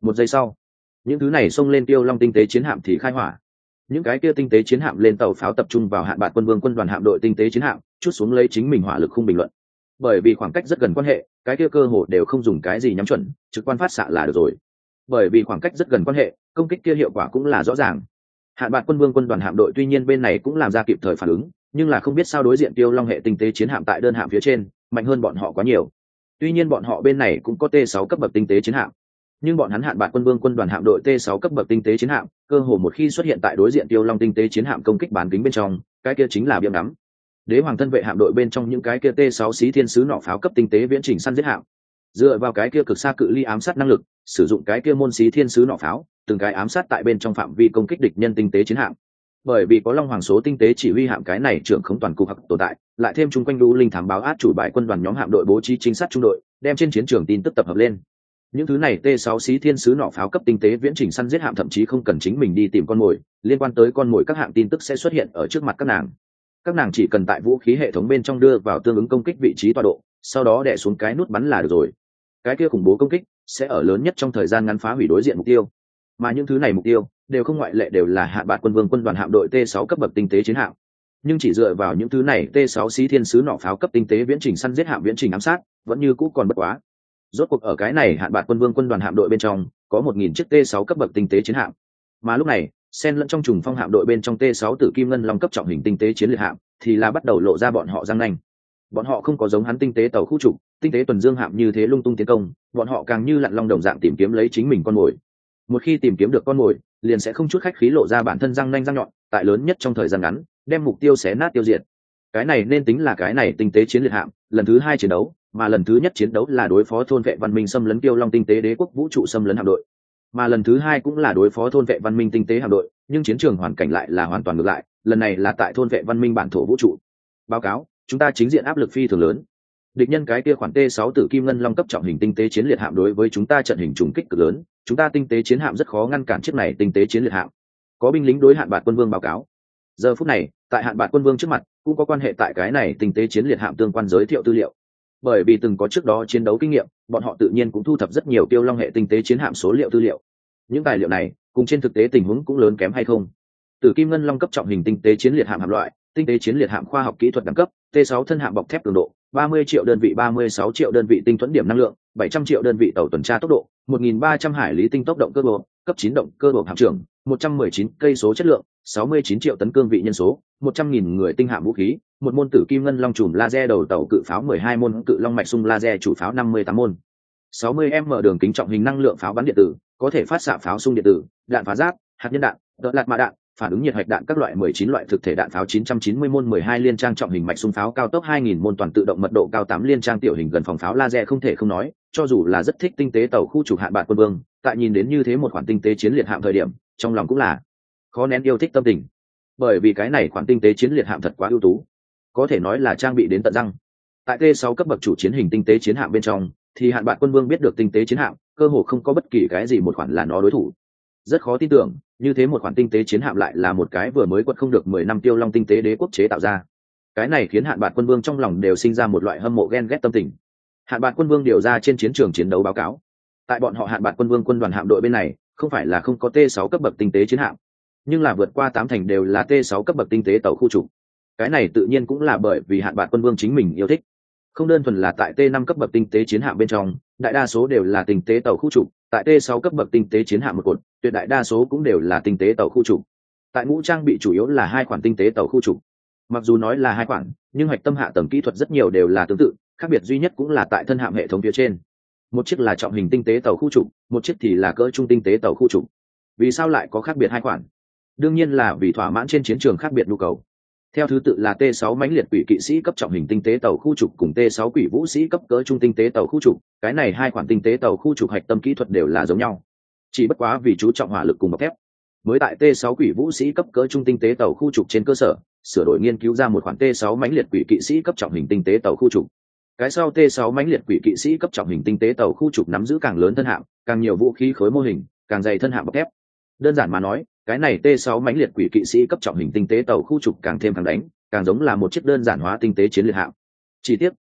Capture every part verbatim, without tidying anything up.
Một giây sau, những thứ này xông lên Tiêu Long tinh tế chiến hạm thì khai hỏa. Những cái kia tinh tế chiến hạm lên tàu pháo tập trung vào hạn bạt quân vương quân đoàn hạm đội tinh tế chiến hạm, chút xuống lấy chính mình hỏa lực không bình luận. Bởi vì khoảng cách rất gần quan hệ, cái kia cơ hồ đều không dùng cái gì nhắm chuẩn, trực quan phát xạ là được rồi. Bởi vì khoảng cách rất gần quan hệ, công kích kia hiệu quả cũng là rõ ràng. Hạn bạt quân vương quân đoàn hạm đội tuy nhiên bên này cũng làm ra kịp thời phản ứng, nhưng là không biết sao đối diện Tiêu Long hệ tinh tế chiến hạm tại đơn hạm phía trên mạnh hơn bọn họ quá nhiều. Tuy nhiên bọn họ bên này cũng có T sáu cấp bậc tinh tế chiến hạm, nhưng bọn hắn hạn bạt quân vương quân đoàn hạm đội T sáu cấp bậc tinh tế chiến hạm, cơ hồ một khi xuất hiện tại đối diện Tiêu Long tinh tế chiến hạm công kích bán kính bên trong, cái kia chính là biếm ngắm. Đế hoàng thân vệ hạm đội bên trong những cái kia T sáu xí thiên sứ nỏ pháo cấp tinh tế viễn trình săn giết hạm, dựa vào cái kia cực xa cự ly ám sát năng lực, sử dụng cái kia môn xí thiên sứ nỏ pháo, từng cái ám sát tại bên trong phạm vi công kích địch nhân tinh tế chiến hạm. Bởi vì có Long Hoàng số tinh tế chỉ huy hạm cái này trưởng khống toàn cục hặc tồn tại, lại thêm chung quanh đu linh thám báo át chủ bài quân đoàn nhóm hạm đội bố trí chính sát trung đội, đem trên chiến trường tin tức tập hợp lên. Những thứ này T sáu xí thiên sứ nỏ pháo cấp tinh tế viễn trình săn giết hạm thậm chí không cần chính mình đi tìm con mồi, liên quan tới con mồi các hạng tin tức sẽ xuất hiện ở trước mặt các nàng. Các nàng chỉ cần tại vũ khí hệ thống bên trong đưa vào tương ứng công kích vị trí tọa độ, sau đó đè xuống cái nút bắn là được rồi. Cái kia khủng bố công kích sẽ ở lớn nhất trong thời gian ngắn phá hủy đối diện mục tiêu. Mà những thứ này mục tiêu đều không ngoại lệ đều là hạn bạt quân vương quân đoàn hạm đội T sáu cấp bậc tinh tế chiến hạm. Nhưng chỉ dựa vào những thứ này T sáu xí thiên sứ nỏ pháo cấp tinh tế viễn trình săn giết hạm viễn trình ám sát, vẫn như cũ còn bất quá. Rốt cuộc ở cái này hạn bạt quân vương quân đoàn hạm đội bên trong có một nghìn chiếc T sáu cấp bậc tinh tế chiến hạm. Mà lúc này, xen lẫn trong trùng phong hạm đội bên trong T sáu tử kim ngân long cấp trọng hình tinh tế chiến liệt hạm, thì là bắt đầu lộ ra bọn họ răng nanh. Bọn họ không có giống hắn tinh tế tàu khu trục, tinh tế tuần dương hạm như thế lung tung tiến công, bọn họ càng như lặn long đồng dạng tìm kiếm lấy chính mình con mồi. Một khi tìm kiếm được con mồi, liền sẽ không chút khách khí lộ ra bản thân răng nanh răng nhọn, tại lớn nhất trong thời gian ngắn, đem mục tiêu xé nát tiêu diệt. Cái này nên tính là cái này tinh tế chiến liệt hạm, lần thứ hai chiến đấu, mà lần thứ nhất chiến đấu là đối phó thôn vệ văn minh xâm lấn Tiêu Long tinh tế đế quốc vũ trụ xâm lấn hạm đội. Mà lần thứ hai cũng là đối phó thôn vệ văn minh tinh tế hạm đội, nhưng chiến trường hoàn cảnh lại là hoàn toàn ngược lại, lần này là tại thôn vệ văn minh bản thổ vũ trụ. Báo cáo, chúng ta chính diện áp lực phi thường lớn. Địch nhân cái kia khoản T sáu tử kim ngân long cấp trọng hình tinh tế chiến liệt hạm đối với chúng ta trận hình trùng kích cực lớn, chúng ta tinh tế chiến hạm rất khó ngăn cản chiếc này tinh tế chiến liệt hạm. Có binh lính đối hạn bạt quân vương báo cáo. Giờ phút này, tại hạn bạt quân vương trước mặt, cũng có quan hệ tại cái này tinh tế chiến liệt hạm tương quan giới thiệu tư liệu. Bởi vì từng có trước đó chiến đấu kinh nghiệm, bọn họ tự nhiên cũng thu thập rất nhiều Tiêu Long hệ tinh tế chiến hạm số liệu tư liệu. Những tài liệu này, cùng trên thực tế tình huống cũng lớn kém hay không. Tử kim ngân long cấp trọng hình tinh tế chiến liệt hạm hạm loại, tinh tế chiến liệt hạm khoa học kỹ thuật đẳng cấp, T sáu thân hạm bọc thép cường độ, ba mươi triệu đơn vị ba mươi sáu triệu đơn vị tinh thuẫn điểm năng lượng, bảy trăm triệu đơn vị tàu tuần tra tốc độ, một nghìn ba trăm hải lý tinh tốc động cơ bộ, cấp chín động cơ bộ hạm trưởng, một trăm mười chín cây số chất lượng, sáu mươi chín triệu tấn cương vị nhân số, một trăm nghìn người tinh hạm vũ khí, một môn tử kim ngân long chùm laser đầu tàu cự pháo mười hai môn, cự long mạch sung laser chủ pháo năm mươi tám môn, sáu mươi m đường kính trọng hình năng lượng pháo bắn điện tử, có thể phát xạ pháo xung điện tử, đạn phá giáp, hạt nhân đạn, đỡ lạt mạ đạn, phản ứng nhiệt hạch đạn các loại mười chín loại thực thể đạn pháo chín trăm chín mươi môn, mười hai liên trang trọng hình mạch sung pháo cao tốc hai nghìn môn, toàn tự động mật độ cao tám liên trang tiểu hình gần phòng pháo laser. Không thể không nói, cho dù là rất thích tinh tế tàu khu trục hạn bạt quân vương, tại nhìn đến như thế một khoản tinh tế chiến liệt hạm thời điểm, trong lòng cũng là khó nén yêu thích tâm tình. Bởi vì cái này khoản tinh tế chiến liệt hạm thật quá ưu tú, có thể nói là trang bị đến tận răng. Tại T sáu cấp bậc chủ chiến hình tinh tế chiến hạm bên trong, thì hạn bạt quân vương biết được tinh tế chiến hạm, cơ hồ không có bất kỳ cái gì một khoản là nó đối thủ. Rất khó tin tưởng, như thế một khoản tinh tế chiến hạm lại là một cái vừa mới quật không được mười năm Tiêu Long tinh tế đế quốc chế tạo ra. Cái này khiến hạn bạt quân vương trong lòng đều sinh ra một loại hâm mộ ghen ghét tâm tình. Hạn bạt quân vương điều ra trên chiến trường chiến đấu báo cáo. Tại bọn họ hạn bạt quân vương quân đoàn hạm đội bên này, không phải là không có T sáu cấp bậc tinh tế chiến hạm, nhưng là vượt qua tám thành đều là T sáu cấp bậc tinh tế tàu khu trục. Cái này tự nhiên cũng là bởi vì hạn bạt quân vương chính mình yêu thích. Không đơn thuần là tại T năm cấp bậc tinh tế chiến hạm bên trong, đại đa số đều là tinh tế tàu khu trục, tại T sáu cấp bậc tinh tế chiến hạm một cột, tuyệt đại đa số cũng đều là tinh tế tàu khu trục. Tại ngũ trang bị chủ yếu là hai khoản tinh tế tàu khu trục. Mặc dù nói là hai khoản, nhưng hạch tâm hạ tầng kỹ thuật rất nhiều đều là tương tự, khác biệt duy nhất cũng là tại thân hạm hệ thống phía trên. Một chiếc là trọng hình tinh tế tàu khu trục, một chiếc thì là cỡ trung tinh tế tàu khu trục. Vì sao lại có khác biệt hai khoản? Đương nhiên là vì thỏa mãn trên chiến trường khác biệt nhu cầu. Theo thứ tự là T sáu mãnh liệt quỷ kỵ sĩ cấp trọng hình tinh tế tàu khu trục cùng T sáu quỷ vũ sĩ cấp cỡ trung tinh tế tàu khu trục, cái này hai khoản tinh tế tàu khu trục hạch tâm kỹ thuật đều là giống nhau. Chỉ bất quá vì chú trọng hỏa lực cùng bọc thép, mới tại T sáu quỷ vũ sĩ cấp cỡ trung tinh tế tàu khu trục trên cơ sở, sửa đổi nghiên cứu ra một khoản T sáu mãnh liệt quỷ kỵ sĩ cấp trọng hình tinh tế tàu khu trục. Cái sau T sáu mãnh liệt quỷ kỵ sĩ cấp trọng hình tinh tế tàu khu trục nắm giữ càng lớn thân hạm, càng nhiều vũ khí khối mô hình, càng dày thân hạm bọc thép. Đơn giản mà nói, cái này T sáu mãnh liệt quỷ kỵ sĩ cấp trọng hình tinh tế tàu khu trục càng thêm càng đánh, càng giống là một chiếc đơn giản hóa tinh tế chiến liệt hạm. Chỉ tiếc,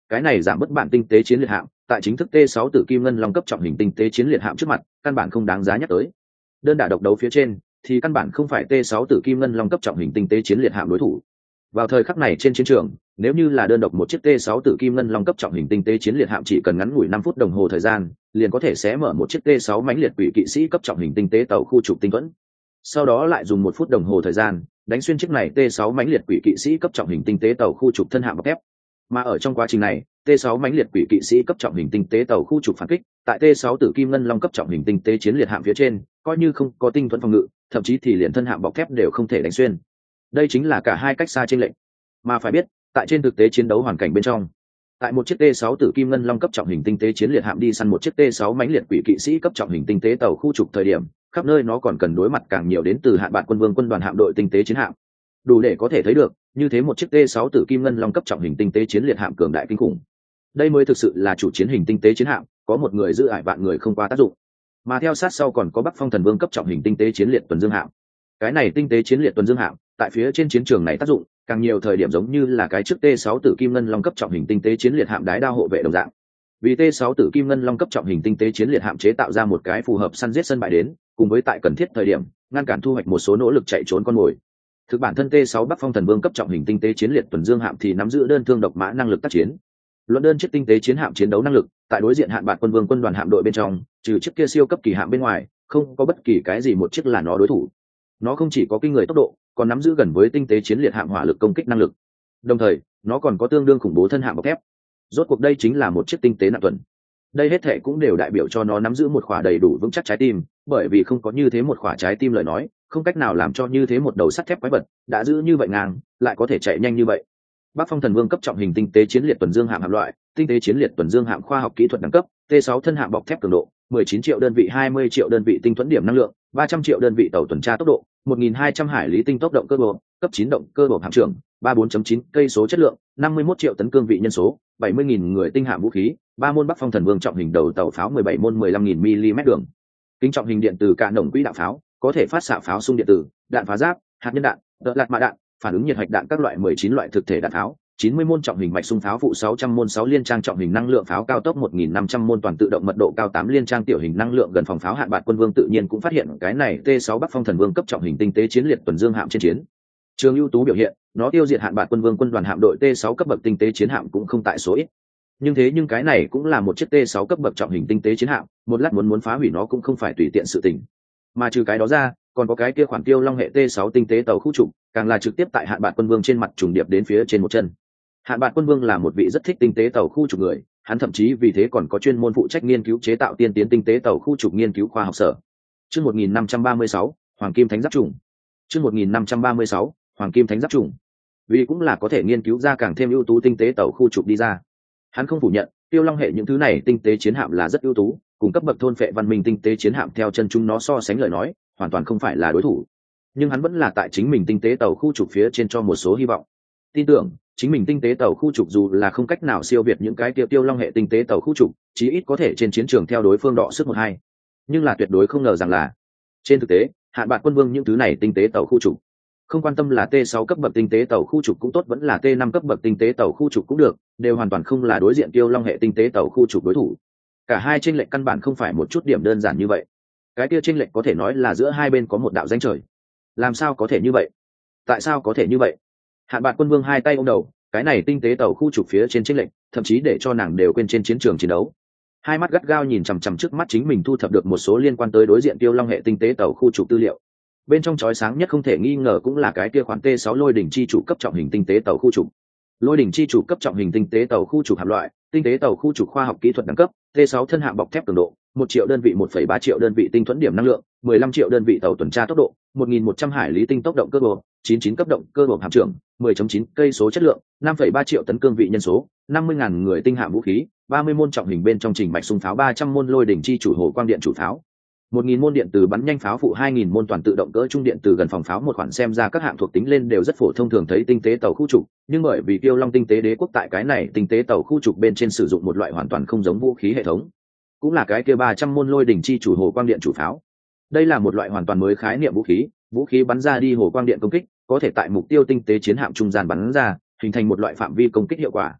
cái này giảm bất bản tinh tế chiến liệt hạm tại chính thức T sáu tử kim ngân long cấp trọng hình tinh tế chiến liệt hạm trước mặt căn bản không đáng giá nhắc tới. Đơn đả độc đấu phía trên thì căn bản không phải T sáu tử kim ngân long cấp trọng hình tinh tế chiến liệt hạm đối thủ. Vào thời khắc này trên chiến trường, nếu như là đơn độc một chiếc T sáu tử kim ngân long cấp trọng hình tinh tế chiến liệt hạm chỉ cần ngắn ngủi năm phút đồng hồ thời gian, liền có thể xé mở một chiếc T sáu mãnh liệt quỷ kỵ sĩ cấp trọng hình tinh tế tàu khu trục tinh thuẫn. Sau đó lại dùng một phút đồng hồ thời gian, đánh xuyên chiếc này T sáu mãnh liệt quỷ kỵ sĩ cấp trọng hình tinh tế tàu khu trục thân hạm bọc thép. Mà ở trong quá trình này, T sáu mãnh liệt quỷ kỵ sĩ cấp trọng hình tinh tế tàu khu trục phản kích, tại T sáu tử kim ngân long cấp trọng hình tinh tế chiến liệt hạm phía trên, coi như không có tinh thuẫn phòng ngự, thậm chí thì liền thân hạm bọc thép đều không thể đánh xuyên. Đây chính là cả hai cách xa chênh lệch. Mà phải biết, tại trên thực tế chiến đấu hoàn cảnh bên trong, tại một chiếc T sáu tử kim ngân long cấp trọng hình tinh tế chiến liệt hạm đi săn một chiếc T sáu mãnh liệt quỷ kỵ sĩ cấp trọng hình tinh tế tàu khu trục thời điểm, khắp nơi nó còn cần đối mặt càng nhiều đến từ hạn bạn quân vương quân đoàn hạm đội tinh tế chiến hạm. Đủ để có thể thấy được, như thế một chiếc T sáu tử kim ngân long cấp trọng hình tinh tế chiến liệt hạm cường đại kinh khủng. Đây mới thực sự là chủ chiến hình tinh tế chiến hạm, có một người giữ ải vạn người không qua tác dụng. Mà theo sát sau còn có Bắc Phong Thần Vương cấp trọng hình tinh tế chiến liệt tuần dương hạm. Cái này tinh tế chiến liệt tuần dương hạm, tại phía trên chiến trường này tác dụng, càng nhiều thời điểm giống như là cái trước T sáu tử kim ngân long cấp trọng hình tinh tế chiến liệt hạm đái đao hộ vệ đồng dạng. Vì T sáu tử kim ngân long cấp trọng hình tinh tế chiến liệt hạm chế tạo ra một cái phù hợp săn giết sân bãi đến, cùng với tại cần thiết thời điểm, ngăn cản thu hoạch một số nỗ lực chạy trốn con mồi. Thực bản thân T sáu Bắc Phong Thần Vương cấp trọng hình tinh tế chiến liệt tuần dương hạm thì nắm giữ đơn thương độc mã năng lực tác chiến. Luận đơn chiếc tinh tế chiến hạm chiến đấu năng lực, tại đối diện hạn bạc quân vương quân đoàn hạm đội bên trong, trừ chiếc kia siêu cấp kỳ hạm bên ngoài, không có bất kỳ cái gì một chiếc là nó đối thủ. Nó không chỉ có kinh người tốc độ, còn nắm giữ gần với tinh tế chiến liệt hạm hỏa lực công kích năng lực. Đồng thời, nó còn có tương đương khủng bố thân hạm bọc thép. Rốt cuộc đây chính là một chiếc tinh tế nặng tuần. Đây hết thảy cũng đều đại biểu cho nó nắm giữ một khỏa đầy đủ vững chắc trái tim, bởi vì không có như thế một khỏa trái tim lời nói, không cách nào làm cho như thế một đầu sắt thép quái vật đã giữ như vậy ngang, lại có thể chạy nhanh như vậy. Bắc Phong Thần Vương cấp trọng hình tinh tế chiến liệt tuần dương hạm hạm loại, tinh tế chiến liệt tuần dương hạm khoa học kỹ thuật đẳng cấp, T sáu thân hạm bọc thép cường độ, mười chín triệu đơn vị hai mươi triệu đơn vị tinh thuẫn điểm năng lượng, ba trăm triệu đơn vị tàu tuần tra tốc độ, một nghìn hai trăm hải lý tinh tốc động cơ bộ, cấp chín động cơ bộ hạm trưởng, ba mươi bốn chấm chín cây số chất lượng, năm mươi mốt triệu tấn cương vị nhân số, bảy mươi nghìn người tinh hạm vũ khí, ba môn Bắc Phong Thần Vương trọng hình đầu tàu pháo mười bảy môn mười lăm nghìn mi-li-mét đường. Kính trọng hình điện từ cả nòng quỹ đạo pháo, có thể phát xạ pháo xung điện tử, đạn phá giáp, hạt nhân đạn, đợt lạt mạ đạn, phản ứng nhiệt hạch đạn các loại mười chín loại thực thể đạn pháo, chín mươi môn trọng hình mạch xung pháo phụ sáu trăm môn sáu liên trang trọng hình năng lượng pháo cao tốc một nghìn năm trăm môn toàn tự động mật độ cao tám liên trang tiểu hình năng lượng gần phòng pháo hạn bạc quân vương tự nhiên cũng phát hiện cái này T sáu Bắc Phong Thần Vương cấp trọng hình tinh tế chiến liệt tuần dương hạm trên chiến trường ưu tú biểu hiện, nó tiêu diệt hạn bạc quân vương quân đoàn hạm đội T sáu cấp bậc tinh tế chiến hạm cũng không tại số ít. Nhưng thế nhưng cái này cũng là một chiếc T sáu cấp bậc trọng hình tinh tế chiến hạm, một lát muốn muốn phá hủy nó cũng không phải tùy tiện sự tình. Mà trừ cái đó ra, còn có cái kia khoản tiêu long hệ T sáu tinh tế tàu khu trục, càng là trực tiếp tại hạn bạc quân vương trên mặt trùng điệp đến phía trên một chân. Hạn bạc quân vương là một vị rất thích tinh tế tàu khu trục người, hắn thậm chí vì thế còn có chuyên môn phụ trách nghiên cứu chế tạo tiên tiến tinh tế tàu khu trục nghiên cứu khoa học sở. Chương một nghìn năm trăm ba mươi sáu, Hoàng Kim Thánh Giáp trùng. Chương một nghìn năm trăm ba mươi sáu, Hoàng Kim Thánh Giáp trùng. Vì cũng là có thể nghiên cứu ra càng thêm ưu tú tinh tế tàu khu trục đi ra. Hắn không phủ nhận, tiêu long hệ những thứ này tinh tế chiến hạm là rất ưu tú, cùng cấp bậc thôn phệ văn minh tinh tế chiến hạm theo chân chúng nó so sánh lời nói, hoàn toàn không phải là đối thủ. Nhưng hắn vẫn là tại chính mình tinh tế tàu khu trục phía trên cho một số hy vọng. Tin tưởng, chính mình tinh tế tàu khu trục dù là không cách nào siêu việt những cái tiêu tiêu long hệ tinh tế tàu khu trục, chí ít có thể trên chiến trường theo đối phương đọ sức một hai. Nhưng là tuyệt đối không ngờ rằng là, trên thực tế, hạn bạc quân vương những thứ này tinh tế tàu khu trục, không quan tâm là T sáu cấp bậc tinh tế tàu khu trục cũng tốt vẫn là T năm cấp bậc tinh tế tàu khu trục cũng được, đều hoàn toàn không là đối diện tiêu long hệ tinh tế tàu khu trục đối thủ. Cả hai chênh lệch căn bản không phải một chút điểm đơn giản như vậy. Cái kia chênh lệch có thể nói là giữa hai bên có một đạo ranh trời. Làm sao có thể như vậy? Tại sao có thể như vậy? Hạn bạc quân vương hai tay ôm đầu, cái này tinh tế tàu khu trục phía trên chênh lệch, thậm chí để cho nàng đều quên trên chiến trường chiến đấu. Hai mắt gắt gao nhìn chằm chằm trước mắt chính mình thu thập được một số liên quan tới đối diện tiêu long hệ tinh tế tàu khu trục tư liệu. Bên trong chói sáng nhất không thể nghi ngờ cũng là cái kia khoản T sáu lôi đỉnh chi chủ cấp trọng hình tinh tế tàu khu trục. Lôi đỉnh chi chủ cấp trọng hình tinh tế tàu khu trục hạm loại, tinh tế tàu khu trục khoa học kỹ thuật đẳng cấp, T sáu thân hạm bọc thép cường độ, một triệu đơn vị một phẩy ba triệu đơn vị tinh thuẫn điểm năng lượng, mười lăm triệu đơn vị tàu tuần tra tốc độ, một nghìn một trăm hải lý tinh tốc động cơ bộ, chín mươi chín cấp động cơ bộ hạm trưởng, mười chấm chín cây số chất lượng, năm phẩy ba triệu tấn cương vị nhân số, năm mươi nghìn người tinh hạm vũ khí, ba mươi môn trọng hình bên trong trình mạch xung pháo ba trăm môn lôi đỉnh chi chủ hồ quang điện chủ pháo, một nghìn môn điện từ bắn nhanh pháo phụ hai nghìn môn toàn tự động cỡ trung điện từ gần phòng pháo một khoản xem ra các hạng thuộc tính lên đều rất phổ thông thường thấy tinh tế tàu khu trục, nhưng bởi vì Tiêu Long tinh tế đế quốc tại cái này tinh tế tàu khu trục bên trên sử dụng một loại hoàn toàn không giống vũ khí hệ thống, cũng là cái kia ba trăm môn lôi đỉnh chi chủ hồ quang điện chủ pháo. Đây là một loại hoàn toàn mới khái niệm vũ khí, vũ khí bắn ra đi hồ quang điện công kích, có thể tại mục tiêu tinh tế chiến hạm trung gian bắn ra, hình thành một loại phạm vi công kích hiệu quả.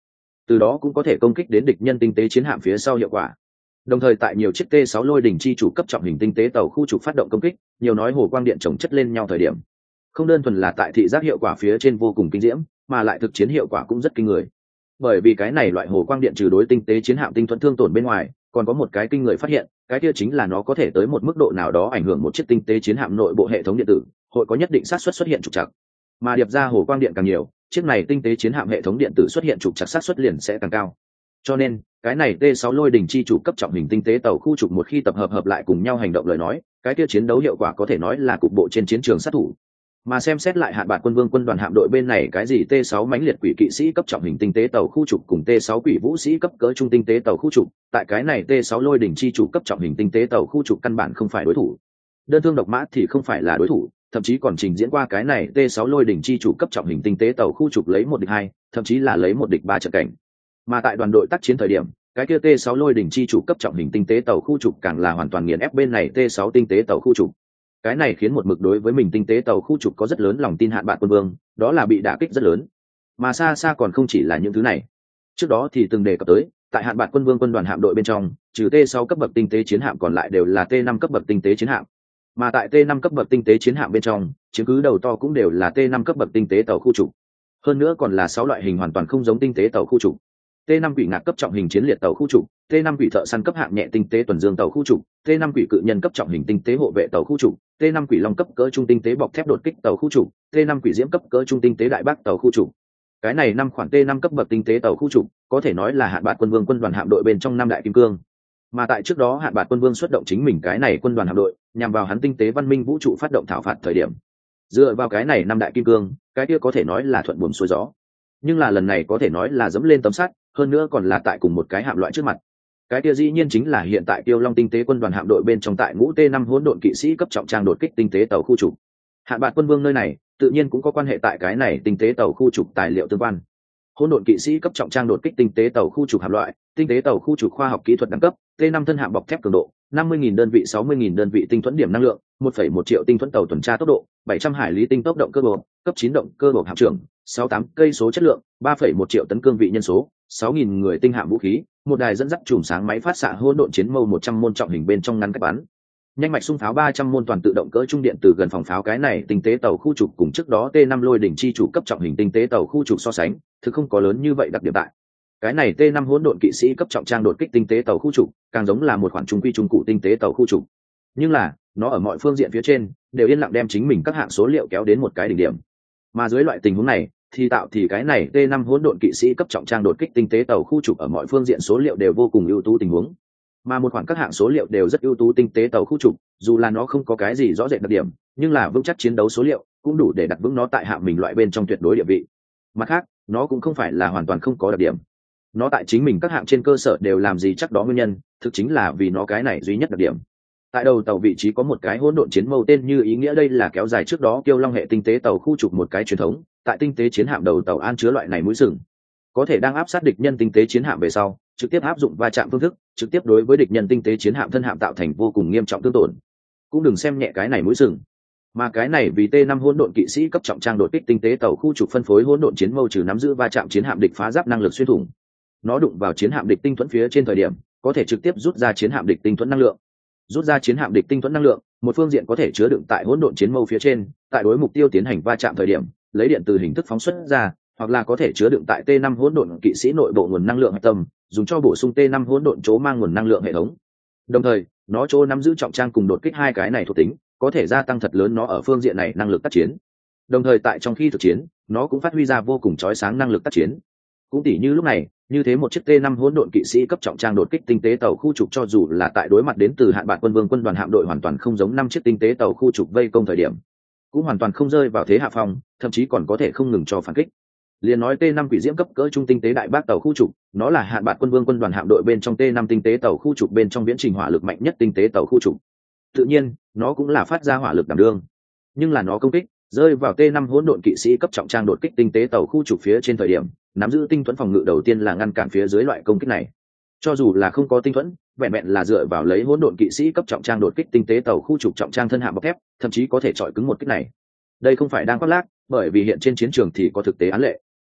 từ đó cũng có thể công kích đến địch nhân tinh tế chiến hạm phía sau hiệu quả. Đồng thời tại nhiều chiếc T sáu lôi đỉnh chi chủ cấp trọng hình tinh tế tàu khu trục phát động công kích, nhiều nói hồ quang điện chồng chất lên nhau thời điểm, không đơn thuần là tại thị giác hiệu quả phía trên vô cùng kinh diễm, mà lại thực chiến hiệu quả cũng rất kinh người. Bởi vì cái này loại hồ quang điện trừ đối tinh tế chiến hạm tinh thuẫn thương tổn bên ngoài, còn có một cái kinh người phát hiện, cái kia chính là nó có thể tới một mức độ nào đó ảnh hưởng một chiếc tinh tế chiến hạm nội bộ hệ thống điện tử, hội có nhất định xác suất xuất hiện trục trặc. Mà điệp ra hồ quang điện càng nhiều, chiếc này tinh tế chiến hạm hệ thống điện tử xuất hiện trục trặc xác suất liền sẽ càng cao. Cho nên, cái này T sáu lôi đỉnh chi chủ cấp trọng hình tinh tế tàu khu trục một khi tập hợp hợp lại cùng nhau hành động lời nói, cái kia chiến đấu hiệu quả có thể nói là cục bộ trên chiến trường sát thủ. Mà xem xét lại hạn bạc quân vương quân đoàn hạm đội bên này cái gì T sáu mãnh liệt quỷ kỵ sĩ cấp trọng hình tinh tế tàu khu trục cùng T sáu quỷ vũ sĩ cấp cỡ trung tinh tế tàu khu trục, tại cái này T sáu lôi đỉnh chi chủ cấp trọng hình tinh tế tàu khu trục căn bản không phải đối thủ. Đơn thương độc mã thì không phải là đối thủ, thậm chí còn trình diễn qua cái này T sáu lôi đỉnh chi chủ cấp trọng hình tinh tế tàu khu trục lấy một địch hai, thậm chí là lấy một địch ba trận cảnh. Mà tại đoàn đội tác chiến thời điểm, cái kia T sáu lôi đỉnh chi chủ cấp trọng hình tinh tế tàu khu trục càng là hoàn toàn nghiền ép bên này T sáu tinh tế tàu khu trục. Cái này khiến một mực đối với mình tinh tế tàu khu trục có rất lớn lòng tin hạn bạc quân vương, đó là bị đả kích rất lớn. Mà xa xa còn không chỉ là những thứ này. Trước đó thì từng đề cập tới, tại hạn bạc quân vương quân đoàn hạm đội bên trong, trừ T sáu cấp bậc tinh tế chiến hạm còn lại đều là T năm cấp bậc tinh tế chiến hạm. Mà tại T năm cấp bậc tinh tế chiến hạm bên trong, chiếm cứ đầu to cũng đều là T năm cấp bậc tinh tế tàu khu trục. Hơn nữa còn là sáu loại hình hoàn toàn không giống tinh tế tàu khu trục. T năm quỷ ngạc cấp trọng hình chiến liệt tàu khu trục, T năm quỷ thợ săn cấp hạng nhẹ tinh tế tuần dương tàu khu trục, T năm quỷ cự nhân cấp trọng hình tinh tế hộ vệ tàu khu trục, T năm quỷ long cấp cỡ trung tinh tế bọc thép đột kích tàu khu trục, T năm quỷ diễm cấp cỡ trung tinh tế đại bác tàu khu trục. Cái này năm khoản T năm cấp bậc tinh tế tàu khu trục, có thể nói là hạn bạc quân vương quân đoàn hạm đội bên trong năm đại kim cương. Mà tại trước đó hạn bạc quân vương xuất động chính mình cái này quân đoàn hạm đội, nhằm vào hắn tinh tế văn minh vũ trụ phát động thảo phạt thời điểm. Dựa vào cái này năm đại kim cương, cái kia có thể nói là thuận buồm xuôi gió. Nhưng là lần này có thể nói là dẫm lên tấm sắt, hơn nữa còn là tại cùng một cái hạm loại trước mặt. Cái kia dĩ nhiên chính là hiện tại Tiêu Long tinh tế quân đoàn hạm đội bên trong tại ngũ T năm hỗn độn kỵ sĩ cấp trọng trang đột kích tinh tế tàu khu trục. Hạn bạc quân vương nơi này, tự nhiên cũng có quan hệ tại cái này tinh tế tàu khu trục tài liệu tương quan. Hỗn độn kỵ sĩ cấp trọng trang đột kích tinh tế tàu khu trục hạm loại, tinh tế tàu khu trục khoa học kỹ thuật đẳng cấp, T năm thân hạm bọc thép cường độ, năm mươi nghìn đơn vị sáu mươi nghìn đơn vị tinh thuẫn điểm năng lượng, một phẩy một triệu tinh thuẫn tàu tuần tra tốc độ, bảy trăm hải lý tinh tốc động cơ bộ, cấp chín động cơ bộ hạm trưởng, sáu mươi tám cây số chất lượng, ba phẩy một triệu tấn cương vị nhân số, sáu nghìn người tinh hạm vũ khí, một đài dẫn dắt chùm sáng máy phát xạ hỗn độn chiến mâu một trăm môn trọng hình bên trong ngắn cách bắn. Nhanh mạch xung pháo ba trăm môn toàn tự động cỡ trung điện từ gần phòng pháo cái này tinh tế tàu khu trục cùng trước đó T năm lôi đỉnh chi chủ cấp trọng hình tinh tế tàu khu trục so sánh, thực không có lớn như vậy đặc điểm tại. Cái này T năm hỗn độn kỵ sĩ cấp trọng trang đột kích tinh tế tàu khu trục, càng giống là một khoản trung quy trung cụ tinh tế tàu khu trục. Nhưng là, nó ở mọi phương diện phía trên đều yên lặng đem chính mình các hạng số liệu kéo đến một cái đỉnh điểm. Mà dưới loại tình huống này, thì tạo thì cái này T năm hỗn độn kỵ sĩ cấp trọng trang đột kích tinh tế tàu khu trục ở mọi phương diện số liệu đều vô cùng ưu tú tình huống. Mà một khoản các hạng số liệu đều rất ưu tú tinh tế tàu khu trục, dù là nó không có cái gì rõ rệt đặc điểm, nhưng là vững chắc chiến đấu số liệu cũng đủ để đặt vững nó tại hạng mình loại bên trong tuyệt đối địa vị. Mặt khác, nó cũng không phải là hoàn toàn không có đặc điểm. Nó tại chính mình các hạng trên cơ sở đều làm gì chắc đó nguyên nhân, thực chính là vì nó cái này duy nhất đặc điểm. Tại đầu tàu vị trí có một cái hỗn độn chiến mâu tên như ý nghĩa đây là kéo dài trước đó Kiêu Long hệ tinh tế tàu khu trục một cái truyền thống, tại tinh tế chiến hạm đầu tàu an chứa loại này mũi sừng, có thể đang áp sát địch nhân tinh tế chiến hạm về sau, trực tiếp áp dụng va chạm phương thức, trực tiếp đối với địch nhân tinh tế chiến hạm thân hạm tạo thành vô cùng nghiêm trọng thương tổn. Cũng đừng xem nhẹ cái này mũi sừng. Mà cái này vì T năm hỗn độn kỵ sĩ cấp trọng trang đột kích tinh tế tàu khu trục phân phối hỗn độn chiến mâu trừ nắm giữ va chạm chiến hạm địch phá giáp năng lực xuyên thủng. Nó đụng vào chiến hạm địch tinh thuẫn phía trên thời điểm, có thể trực tiếp rút ra chiến hạm địch tinh thuẫn năng lượng. Rút ra chiến hạm địch tinh thuẫn năng lượng, một phương diện có thể chứa đựng tại hỗn độn chiến mâu phía trên, tại đối mục tiêu tiến hành va chạm thời điểm, lấy điện từ hình thức phóng xuất ra, hoặc là có thể chứa đựng tại T năm hỗn độn kỵ sĩ nội bộ nguồn năng lượng hạch tâm, dùng cho bổ sung T năm hỗn độn chỗ mang nguồn năng lượng hệ thống. Đồng thời, nó chỗ nắm giữ trọng trang cùng đột kích hai cái này thuộc tính, có thể gia tăng thật lớn nó ở phương diện này năng lực tác chiến. Đồng thời tại trong khi thực chiến, nó cũng phát huy ra vô cùng chói sáng năng lực tác chiến. Cũng tỉ như lúc này, như thế một chiếc T năm hỗn độn kỵ sĩ cấp trọng trang đột kích tinh tế tàu khu trục cho dù là tại đối mặt đến từ hạn bạc quân vương quân đoàn hạm đội hoàn toàn không giống năm chiếc tinh tế tàu khu trục vây công thời điểm, cũng hoàn toàn không rơi vào thế hạ phong, thậm chí còn có thể không ngừng cho phản kích. Liên nói T năm quỷ diễm cấp cỡ trung tinh tế đại bác tàu khu trục, nó là hạn bạc quân vương quân đoàn hạm đội bên trong T năm tinh tế tàu khu trục bên trong viễn trình hỏa lực mạnh nhất tinh tế tàu khu trục. Tự nhiên, nó cũng là phát ra hỏa lực đảm đương. Nhưng là nó công kích rơi vào T năm hỗn độn kỵ sĩ cấp trọng trang đột kích tinh tế tàu khu trục phía trên thời điểm, nắm giữ tinh thuẫn phòng ngự đầu tiên là ngăn cản phía dưới loại công kích này. Cho dù là không có tinh thuẫn, vẹn vẹn là dựa vào lấy hỗn độn kỵ sĩ cấp trọng trang đột kích tinh tế tàu khu trục trọng trang thân hạm bọc thép, thậm chí có thể chọi cứng một kích này. Đây không phải đang khoác lác, bởi vì hiện trên chiến trường thì có thực tế án lệ.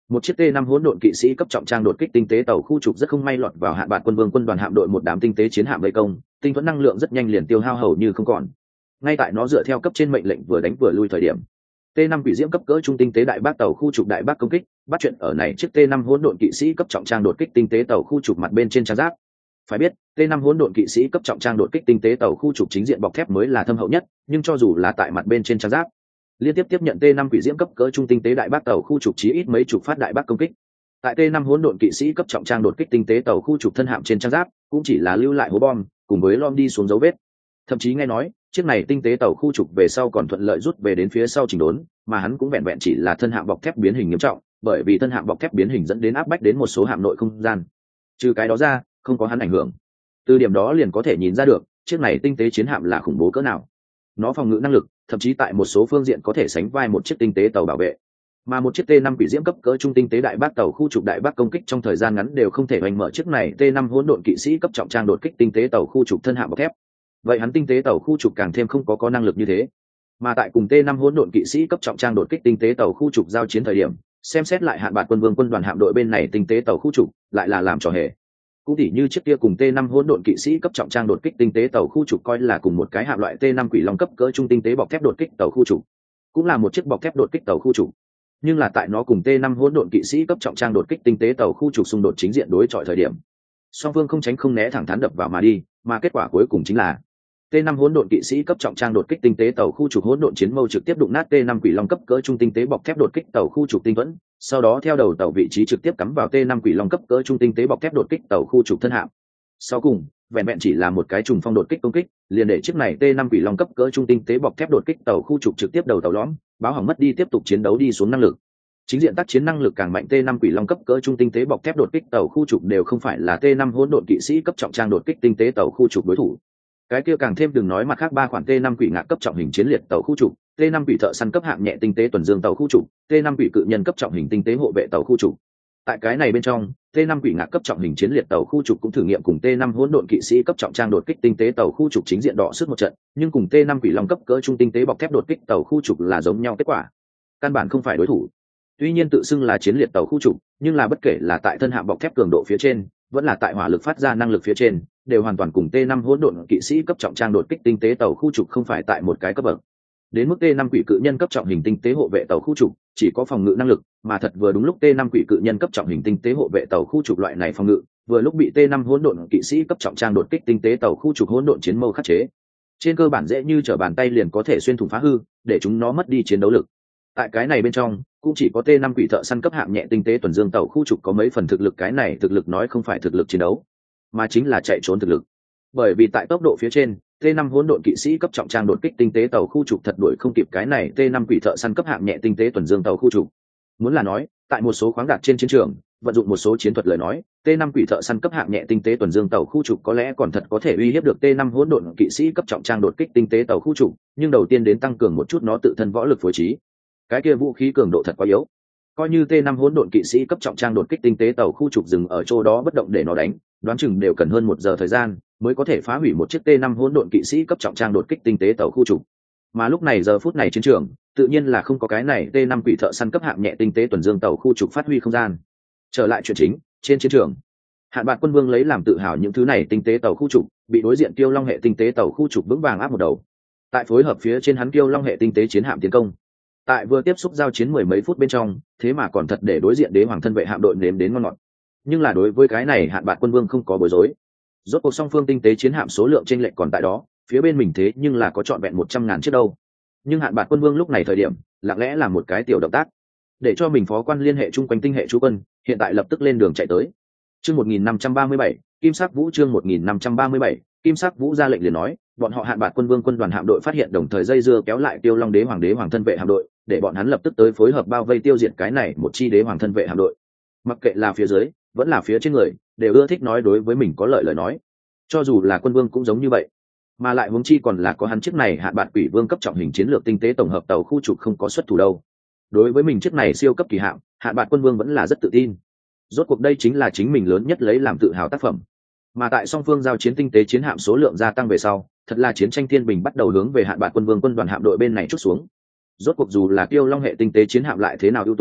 một chiếc t năm hỗn độn kỵ sĩ cấp trọng trang đột kích tinh tế tàu khu trục rất không may lọt vào hạn bạc quân vương quân đoàn hạm đội một đám tinh tế chiến hạm vây công, tinh thuẫn năng lượng rất nhanh liền tiêu hao hầu như không còn. Ngay tại nó dựa theo cấp trên mệnh lệnh vừa đánh vừa lui thời điểm, t năm quỷ diễm cấp cỡ trung tinh tế đại bác tàu khu trục đại bác công kích, bắt chuyện ở này chiếc t năm hỗn độn kỵ sĩ cấp trọng trang đột kích tinh tế tàu khu trục mặt bên trên trang giáp. Phải biết, t năm hỗn độn kỵ sĩ cấp trọng trang đột kích tinh tế tàu khu trục chính diện bọc thép mới là thâm hậu nhất, nhưng cho dù là tại mặt bên trên trang giáp, liên tiếp tiếp nhận t năm quỷ diễm cấp cỡ trung tinh tế đại bác tàu khu trục chí ít mấy chục phát đại bác công kích. Tại t năm hỗn độn kỵ sĩ cấp trọng trang đột kích tinh tế tàu khu trục thân hạm trên trang giáp, cũng chỉ là lưu lại hố bom, cùng với lom đi xuống dấu vết. Thậm chí nghe nói, chiếc này tinh tế tàu khu trục về sau còn thuận lợi rút về đến phía sau chỉnh đốn, mà hắn cũng vẹn vẹn chỉ là thân hạm bọc thép biến hình nghiêm trọng, bởi vì thân hạm bọc thép biến hình dẫn đến áp bách đến một số hạm nội không gian. Trừ cái đó ra, không có hắn ảnh hưởng. Từ điểm đó liền có thể nhìn ra được, chiếc này tinh tế chiến hạm là khủng bố cỡ nào. Nó phòng ngự năng lực, thậm chí tại một số phương diện có thể sánh vai một chiếc tinh tế tàu bảo vệ. Mà một chiếc t năm quỷ diễm cấp cỡ trung tinh tế đại bác tàu khu trục đại bác công kích trong thời gian ngắn đều không thể hoành mở chiếc này t năm hỗn độn kỵ sĩ cấp trọng trang đột kích tinh tế tàu khu trục thân hạm bọc thép. Vậy hắn tinh tế tàu khu trục càng thêm không có có năng lực như thế. Mà tại cùng t năm hỗn độn kỵ sĩ cấp trọng trang đột kích tinh tế tàu khu trục giao chiến thời điểm, xem xét lại hạn bạc quân vương quân đoàn hạm đội bên này tinh tế tàu khu trục lại là làm trò hề. Cũng tỉ như chiếc kia cùng t năm hỗn độn kỵ sĩ cấp trọng trang đột kích tinh tế tàu khu trục coi là cùng một cái hạm loại t năm quỷ long cấp cỡ trung tinh tế bọc thép đột kích tàu khu trục, cũng là một chiếc bọc thép đột kích tàu khu trục. Nhưng là tại nó cùng t năm hỗn độn kỵ sĩ cấp trọng trang đột kích tinh tế tàu khu trục xung đột chính diện đối chọi thời điểm, song phương không tránh không né thẳng thắn đập vào mà đi, mà kết quả cuối cùng chính là t năm hỗn độn kỵ sĩ cấp trọng trang đột kích tinh tế tàu khu trục hỗn độn chiến mâu trực tiếp đụng nát t năm quỷ long cấp cỡ trung tinh tế bọc thép đột kích tàu khu trục tinh thuẫn, sau đó theo đầu tàu vị trí trực tiếp cắm vào t năm quỷ long cấp cỡ trung tinh tế bọc thép đột kích tàu khu trục thân hạm. Sau cùng, vẹn vẹn chỉ là một cái trùng phong đột kích công kích, liền để chiếc này t năm quỷ long cấp cỡ trung tinh tế bọc thép đột kích tàu khu trục trực tiếp đầu tàu lõm, báo hỏng mất đi tiếp tục chiến đấu đi xuống năng lực. Chính diện tác chiến năng lực càng mạnh t năm quỷ long cấp cỡ trung tinh tế bọc thép đột kích tàu khu trục đều không phải là t năm hỗn độn kỵ sĩ cấp trọng trang đột kích tinh tế tàu khu trục đối thủ. Cái kia càng thêm đừng nói mặt khác ba khoản t năm quỷ ngạ cấp trọng hình chiến liệt tàu khu trục, t năm quỷ thợ săn cấp hạng nhẹ tinh tế tuần dương tàu khu trục, t năm quỷ cự nhân cấp trọng hình tinh tế hộ vệ tàu khu trục. Tại cái này bên trong, t năm quỷ ngạ cấp trọng hình chiến liệt tàu khu trục cũng thử nghiệm cùng t năm hỗn độn kỵ sĩ cấp trọng trang đột kích tinh tế tàu khu trục chính diện đọ sức một trận, nhưng cùng t năm quỷ long cấp cỡ trung tinh tế bọc thép đột kích tàu khu trục là giống nhau kết quả. Căn bản không phải đối thủ. Tuy nhiên tự xưng là chiến liệt tàu khu trục, nhưng là bất kể là tại thân hạm bọc thép cường độ phía trên, vẫn là tại hỏa lực phát ra năng lực phía trên, đều hoàn toàn cùng t năm hỗn độn kỵ sĩ cấp trọng trang đột kích tinh tế tàu khu trục không phải tại một cái cấp bậc. Đến mức t năm quỷ cự nhân cấp trọng hình tinh tế hộ vệ tàu khu trục chỉ có phòng ngự năng lực, mà thật vừa đúng lúc t năm quỷ cự nhân cấp trọng hình tinh tế hộ vệ tàu khu trục loại này phòng ngự, vừa lúc bị t năm hỗn độn kỵ sĩ cấp trọng trang đột kích tinh tế tàu khu trục hỗn độn chiến mâu khắc chế. Trên cơ bản dễ như trở bàn tay liền có thể xuyên thủng phá hư, để chúng nó mất đi chiến đấu lực. Tại cái này bên trong, cũng chỉ có t năm quỷ thợ săn cấp hạng nhẹ tinh tế tuần dương tàu khu trục có mấy phần thực lực, cái này thực lực nói không phải thực lực chiến đấu, mà chính là chạy trốn thực lực. Bởi vì tại tốc độ phía trên, t năm hỗn độn kỵ sĩ cấp trọng trang đột kích tinh tế tàu khu trục thật đuổi không kịp cái này t năm quỷ thợ săn cấp hạng nhẹ tinh tế tuần dương tàu khu trục. Muốn là nói, tại một số khoáng đạt trên chiến trường, vận dụng một số chiến thuật lời nói, t năm quỷ thợ săn cấp hạng nhẹ tinh tế tuần dương tàu khu trục có lẽ còn thật có thể uy hiếp được t năm hỗn độn kỵ sĩ cấp trọng trang đột kích tinh tế tàu khu trục, nhưng đầu tiên đến tăng cường một chút nó tự thân võ lực phối trí. Cái kia vũ khí cường độ thật quá yếu. Coi như t năm hỗn độn kỵ sĩ cấp trọng trang đột kích tinh tế tàu khu trục dừng ở chỗ đó bất động để nó đánh, đoán chừng đều cần hơn một giờ thời gian mới có thể phá hủy một chiếc t năm hỗn độn kỵ sĩ cấp trọng trang đột kích tinh tế tàu khu trục. Mà lúc này giờ phút này chiến trường, tự nhiên là không có cái này t năm quỷ thợ săn cấp hạng nhẹ tinh tế tuần dương tàu khu trục phát huy không gian. Trở lại chuyện chính, trên chiến trường, Hạn Bạc Quân Vương lấy làm tự hào những thứ này tinh tế tàu khu trục, bị đối diện Kiêu Long hệ tinh tế tàu khu trục vững vàng áp một đầu. Tại phối hợp phía trên hắn Kiêu Long hệ tinh tế chiến hạm tiến công. Tại vừa tiếp xúc giao chiến mười mấy phút bên trong, thế mà còn thật để đối diện Đế Hoàng thân vệ hạm đội nếm đến ngon ngọt. Nhưng là đối với cái này Hạn Bạc Quân Vương không có bối rối. Rốt cuộc song phương tinh tế chiến hạm số lượng chênh lệch còn tại đó, phía bên mình thế nhưng là có trọn vẹn một trăm ngàn chiếc đâu. Nhưng Hạn Bạc Quân Vương lúc này thời điểm, lặng lẽ làm một cái tiểu động tác, để cho mình phó quan liên hệ chung quanh tinh hệ chú quân, hiện tại lập tức lên đường chạy tới. Chương một nghìn năm trăm ba mươi bảy, Kim Sắc Vũ chương một nghìn năm trăm ba mươi bảy, Kim Sắc Vũ ra lệnh liền nói, bọn họ Hạn Bạc Quân Vương quân đoàn hạm đội phát hiện đồng thời dây dưa kéo lại Tiêu Long Đế Hoàng Đế Hoàng thân vệ hạm đội, để bọn hắn lập tức tới phối hợp bao vây tiêu diệt cái này một chi Đế Hoàng thân vệ hạm đội. Mặc kệ là phía dưới, vẫn là phía trên người, đều ưa thích nói đối với mình có lợi lời nói. Cho dù là quân vương cũng giống như vậy, mà lại huống chi còn là có hắn chiếc này Hạn Bạc Quỷ Vương cấp trọng hình chiến lược tinh tế tổng hợp tàu khu trục không có xuất thủ đâu. Đối với mình chiếc này siêu cấp kỳ hạm, Hạn Bạc Quân Vương vẫn là rất tự tin. Rốt cuộc đây chính là chính mình lớn nhất lấy làm tự hào tác phẩm. Mà tại song phương giao chiến tinh tế chiến hạm số lượng gia tăng về sau, thật là chiến tranh thiên bình bắt đầu hướng về Hạn Bạc Quân Vương quân đoàn hạm đội bên này trút xuống. Rốt cuộc dù là Kiêu Long hệ tinh tế chiến hạm lại thế nào ưu tú,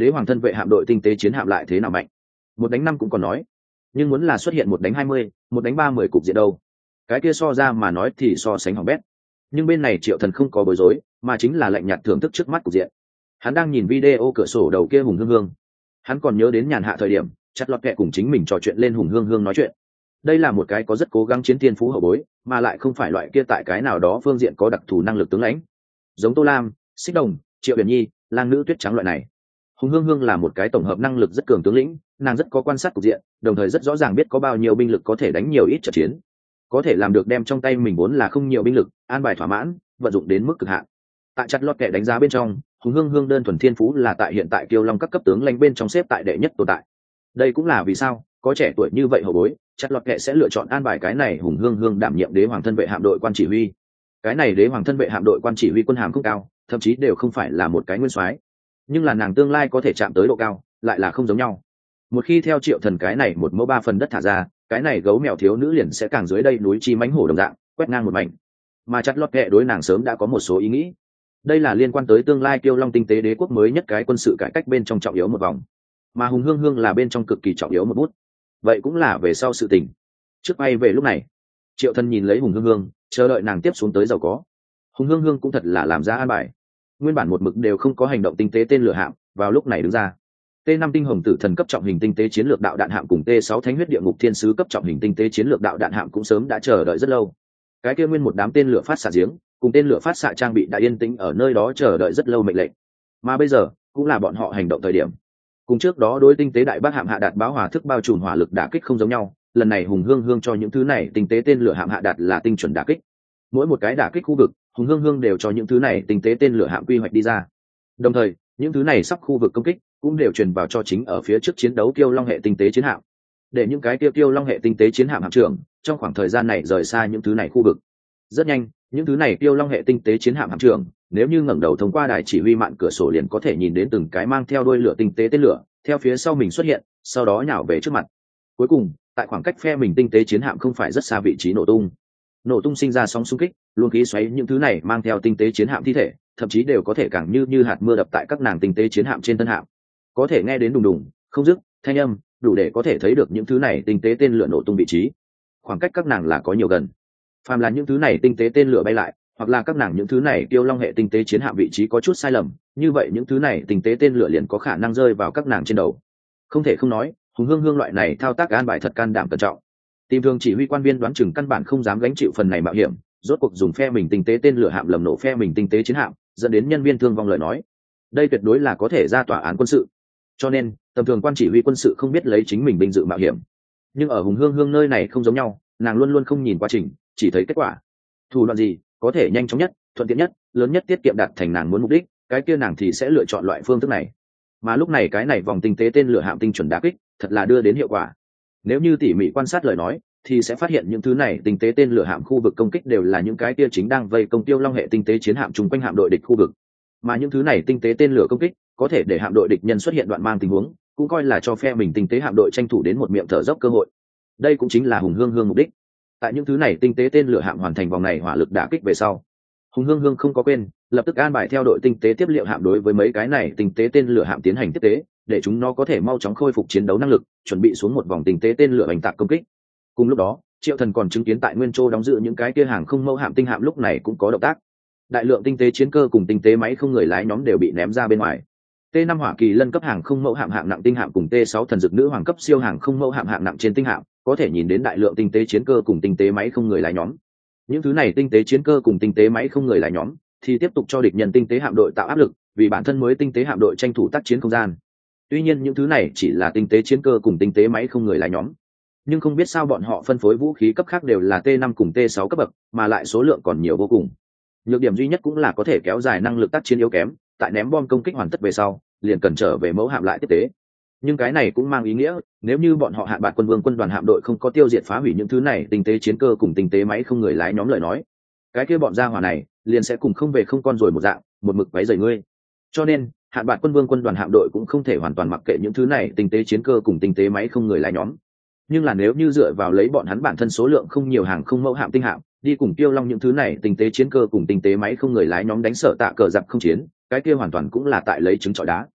đế hoàng thân vệ hạm đội tinh tế chiến hạm lại thế nào mạnh, một đánh năm cũng còn nói, nhưng muốn là xuất hiện một đánh hai mươi, một đánh ba mươi cục diện đâu, cái kia so ra mà nói thì so sánh hỏng bét. Nhưng bên này Triệu Thần không có bối rối, mà chính là lạnh nhạt thưởng thức trước mắt cục diện. Hắn đang nhìn video cửa sổ đầu kia Hùng Hương Hương, hắn còn nhớ đến nhàn hạ thời điểm chặt lọt kẹ cùng chính mình trò chuyện lên Hùng Hương Hương nói chuyện. Đây là một cái có rất cố gắng chiến thiên phú hậu bối, mà lại không phải loại kia tại cái nào đó phương diện có đặc thù năng lực tướng lãnh, giống Tô Lam, Xích Đồng, Triệu Biển Nhi, Lang Nữ Tuyết Trắng loại này. Hùng Hương Hương là một cái tổng hợp năng lực rất cường tướng lĩnh, nàng rất có quan sát cục diện, đồng thời rất rõ ràng biết có bao nhiêu binh lực có thể đánh nhiều ít trận chiến, có thể làm được đem trong tay mình vốn là không nhiều binh lực an bài thỏa mãn, vận dụng đến mức cực hạn. Tại chặt lọt kẹ đánh giá bên trong, Hùng Hương Hương đơn thuần thiên phú là tại hiện tại Kiêu Long các cấp tướng lãnh bên trong xếp tại đệ nhất tồn tại. Đây cũng là vì sao có trẻ tuổi như vậy hậu bối, chặt lọt kẹ sẽ lựa chọn an bài cái này Hùng Hương Hương đảm nhiệm đế hoàng thân vệ hạm đội quan chỉ huy. Cái này đế hoàng thân vệ hạm đội quan chỉ huy quân hàm không cao, thậm chí đều không phải là một cái nguyên soái, nhưng là nàng tương lai có thể chạm tới độ cao lại là không giống nhau. Một khi theo Triệu Thần cái này một mẫu ba phần đất thả ra, cái này gấu mèo thiếu nữ liền sẽ càng dưới đây núi chi mãnh hổ đồng dạng quét ngang một mảnh. Mà chặt lọt kẹ đối nàng sớm đã có một số ý nghĩ, đây là liên quan tới tương lai Kiêu Long tinh tế đế quốc mới nhất cái quân sự cải cách bên trong trọng yếu một vòng, mà Hùng Hương Hương là bên trong cực kỳ trọng yếu một bút. Vậy cũng là về sau sự tình. Trước bay về lúc này, Triệu Thần nhìn lấy Hùng Hương Hương, chờ đợi nàng tiếp xuống tới giàu có. Hùng Hương Hương cũng thật là làm ra an bài, nguyên bản một mực đều không có hành động tinh tế tên lửa hạm, vào lúc này đứng ra. T năm tinh hồng tử thần cấp trọng hình tinh tế chiến lược đạo đạn hạm cùng T sáu thánh huyết địa ngục thiên sứ cấp trọng hình tinh tế chiến lược đạo đạn hạm cũng sớm đã chờ đợi rất lâu. Cái kia nguyên một đám tên lửa phát xạ giếng cùng tên lửa phát xạ trang bị đã yên tĩnh ở nơi đó chờ đợi rất lâu mệnh lệnh, mà bây giờ cũng là bọn họ hành động thời điểm. Cùng trước đó đối tinh tế đại bác hạm hạ đạt báo hỏa thức bao trùm hỏa lực đả kích không giống nhau, lần này Hùng Hương Hương cho những thứ này tinh tế tên lửa hạm hạ đạt là tinh chuẩn đả kích. Mỗi một cái đả kích khu vực, Hùng Hương Hương đều cho những thứ này tinh tế tên lửa hạm quy hoạch đi ra. Đồng thời, những thứ này sắp khu vực công kích cũng đều truyền vào cho chính ở phía trước chiến đấu Kiêu Long hệ tinh tế chiến hạm, để những cái tiêu Kiêu Long hệ tinh tế chiến hạm hạm trưởng trong khoảng thời gian này rời xa những thứ này khu vực. Rất nhanh, những thứ này Kiêu Long hệ tinh tế chiến hạm hạm trưởng nếu như ngẩng đầu thông qua đài chỉ huy mạn cửa sổ liền có thể nhìn đến từng cái mang theo đuôi lửa tinh tế tên lửa theo phía sau mình xuất hiện, sau đó nhào về trước mặt. Cuối cùng, tại khoảng cách phe mình tinh tế chiến hạm không phải rất xa vị trí nổ tung. Nổ tung sinh ra sóng xung kích, luồng khí xoáy những thứ này mang theo tinh tế chiến hạm thi thể, thậm chí đều có thể càng như như hạt mưa đập tại các nàng tinh tế chiến hạm trên thân hạm. Có thể nghe đến đùng đùng, không dứt, thanh âm, đủ để có thể thấy được những thứ này tinh tế tên lửa nổ tung vị trí. Khoảng cách các nàng là có nhiều gần. Phàm là những thứ này tinh tế tên lửa bay lại, hoặc là các nàng những thứ này Kiêu Long hệ tinh tế chiến hạm vị trí có chút sai lầm, như vậy những thứ này tinh tế tên lửa liền có khả năng rơi vào các nàng trên đầu. Không thể không nói, Hùng Hương Hương loại này thao tác an bài thật can đảm cẩn trọng. Tìm thường chỉ huy quan viên đoán chừng căn bản không dám gánh chịu phần này mạo hiểm, rốt cuộc dùng phe mình tinh tế tên lửa hạm lầm nổ phe mình tinh tế chiến hạm, dẫn đến nhân viên thương vong lời nói, đây tuyệt đối là có thể ra tòa án quân sự. Cho nên, tầm thường quan chỉ huy quân sự không biết lấy chính mình binh dự mạo hiểm. Nhưng ở Hùng Hương Hương nơi này không giống nhau, nàng luôn luôn không nhìn quá trình, chỉ thấy kết quả. Thủ đoạn gì có thể nhanh chóng nhất, thuận tiện nhất, lớn nhất tiết kiệm đạt thành nàng muốn mục đích, cái kia nàng thì sẽ lựa chọn loại phương thức này. Mà lúc này cái này vòng tinh tế tên lửa hạm tinh chuẩn đả kích, thật là đưa đến hiệu quả. Nếu như tỉ mỉ quan sát lời nói, thì sẽ phát hiện những thứ này tinh tế tên lửa hạm khu vực công kích đều là những cái kia chính đang vây công Kiêu Long hệ tinh tế chiến hạm chung quanh hạm đội địch khu vực. Mà những thứ này tinh tế tên lửa công kích có thể để hạm đội địch nhân xuất hiện đoạn mang tình huống, cũng coi là cho phe mình tinh tế hạm đội tranh thủ đến một miệng thở dốc cơ hội. Đây cũng chính là Hùng Hương Hương mục đích. Tại những thứ này tinh tế tên lửa hạm hoàn thành vòng này hỏa lực đả kích về sau, Hùng Hương Hương không có quên lập tức an bài theo đội tinh tế tiếp liệu hạm đối với mấy cái này tinh tế tên lửa hạm tiến hành tiếp tế, để chúng nó có thể mau chóng khôi phục chiến đấu năng lực, chuẩn bị xuống một vòng tinh tế tên lửa hành tạc công kích. Cùng lúc đó, Triệu Thần còn chứng kiến tại Nguyên Châu đóng giữ những cái kia hàng không mẫu hạm tinh hạm lúc này cũng có động tác. Đại lượng tinh tế chiến cơ cùng tinh tế máy không người lái nhóm đều bị ném ra bên ngoài. T năm Hỏa Kỳ Lân cấp hàng không mẫu hạm hạng nặng tinh hạm cùng T sáu Thần Dực Nữ Hoàng cấp siêu hàng không mẫu hạm hạng nặng trên tinh hạm, có thể nhìn đến đại lượng tinh tế chiến cơ cùng tinh tế máy không người lái nhóm. Những thứ này tinh tế chiến cơ cùng tinh tế máy không người lái nhóm thì tiếp tục cho địch nhân tinh tế hạm đội tạo áp lực, vì bản thân mới tinh tế hạm đội tranh thủ tác chiến không gian. Tuy nhiên những thứ này chỉ là tinh tế chiến cơ cùng tinh tế máy không người lái nhóm, nhưng không biết sao bọn họ phân phối vũ khí cấp khác đều là T năm cùng T sáu cấp bậc, mà lại số lượng còn nhiều vô cùng. Nhược điểm duy nhất cũng là có thể kéo dài năng lực tác chiến yếu kém, tại ném bom công kích hoàn tất về sau, liền cần trở về mẫu hạm lại tiếp tế. Nhưng cái này cũng mang ý nghĩa, nếu như bọn họ hạn bạt quân vương quân đoàn hạm đội không có tiêu diệt phá hủy những thứ này tinh tế chiến cơ cùng tinh tế máy không người lái nhóm lời nói, cái kia bọn gia hỏa này liền sẽ cùng không về không con rồi một dạng, một mực váy rời ngươi. Cho nên, hạn bạt quân vương quân đoàn hạm đội cũng không thể hoàn toàn mặc kệ những thứ này tinh tế chiến cơ cùng tinh tế máy không người lái nhóm. Nhưng là nếu như dựa vào lấy bọn hắn bản thân số lượng không nhiều hàng không mẫu hạm tinh hạm, đi cùng Tiêu Long những thứ này tinh tế chiến cơ cùng tinh tế máy không người lái nhóm đánh sợ tạ cờ giặc không chiến, cái kia hoàn toàn cũng là tại lấy trứng trọi đá.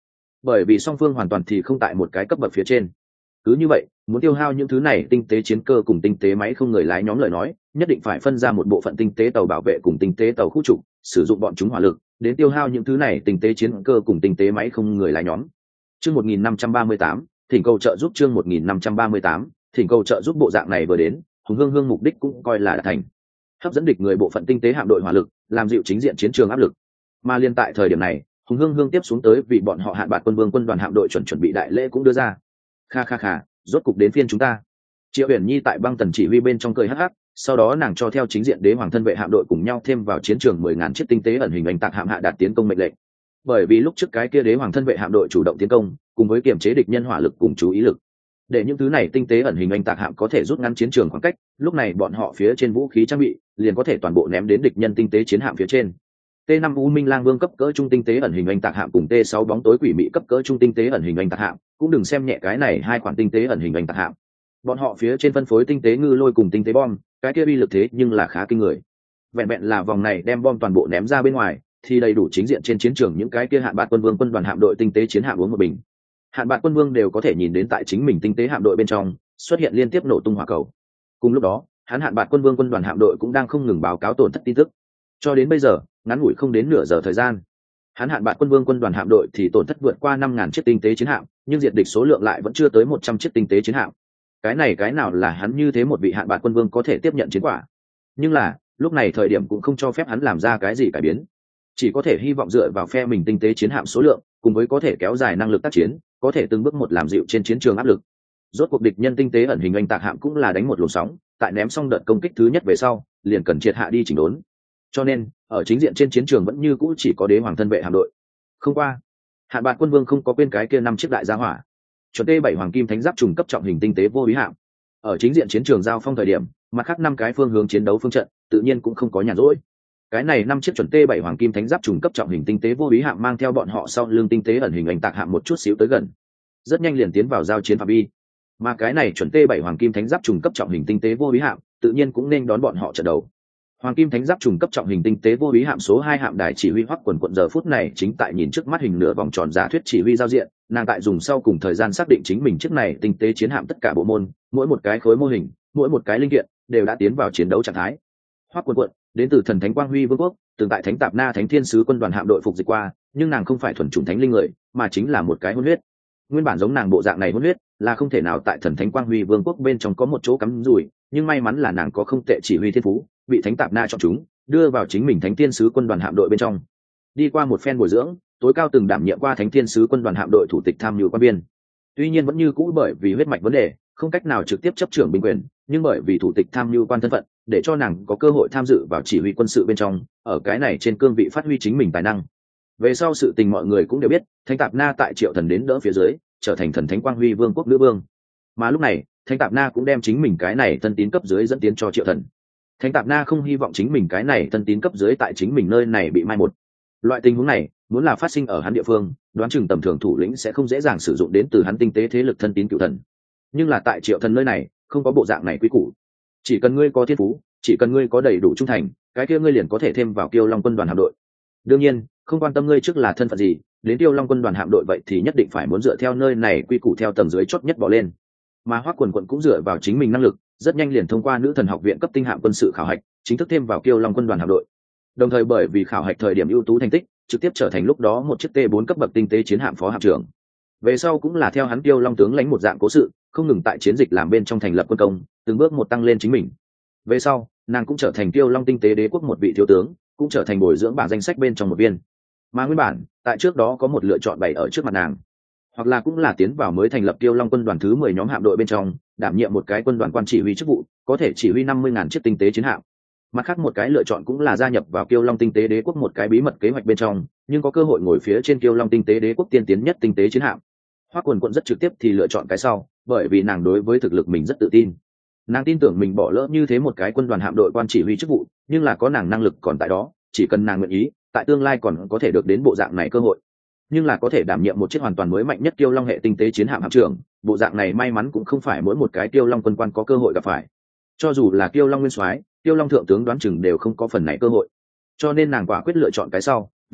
bởi vì song phương hoàn toàn thì không tại một cái cấp bậc phía trên. Cứ như vậy, muốn tiêu hao những thứ này tinh tế chiến cơ cùng tinh tế máy không người lái nhóm lời nói, nhất định phải phân ra một bộ phận tinh tế tàu bảo vệ cùng tinh tế tàu khu trục, sử dụng bọn chúng hỏa lực đến tiêu hao những thứ này tinh tế chiến cơ cùng tinh tế máy không người lái nhóm. Chương một nghìn năm trăm ba mươi tám, thỉnh cầu trợ giúp. Chương một nghìn năm trăm ba mươi tám, thỉnh cầu trợ giúp. Bộ dạng này vừa đến, Hùng Hương Hương mục đích cũng coi là đã thành. Hấp dẫn địch người bộ phận tinh tế hạm đội hỏa lực, làm dịu chính diện chiến trường áp lực. Mà liên tại thời điểm này, Hùng Hương Hương tiếp xuống tới vì bọn họ Hạn Bạt Quân Vương quân đoàn hạm đội chuẩn chuẩn bị đại lễ cũng đưa ra. Kha kha kha, rốt cục đến phiên chúng ta. Triệu Uyển Nhi tại băng tần chỉ huy bên trong cười hắc hắc, sau đó nàng cho theo chính diện đế hoàng thân vệ hạm đội cùng nhau thêm vào chiến trường mười ngàn chiếc tinh tế ẩn hình oanh tạc hạm hạ đạt tiến công mệnh lệnh. Bởi vì lúc trước cái kia đế hoàng thân vệ hạm đội chủ động tiến công, cùng với kiểm chế địch nhân hỏa lực cùng chú ý lực, để những thứ này tinh tế ẩn hình oanh tạc hạm có thể rút ngắn chiến trường khoảng cách, lúc này bọn họ phía trên vũ khí trang bị liền có thể toàn bộ ném đến địch nhân tinh tế chiến hạm phía trên. T năm U Minh Lang Vương cấp cỡ trung tinh tế ẩn hình oanh tạc hạm cùng T sáu bóng tối quỷ mị cấp cỡ trung tinh tế ẩn hình oanh tạc hạm, cũng đừng xem nhẹ cái này hai khoản tinh tế ẩn hình oanh tạc hạm. Bọn họ phía trên phân phối tinh tế ngư lôi cùng tinh tế bom, cái kia uy lực thế nhưng là khá kinh người. Vẹn vẹn là vòng này đem bom toàn bộ ném ra bên ngoài, thì đầy đủ chính diện trên chiến trường những cái kia Hạn Bạt Quân Vương quân đoàn hạm đội tinh tế chiến hạm uống một bình. Hạn Bạt Quân Vương đều có thể nhìn đến tại chính mình tinh tế hạm đội bên trong xuất hiện liên tiếp nổ tung hỏa cầu. Cùng lúc đó, hắn Hạn Bạt Quân Vương quân đoàn hạm đội cũng đang không ngừng báo cáo tổn thất tin tức. Cho đến bây giờ, ngắn ngủi không đến nửa giờ thời gian, hắn Hạn Bạt Quân Vương quân đoàn hạm đội thì tổn thất vượt qua năm ngàn chiếc tinh tế chiến hạm, nhưng diệt địch số lượng lại vẫn chưa tới một trăm chiếc tinh tế chiến hạm. Cái này cái nào là hắn như thế một vị Hạn Bạt Quân Vương có thể tiếp nhận chiến quả. Nhưng là, lúc này thời điểm cũng không cho phép hắn làm ra cái gì cải biến. Chỉ có thể hy vọng dựa vào phe mình tinh tế chiến hạm số lượng, cùng với có thể kéo dài năng lực tác chiến, có thể từng bước một làm dịu trên chiến trường áp lực. Rốt cuộc địch nhân tinh tế ẩn hình oanh tạc hạm cũng là đánh một luồng sóng, tại ném xong đợt công kích thứ nhất về sau, liền cần triệt hạ đi chỉnh đốn. Cho nên, ở chính diện trên chiến trường vẫn như cũ chỉ có đế hoàng thân vệ hạm đội. Không qua, Hạn Bạt Quân Vương không có quên cái kia năm chiếc đại gia hỏa. Chuẩn T bảy hoàng kim thánh giáp trùng cấp trọng hình tinh tế vô úy hạm. Ở chính diện chiến trường giao phong thời điểm, mặt khác năm cái phương hướng chiến đấu phương trận, tự nhiên cũng không có nhàn rỗi. Cái này năm chiếc chuẩn T bảy hoàng kim thánh giáp trùng cấp trọng hình tinh tế vô úy hạm mang theo bọn họ sau lưng tinh tế ẩn hình ảnh tạc hạm một chút xíu tới gần, rất nhanh liền tiến vào giao chiến phạm vi. Mà cái này chuẩn T bảy hoàng kim thánh giáp trùng cấp trọng hình tinh tế vô úy hạm, tự nhiên cũng nên đón bọn họ trận đầu. Hoàng kim thánh giáp trùng cấp trọng hình tinh tế vô úy hạm số hai hạm đài chỉ huy Hoắc Quần Quận giờ phút này chính tại nhìn trước mắt hình nửa vòng tròn giả thuyết chỉ huy giao diện, nàng tại dùng sau cùng thời gian xác định chính mình chiếc này tinh tế chiến hạm tất cả bộ môn, mỗi một cái khối mô hình, mỗi một cái linh kiện đều đã tiến vào chiến đấu trạng thái. Hoắc Quần Quận đến từ thần thánh Quang Huy Vương quốc, từng tại Thánh Tạp Na Thánh Thiên sứ quân đoàn hạm đội phục dịch qua, nhưng nàng không phải thuần chủng thánh linh người, mà chính là một cái hôn huyết. Nguyên bản giống nàng bộ dạng này hôn huyết, là không thể nào tại thần thánh Quang Huy Vương quốc bên trong có một chỗ cắm rủi, nhưng may mắn là nàng có không tệ chỉ huy thiên phú, bị Thánh Tạp Na chọn chúng, đưa vào chính mình Thánh Thiên sứ quân đoàn hạm đội bên trong. Đi qua một phen bồi dưỡng, tối cao từng đảm nhiệm qua Thánh Thiên sứ quân đoàn hạm đội thủ tịch tham mưu quan viên. Tuy nhiên vẫn như cũ bởi vì huyết mạch vấn đề, không cách nào trực tiếp chấp trưởng binh quyền, nhưng bởi vì thủ tịch tham mưu quan thân phận, để cho nàng có cơ hội tham dự vào chỉ huy quân sự bên trong, ở cái này trên cương vị phát huy chính mình tài năng. Về sau sự tình mọi người cũng đều biết, Thánh Tạp Na tại Triệu Thần đến đỡ phía dưới, trở thành thần thánh Quang Huy Vương quốc nữ vương. Mà lúc này, Thánh Tạp Na cũng đem chính mình cái này thân tín cấp dưới dẫn tiến cho Triệu Thần. Thánh Tạp Na không hy vọng chính mình cái này thân tín cấp dưới tại chính mình nơi này bị mai một. Loại tình huống này, muốn là phát sinh ở hắn địa phương, đoán chừng tầm thường thủ lĩnh sẽ không dễ dàng sử dụng đến từ hắn tinh tế thế lực thân tín cựu thần. Nhưng là tại Triệu Thần nơi này, không có bộ dạng này quý củ. Chỉ cần ngươi có thiên phú, chỉ cần ngươi có đầy đủ trung thành, cái kia ngươi liền có thể thêm vào Kiêu Long quân đoàn hạm đội. Đương nhiên, không quan tâm ngươi trước là thân phận gì, đến Kiêu Long quân đoàn hạm đội vậy thì nhất định phải muốn dựa theo nơi này quy củ theo tầng dưới chót nhất bỏ lên. Mà Hoắc Quần Quận cũng dựa vào chính mình năng lực, rất nhanh liền thông qua nữ thần học viện cấp tinh hạm quân sự khảo hạch, chính thức thêm vào Kiêu Long quân đoàn hạm đội. Đồng thời bởi vì khảo hạch thời điểm ưu tú thành tích, trực tiếp trở thành lúc đó một chiếc T bốn cấp bậc tinh tế chiến hạm phó hạm trưởng. Về sau cũng là theo hắn Kiêu Long tướng lãnh một dạng cố sự, không ngừng tại chiến dịch làm bên trong thành lập quân công, từng bước một tăng lên chính mình. Về sau, nàng cũng trở thành Kiêu Long tinh tế đế quốc một vị thiếu tướng, cũng trở thành bồi dưỡng bảng danh sách bên trong một viên. Mà nguyên bản, tại trước đó có một lựa chọn bày ở trước mặt nàng, hoặc là cũng là tiến vào mới thành lập Kiêu Long quân đoàn thứ mười nhóm hạm đội bên trong, đảm nhiệm một cái quân đoàn quan chỉ huy chức vụ, có thể chỉ huy năm mươi ngàn chiếc tinh tế chiến hạm. Mặt khác một cái lựa chọn cũng là gia nhập vào Kiêu Long tinh tế đế quốc một cái bí mật kế hoạch bên trong, nhưng có cơ hội ngồi phía trên Kiêu Long tinh tế đế quốc tiên tiến nhất tinh tế chiến hạm. Hoắc Quần Quận rất trực tiếp thì lựa chọn cái sau, bởi vì nàng đối với thực lực mình rất tự tin. Nàng tin tưởng mình bỏ lỡ như thế một cái quân đoàn hạm đội quan chỉ huy chức vụ, nhưng là có nàng năng lực còn tại đó, chỉ cần nàng nguyện ý, tại tương lai còn có thể được đến bộ dạng này cơ hội. Nhưng là có thể đảm nhiệm một chiếc hoàn toàn mới mạnh nhất Kiêu Long hệ tinh tế chiến hạm hạm trưởng, bộ dạng này may mắn cũng không phải mỗi một cái Kiêu Long quân quan có cơ hội gặp phải. Cho dù là Kiêu Long nguyên soái, Kiêu Long thượng tướng đoán chừng đều không có phần này cơ hội. Cho nên nàng quả quyết lựa chọn cái sau,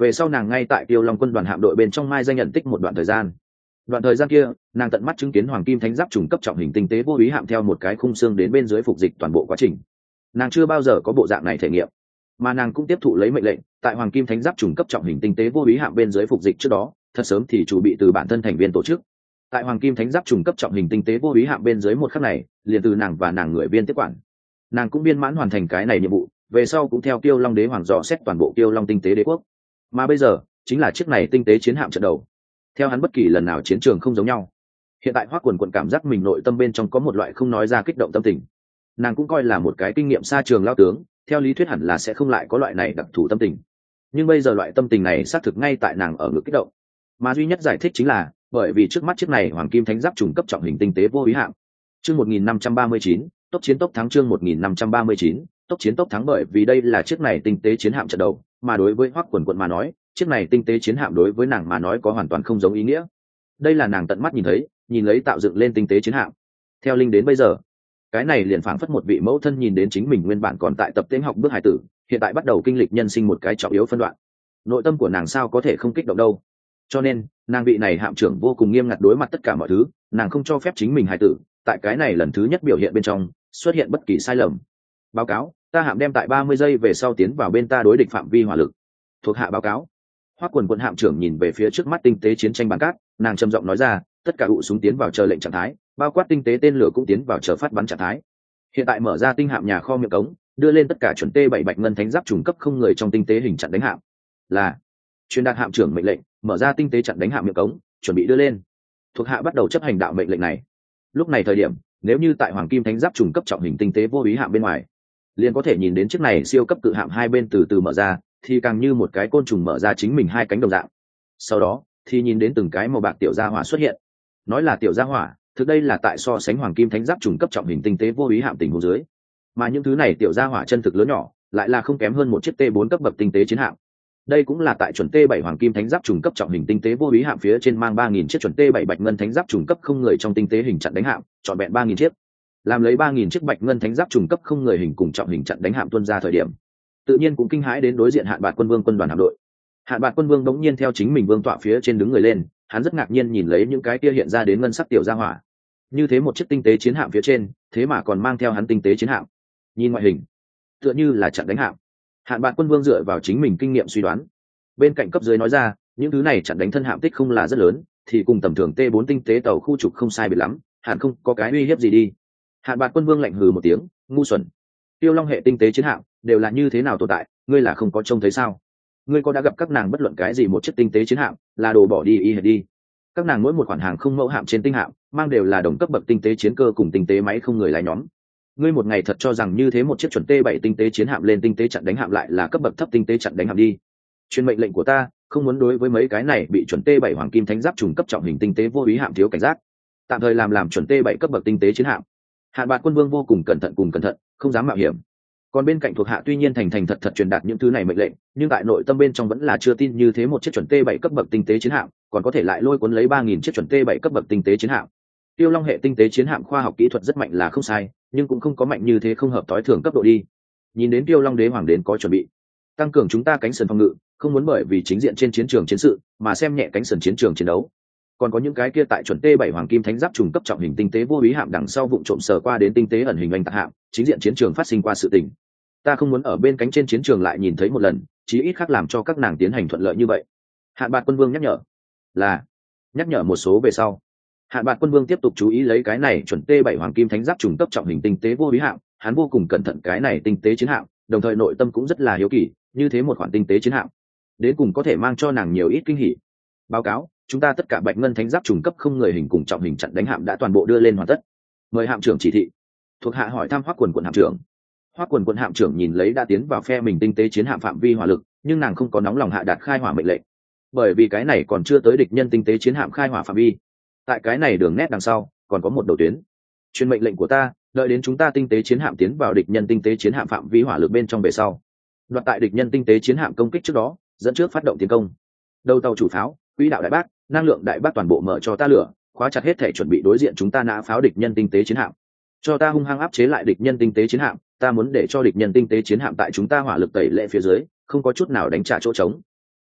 về sau nàng ngay tại Tiêu Long quân đoàn hạm đội bên trong mai danh nhận tích một đoạn thời gian. Đoạn thời gian kia, nàng tận mắt chứng kiến hoàng kim thánh giáp trùng cấp trọng hình tinh tế vô úy hạm theo một cái khung xương đến bên dưới phục dịch toàn bộ quá trình. Nàng chưa bao giờ có bộ dạng này thể nghiệm, mà nàng cũng tiếp thụ lấy mệnh lệnh, tại hoàng kim thánh giáp trùng cấp trọng hình tinh tế vô úy hạm bên dưới phục dịch trước đó, thật sớm thì chủ bị từ bản thân thành viên tổ chức. Tại hoàng kim thánh giáp trùng cấp trọng hình tinh tế vô úy hạm bên dưới một khắc này, liền từ nàng và nàng người viên tiếp quản. Nàng cũng viên mãn hoàn thành cái này nhiệm vụ, về sau cũng theo Tiêu Long đế hoàng dò xét toàn bộ Tiêu Long tinh tế đế quốc. Mà bây giờ, chính là chiếc này tinh tế chiến hạm trận đầu. Theo hắn bất kỳ lần nào chiến trường không giống nhau. Hiện tại Hoắc Quần Quần cảm giác mình nội tâm bên trong có một loại không nói ra kích động tâm tình. Nàng cũng coi là một cái kinh nghiệm xa trường lao tướng, theo lý thuyết hẳn là sẽ không lại có loại này đặc thù tâm tình. Nhưng bây giờ loại tâm tình này xác thực ngay tại nàng ở ngực kích động. Mà duy nhất giải thích chính là, bởi vì trước mắt chiếc này hoàng kim thánh giáp trùng cấp trọng hình tinh tế vô úy hạm. Chương một nghìn năm trăm ba mươi chín, tốc chiến tốc thắng chương một nghìn năm trăm ba mươi chín, tốc chiến tốc thắng bởi vì đây là chiếc này tinh tế chiến hạm trận đầu, mà đối với Hoắc Quần Quần mà nói, chiếc này tinh tế chiến hạm đối với nàng mà nói có hoàn toàn không giống ý nghĩa. Đây là nàng tận mắt nhìn thấy, nhìn lấy tạo dựng lên tinh tế chiến hạm. Theo linh đến bây giờ, cái này liền phảng phất một vị mẫu thân nhìn đến chính mình nguyên bản còn tại tập tễnh học bước hải tử, hiện tại bắt đầu kinh lịch nhân sinh một cái trọng yếu phân đoạn. Nội tâm của nàng sao có thể không kích động đâu. Cho nên, nàng vị này hạm trưởng vô cùng nghiêm ngặt đối mặt tất cả mọi thứ, nàng không cho phép chính mình hải tử, tại cái này lần thứ nhất biểu hiện bên trong, xuất hiện bất kỳ sai lầm. Báo cáo, ta hạm đem tại ba mươi giây về sau tiến vào bên ta đối địch phạm vi hỏa lực. Thuộc hạ báo cáo. Hoắc Quần Quần hạm trưởng nhìn về phía trước mắt tinh tế chiến tranh bàn cát, nàng trầm giọng nói ra, tất cả ụ súng tiến vào chờ lệnh trạng thái, bao quát tinh tế tên lửa cũng tiến vào chờ phát bắn trạng thái. Hiện tại mở ra tinh hạm nhà kho miệng cống, đưa lên tất cả chuẩn T bảy bạch ngân thánh giáp trùng cấp không người trong tinh tế hình chặn đánh hạm. Là truyền đạt hạm trưởng mệnh lệnh, mở ra tinh tế chặn đánh hạm miệng cống, chuẩn bị đưa lên. Thuộc hạ bắt đầu chấp hành đạo mệnh lệnh này. Lúc này thời điểm, nếu như tại hoàng kim thánh giáp trùng cấp trọng hình tinh tế vô úy hạm bên ngoài, liền có thể nhìn đến chiếc này siêu cấp cự hạm hai bên từ từ mở ra, thì càng như một cái côn trùng mở ra chính mình hai cánh đồng dạng. Sau đó thì nhìn đến từng cái màu bạc tiểu gia hỏa xuất hiện. Nói là tiểu gia hỏa, thực đây là tại so sánh hoàng kim thánh giáp trùng cấp trọng hình tinh tế vô úy hạm tình huống dưới, mà những thứ này tiểu gia hỏa chân thực lớn nhỏ lại là không kém hơn một chiếc T bốn cấp bậc tinh tế chiến hạm. Đây cũng là tại chuẩn T bảy hoàng kim thánh giáp trùng cấp trọng hình tinh tế vô úy hạm phía trên mang ba nghìn chiếc chuẩn T bảy bạch ngân thánh giáp trùng cấp không người trong tinh tế hình chặn đánh hạm, trọn vẹn ba nghìn chiếc. Làm lấy ba nghìn chiếc bạch ngân thánh giáp trùng cấp không người hình cùng trọng hình chặn đánh hạm tuôn ra thời điểm, tự nhiên cũng kinh hãi đến đối diện Hạn Bạt Quân Vương quân đoàn hạm đội. Hạn Bạt Quân Vương đống nhiên theo chính mình vương tọa phía trên đứng người lên, hắn rất ngạc nhiên nhìn lấy những cái kia hiện ra đến ngân sắc tiểu gia hỏa. Như thế một chiếc tinh tế chiến hạm phía trên, thế mà còn mang theo hắn tinh tế chiến hạm. Nhìn ngoại hình, tựa như là chặn đánh hạm. Hạn Bạt Quân Vương dựa vào chính mình kinh nghiệm suy đoán. Bên cạnh cấp dưới nói ra, những thứ này chặn đánh thân hạm tích không là rất lớn, thì cùng tầm thường T bốn tinh tế tàu khu trục không sai biệt lắm, hẳn không có cái uy hiếp gì đi. Hạn Bạt Quân Vương lạnh hừ một tiếng, ngu xuẩn. Tiêu Long hệ tinh tế chiến hạm đều là như thế nào tồn tại, ngươi là không có trông thấy sao? Ngươi có đã gặp các nàng bất luận cái gì một chiếc tinh tế chiến hạm, là đồ bỏ đi y hệt đi. Các nàng mỗi một khoản hàng không mẫu hạm trên tinh hạm, mang đều là đồng cấp bậc tinh tế chiến cơ cùng tinh tế máy không người lái nhóm. Ngươi một ngày thật cho rằng như thế một chiếc chuẩn T bảy tinh tế chiến hạm lên tinh tế chặn đánh hạm lại là cấp bậc thấp tinh tế chặn đánh hạm đi. Truyền mệnh lệnh của ta, không muốn đối với mấy cái này bị chuẩn T bảy hoàng kim thánh giáp trùng cấp trọng hình tinh tế vô úy hạm thiếu cảnh giác. Tạm thời làm làm chuẩn T bảy cấp bậc tinh tế chiến hạm. Hạn Bạt Quân Vương vô cùng cẩn thận cùng cẩn thận, không dám mạo hiểm. Còn bên cạnh thuộc hạ tuy nhiên thành thành thật thật truyền đạt những thứ này mệnh lệnh, nhưng tại nội tâm bên trong vẫn là chưa tin như thế một chiếc chuẩn T bảy cấp bậc tinh tế chiến hạm, còn có thể lại lôi cuốn lấy ba nghìn chiếc chuẩn T bảy cấp bậc tinh tế chiến hạm. Tiêu Long hệ tinh tế chiến hạm khoa học kỹ thuật rất mạnh là không sai, nhưng cũng không có mạnh như thế không hợp tối thường cấp độ đi. Nhìn đến Tiêu Long đế hoàng đến có chuẩn bị, tăng cường chúng ta cánh sườn phòng ngự, không muốn bởi vì chính diện trên chiến trường chiến sự mà xem nhẹ cánh sườn chiến trường chiến đấu. Còn có những cái kia tại chuẩn T bảy hoàng kim thánh giáp trùng cấp trọng hình tinh tế vô úy hạm đằng sau vụng trộm sờ qua đến tinh tế ẩn hình anh tạc hạm, chính diện chiến trường phát sinh qua sự tình. Ta không muốn ở bên cánh trên chiến trường lại nhìn thấy một lần, chí ít khác làm cho các nàng tiến hành thuận lợi như vậy. Hạn Bạt Quân Vương nhắc nhở. Là nhắc nhở một số về sau. Hạn Bạt Quân Vương tiếp tục chú ý lấy cái này chuẩn T bảy hoàng kim thánh giáp trùng cấp trọng hình tinh tế vô úy hạm, hắn vô cùng cẩn thận cái này tinh tế chiến hạm, đồng thời nội tâm cũng rất là hiếu kỳ, như thế một khoản tinh tế chiến hạm, đến cùng có thể mang cho nàng nhiều ít kinh hỉ. Báo cáo, chúng ta tất cả bạch ngân thánh giáp trùng cấp không người hình cùng trọng hình chặn đánh hạm đã toàn bộ đưa lên hoàn tất. Mời hạm trưởng chỉ thị. Thuộc hạ hỏi thăm Hoắc Quần Quần hạm trưởng. Hoắc Quần Quần hạm trưởng nhìn lấy đã tiến vào phe mình tinh tế chiến hạm phạm vi hỏa lực, nhưng nàng không có nóng lòng hạ đạt khai hỏa mệnh lệnh, bởi vì cái này còn chưa tới địch nhân tinh tế chiến hạm khai hỏa phạm vi. Tại cái này đường nét đằng sau, còn có một đầu tuyến. Truyền mệnh lệnh của ta, đợi đến chúng ta tinh tế chiến hạm tiến vào địch nhân tinh tế chiến hạm phạm vi hỏa lực bên trong về sau, đoạt tại địch nhân tinh tế chiến hạm công kích trước đó, dẫn trước phát động tiến công. Đầu tàu chủ pháo, quỹ đạo đại bác, năng lượng đại bác toàn bộ mở cho ta lửa, khóa chặt hết thể chuẩn bị đối diện chúng ta nã pháo địch nhân tinh tế chiến hạm. Cho ta hung hăng áp chế lại địch nhân tinh tế chiến hạm, ta muốn để cho địch nhân tinh tế chiến hạm tại chúng ta hỏa lực tẩy lệ phía dưới, không có chút nào đánh trả chỗ trống.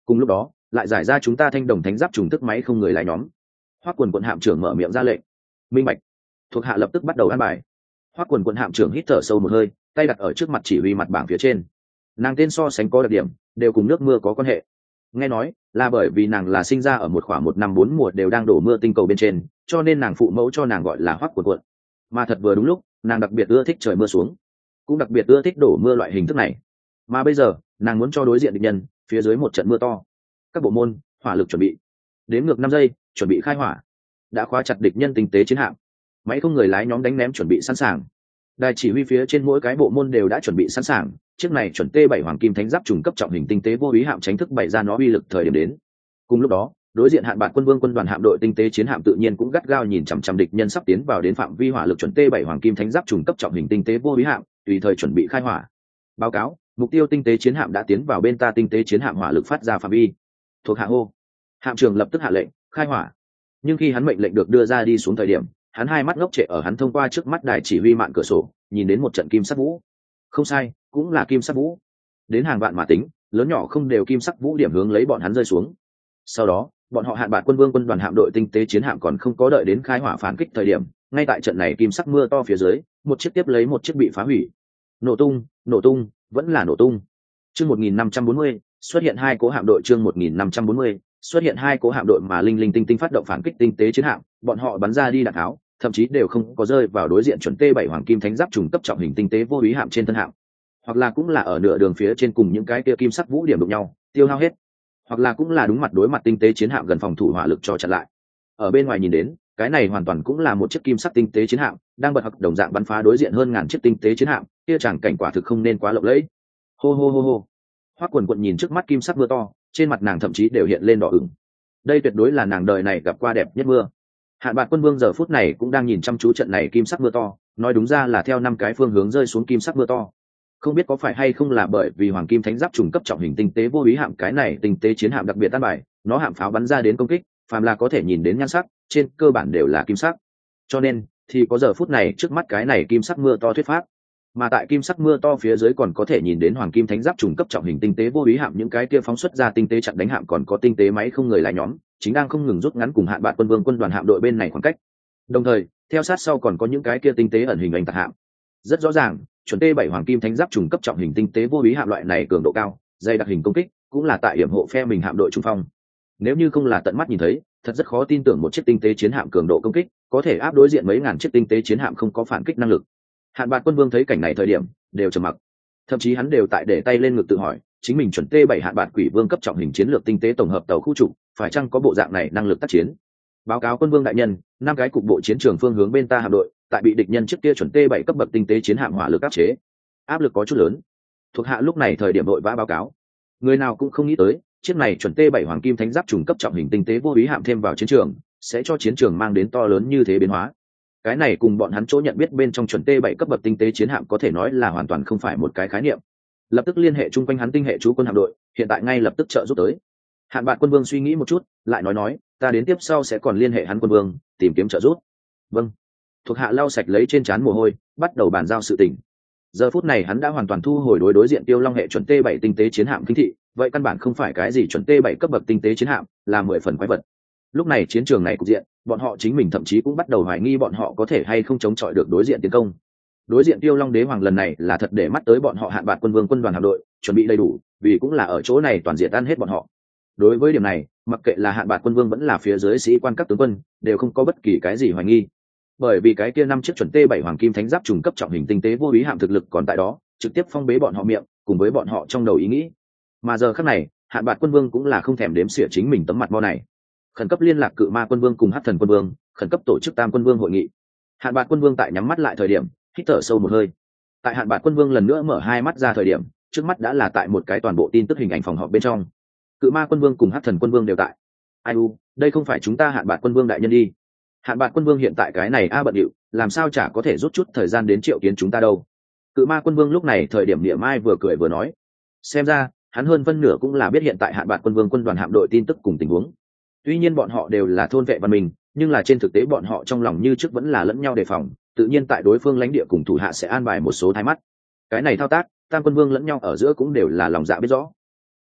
cùng lúc đó lại giải ra chúng ta thanh đồng thánh giáp trùng tức máy không người lái nhóm. Hoắc Quần Quận hạm trưởng mở miệng ra lệnh. Minh bạch. Thuộc hạ lập tức bắt đầu an bài. Hoắc Quần Quận hạm trưởng hít thở sâu một hơi, tay đặt ở trước mặt chỉ huy mặt bảng phía trên. Nàng tên so sánh có đặc điểm, đều cùng nước mưa có quan hệ. Nghe nói là bởi vì nàng là sinh ra ở một khoảng một năm bốn mùa đều đang đổ mưa tinh cầu bên trên, cho nên nàng phụ mẫu cho nàng gọi là Hoắc Quần Quận. Mà thật vừa đúng lúc, nàng đặc biệt ưa thích trời mưa xuống, cũng đặc biệt ưa thích đổ mưa loại hình thức này. Mà bây giờ nàng muốn cho đối diện địch nhân phía dưới một trận mưa to. Các bộ môn hỏa lực chuẩn bị, đến ngược năm giây, chuẩn bị khai hỏa. Đã khóa chặt địch nhân tinh tế chiến hạm, máy không người lái nhóm đánh ném chuẩn bị sẵn sàng. Đài chỉ huy phía trên mỗi cái bộ môn đều đã chuẩn bị sẵn sàng, chiếc này chuẩn T bảy hoàng kim thánh giáp trùng cấp trọng hình tinh tế vô úy hạm chính thức bày ra nó uy lực thời điểm đến. Cùng lúc đó, đối diện hạn bạc quân vương quân đoàn hạm đội tinh tế chiến hạm tự nhiên cũng gắt gao nhìn chằm chằm địch nhân sắp tiến vào đến phạm vi hỏa lực chuẩn T bảy hoàng kim thánh giáp trùng cấp trọng hình tinh tế vô úy hạm, tùy thời chuẩn bị khai hỏa. Báo cáo, mục tiêu tinh tế chiến hạm đã tiến vào bên ta tinh tế chiến hạm hỏa lực phát ra phạm vi. Thuộc hạ hô. Hạm trưởng lập tức hạ lệnh khai hỏa. Nhưng khi hắn mệnh lệnh được đưa ra đi xuống thời điểm, hắn hai mắt ngốc trệ ở hắn thông qua trước mắt đài chỉ huy mạn cửa sổ, nhìn đến một trận kim sắc vũ. Không sai, cũng là kim sắc vũ. Đến hàng vạn mà tính, lớn nhỏ không đều kim sắc vũ điểm hướng lấy bọn hắn rơi xuống. Sau đó, bọn họ hạn bạc quân vương quân đoàn hạm đội tinh tế chiến hạm còn không có đợi đến khai hỏa phản kích thời điểm, ngay tại trận này kim sắc mưa to phía dưới, một chiếc tiếp lấy một chiếc bị phá hủy. Nổ tung, nổ tung, vẫn là nổ tung. Chương một nghìn năm trăm bốn mươi, xuất hiện hai cố hạm đội chương một nghìn năm trăm bốn mươi, xuất hiện hai cố hạm đội mà linh linh tinh tinh phát động phản kích tinh tế chiến hạm, bọn họ bắn ra đi đạn tháo, thậm chí đều không có rơi vào đối diện chuẩn T bảy hoàng kim thánh giáp trùng cấp trọng hình tinh tế vô úy hạm trên thân hạm, hoặc là cũng là ở nửa đường phía trên cùng những cái kia kim sắc vũ điểm đụng nhau, tiêu hao hết, hoặc là cũng là đúng mặt đối mặt tinh tế chiến hạm gần phòng thủ hỏa lực cho chặn lại. Ở bên ngoài nhìn đến, cái này hoàn toàn cũng là một chiếc kim sắc tinh tế chiến hạm đang bật học đồng dạng bắn phá đối diện hơn ngàn chiếc tinh tế chiến hạm, kia chẳng cảnh quả thực không nên quá lộng lẫy. Hô hô hô hô. Hoắc Quần Quận nhìn trước mắt kim sắc mưa to, trên mặt nàng thậm chí đều hiện lên đỏ ửng. Đây tuyệt đối là nàng đời này gặp qua đẹp nhất mưa. Hạn bạc quân vương giờ phút này cũng đang nhìn chăm chú trận này kim sắc mưa to, nói đúng ra là theo năm cái phương hướng rơi xuống kim sắc mưa to. Không biết có phải hay không là bởi vì hoàng kim thánh giáp trùng cấp trọng hình tinh tế vô úy hạm cái này tinh tế chiến hạm đặc biệt tan bài, nó hạm pháo bắn ra đến công kích, phàm là có thể nhìn đến nhan sắc, trên cơ bản đều là kim sắc. Cho nên, thì có giờ phút này trước mắt cái này kim sắc mưa to thuyết pháp. Mà tại kim sắc mưa to phía dưới còn có thể nhìn đến hoàng kim thánh giáp trùng cấp trọng hình tinh tế vô úy hạm những cái kia phóng xuất ra tinh tế chặn đánh hạm còn có tinh tế máy không người lái nhóm, chính đang không ngừng rút ngắn cùng hạn bạc quân vương quân đoàn hạm đội bên này khoảng cách. Đồng thời, theo sát sau còn có những cái kia tinh tế ẩn hình anh tạc hạm. Rất rõ ràng, chuẩn T bảy hoàng kim thánh giáp trùng cấp trọng hình tinh tế vô úy hạm loại này cường độ cao, dày đặc hình công kích, cũng là tại hiểm hộ phe mình hạm đội trung phong. Nếu như không là tận mắt nhìn thấy, thật rất khó tin tưởng một chiếc tinh tế chiến hạm cường độ công kích có thể áp đối diện mấy ngàn chiếc tinh tế chiến hạm không có phản kích năng lực. Hạn bạc quân vương thấy cảnh này thời điểm đều trầm mặc, thậm chí hắn đều tại để tay lên ngực tự hỏi, chính mình chuẩn T bảy hạn bạc quỷ vương cấp trọng hình chiến lược tinh tế tổng hợp tàu khu trục phải chăng có bộ dạng này năng lực tác chiến. Báo cáo quân vương đại nhân, năm cái cục bộ chiến trường phương hướng bên ta hạm đội tại bị địch nhân trước kia chuẩn T bảy cấp bậc tinh tế chiến hạm hỏa lực áp chế, áp lực có chút lớn. Thuộc hạ lúc này thời điểm đội vã báo cáo, người nào cũng không nghĩ tới chiếc này chuẩn T bảy hoàng kim thánh giáp trùng cấp trọng hình tinh tế vô úy hạm thêm vào chiến trường sẽ cho chiến trường mang đến to lớn như thế biến hóa. Cái này cùng bọn hắn chỗ nhận biết bên trong chuẩn T bảy cấp bậc tinh tế chiến hạm có thể nói là hoàn toàn không phải một cái khái niệm. Lập tức liên hệ chung quanh hắn tinh hệ chú quân hạm đội, hiện tại ngay lập tức trợ giúp tới. Hạn bạc quân vương suy nghĩ một chút, lại nói nói, ta đến tiếp sau sẽ còn liên hệ hắn quân vương, tìm kiếm trợ giúp. Vâng. Thuộc hạ lau sạch lấy trên trán mồ hôi, bắt đầu bàn giao sự tình. Giờ phút này hắn đã hoàn toàn thu hồi đối đối diện Tiêu Long hệ chuẩn T bảy tinh tế chiến hạm kinh thị, vậy căn bản không phải cái gì chuẩn T bảy cấp bậc tinh tế chiến hạm, là mười phần quái vật. Lúc này chiến trường này cục diện, bọn họ chính mình thậm chí cũng bắt đầu hoài nghi bọn họ có thể hay không chống chọi được đối diện tiến công. Đối diện Tiêu Long đế hoàng lần này là thật để mắt tới bọn họ hạn bạc quân vương quân đoàn hạm đội, chuẩn bị đầy đủ, vì cũng là ở chỗ này toàn diện tan hết bọn họ. Đối với điểm này, mặc kệ là hạn bạc quân vương vẫn là phía dưới sĩ quan các tướng quân, đều không có bất kỳ cái gì hoài nghi. Bởi vì cái kia năm chiếc chuẩn T bảy hoàng kim thánh giáp trùng cấp trọng hình tinh tế vô úy hạm thực lực còn tại đó, trực tiếp phong bế bọn họ miệng, cùng với bọn họ trong đầu ý nghĩ. Mà giờ khắc này, hạn bạc quân vương cũng là không thèm đếm xỉa chính mình tấm mặt mo này. Khẩn cấp liên lạc cự ma quân vương cùng hắc thần quân vương, khẩn cấp tổ chức tam quân vương hội nghị. Hạn bạc quân vương tại nhắm mắt lại thời điểm, hít thở sâu một hơi. Tại hạn bạc quân vương lần nữa mở hai mắt ra thời điểm, trước mắt đã là tại một cái toàn bộ tin tức hình ảnh phòng họp bên trong. Cự ma quân vương cùng hắc thần quân vương đều tại. Ai u, đây không phải chúng ta hạn bạc quân vương đại nhân đi. Hạn bạc quân vương hiện tại cái này a bận điệu, làm sao chả có thể rút chút thời gian đến triệu kiến chúng ta đâu. Cự ma quân vương lúc này thời điểm niệm ai vừa cười vừa nói, xem ra hắn hơn phân nửa cũng là biết hiện tại hạn bạc quân vương quân đoàn hạm đội tin tức cùng tình huống. Tuy nhiên bọn họ đều là thôn vệ văn minh, nhưng là trên thực tế bọn họ trong lòng như trước vẫn là lẫn nhau đề phòng, tự nhiên tại đối phương lãnh địa cùng thủ hạ sẽ an bài một số thái mắt. Cái này thao tác, tam quân vương lẫn nhau ở giữa cũng đều là lòng dạ biết rõ.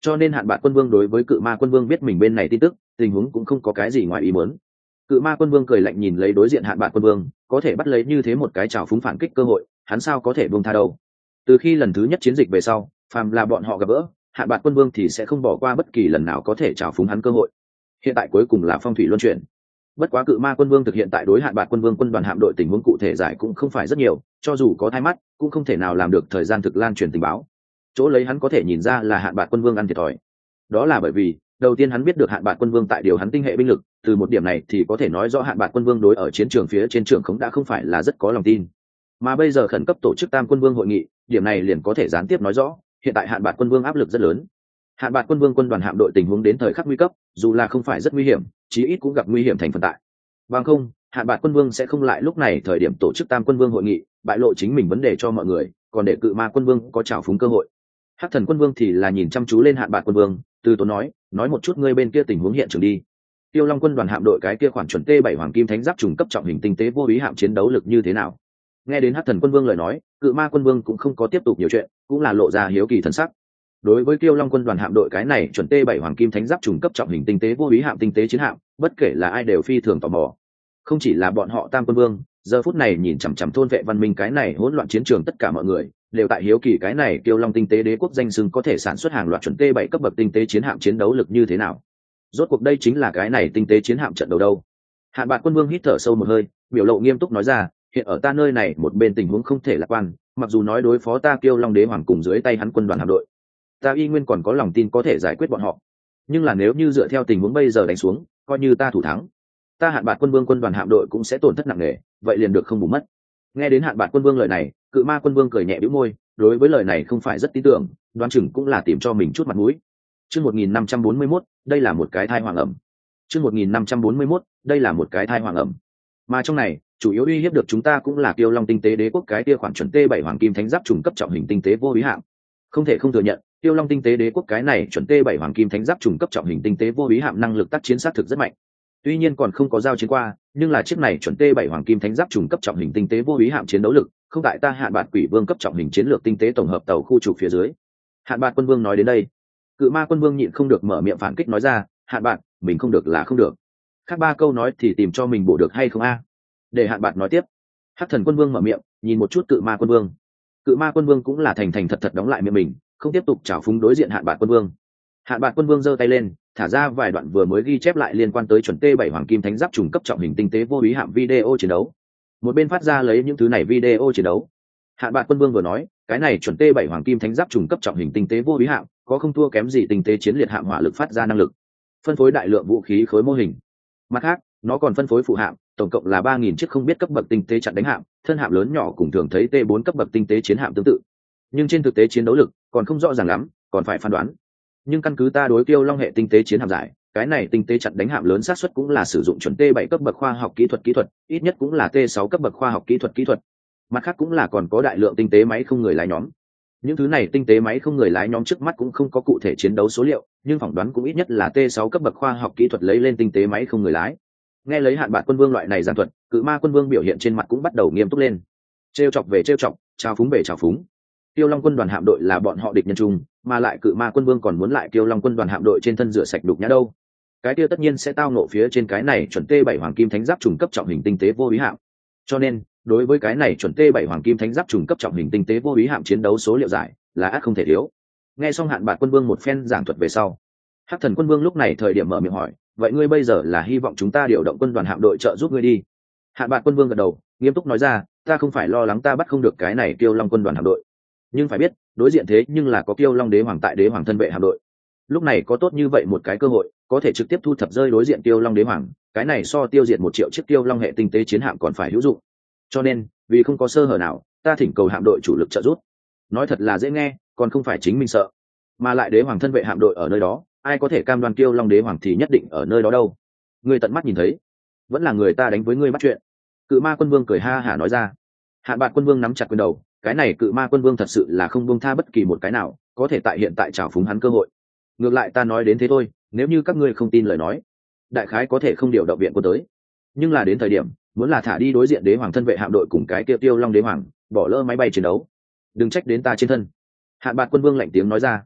cho nên hạn bạc quân vương đối với cự ma quân vương biết mình bên này tin tức, tình huống cũng không có cái gì ngoài ý muốn. Cự ma quân vương cười lạnh nhìn lấy đối diện hạn bạc quân vương, có thể bắt lấy như thế một cái trào phúng phản kích cơ hội, hắn sao có thể buông tha đâu. Từ khi lần thứ nhất chiến dịch về sau, phàm là bọn họ gặp gỡ, hạn bạc quân vương thì sẽ không bỏ qua bất kỳ lần nào có thể trào phúng hắn cơ hội. Hiện tại cuối cùng là phong thủy luân chuyển. Bất quá cự ma quân vương thực hiện tại đối hạn bạc quân vương quân đoàn hạm đội tình huống cụ thể giải cũng không phải rất nhiều, cho dù có thai mắt cũng không thể nào làm được thời gian thực lan truyền tình báo. Chỗ lấy hắn có thể nhìn ra là hạn bạc quân vương ăn thiệt thòi, đó là bởi vì đầu tiên hắn biết được hạn bạc quân vương tại điều hắn tinh hệ binh lực, từ một điểm này thì có thể nói rõ hạn bạc quân vương đối ở chiến trường phía trên trường khống đã không phải là rất có lòng tin, mà bây giờ khẩn cấp tổ chức tam quân vương hội nghị, điểm này liền có thể gián tiếp nói rõ hiện tại hạn bạc quân vương áp lực rất lớn. Hạn bạc quân vương quân đoàn hạm đội tình huống đến thời khắc nguy cấp, dù là không phải rất nguy hiểm, chí ít cũng gặp nguy hiểm thành phần tại. Bằng không, hạn bạc quân vương sẽ không lại lúc này thời điểm tổ chức tam quân vương hội nghị, bại lộ chính mình vấn đề cho mọi người, còn để cự ma quân vương có trào phúng cơ hội. Hắc thần quân vương thì là nhìn chăm chú lên hạn bạc quân vương, từ tốn nói, nói một chút ngươi bên kia tình huống hiện trường đi. Tiêu Long quân đoàn hạm đội cái kia khoản chuẩn T bảy hoàng kim thánh giáp trùng cấp trọng hình tinh tế vô ý hạm chiến đấu lực như thế nào? Nghe đến Hắc thần quân vương lời nói, cự ma quân vương cũng không có tiếp tục nhiều chuyện, cũng là lộ ra hiếu kỳ thần sắc. Đối với Tiêu Long quân đoàn hạm đội cái này chuẩn T bảy hoàng kim thánh giáp trùng cấp trọng hình tinh tế vô ý hạm tinh tế chiến hạm, bất kể là ai đều phi thường tò mò. Không chỉ là bọn họ tam quân vương, giờ phút này nhìn chằm chằm thôn vệ văn minh cái này hỗn loạn chiến trường, tất cả mọi người đều tại hiếu kỳ cái này Tiêu Long tinh tế đế quốc danh xưng có thể sản xuất hàng loạt chuẩn T bảy cấp bậc tinh tế chiến hạm chiến đấu lực như thế nào. Rốt cuộc đây chính là cái này tinh tế chiến hạm trận đầu đâu. Hạn bạc quân vương hít thở sâu một hơi, biểu lộ nghiêm túc nói ra, hiện ở ta nơi này một bên tình huống không thể lạc quan, mặc dù nói đối phó ta Tiêu Long đế hoàng cùng dưới tay hắn quân đoàn hạm đội, ta y nguyên còn có lòng tin có thể giải quyết bọn họ, nhưng là nếu như dựa theo tình huống bây giờ đánh xuống, coi như ta thủ thắng, ta Hạn bạc quân vương quân đoàn hạm đội cũng sẽ tổn thất nặng nề, vậy liền được không bù mất. Nghe đến Hạn bạc quân vương lời này, cự ma quân vương cười nhẹ bĩu môi, đối với lời này không phải rất tin tưởng, đoán chừng cũng là tìm cho mình chút mặt mũi. Chương một nghìn năm trăm bốn mươi mốt, đây là một cái thai hoàng ẩm. Chương một nghìn năm trăm bốn mươi mốt, đây là một cái thai hoàng ẩm. Mà trong này, chủ yếu uy hiếp được chúng ta cũng là Tiêu Long tinh tế đế quốc cái kia khoản chuẩn T bảy hoàng kim thánh giáp trùng cấp trọng hình tinh tế vô ý hạm. Không thể không thừa nhận, Tiêu Long tinh tế đế quốc cái này chuẩn T bảy hoàng kim thánh giáp trùng cấp trọng hình tinh tế vô ý hạm năng lực tác chiến sát thực rất mạnh. Tuy nhiên còn không có giao chiến qua, nhưng là chiếc này chuẩn T bảy hoàng kim thánh giáp trùng cấp trọng hình tinh tế vô ý hạm chiến đấu lực, không tại ta Hạn bạc quỷ vương cấp trọng hình chiến lược tinh tế tổng hợp tàu khu trục phía dưới. Hạn bạc quân vương nói đến đây, cự ma quân vương nhịn không được mở miệng phản kích nói ra, Hạn bạc, mình không được là không được. Khác ba câu nói thì tìm cho mình bổ được hay không a? Để Hạn bạc nói tiếp. Hắc thần quân vương mở miệng, nhìn một chút cự ma quân vương. Cự ma quân vương cũng là thành thành thật thật đóng lại miệng mình, không tiếp tục trào phúng đối diện Hạn bạc quân vương. Hạn bạc quân vương giơ tay lên, thả ra vài đoạn vừa mới ghi chép lại liên quan tới chuẩn T bảy hoàng kim thánh giáp trùng cấp trọng hình tinh tế vô ý hạm video chiến đấu. Một bên phát ra lấy những thứ này video chiến đấu. Hạn bạc quân vương vừa nói, cái này chuẩn T bảy hoàng kim thánh giáp trùng cấp trọng hình tinh tế vô ý hạm, có không thua kém gì tinh tế chiến liệt hạm hỏa lực phát ra năng lực, phân phối đại lượng vũ khí khối mô hình. Mặt khác, nó còn phân phối phụ hạm, tổng cộng là ba nghìn chiếc không biết cấp bậc tinh tế chặn đánh hạm, thân hạm lớn nhỏ cùng thường thấy T bốn cấp bậc tinh tế chiến hạm tương tự. Nhưng trên thực tế chiến đấu lực còn không rõ ràng lắm, còn phải phán đoán. Nhưng căn cứ ta đối Tiêu Long hệ tinh tế chiến hạm giải, cái này tinh tế chặn đánh hạm lớn xác suất cũng là sử dụng chuẩn T bảy cấp bậc khoa học kỹ thuật kỹ thuật, ít nhất cũng là T sáu cấp bậc khoa học kỹ thuật kỹ thuật. Mặt khác cũng là còn có đại lượng tinh tế máy không người lái nhóm. Những thứ này tinh tế máy không người lái nhóm trước mắt cũng không có cụ thể chiến đấu số liệu, nhưng phỏng đoán cũng ít nhất là T sáu cấp bậc khoa học kỹ thuật lấy lên tinh tế máy không người lái. Nghe lấy Hạn bạc quân vương loại này giảng thuật, cự ma quân vương biểu hiện trên mặt cũng bắt đầu nghiêm túc lên. Trêu chọc về trêu chọc, chào phúng về chào phúng. Tiêu Long quân đoàn hạm đội là bọn họ địch nhân chung, mà lại cự ma quân vương còn muốn lại Tiêu Long quân đoàn hạm đội trên thân rửa sạch đục nhã đâu. Cái kia tất nhiên sẽ tao nộ phía trên cái này chuẩn T bảy hoàng kim thánh giáp trùng cấp trọng hình tinh tế vô ý hạm. Cho nên, đối với cái này chuẩn T bảy hoàng kim thánh giáp trùng cấp trọng hình tinh tế vô ý hạm chiến đấu số liệu giải, là ác không thể thiếu. Nghe xong Hạn bạc quân vương một phen giảng thuật về sau, Hắc thần quân vương lúc này thời điểm mở miệng hỏi, vậy ngươi bây giờ là hy vọng chúng ta điều động quân đoàn hạm đội trợ giúp ngươi đi? Hạn bạc quân vương gật đầu, nghiêm túc nói ra, ta không phải lo lắng ta bắt không được cái này Tiêu Long quân đoàn hạm đội, nhưng phải biết đối diện thế nhưng là có Tiêu Long đế hoàng tại đế hoàng thân vệ hạm đội. Lúc này có tốt như vậy một cái cơ hội, có thể trực tiếp thu thập rơi đối diện Tiêu Long đế hoàng, cái này so tiêu diệt một triệu chiếc Tiêu Long hệ tinh tế chiến hạm còn phải hữu dụng. Cho nên, vì không có sơ hở nào, ta thỉnh cầu hạm đội chủ lực trợ giúp. Nói thật là dễ nghe, còn không phải chính mình sợ, mà lại đế hoàng thân vệ hạm đội ở nơi đó, ai có thể cam đoan Tiêu Long đế hoàng thì nhất định ở nơi đó đâu. Ngươi tận mắt nhìn thấy, vẫn là người ta đánh với ngươi bắt chuyện. Cự ma quân vương cười ha hả nói ra. Hạn bạc quân vương nắm chặt quyền đầu, cái này cự ma quân vương thật sự là không buông tha bất kỳ một cái nào có thể tại hiện tại trào phúng hắn cơ hội. Ngược lại ta nói đến thế thôi, nếu như các ngươi không tin lời nói, đại khái có thể không điều động viện quân tới, nhưng là đến thời điểm muốn là thả đi đối diện đế hoàng thân vệ hạm đội cùng cái tiêu Tiêu Long đế hoàng, bỏ lỡ máy bay chiến đấu, đừng trách đến ta trên thân. Hạn bạc quân vương lạnh tiếng nói ra.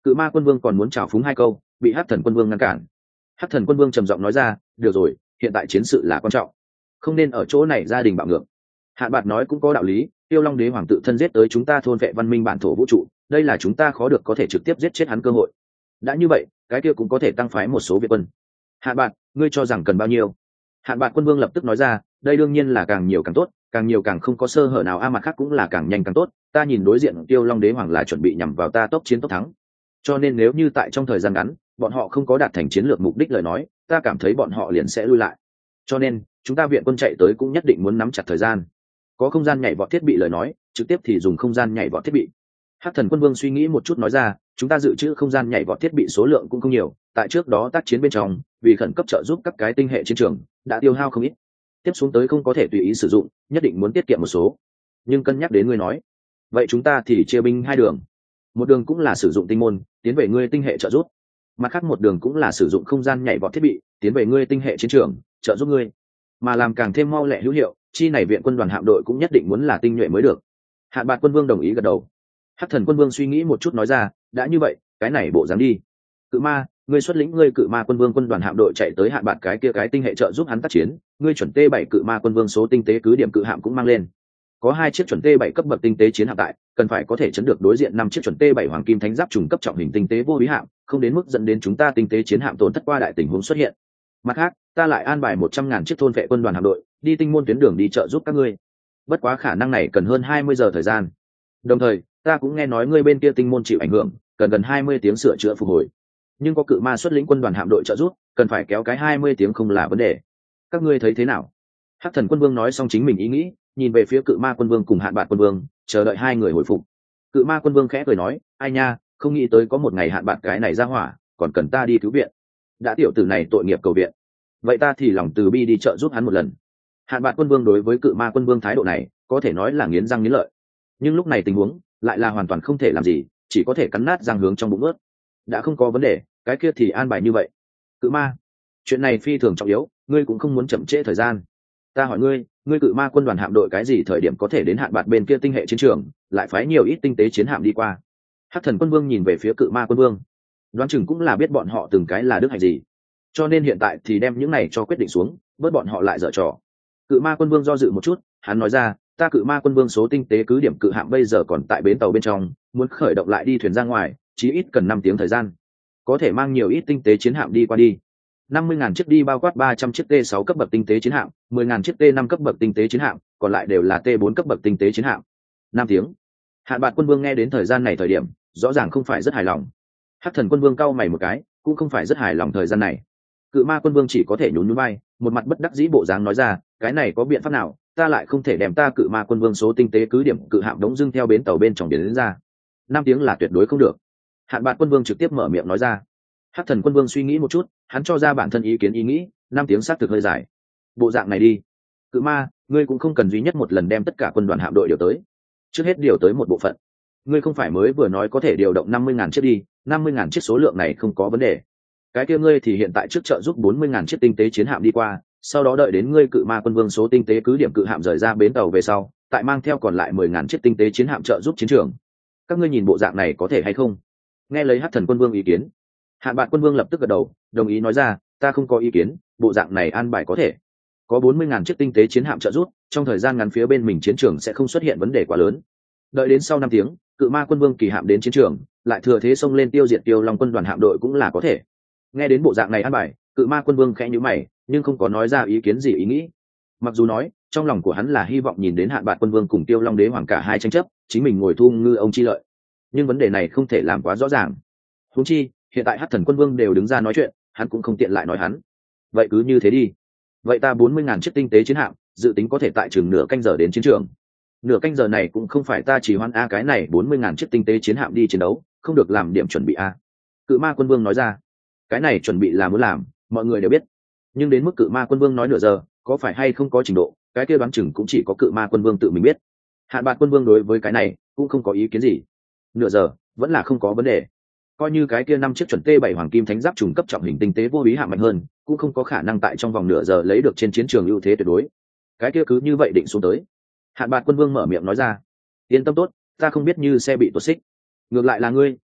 Cự ma quân vương còn muốn chào phúng hai câu, bị hắc thần quân vương ngăn cản. Hắc thần quân vương trầm giọng nói ra, được rồi, hiện tại chiến sự là quan trọng, không nên ở chỗ này gia đình bạo ngược. Hạn Bạt nói cũng có đạo lý, Tiêu Long Đế hoàng tự thân giết tới chúng ta thôn vệ văn minh bản thổ vũ trụ, đây là chúng ta khó được có thể trực tiếp giết chết hắn cơ hội. Đã như vậy, cái kia cũng có thể tăng phái một số viện quân. Hạn Bạt, ngươi cho rằng cần bao nhiêu? Hạn Bạt quân vương lập tức nói ra, đây đương nhiên là càng nhiều càng tốt, càng nhiều càng không có sơ hở nào, a mặt khác cũng là càng nhanh càng tốt. Ta nhìn đối diện Tiêu Long Đế hoàng là chuẩn bị nhằm vào ta tốc chiến tốc thắng, cho nên nếu như tại trong thời gian ngắn bọn họ không có đạt thành chiến lược mục đích lời nói, ta cảm thấy bọn họ liền sẽ lui lại. Cho nên chúng ta viện quân chạy tới cũng nhất định muốn nắm chặt thời gian. Có không gian nhảy vọt thiết bị lời nói, trực tiếp thì dùng không gian nhảy vọt thiết bị. Hắc thần quân vương suy nghĩ một chút nói ra, chúng ta dự trữ không gian nhảy vọt thiết bị số lượng cũng không nhiều, tại trước đó tác chiến bên trong vì khẩn cấp trợ giúp các cái tinh hệ chiến trường đã tiêu hao không ít, tiếp xuống tới không có thể tùy ý sử dụng, nhất định muốn tiết kiệm một số. Nhưng cân nhắc đến ngươi nói, vậy chúng ta thì chia binh hai đường, một đường cũng là sử dụng tinh môn tiến về ngươi tinh hệ trợ giúp, mặt khác một đường cũng là sử dụng không gian nhảy vọt thiết bị tiến về ngươi tinh hệ chiến trường trợ giúp ngươi, mà làm càng thêm mau lẹ hữu hiệu, chi này viện quân đoàn hạm đội cũng nhất định muốn là tinh nhuệ mới được. Hạn Bạt quân vương đồng ý gật đầu. Hắc thần quân vương suy nghĩ một chút nói ra, đã như vậy cái này bộ dáng đi. Cự ma, ngươi xuất lĩnh ngươi cự ma quân vương quân đoàn hạm đội chạy tới Hạn Bạt cái kia cái tinh hệ trợ giúp hắn tác chiến, ngươi chuẩn t bảy cự ma quân vương số tinh tế cứ điểm cự hạm cũng mang lên, có hai chiếc chuẩn t bảy cấp bậc tinh tế chiến hạm tại, cần phải có thể chấn được đối diện năm chiếc chuẩn t bảy hoàng kim thánh giáp trùng cấp trọng hình tinh tế vô úy hạm, không đến mức dẫn đến chúng ta tinh tế chiến hạm tổn thất qua đại tình huống xuất hiện. Mặt khác, ta lại an bài một trăm ngàn chiếc thôn vệ quân đoàn hạm đội đi tinh môn tuyến đường đi trợ giúp các ngươi. Bất quá khả năng này cần hơn hai mươi giờ thời gian. Đồng thời, ta cũng nghe nói ngươi bên kia tinh môn chịu ảnh hưởng, cần gần hai mươi tiếng sửa chữa phục hồi. Nhưng có cự ma xuất lĩnh quân đoàn hạm đội trợ giúp, cần phải kéo cái hai mươi tiếng không là vấn đề. Các ngươi thấy thế nào? Hắc thần quân vương nói xong chính mình ý nghĩ, nhìn về phía cự ma quân vương cùng Hạn Bạt quân vương, chờ đợi hai người hồi phục. Cự ma quân vương khẽ cười nói, ai nha, không nghĩ tới có một ngày Hạn Bạt cái này ra hỏa còn cần ta đi cứu viện. Đã tiểu tử này tội nghiệp cầu viện, vậy ta thì lòng từ bi đi trợ giúp hắn một lần. Hạn Bạt quân vương đối với cự ma quân vương thái độ này có thể nói là nghiến răng nghiến lợi, nhưng lúc này tình huống lại là hoàn toàn không thể làm gì, chỉ có thể cắn nát răng hướng trong bụng ướt. Đã không có vấn đề, cái kia thì an bài như vậy. Cự ma, chuyện này phi thường trọng yếu, ngươi cũng không muốn chậm trễ thời gian. Ta hỏi ngươi, ngươi cự ma quân đoàn hạm đội cái gì thời điểm có thể đến Hạn Bạt bên kia tinh hệ chiến trường, lại phái nhiều ít tinh tế chiến hạm đi qua? Hắc thần quân vương nhìn về phía cự ma quân vương, đoán chừng cũng là biết bọn họ từng cái là đức hạnh gì, cho nên hiện tại thì đem những này cho quyết định xuống, bớt bọn họ lại dở trò. Cự ma quân vương do dự một chút, hắn nói ra, ta cự ma quân vương số tinh tế cứ điểm cự hạm bây giờ còn tại bến tàu bên trong, muốn khởi động lại đi thuyền ra ngoài, chí ít cần năm tiếng thời gian. Có thể mang nhiều ít tinh tế chiến hạm đi qua đi. năm mươi ngàn chiếc đi bao quát ba trăm chiếc T sáu cấp bậc tinh tế chiến hạm, mười ngàn chiếc T năm cấp bậc tinh tế chiến hạm, còn lại đều là T bốn cấp bậc tinh tế chiến hạm. năm tiếng. Hạn Bạt quân vương nghe đến thời gian này thời điểm, rõ ràng không phải rất hài lòng. Hắc thần quân vương cau mày một cái, cũng không phải rất hài lòng thời gian này. Cự ma quân vương chỉ có thể nhún nhún vai, một mặt bất đắc dĩ bộ dáng nói ra, cái này có biện pháp nào, ta lại không thể đem ta cự ma quân vương số tinh tế cứ điểm cự hạm đống dưng theo bến tàu bên trong biển đến ra. năm tiếng là tuyệt đối không được. Hạn Bạt quân vương trực tiếp mở miệng nói ra. Hắc thần quân vương suy nghĩ một chút, hắn cho ra bản thân ý kiến ý nghĩ, năm tiếng xác thực hơi dài. Bộ dạng này đi, cự ma, ngươi cũng không cần duy nhất một lần đem tất cả quân đoàn hạm đội điều tới, trước hết điều tới một bộ phận. Ngươi không phải mới vừa nói có thể điều động năm mươi ngàn chiếc đi, năm mươi ngàn chiếc số lượng này không có vấn đề. Cái kia ngươi thì hiện tại trước trợ giúp bốn mươi ngàn chiếc tinh tế chiến hạm đi qua, sau đó đợi đến ngươi cự ma quân vương số tinh tế cứ điểm cự hạm rời ra bến tàu về sau, tại mang theo còn lại mười ngàn chiếc tinh tế chiến hạm trợ giúp chiến trường. Các ngươi nhìn bộ dạng này có thể hay không? Nghe lấy Hắc thần quân vương ý kiến, Hạn Bạt quân vương lập tức gật đầu, đồng ý nói ra, ta không có ý kiến, bộ dạng này an bài có thể. Có bốn mươi ngàn chiếc tinh tế chiến hạm trợ giúp, trong thời gian ngắn phía bên mình chiến trường sẽ không xuất hiện vấn đề quá lớn. Đợi đến sau năm tiếng, cự ma quân vương kỳ hạm đến chiến trường, lại thừa thế xông lên tiêu diệt Tiêu Long quân đoàn hạm đội cũng là có thể. Nghe đến bộ dạng này an bài, cự ma quân vương khẽ nhíu mày, nhưng không có nói ra ý kiến gì ý nghĩ. Mặc dù nói, trong lòng của hắn là hy vọng nhìn đến Hạn Bạt quân vương cùng Tiêu Long đế hoàng cả hai tranh chấp, chính mình ngồi thu ngư ông chi lợi. Nhưng vấn đề này không thể làm quá rõ ràng. Huống chi, hiện tại Hắc thần quân vương đều đứng ra nói chuyện, hắn cũng không tiện lại nói hắn. Vậy cứ như thế đi. Vậy ta bốn mươi ngàn chiếc tinh tế chiến hạm, dự tính có thể tại chừng nửa canh giờ đến chiến trường. Nửa canh giờ này cũng không phải ta chỉ hoan a cái này bốn mươi ngàn chiếc tinh tế chiến hạm đi chiến đấu, không được làm điểm chuẩn bị a. Cự ma quân vương nói ra. Cái này chuẩn bị là muốn làm, mọi người đều biết. Nhưng đến mức cự ma quân vương nói nửa giờ, có phải hay không có trình độ, cái kia đoán chừng cũng chỉ có cự ma quân vương tự mình biết. Hạn Bạt quân vương đối với cái này cũng không có ý kiến gì. Nửa giờ vẫn là không có vấn đề. Coi như cái kia năm chiếc chuẩn T bảy hoàng kim thánh giáp trùng cấp trọng hình tinh tế vô úy hạm mạnh hơn, cũng không có khả năng tại trong vòng nửa giờ lấy được trên chiến trường ưu thế tuyệt đối. Cái kia cứ như vậy định xuống tới. Hạn Bạt quân vương mở miệng nói ra, yên tâm tốt, ta không biết như xe bị tuột xích. Ngược lại là ngươi,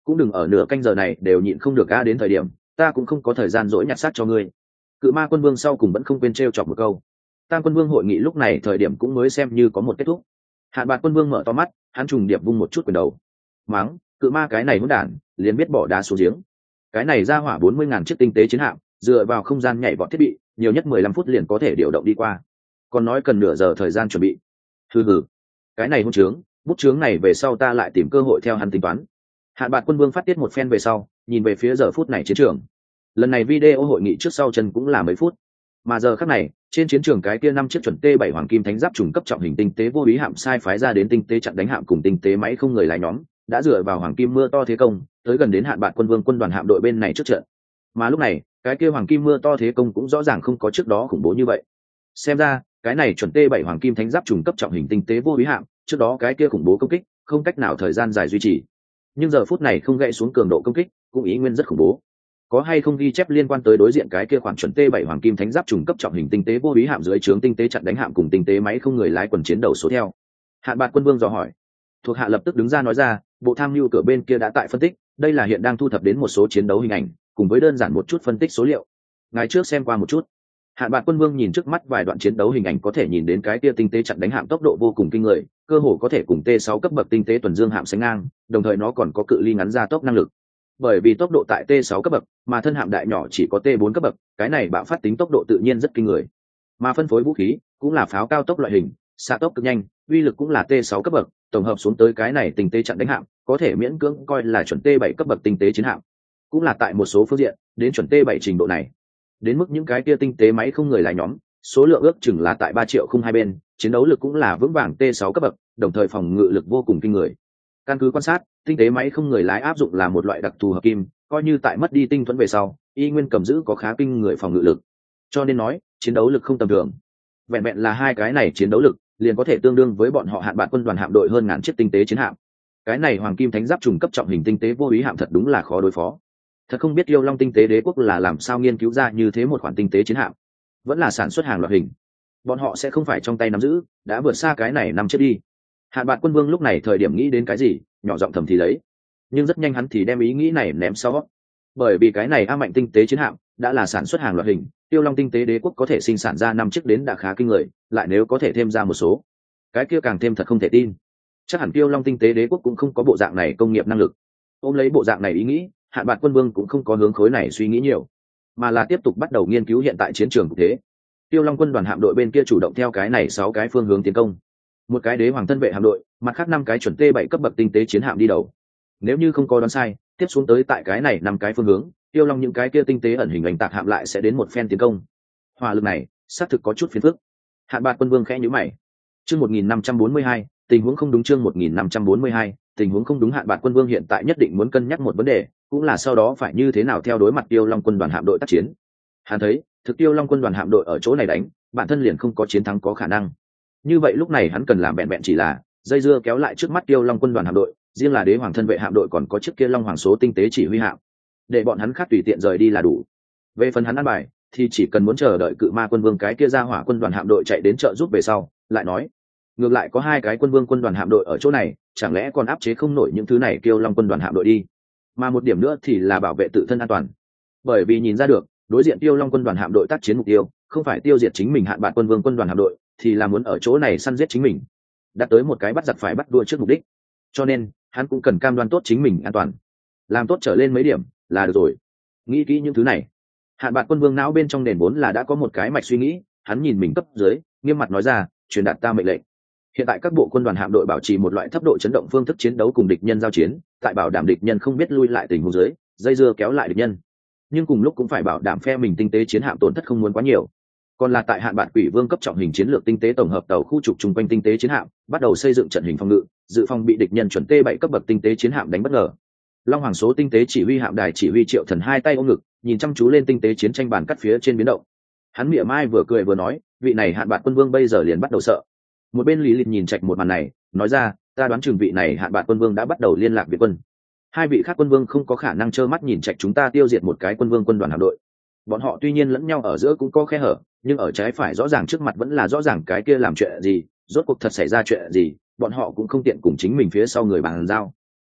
cũng đừng ở nửa canh giờ này đều nhịn không được a, đến thời điểm ta cũng không có thời gian dỗi nhặt xác cho ngươi. Cự Ma Quân Vương sau cùng vẫn không quên trêu chọc một câu. Tam Quân Vương hội nghị lúc này thời điểm cũng mới xem như có một kết thúc. Hạn Bạt Quân Vương mở to mắt, hắn trùng điệp vung một chút quyền đầu, mắng cự ma cái này hỗn đản, liền biết bỏ đá xuống giếng. Cái này ra hỏa bốn mươi ngàn chiếc tinh tế chiến hạm, dựa vào không gian nhảy vọt thiết bị, nhiều nhất mười lăm phút liền có thể điều động đi qua, còn nói cần nửa giờ thời gian chuẩn bị. Hừ hừ, cái này hỗn trướng, bút trướng này về sau ta lại tìm cơ hội theo hắn tính toán. Hạn Bạt Quân Vương phát tiết một phen về sau, nhìn về phía giờ phút này chiến trường. Lần này video hội nghị trước sau chân cũng là mấy phút, mà giờ khắc này trên chiến trường cái kia năm chiếc chuẩn T bảy hoàng kim thánh giáp trùng cấp trọng hình tinh tế vô ý hạm sai phái ra đến tinh tế chặn đánh hạm cùng tinh tế máy không người lái nhóm đã dựa vào hoàng kim mưa to thế công tới gần đến Hạn Bạt Quân Vương quân đoàn hạm đội bên này trước trận. Mà lúc này cái kia hoàng kim mưa to thế công cũng rõ ràng không có trước đó khủng bố như vậy. Xem ra cái này chuẩn T bảy hoàng kim thánh giáp trùng cấp trọng hình tinh tế vô ý hạm trước đó cái kia khủng bố công kích không cách nào thời gian dài duy trì, nhưng giờ phút này không gãy xuống cường độ công kích cũng ý nguyên rất khủng bố. Có hay không ghi chép liên quan tới đối diện cái kia khoản chuẩn T bảy hoàng kim thánh giáp trùng cấp trọng hình tinh tế vô ý hạm dưới trướng tinh tế chặn đánh hạm cùng tinh tế máy không người lái quần chiến đầu số theo? Hạn Bạt Quân Vương dò hỏi. Thuộc hạ lập tức đứng ra nói ra, bộ tham mưu cửa bên kia đã tại phân tích, đây là hiện đang thu thập đến một số chiến đấu hình ảnh cùng với đơn giản một chút phân tích số liệu. Ngài trước xem qua một chút. Hạn Bạt Quân Vương nhìn trước mắt vài đoạn chiến đấu hình ảnh, có thể nhìn đến cái kia tinh tế chặn đánh hạm tốc độ vô cùng kinh người, cơ hồ có thể cùng T sáu cấp bậc tinh tế tuần dương hạm sánh ngang, đồng thời nó còn có cự ly ngắn gia tốc năng lực. Bởi vì tốc độ tại T sáu cấp bậc, mà thân hạm đại nhỏ chỉ có T bốn cấp bậc, cái này bạo phát tính tốc độ tự nhiên rất kinh người. Mà phân phối vũ khí cũng là pháo cao tốc loại hình, xạ tốc cực nhanh, uy lực cũng là T sáu cấp bậc, tổng hợp xuống tới cái này tinh tế chặn đánh hạm, có thể miễn cưỡng coi là chuẩn T bảy cấp bậc tinh tế chiến hạm. Cũng là tại một số phương diện, đến chuẩn T bảy trình độ này. Đến mức những cái kia tinh tế máy không người lái nhóm, số lượng ước chừng là tại ba triệu không hai bên, chiến đấu lực cũng là vững vàng T sáu cấp bậc, đồng thời phòng ngự lực vô cùng kinh người. Căn cứ quan sát, tinh tế máy không người lái áp dụng là một loại đặc thù hợp kim, coi như tại mất đi tinh thuẫn về sau, y nguyên cầm giữ có khá kinh người phòng ngự lực. Cho nên nói, chiến đấu lực không tầm thường. Vẹn vẹn là hai cái này chiến đấu lực, liền có thể tương đương với bọn họ Hạn Bạt quân đoàn hạm đội hơn ngàn chiếc tinh tế chiến hạm. Cái này hoàng kim thánh giáp trùng cấp trọng hình tinh tế vô ý hạm thật đúng là khó đối phó. Thật không biết Yêu Long tinh tế đế quốc là làm sao nghiên cứu ra như thế một khoản tinh tế chiến hạm, vẫn là sản xuất hàng loạt hình. Bọn họ sẽ không phải trong tay nắm giữ, đã vượt xa cái này năm chiếc đi. Hạn Bạt Quân Vương lúc này thời điểm nghĩ đến cái gì, nhỏ giọng thầm thì lấy, nhưng rất nhanh hắn thì đem ý nghĩ này ném sau. Bởi vì cái này A mạnh tinh tế chiến hạm đã là sản xuất hàng loạt hình, Tiêu Long tinh tế đế quốc có thể sinh sản ra năm chiếc đến đã khá kinh người, lại nếu có thể thêm ra một số, cái kia càng thêm thật không thể tin. Chắc hẳn Tiêu Long tinh tế đế quốc cũng không có bộ dạng này công nghiệp năng lực. Ôm lấy bộ dạng này ý nghĩ, Hạn Bạt Quân Vương cũng không có hướng khối này suy nghĩ nhiều, mà là tiếp tục bắt đầu nghiên cứu hiện tại chiến trường cụ thế. Tiêu Long quân đoàn hạm đội bên kia chủ động theo cái này sáu cái phương hướng tiến công. Một cái đế hoàng thân vệ hạm đội, mặt khác năm cái chuẩn T bảy cấp bậc tinh tế chiến hạm đi đầu. Nếu như không có đoán sai, tiếp xuống tới tại cái này năm cái phương hướng, Tiêu Long những cái kia tinh tế ẩn hình ảnh tạc hạm lại sẽ đến một phen tiến công. Hỏa lực này, xác thực có chút phiền phức. Hạn Bạt Quân Vương khẽ nhíu mày. Chương một nghìn năm trăm bốn mươi hai, tình huống không đúng. Chương một nghìn năm trăm bốn mươi hai, tình huống không đúng. Hạn Bạt Quân Vương hiện tại nhất định muốn cân nhắc một vấn đề, cũng là sau đó phải như thế nào theo đối mặt Tiêu Long quân đoàn hạm đội tác chiến. Hắn thấy, thực Tiêu Long quân đoàn hạm đội ở chỗ này đánh, bản thân liền không có chiến thắng có khả năng. Như vậy lúc này hắn cần làm bẹn bẹn chỉ là dây dưa kéo lại trước mắt Tiêu Long quân đoàn hạm đội, riêng là đế hoàng thân vệ hạm đội còn có chiếc kia Long hoàng số tinh tế chỉ huy hạm, để bọn hắn khác tùy tiện rời đi là đủ. Về phần hắn ăn bài thì chỉ cần muốn chờ đợi Cự Ma quân vương cái kia ra hỏa quân đoàn hạm đội chạy đến trợ giúp về sau lại nói. Ngược lại có hai cái quân vương quân đoàn hạm đội ở chỗ này, chẳng lẽ còn áp chế không nổi những thứ này Tiêu Long quân đoàn hạm đội đi. Mà một điểm nữa thì là bảo vệ tự thân an toàn, bởi vì nhìn ra được đối diện Tiêu Long quân đoàn hạm đội tác chiến mục tiêu không phải tiêu diệt chính mình Hạn Bạt quân vương quân đoàn hạm đội, thì là muốn ở chỗ này săn giết chính mình, đạt tới một cái bắt giặc phải bắt đua trước mục đích. Cho nên hắn cũng cần cam đoan tốt chính mình an toàn, làm tốt trở lên mấy điểm là được rồi. Nghĩ kỹ những thứ này, Hạn Bạt quân vương não bên trong nền vốn là đã có một cái mạch suy nghĩ. Hắn nhìn mình cấp dưới, nghiêm mặt nói ra, truyền đạt ta mệnh lệnh. Hiện tại các bộ quân đoàn hạm đội bảo trì một loại thấp độ chấn động phương thức chiến đấu cùng địch nhân giao chiến, tại bảo đảm địch nhân không biết lui lại tình huống dưới, dây dưa kéo lại địch nhân, nhưng cùng lúc cũng phải bảo đảm phe mình tinh tế chiến hạm tổn thất không muốn quá nhiều. Còn là tại Hạn Bạt Quỷ Vương cấp trọng hình chiến lược tinh tế tổng hợp tàu khu trục chung quanh tinh tế chiến hạm, bắt đầu xây dựng trận hình phòng ngự, dự phòng bị địch nhân chuẩn T bảy cấp bậc tinh tế chiến hạm đánh bất ngờ. Long hoàng số tinh tế chỉ huy hạm đài chỉ huy Triệu Thần hai tay ôm ngực, nhìn chăm chú lên tinh tế chiến tranh bàn cắt phía trên biến động. Hắn mỉa mai vừa cười vừa nói, vị này Hạn Bạt quân vương bây giờ liền bắt đầu sợ. Một bên Lý Lịch nhìn chạch một màn này, nói ra, ta đoán chừng vị này Hạn Bạt quân vương đã bắt đầu liên lạc Việt quân. Hai vị khác quân vương không có khả năng trơ mắt nhìn chạch chúng ta tiêu diệt một cái quân vương quân đoàn hạm đội. Bọn họ tuy nhiên lẫn nhau ở giữa cũng có khe hở, nhưng ở trái phải rõ ràng trước mặt vẫn là rõ ràng cái kia làm chuyện gì, rốt cuộc thật xảy ra chuyện gì, bọn họ cũng không tiện cùng chính mình phía sau người bàn giao.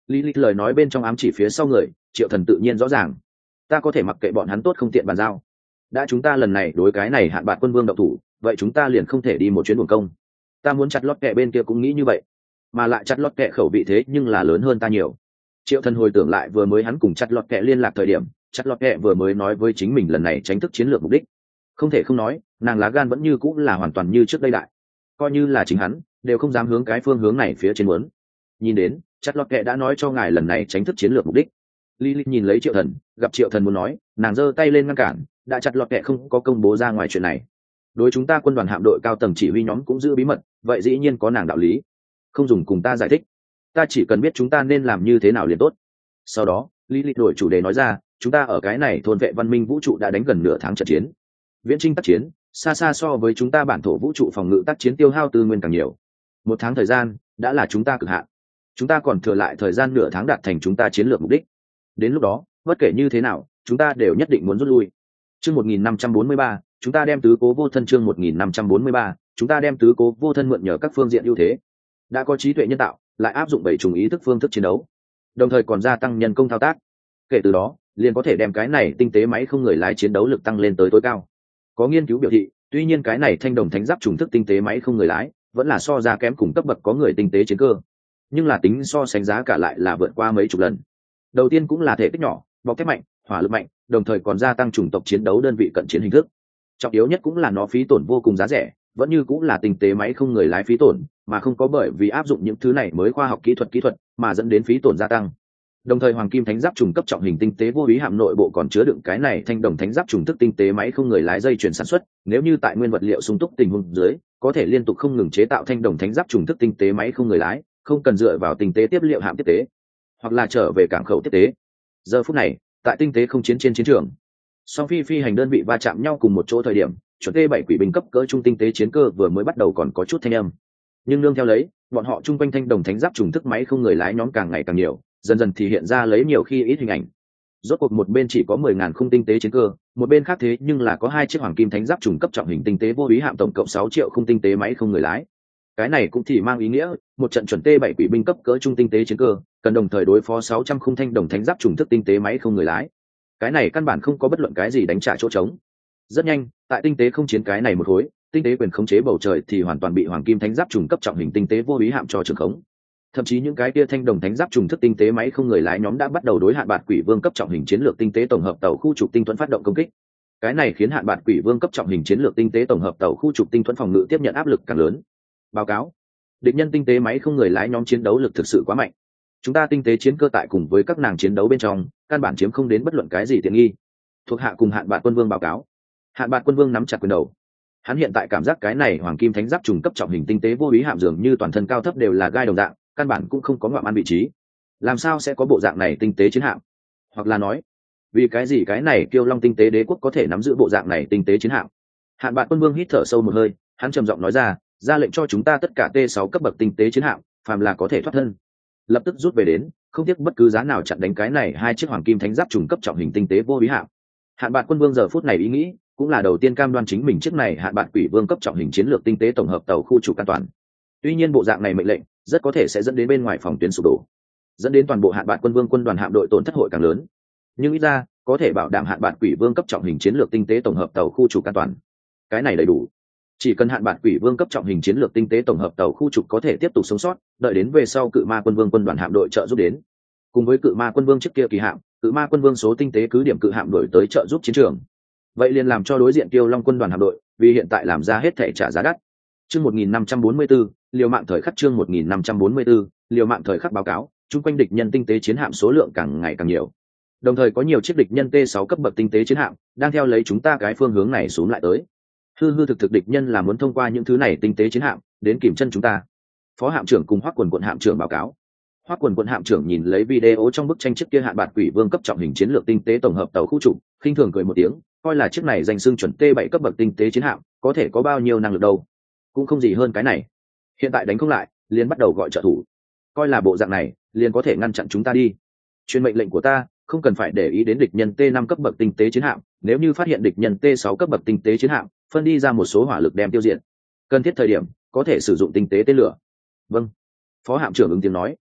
lý lịch lời nói bên trong ám chỉ phía sau người, Triệu Thần tự nhiên rõ ràng. Ta có thể mặc kệ bọn hắn tốt không tiện bàn giao. Đã chúng ta lần này đối cái này Hạn Bạt Quân Vương động thủ, vậy chúng ta liền không thể đi một chuyến buồn công. Ta muốn chặt lót kẹ bên kia cũng nghĩ như vậy, mà lại chặt lót kẹ khẩu vị thế nhưng là lớn hơn ta nhiều. Triệu Thần hồi tưởng lại vừa mới hắn cùng chặt lót kẹ liên lạc thời điểm, chặt lót kẹ vừa mới nói với chính mình lần này tránh thức chiến lược mục đích. Không thể không nói, nàng lá gan vẫn như cũng là hoàn toàn như trước đây đại. Coi như là chính hắn, đều không dám hướng cái phương hướng này phía trên muốn. Nhìn đến, chặt lót kẹ đã nói cho ngài lần này tránh thức chiến lược mục đích. Lilith nhìn lấy Triệu Thần, gặp Triệu Thần muốn nói, nàng giơ tay lên ngăn cản, đã chặt lọt kẻ không có công bố ra ngoài chuyện này. Đối chúng ta quân đoàn hạm đội cao tầng chỉ huy nhóm cũng giữ bí mật, vậy dĩ nhiên có nàng đạo lý. Không dùng cùng ta giải thích, ta chỉ cần biết chúng ta nên làm như thế nào liền tốt. Sau đó, Lilith đổi chủ đề nói ra, chúng ta ở cái này thôn vệ văn minh vũ trụ đã đánh gần nửa tháng trận chiến. Viễn chinh tác chiến, xa xa so với chúng ta bản thổ vũ trụ phòng ngự tác chiến tiêu hao tư nguyên càng nhiều. Một tháng thời gian, đã là chúng ta cực hạn. Chúng ta còn thừa lại thời gian nửa tháng đạt thành chúng ta chiến lược mục đích. Đến lúc đó, bất kể như thế nào, chúng ta đều nhất định muốn rút lui. Chương một nghìn năm trăm bốn mươi ba, chúng ta đem tứ cố vô thân chương một nghìn năm trăm bốn mươi ba, chúng ta đem tứ cố vô thân mượn nhờ các phương diện ưu thế. Đã có trí tuệ nhân tạo, lại áp dụng bảy chủng ý thức phương thức chiến đấu, đồng thời còn gia tăng nhân công thao tác. Kể từ đó, liền có thể đem cái này tinh tế máy không người lái chiến đấu lực tăng lên tới tối cao. Có nghiên cứu biểu thị, tuy nhiên cái này thanh đồng thánh giáp trùng thức tinh tế máy không người lái, vẫn là so ra kém cùng cấp bậc có người tinh tế chiến cơ, nhưng là tính so sánh giá cả lại là vượt qua mấy chục lần. Đầu tiên cũng là thể tích nhỏ, bọc thép mạnh, hỏa lực mạnh, đồng thời còn gia tăng chủng tộc chiến đấu đơn vị cận chiến hình thức. Trọng yếu nhất cũng là nó phí tổn vô cùng giá rẻ, vẫn như cũng là tinh tế máy không người lái phí tổn, mà không có bởi vì áp dụng những thứ này mới khoa học kỹ thuật kỹ thuật mà dẫn đến phí tổn gia tăng. Đồng thời hoàng kim thánh giáp trùng cấp trọng hình tinh tế vô ý hạm nội bộ còn chứa đựng cái này thanh đồng thánh giáp trùng thức tinh tế máy không người lái dây chuyển sản xuất, nếu như tại nguyên vật liệu sung túc tình huống dưới, có thể liên tục không ngừng chế tạo thanh đồng thánh giáp trùng thức tinh tế máy không người lái, không cần dựa vào tinh tế tiếp liệu hạm tiếp tế, hoặc là trở về cảng khẩu tiếp tế. Giờ phút này, tại tinh tế không chiến trên chiến trường, song phi phi hành đơn vị va chạm nhau cùng một chỗ thời điểm, chuẩn T bảy quỷ binh cấp cỡ trung tinh tế chiến cơ vừa mới bắt đầu còn có chút thanh âm, nhưng nương theo lấy, bọn họ chung quanh thanh đồng thánh giáp trùng thức máy không người lái nhóm càng ngày càng nhiều, dần dần thì hiện ra lấy nhiều khi ít hình ảnh. Rốt cuộc một bên chỉ có mười ngàn khung tinh tế chiến cơ, một bên khác thế nhưng là có hai chiếc hoàng kim thánh giáp trùng cấp trọng hình tinh tế vô ý hạm tổng cộng sáu triệu khung tinh tế máy không người lái. Cái này cũng thì mang ý nghĩa, một trận chuẩn T bảy quỷ binh cấp cỡ trung tinh tế chiến cơ, cần đồng thời đối phó sáu trăm khung thanh đồng thánh giáp trùng thức tinh tế máy không người lái. Cái này căn bản không có bất luận cái gì đánh trả chỗ trống. Rất nhanh, tại tinh tế không chiến cái này một khối, tinh tế quyền khống chế bầu trời thì hoàn toàn bị hoàng kim thánh giáp trùng cấp trọng hình tinh tế vô ý hạm cho trường khống. Thậm chí những cái kia thanh đồng thánh giáp trùng thức tinh tế máy không người lái nhóm đã bắt đầu đối Hạn Bạt Quỷ Vương cấp trọng hình chiến lược tinh tế tổng hợp tàu khu trục tinh thuẫn phát động công kích. Cái này khiến Hạn Bạt Quỷ Vương cấp trọng hình chiến lược tinh tế tổng hợp tàu khu trục tinh thuẫn phòng ngự tiếp nhận áp lực càng lớn. Báo cáo, địch nhân tinh tế máy không người lái nhóm chiến đấu lực thực sự quá mạnh. Chúng ta tinh tế chiến cơ tại cùng với các nàng chiến đấu bên trong, căn bản chiếm không đến bất luận cái gì tiện nghi. Thuộc hạ cùng Hạn Bạt Quân Vương báo cáo. Hạn Bạt Quân Vương nắm chặt quyền đầu. Hắn hiện tại cảm giác cái này hoàng kim thánh giáp trùng cấp trọng hình tinh tế vô ý hạm dường như toàn thân cao thấp đều là gai đồng dạng, căn bản cũng không có ngoạm ăn vị trí. Làm sao sẽ có bộ dạng này tinh tế chiến hạm? Hoặc là nói, vì cái gì cái này Kiêu Long tinh tế đế quốc có thể nắm giữ bộ dạng này tinh tế chiến hạm? Hạn Bạt Quân Vương hít thở sâu một hơi, hắn trầm giọng nói ra, ra lệnh cho chúng ta tất cả T sáu cấp bậc tinh tế chiến hạm, phàm là có thể thoát thân, lập tức rút về đến, không tiếc bất cứ giá nào chặn đánh cái này hai chiếc hoàng kim thánh giáp trùng cấp trọng hình tinh tế vô ý hạm. Hạn Bạt Quân Vương giờ phút này ý nghĩ, cũng là đầu tiên cam đoan chính mình chiếc này Hạn Bạt Quỷ Vương cấp trọng hình chiến lược tinh tế tổng hợp tàu khu trục an toàn. Tuy nhiên bộ dạng này mệnh lệnh rất có thể sẽ dẫn đến bên ngoài phòng tuyến sụp đổ, dẫn đến toàn bộ Hạn Bạt Quân Vương quân đoàn hạm đội tổn thất hội càng lớn. Nhưng ít ra có thể bảo đảm Hạn Bạt Quỷ Vương cấp trọng hình chiến lược tinh tế tổng hợp tàu khu trục an toàn. Cái này đầy đủ. Chỉ cần Hạn Bạt Quỷ Vương cấp trọng hình chiến lược tinh tế tổng hợp tàu khu trục có thể tiếp tục sống sót, đợi đến về sau Cự Ma Quân Vương quân đoàn hạm đội trợ giúp đến, cùng với Cự Ma Quân Vương trước kia kỳ hạm, Cự Ma Quân Vương số tinh tế cứ điểm cự hạm đổi tới trợ giúp chiến trường. Vậy liền làm cho đối diện Kiêu Long quân đoàn hạm đội, vì hiện tại làm ra hết thể trả giá đắt. Chương một nghìn năm trăm bốn mươi tư, liều mạng thời khắc chương một nghìn năm trăm bốn mươi tư, liều mạng thời khắc báo cáo, chung quanh địch nhân tinh tế chiến hạm số lượng càng ngày càng nhiều. Đồng thời có nhiều chiếc địch nhân T sáu cấp bậc tinh tế chiến hạm đang theo lấy chúng ta cái phương hướng này xuống lại tới. Hư hư thực thực địch nhân là muốn thông qua những thứ này tinh tế chiến hạm đến kiểm chân chúng ta. Phó hạm trưởng cùng Hoắc Quần Quận hạm trưởng báo cáo. Hoắc Quần Quận hạm trưởng nhìn lấy video trong bức tranh chiếc kia Hạn Bạt Quỷ Vương cấp trọng hình chiến lược tinh tế tổng hợp tàu khu trục, khinh thường cười một tiếng, coi là chiếc này danh xưng chuẩn T bảy cấp bậc tinh tế chiến hạm, có thể có bao nhiêu năng lực đâu? Cũng không gì hơn cái này. Hiện tại đánh không lại, liền bắt đầu gọi trợ thủ. Coi là bộ dạng này, liền có thể ngăn chặn chúng ta đi. Truyền mệnh lệnh của ta, không cần phải để ý đến địch nhân T năm cấp bậc tinh tế chiến hạm, nếu như phát hiện địch nhân T sáu cấp bậc tinh tế chiến hạm, phân đi ra một số hỏa lực đem tiêu diệt. Cần thiết thời điểm, có thể sử dụng tinh tế tên lửa. Vâng. Phó hạm trưởng ứng tiếng nói.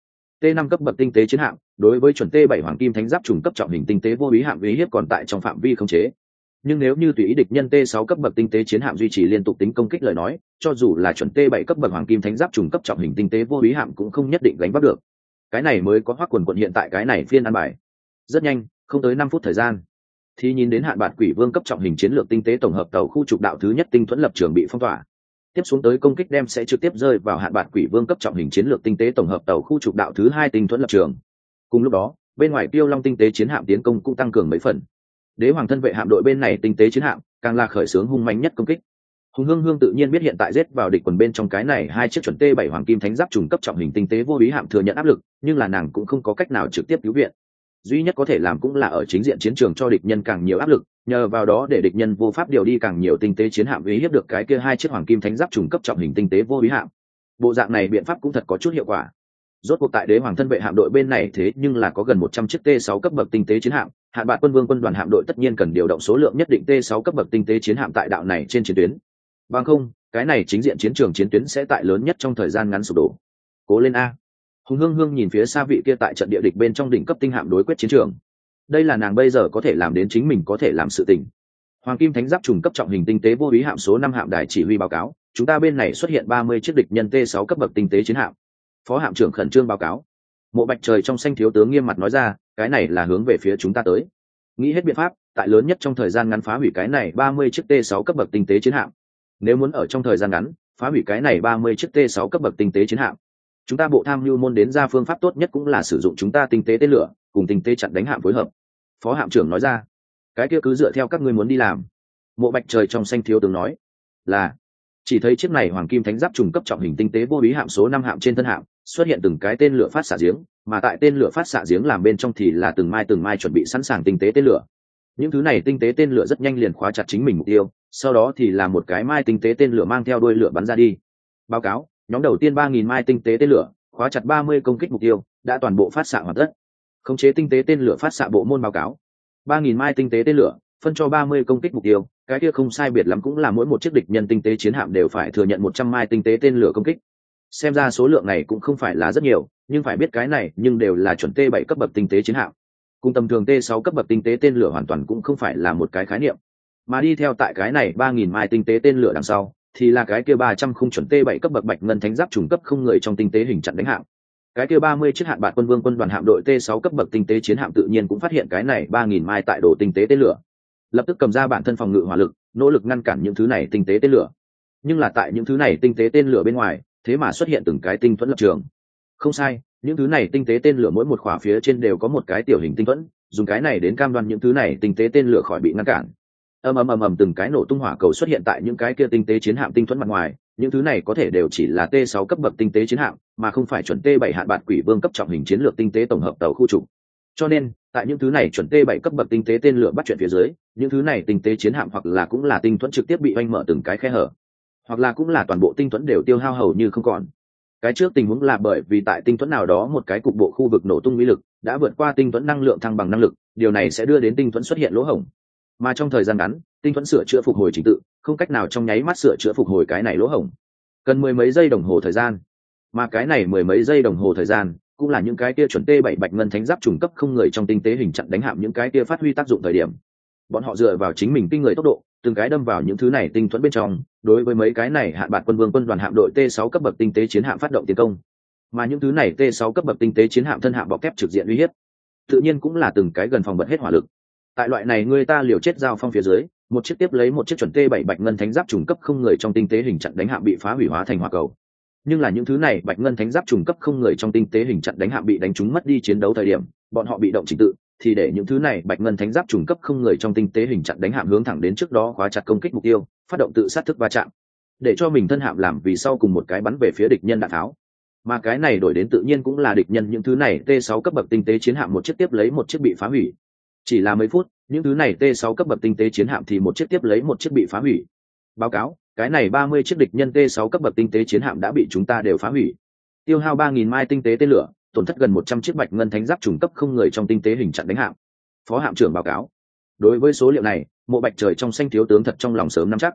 T năm cấp bậc tinh tế chiến hạm, đối với chuẩn T bảy hoàng kim thánh giáp trùng cấp trọng hình tinh tế vô úy hạm uy hiếp còn tại trong phạm vi khống chế. Nhưng nếu như tùy ý địch nhân T sáu cấp bậc tinh tế chiến hạm duy trì liên tục tính công kích lời nói, cho dù là chuẩn T bảy cấp bậc hoàng kim thánh giáp trùng cấp trọng hình tinh tế vô úy hạm cũng không nhất định gánh vác được. Cái này mới có Hoắc Quần Quận hiện tại cái này phiên ăn bài. Rất nhanh, không tới năm phút thời gian, thì nhìn đến hạn bạt quỷ vương cấp trọng hình chiến lược tinh tế tổng hợp tàu khu trục đạo thứ nhất tinh thuẫn lập trường bị phong tỏa. Tiếp xuống tới công kích đem sẽ trực tiếp rơi vào hạn bạt quỷ vương cấp trọng hình chiến lược tinh tế tổng hợp tàu khu trục đạo thứ hai tinh thuẫn lập trường. Cùng lúc đó, bên ngoài Tiêu Long tinh tế chiến hạm tiến công cũng tăng cường mấy phần. Đế hoàng thân vệ hạm đội bên này tinh tế chiến hạm càng là khởi xướng hung mạnh nhất công kích. Hùng Hương Hương tự nhiên biết hiện tại giết vào địch quần bên trong cái này hai chiếc chuẩn T bảy hoàng kim thánh giáp trùng cấp trọng hình tinh tế vô úy hạm thừa nhận áp lực, nhưng là nàng cũng không có cách nào trực tiếp cứu viện. Duy nhất có thể làm cũng là ở chính diện chiến trường cho địch nhân càng nhiều áp lực, nhờ vào đó để địch nhân vô pháp điều đi càng nhiều tinh tế chiến hạm uy hiếp được cái kia hai chiếc hoàng kim thánh giáp trùng cấp trọng hình tinh tế vô úy hạm. Bộ dạng này biện pháp cũng thật có chút hiệu quả. Rốt cuộc tại đế hoàng thân vệ hạm đội bên này thế nhưng là có gần một trăm chiếc T sáu cấp bậc tinh tế chiến hạm, hạn bạt quân vương quân đoàn hạm đội tất nhiên cần điều động số lượng nhất định T sáu cấp bậc tinh tế chiến hạm tại đạo này trên chiến tuyến. Bằng không, cái này chính diện chiến trường chiến tuyến sẽ tại lớn nhất trong thời gian ngắn sụp đổ. Cố lên a. Hùng Hương Hương nhìn phía xa vị kia tại trận địa địch bên trong đỉnh cấp tinh hạm đối quyết chiến trường. Đây là nàng bây giờ có thể làm đến chính mình có thể làm sự tình. Hoàng kim thánh giáp trùng cấp trọng hình tinh tế vô úy hạm số năm hạm đài chỉ huy báo cáo, chúng ta bên này xuất hiện ba mươi chiếc địch nhân T sáu cấp bậc tinh tế chiến hạm. Phó hạm trưởng khẩn trương báo cáo. Mộ Bạch Trời trong xanh thiếu tướng nghiêm mặt nói ra, cái này là hướng về phía chúng ta tới. Nghĩ hết biện pháp, tại lớn nhất trong thời gian ngắn phá hủy cái này ba mươi chiếc T sáu cấp bậc tinh tế chiến hạm. Nếu muốn ở trong thời gian ngắn phá hủy cái này ba mươi chiếc T sáu cấp bậc tinh tế chiến hạm, chúng ta bộ tham mưu môn đến ra phương pháp tốt nhất cũng là sử dụng chúng ta tinh tế tên lửa cùng tinh tế chặn đánh hạm phối hợp. Phó hạm trưởng nói ra, cái kia cứ dựa theo các ngươi muốn đi làm. Mộ Bạch Trời trong xanh thiếu tướng nói là. Chỉ thấy chiếc này hoàng kim thánh giáp trùng cấp trọng hình tinh tế vô úy hạm số năm hạm trên thân hạm xuất hiện từng cái tên lửa phát xạ giếng, mà tại tên lửa phát xạ giếng làm bên trong thì là từng mai từng mai chuẩn bị sẵn sàng tinh tế tên lửa. Những thứ này tinh tế tên lửa rất nhanh liền khóa chặt chính mình mục tiêu, sau đó thì là một cái mai tinh tế tên lửa mang theo đuôi lửa bắn ra đi. Báo cáo, nhóm đầu tiên ba nghìn mai tinh tế tên lửa khóa chặt ba mươi công kích mục tiêu đã toàn bộ phát xạ hoàn tất. Khống chế tinh tế tên lửa phát xạ bộ môn báo cáo, ba nghìn mai tinh tế tên lửa phân cho ba mươi công kích mục tiêu, cái kia không sai biệt lắm cũng là mỗi một chiếc địch nhân tinh tế chiến hạm đều phải thừa nhận một trăm mai tinh tế tên lửa công kích. Xem ra số lượng này cũng không phải là rất nhiều, nhưng phải biết cái này nhưng đều là chuẩn T bảy cấp bậc tinh tế chiến hạm. Cùng tầm thường T sáu cấp bậc tinh tế tên lửa hoàn toàn cũng không phải là một cái khái niệm. Mà đi theo tại cái này ba nghìn mai tinh tế tên lửa đằng sau, thì là cái kia ba trăm khung chuẩn T bảy cấp bậc bạch ngân thánh giáp trùng cấp không người trong tinh tế hình chặn đánh hạm. Cái kia ba mươi chiếc hạn bạt quân vương quân đoàn hạm đội T sáu cấp bậc tinh tế chiến hạm tự nhiên cũng phát hiện cái này ba nghìn mai tại đồ tinh tế tên lửa, lập tức cầm ra bản thân phòng ngự hỏa lực, nỗ lực ngăn cản những thứ này tinh tế tên lửa. Nhưng là tại những thứ này tinh tế tên lửa bên ngoài, thế mà xuất hiện từng cái tinh thuẫn lập trường. Không sai, những thứ này tinh tế tên lửa mỗi một khỏa phía trên đều có một cái tiểu hình tinh thuẫn, dùng cái này đến cam đoan những thứ này tinh tế tên lửa khỏi bị ngăn cản. Ầm ầm ầm ầm từng cái nổ tung hỏa cầu xuất hiện tại những cái kia tinh tế chiến hạm tinh thuẫn mặt ngoài, những thứ này có thể đều chỉ là T sáu cấp bậc tinh tế chiến hạm, mà không phải chuẩn T bảy hạn bạt quỷ vương cấp trọng hình chiến lược tinh tế tổng hợp tàu khu trục. Cho nên, tại những thứ này chuẩn T bảy cấp bậc tinh tế tên lửa bắt chuyện phía dưới, những thứ này tinh tế chiến hạm hoặc là cũng là tinh thuẫn trực tiếp bị oanh mở từng cái khe hở, hoặc là cũng là toàn bộ tinh thuẫn đều tiêu hao hầu như không còn. Cái trước tình huống là bởi vì tại tinh thuẫn nào đó một cái cục bộ khu vực nổ tung uy lực đã vượt qua tinh thuẫn năng lượng thăng bằng năng lực, điều này sẽ đưa đến tinh thuẫn xuất hiện lỗ hổng. Mà trong thời gian ngắn, tinh thuẫn sửa chữa phục hồi trình tự không cách nào trong nháy mắt sửa chữa phục hồi cái này lỗ hổng, cần mười mấy giây đồng hồ thời gian. Mà cái này mười mấy giây đồng hồ thời gian cũng là những cái kia chuẩn T bảy bạch ngân thánh giáp trùng cấp không người trong tinh tế hình chặn đánh hạm những cái kia phát huy tác dụng thời điểm. Bọn họ dựa vào chính mình kinh người tốc độ, từng cái đâm vào những thứ này tinh thuẫn bên trong, đối với mấy cái này hạn bạt quân vương quân đoàn hạm đội T sáu cấp bậc tinh tế chiến hạm phát động tiến công. Mà những thứ này T sáu cấp bậc tinh tế chiến hạm thân hạm bọc thép trực diện uy hiếp, tự nhiên cũng là từng cái gần phòng bật hết hỏa lực. Tại loại này người ta liều chết giao phong phía dưới, một chiếc tiếp lấy một chiếc chuẩn T bảy bạch ngân thánh giáp trùng cấp không người trong tinh tế hình chặn đánh hạm bị phá hủy hóa thành hỏa cầu. Nhưng là những thứ này bạch ngân thánh giáp trùng cấp không người trong tinh tế hình chặn đánh hạm bị đánh trúng mất đi chiến đấu thời điểm, bọn họ bị động trình tự, thì để những thứ này bạch ngân thánh giáp trùng cấp không người trong tinh tế hình chặn đánh hạm hướng thẳng đến trước đó khóa chặt công kích mục tiêu, phát động tự sát thức va chạm, để cho mình thân hạm làm vì sau cùng một cái bắn về phía địch nhân đạn tháo. Mà cái này đổi đến tự nhiên cũng là địch nhân những thứ này T sáu cấp bậc tinh tế chiến hạm một chiếc tiếp lấy một chiếc bị phá hủy. Chỉ là mấy phút, những thứ này T sáu cấp bậc tinh tế chiến hạm thì một chiếc tiếp lấy một chiếc bị phá hủy. Báo cáo, cái này ba mươi chiếc địch nhân T sáu cấp bậc tinh tế chiến hạm đã bị chúng ta đều phá hủy. Tiêu hao ba nghìn mai tinh tế tên lửa, tổn thất gần một trăm chiếc bạch ngân thánh giáp trùng cấp không người trong tinh tế hình chặn đánh hạm. Phó hạm trưởng báo cáo. Đối với số liệu này, Mộ Bạch Trời trong xanh thiếu tướng thật trong lòng sớm nắm chắc.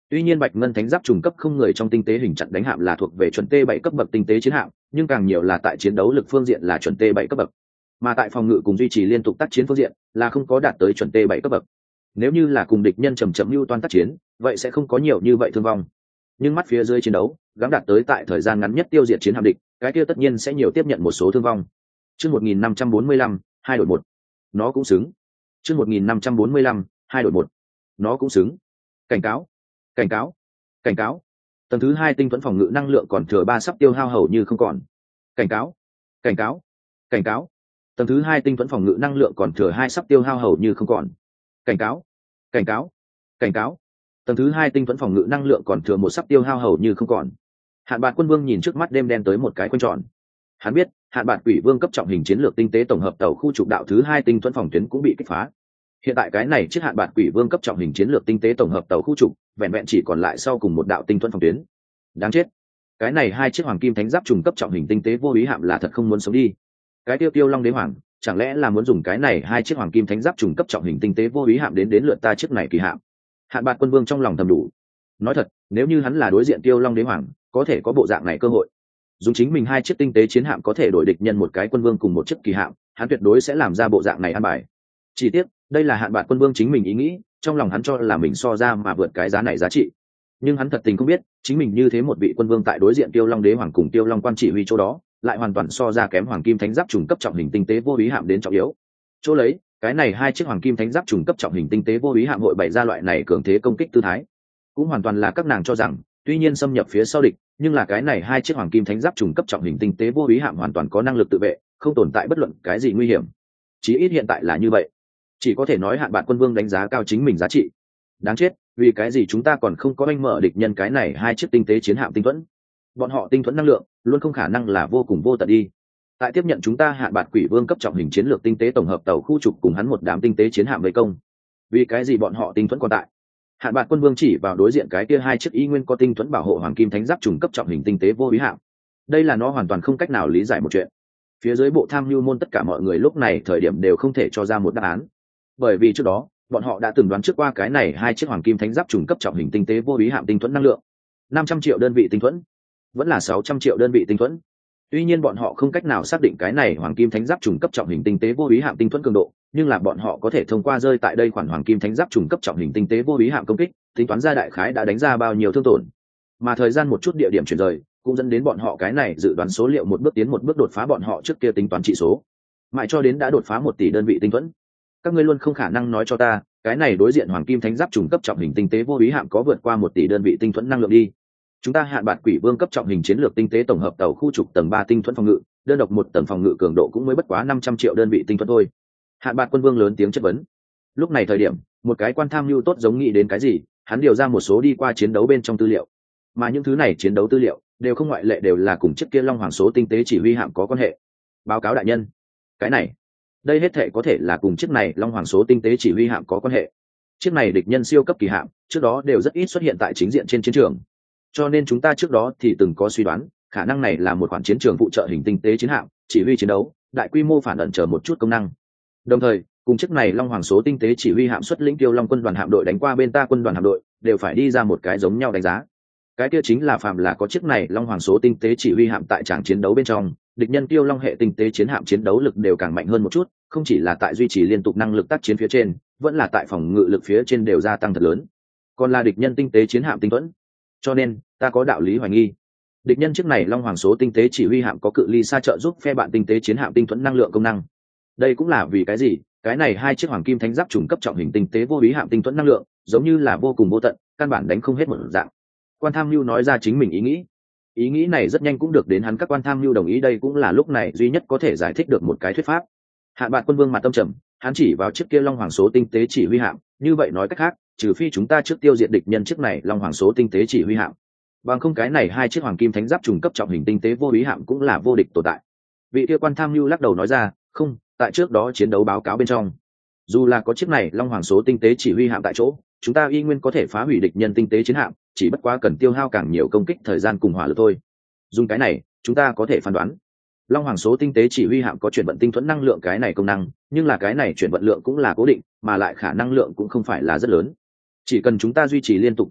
Tuy nhiên bạch ngân thánh giáp trùng cấp không người trong tinh tế hình chặn đánh hạm là thuộc về chuẩn t bảy cấp bậc tinh tế chiến hạm, nhưng càng nhiều là tại chiến đấu lực phương diện là chuẩn t bảy cấp bậc, mà tại phòng ngự cùng duy trì liên tục tác chiến phương diện là không có đạt tới chuẩn t bảy cấp bậc. Nếu như là cùng địch nhân chầm chậm mưu toan tác chiến, vậy sẽ không có nhiều như vậy thương vong. Nhưng mắt phía dưới chiến đấu, gắng đạt tới tại thời gian ngắn nhất tiêu diệt chiến hạm địch, cái kia tất nhiên sẽ nhiều tiếp nhận một số thương vong. Chương một nghìn năm trăm bốn mươi lăm, hai đội một. Nó cũng xứng. Chương một nghìn năm trăm bốn mươi lăm, hai đội một. Nó cũng xứng. Cảnh cáo, cảnh cáo, cảnh cáo. Tầng thứ hai tinh thuẫn phòng ngự năng lượng còn thừa ba sắp tiêu hao hầu như không còn. Cảnh cáo, cảnh cáo, cảnh cáo. Tầng thứ hai tinh thuẫn phòng ngự năng lượng còn thừa hai sắp tiêu hao hầu như không còn. Cảnh cáo, cảnh cáo, cảnh cáo. Tầng thứ hai tinh thuẫn phòng ngự năng lượng còn thừa một sắp tiêu hao hầu như không còn. Hạn Bạt Quân Vương nhìn trước mắt đêm đen tới một cái quanh tròn. Hắn biết, Hạn Bạt Quỷ Vương cấp trọng hình chiến lược tinh tế tổng hợp tàu khu trục đạo thứ hai tinh thuẫn phòng tuyến cũng bị kích phá. Hiện tại cái này chiếc Hạn Bạt Quỷ Vương cấp trọng hình chiến lược tinh tế tổng hợp tàu khu trục, vẹn vẹn chỉ còn lại sau cùng một đạo tinh thuẫn phòng tuyến. Đáng chết. Cái này hai chiếc Hoàng Kim Thánh Giáp trùng cấp trọng hình tinh tế vô ý hạm là thật không muốn sống đi. Cái tiêu tiêu Long Đế Hoàng, chẳng lẽ là muốn dùng cái này hai chiếc Hoàng Kim Thánh Giáp trùng cấp trọng hình tinh tế vô ý hạm đến đến lượt ta chiếc này kỳ hạm. Hạn Bạt Quân Vương trong lòng thầm đủ. Nói thật, nếu như hắn là đối diện tiêu Long Đế Hoàng, có thể có bộ dạng này cơ hội. Dùng chính mình hai chiếc tinh tế chiến hạm có thể đổi địch nhân một cái quân vương cùng một chiếc kỳ hạm, hắn tuyệt đối sẽ làm ra bộ dạng này ăn bài. Chỉ tiếc, đây là Hạn Bạt Quân Vương chính mình ý nghĩ, trong lòng hắn cho là mình so ra mà vượt cái giá này giá trị. Nhưng hắn thật tình không biết, chính mình như thế một vị quân vương tại đối diện tiêu Long Đế Hoàng cùng tiêu Long Quan chỉ huy chỗ đó, lại hoàn toàn so ra kém Hoàng Kim Thánh Giáp trùng cấp trọng hình tinh tế vô ý hạm đến trọng yếu. Chỗ lấy, cái này hai chiếc Hoàng Kim Thánh Giáp trùng cấp trọng hình tinh tế vô ý hạm hội bày ra loại này cường thế công kích tư thái, cũng hoàn toàn là các nàng cho rằng, tuy nhiên xâm nhập phía sau địch, nhưng là cái này hai chiếc Hoàng Kim Thánh Giáp trùng cấp trọng hình tinh tế vô ý hạm hoàn toàn có năng lực tự vệ, không tồn tại bất luận cái gì nguy hiểm. Chí ít hiện tại là như vậy. Chỉ có thể nói Hạn Bạt Quân Vương đánh giá cao chính mình giá trị. Đáng chết, vì cái gì chúng ta còn không có anh mở địch nhân cái này hai chiếc tinh tế chiến hạm tinh thuẫn? Bọn họ tinh thuẫn năng lượng luôn không khả năng là vô cùng vô tận đi. Tại tiếp nhận chúng ta Hạn Bạt Quỷ Vương cấp trọng hình chiến lược tinh tế tổng hợp tàu khu trục cùng hắn một đám tinh tế chiến hạm vây công. Vì cái gì bọn họ tinh thuẫn còn tại? Hạn Bạt Quân Vương chỉ vào đối diện cái kia hai chiếc y nguyên có tinh thuẫn bảo hộ Hoàng Kim Thánh Giáp trùng cấp trọng hình tinh tế vô ý hạm. Đây là nó hoàn toàn không cách nào lý giải một chuyện. Phía dưới bộ tham mưu môn tất cả mọi người lúc này thời điểm đều không thể cho ra một đáp án, bởi vì trước đó bọn họ đã từng đoán trước qua cái này hai chiếc Hoàng Kim Thánh Giáp trùng cấp trọng hình tinh tế vô ý hạm tinh thuẫn năng lượng năm trăm triệu đơn vị tinh thuẫn, vẫn là sáu trăm triệu đơn vị tinh thuẫn. Tuy nhiên bọn họ không cách nào xác định cái này Hoàng Kim Thánh Giáp trùng cấp trọng hình tinh tế vô ý hạm tinh thuẫn cường độ, nhưng là bọn họ có thể thông qua rơi tại đây khoản Hoàng Kim Thánh Giáp trùng cấp trọng hình tinh tế vô ý hạm công kích, tính toán ra đại khái đã đánh ra bao nhiêu thương tổn. Mà thời gian một chút địa điểm chuyển rời, cũng dẫn đến bọn họ cái này dự đoán số liệu một bước tiến một bước đột phá bọn họ trước kia tính toán trị số, mãi cho đến đã đột phá một tỷ đơn vị tinh thuẫn. Các ngươi luôn không khả năng nói cho ta, cái này đối diện Hoàng Kim Thánh Giáp trùng cấp trọng hình tinh tế vô ý hạm có vượt qua một tỷ đơn vị tinh thuẫn năng lượng đi. Chúng ta Hạn Bạt Quỷ Vương cấp trọng hình chiến lược tinh tế tổng hợp tàu khu trục tầng ba tinh thuẫn phòng ngự, đơn độc một tầng phòng ngự cường độ cũng mới bất quá năm trăm triệu đơn vị tinh thuẫn thôi. Hạn Bạt Quân Vương lớn tiếng chất vấn. Lúc này thời điểm, một cái quan tham mưu tốt giống nghĩ đến cái gì, hắn điều ra một số đi qua chiến đấu bên trong tư liệu, mà những thứ này chiến đấu tư liệu đều không ngoại lệ đều là cùng chiếc kia Long Hoàng số tinh tế chỉ huy hạm có quan hệ. Báo cáo đại nhân, cái này, đây hết thể có thể là cùng chiếc này Long Hoàng số tinh tế chỉ huy hạm có quan hệ. Chiếc này địch nhân siêu cấp kỳ hạm, trước đó đều rất ít xuất hiện tại chính diện trên chiến trường, cho nên chúng ta trước đó thì từng có suy đoán, khả năng này là một khoản chiến trường phụ trợ hình tinh tế chiến hạm, chỉ huy chiến đấu, đại quy mô phản ẩn chờ một chút công năng. Đồng thời, cùng chiếc này Long Hoàng số tinh tế chỉ huy hạm xuất lĩnh Tiêu Long quân đoàn hạm đội đánh qua bên ta quân đoàn hạm đội, đều phải đi ra một cái giống nhau đánh giá. Cái kia chính là phàm là có chiếc này Long Hoàng số tinh tế chỉ huy hạm tại tràng chiến đấu bên trong, địch nhân Tiêu Long hệ tinh tế chiến hạm chiến đấu lực đều càng mạnh hơn một chút, không chỉ là tại duy trì liên tục năng lực tác chiến phía trên, vẫn là tại phòng ngự lực phía trên đều gia tăng thật lớn. Còn là địch nhân tinh tế chiến hạm tinh thuẫn. Cho nên, ta có đạo lý hoài nghi, địch nhân chiếc này Long Hoàng số tinh tế chỉ huy hạm có cự ly xa trợ giúp phe bạn tinh tế chiến hạm tinh thuẫn năng lượng công năng. Đây cũng là vì cái gì, cái này hai chiếc Hoàng Kim Thánh Giáp trùng cấp trọng hình tinh tế vô ý hạm tinh thuẫn năng lượng, giống như là vô cùng vô tận, căn bản đánh không hết một dạng. Quan tham mưu nói ra chính mình ý nghĩ. Ý nghĩ này rất nhanh cũng được đến hắn các quan tham mưu đồng ý, đây cũng là lúc này duy nhất có thể giải thích được một cái thuyết pháp. Hạn Bạt Quân Vương mặt tâm trầm, hắn chỉ vào chiếc kia Long Hoàng số tinh tế chỉ huy hạm, như vậy nói cách khác, trừ phi chúng ta trước tiêu diệt địch nhân chiếc này Long Hoàng số tinh tế chỉ huy hạm, bằng không cái này hai chiếc Hoàng Kim Thánh Giáp trùng cấp trọng hình tinh tế vô ý hạm cũng là vô địch tồn tại. Vị kia quan tham mưu lắc đầu nói ra, không, tại trước đó chiến đấu báo cáo bên trong, dù là có chiếc này Long Hoàng số tinh tế chỉ huy hạm tại chỗ, chúng ta y nguyên có thể phá hủy địch nhân tinh tế chiến hạm, chỉ bất quá cần tiêu hao càng nhiều công kích thời gian cùng hỏa lực thôi. Dùng cái này, chúng ta có thể phán đoán Long Hoàng số tinh tế chỉ huy hạm có chuyển vận tinh thuẫn năng lượng cái này công năng, nhưng là cái này chuyển vận lượng cũng là cố định, mà lại khả năng lượng cũng không phải là rất lớn. Chỉ cần chúng ta duy trì liên tục công kích,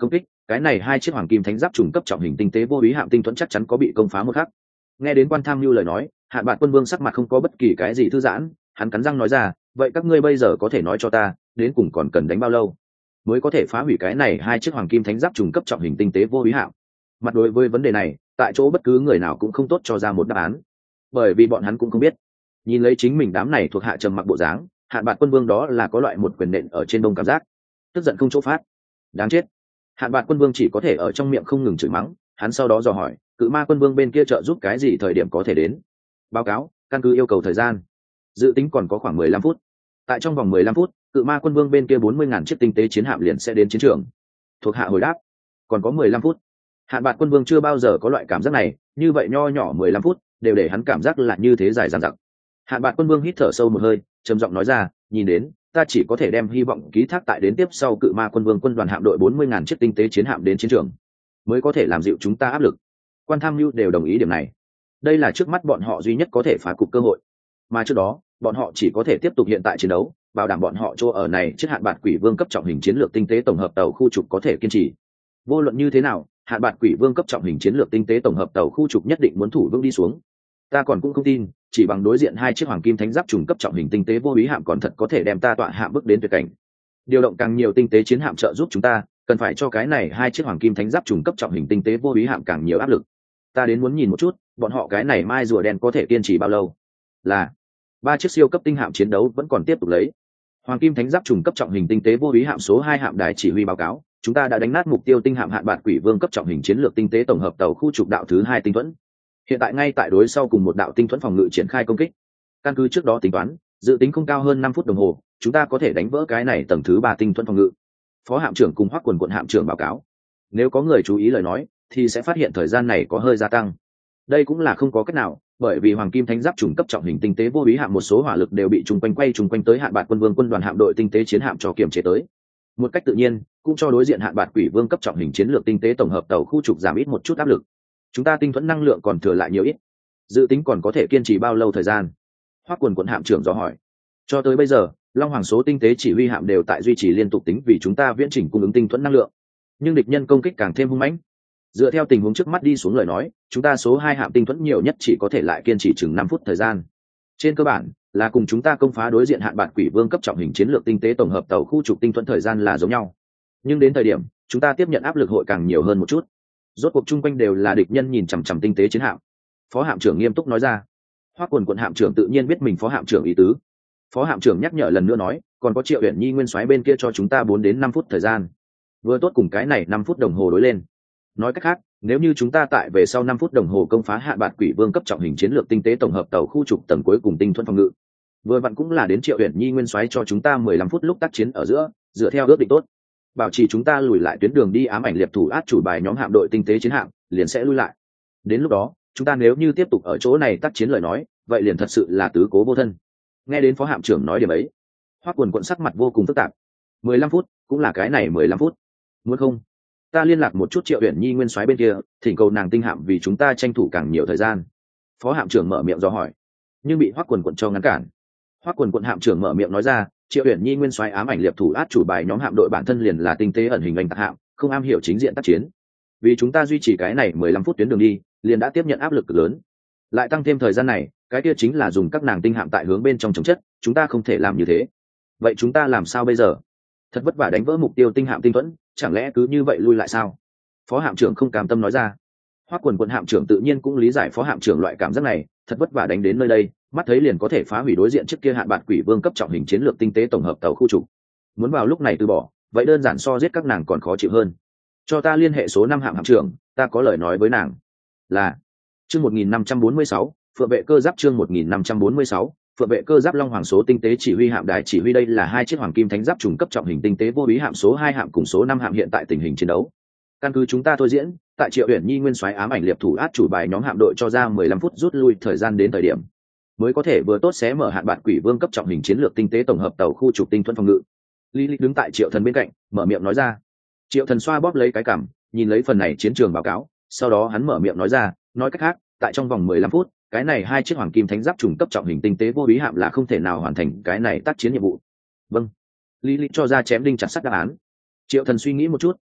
cái này hai chiếc hoàng kim thánh giáp trùng cấp trọng hình tinh tế vô úy hạm tinh thuẫn chắc chắn có bị công phá một khắc. Nghe đến quan tham mưu lời nói, Hạn Bạt Quân Vương sắc mặt không có bất kỳ cái gì thư giãn, hắn cắn răng nói ra, vậy các ngươi bây giờ có thể nói cho ta, đến cùng còn cần đánh bao lâu mới có thể phá hủy cái này hai chiếc hoàng kim thánh giáp trùng cấp trọng hình tinh tế vô úy hạm? Mặt đối với vấn đề này, tại chỗ bất cứ người nào cũng không tốt cho ra một đáp án, bởi vì bọn hắn cũng không biết. Nhìn lấy chính mình đám này thuộc hạ trầm mặc bộ dáng, Hạn Bạt Quân Vương đó là có loại một quyền nện ở trên đông cảm giác, tức giận không chỗ phát. Đáng chết! Hạn Bạt Quân Vương chỉ có thể ở trong miệng không ngừng chửi mắng, hắn sau đó dò hỏi, Cự Ma Quân Vương bên kia trợ giúp cái gì thời điểm có thể đến? Báo cáo, căn cứ yêu cầu thời gian, dự tính còn có khoảng mười lăm phút. Tại trong vòng mười lăm phút, Cự Ma Quân Vương bên kia bốn mươi ngàn chiếc tinh tế chiến hạm liền sẽ đến chiến trường. Thuộc hạ hồi đáp, còn có mười lăm phút. Hạn Bạt Quân Vương chưa bao giờ có loại cảm giác này, như vậy nho nhỏ mười lăm phút, đều để hắn cảm giác là như thế dài dằng dặc. Hạn Bạt Quân Vương hít thở sâu một hơi, trầm giọng nói ra, nhìn đến, ta chỉ có thể đem hy vọng ký thác tại đến tiếp sau Cự Ma Quân Vương quân đoàn hạm đội bốn mươi ngàn chiếc tinh tế chiến hạm đến chiến trường, mới có thể làm dịu chúng ta áp lực. Quan tham mưu đều đồng ý điểm này. Đây là trước mắt bọn họ duy nhất có thể phá cục cơ hội. Mà trước đó, bọn họ chỉ có thể tiếp tục hiện tại chiến đấu, bảo đảm bọn họ chỗ ở này chiếc Hạn Bạt Quỷ Vương cấp trọng hình chiến lược tinh tế tổng hợp tàu khu trục có thể kiên trì. Vô luận như thế nào, Hạn Bạt Quỷ Vương cấp trọng hình chiến lược tinh tế tổng hợp tàu khu trục nhất định muốn thủ vững đi xuống. Ta còn cũng không tin, chỉ bằng đối diện hai chiếc hoàng kim thánh giáp trùng cấp trọng hình tinh tế vô úy hạm còn thật có thể đem ta tọa hạm bước đến tuyệt cảnh. Điều động càng nhiều tinh tế chiến hạm trợ giúp chúng ta, cần phải cho cái này hai chiếc hoàng kim thánh giáp trùng cấp trọng hình tinh tế vô úy hạm càng nhiều áp lực. Ta đến muốn nhìn một chút, bọn họ cái này mai rùa đen có thể kiên trì bao lâu. Là ba chiếc siêu cấp tinh hạm chiến đấu vẫn còn tiếp tục lấy. Hoàng kim thánh giáp trùng cấp trọng hình tinh tế vô úy hạm số hai hạm đài chỉ huy báo cáo, chúng ta đã đánh nát mục tiêu tinh hạm Hạn Bạt Quỷ Vương cấp trọng hình chiến lược tinh tế tổng hợp tàu khu trục đạo thứ hai tinh thuẫn. Hiện tại ngay tại đối sau cùng một đạo tinh thuẫn phòng ngự triển khai công kích. Căn cứ trước đó tính toán, dự tính không cao hơn năm phút đồng hồ, chúng ta có thể đánh vỡ cái này tầng thứ ba tinh thuẫn phòng ngự. Phó hạm trưởng cùng Hoắc Quần Quận hạm trưởng báo cáo. Nếu có người chú ý lời nói, thì sẽ phát hiện thời gian này có hơi gia tăng. Đây cũng là không có cách nào, bởi vì hoàng kim thánh giáp trùng cấp trọng hình tinh tế vô úy hạm một số hỏa lực đều bị trùng quanh quay trùng quanh tới Hạn Bạt Quân Vương quân đoàn hạm đội tinh tế chiến hạm cho kiềm chế tới. Một cách tự nhiên, cũng cho đối diện Hạn Bạt Quỷ Vương cấp trọng hình chiến lược tinh tế tổng hợp tàu khu trục giảm ít một chút áp lực. Chúng ta tinh thuẫn năng lượng còn thừa lại nhiều ít, dự tính còn có thể kiên trì bao lâu thời gian? Hoắc Quần Quận hạm trưởng dò hỏi. Cho tới bây giờ, Long Hoàng số tinh tế chỉ huy hạm đều tại duy trì liên tục tính vì chúng ta viễn chỉnh cung ứng tinh thuẫn năng lượng, nhưng địch nhân công kích càng thêm hung mãnh. Dựa theo tình huống trước mắt đi xuống lời nói, chúng ta số hai hạm tinh thuẫn nhiều nhất chỉ có thể lại kiên trì chừng năm phút thời gian. Trên cơ bản, là cùng chúng ta công phá đối diện Hạn Bạt Quỷ Vương cấp trọng hình chiến lược tinh tế tổng hợp tàu khu trục tinh thuẫn thời gian là giống nhau. Nhưng đến thời điểm, chúng ta tiếp nhận áp lực hội càng nhiều hơn một chút. Rốt cuộc chung quanh đều là địch nhân nhìn chằm chằm tinh tế chiến hạm. Phó hạm trưởng nghiêm túc nói ra. Hoắc Quần Quận hạm trưởng tự nhiên biết mình phó hạm trưởng ý tứ. Phó hạm trưởng nhắc nhở lần nữa nói, còn có Triệu Uyển Nhi nguyên soái bên kia cho chúng ta bốn đến năm phút thời gian. Vừa tốt cùng cái này năm phút đồng hồ đối lên. Nói cách khác, nếu như chúng ta tại về sau năm phút đồng hồ công phá Hạn Bạt Quỷ Vương cấp trọng hình chiến lược tinh tế tổng hợp tàu khu trục tầng cuối cùng tinh thuẫn phòng ngự, vừa vặn cũng là đến Triệu Uyển Nhi nguyên soái cho chúng ta mười lăm phút lúc tác chiến ở giữa, dựa theo ước định tốt, bảo trì chúng ta lùi lại tuyến đường đi ám ảnh liệp thủ át chủ bài nhóm hạm đội tinh tế chiến hạm, liền sẽ lui lại. Đến lúc đó, chúng ta nếu như tiếp tục ở chỗ này tác chiến lời nói, vậy liền thật sự là tứ cố vô thân. Nghe đến phó hạm trưởng nói điểm ấy, Hoắc Quần Quận sắc mặt vô cùng phức tạp. mười lăm phút, cũng là cái này mười lăm phút. Muốn không, ta liên lạc một chút Triệu Uyển Nhi nguyên soái bên kia, thỉnh cầu nàng tinh hạm vì chúng ta tranh thủ càng nhiều thời gian. Phó hạm trưởng mở miệng do hỏi, nhưng bị Hoắc Quần Quận cho ngăn cản. Hoắc Quần Quận hạm trưởng mở miệng nói ra, Triệu Uyển Nhi nguyên soái ám ảnh liệp thủ át chủ bài nhóm hạm đội bản thân liền là tinh tế ẩn hình anh tạc hạm, không am hiểu chính diện tác chiến. Vì chúng ta duy trì cái này mười lăm phút tuyến đường đi, liền đã tiếp nhận áp lực lớn. Lại tăng thêm thời gian này, cái kia chính là dùng các nàng tinh hạm tại hướng bên trong chống chất, chúng ta không thể làm như thế. Vậy chúng ta làm sao bây giờ? Thật vất vả đánh vỡ mục tiêu tinh hạm tinh thuẫn, chẳng lẽ cứ như vậy lui lại sao? Phó hạm trưởng không cam tâm nói ra. Hoắc Quần Quận hạm trưởng tự nhiên cũng lý giải phó hạm trưởng loại cảm giác này, thật vất vả đánh đến nơi đây, mắt thấy liền có thể phá hủy đối diện trước kia Hạn Bạt Quỷ Vương cấp trọng hình chiến lược tinh tế tổng hợp tàu khu trục. Muốn vào lúc này từ bỏ, vậy đơn giản so giết các nàng còn khó chịu hơn. Cho ta liên hệ số năm hạm hạm trưởng, ta có lời nói với nàng. Là chương một nghìn năm trăm bốn mươi sáu, Phượng vệ cơ giáp chương một nghìn năm trăm bốn mươi sáu, Phượng vệ cơ giáp Long Hoàng số tinh tế chỉ huy hạm đài chỉ huy đây là hai chiếc hoàng kim thánh giáp trùng cấp trọng hình tinh tế vô úy hạm số hai hạm cùng số năm hạm hiện tại tình hình chiến đấu. Căn cứ chúng ta thôi diễn, tại Triệu Uyển Nhi nguyên soái ám ảnh liệp thủ át chủ bài nhóm hạm đội cho ra mười lăm phút rút lui thời gian đến thời điểm, mới có thể vừa tốt xé mở Hạn Bạt Quỷ Vương cấp trọng hình chiến lược tinh tế tổng hợp tàu khu trục tinh thuẫn phòng ngự. Lý Lịch đứng tại Triệu Thần bên cạnh, mở miệng nói ra. Triệu Thần xoa bóp lấy cái cằm, nhìn lấy phần này chiến trường báo cáo, sau đó hắn mở miệng nói ra, nói cách khác, tại trong vòng mười lăm phút, cái này hai chiếc hoàng kim thánh giáp trùng cấp trọng hình tinh tế vô úy hạm là không thể nào hoàn thành cái này tác chiến nhiệm vụ. Vâng. Lý Lịch cho ra chém đinh chặt sắt đáp án. Triệu Thần suy nghĩ một chút,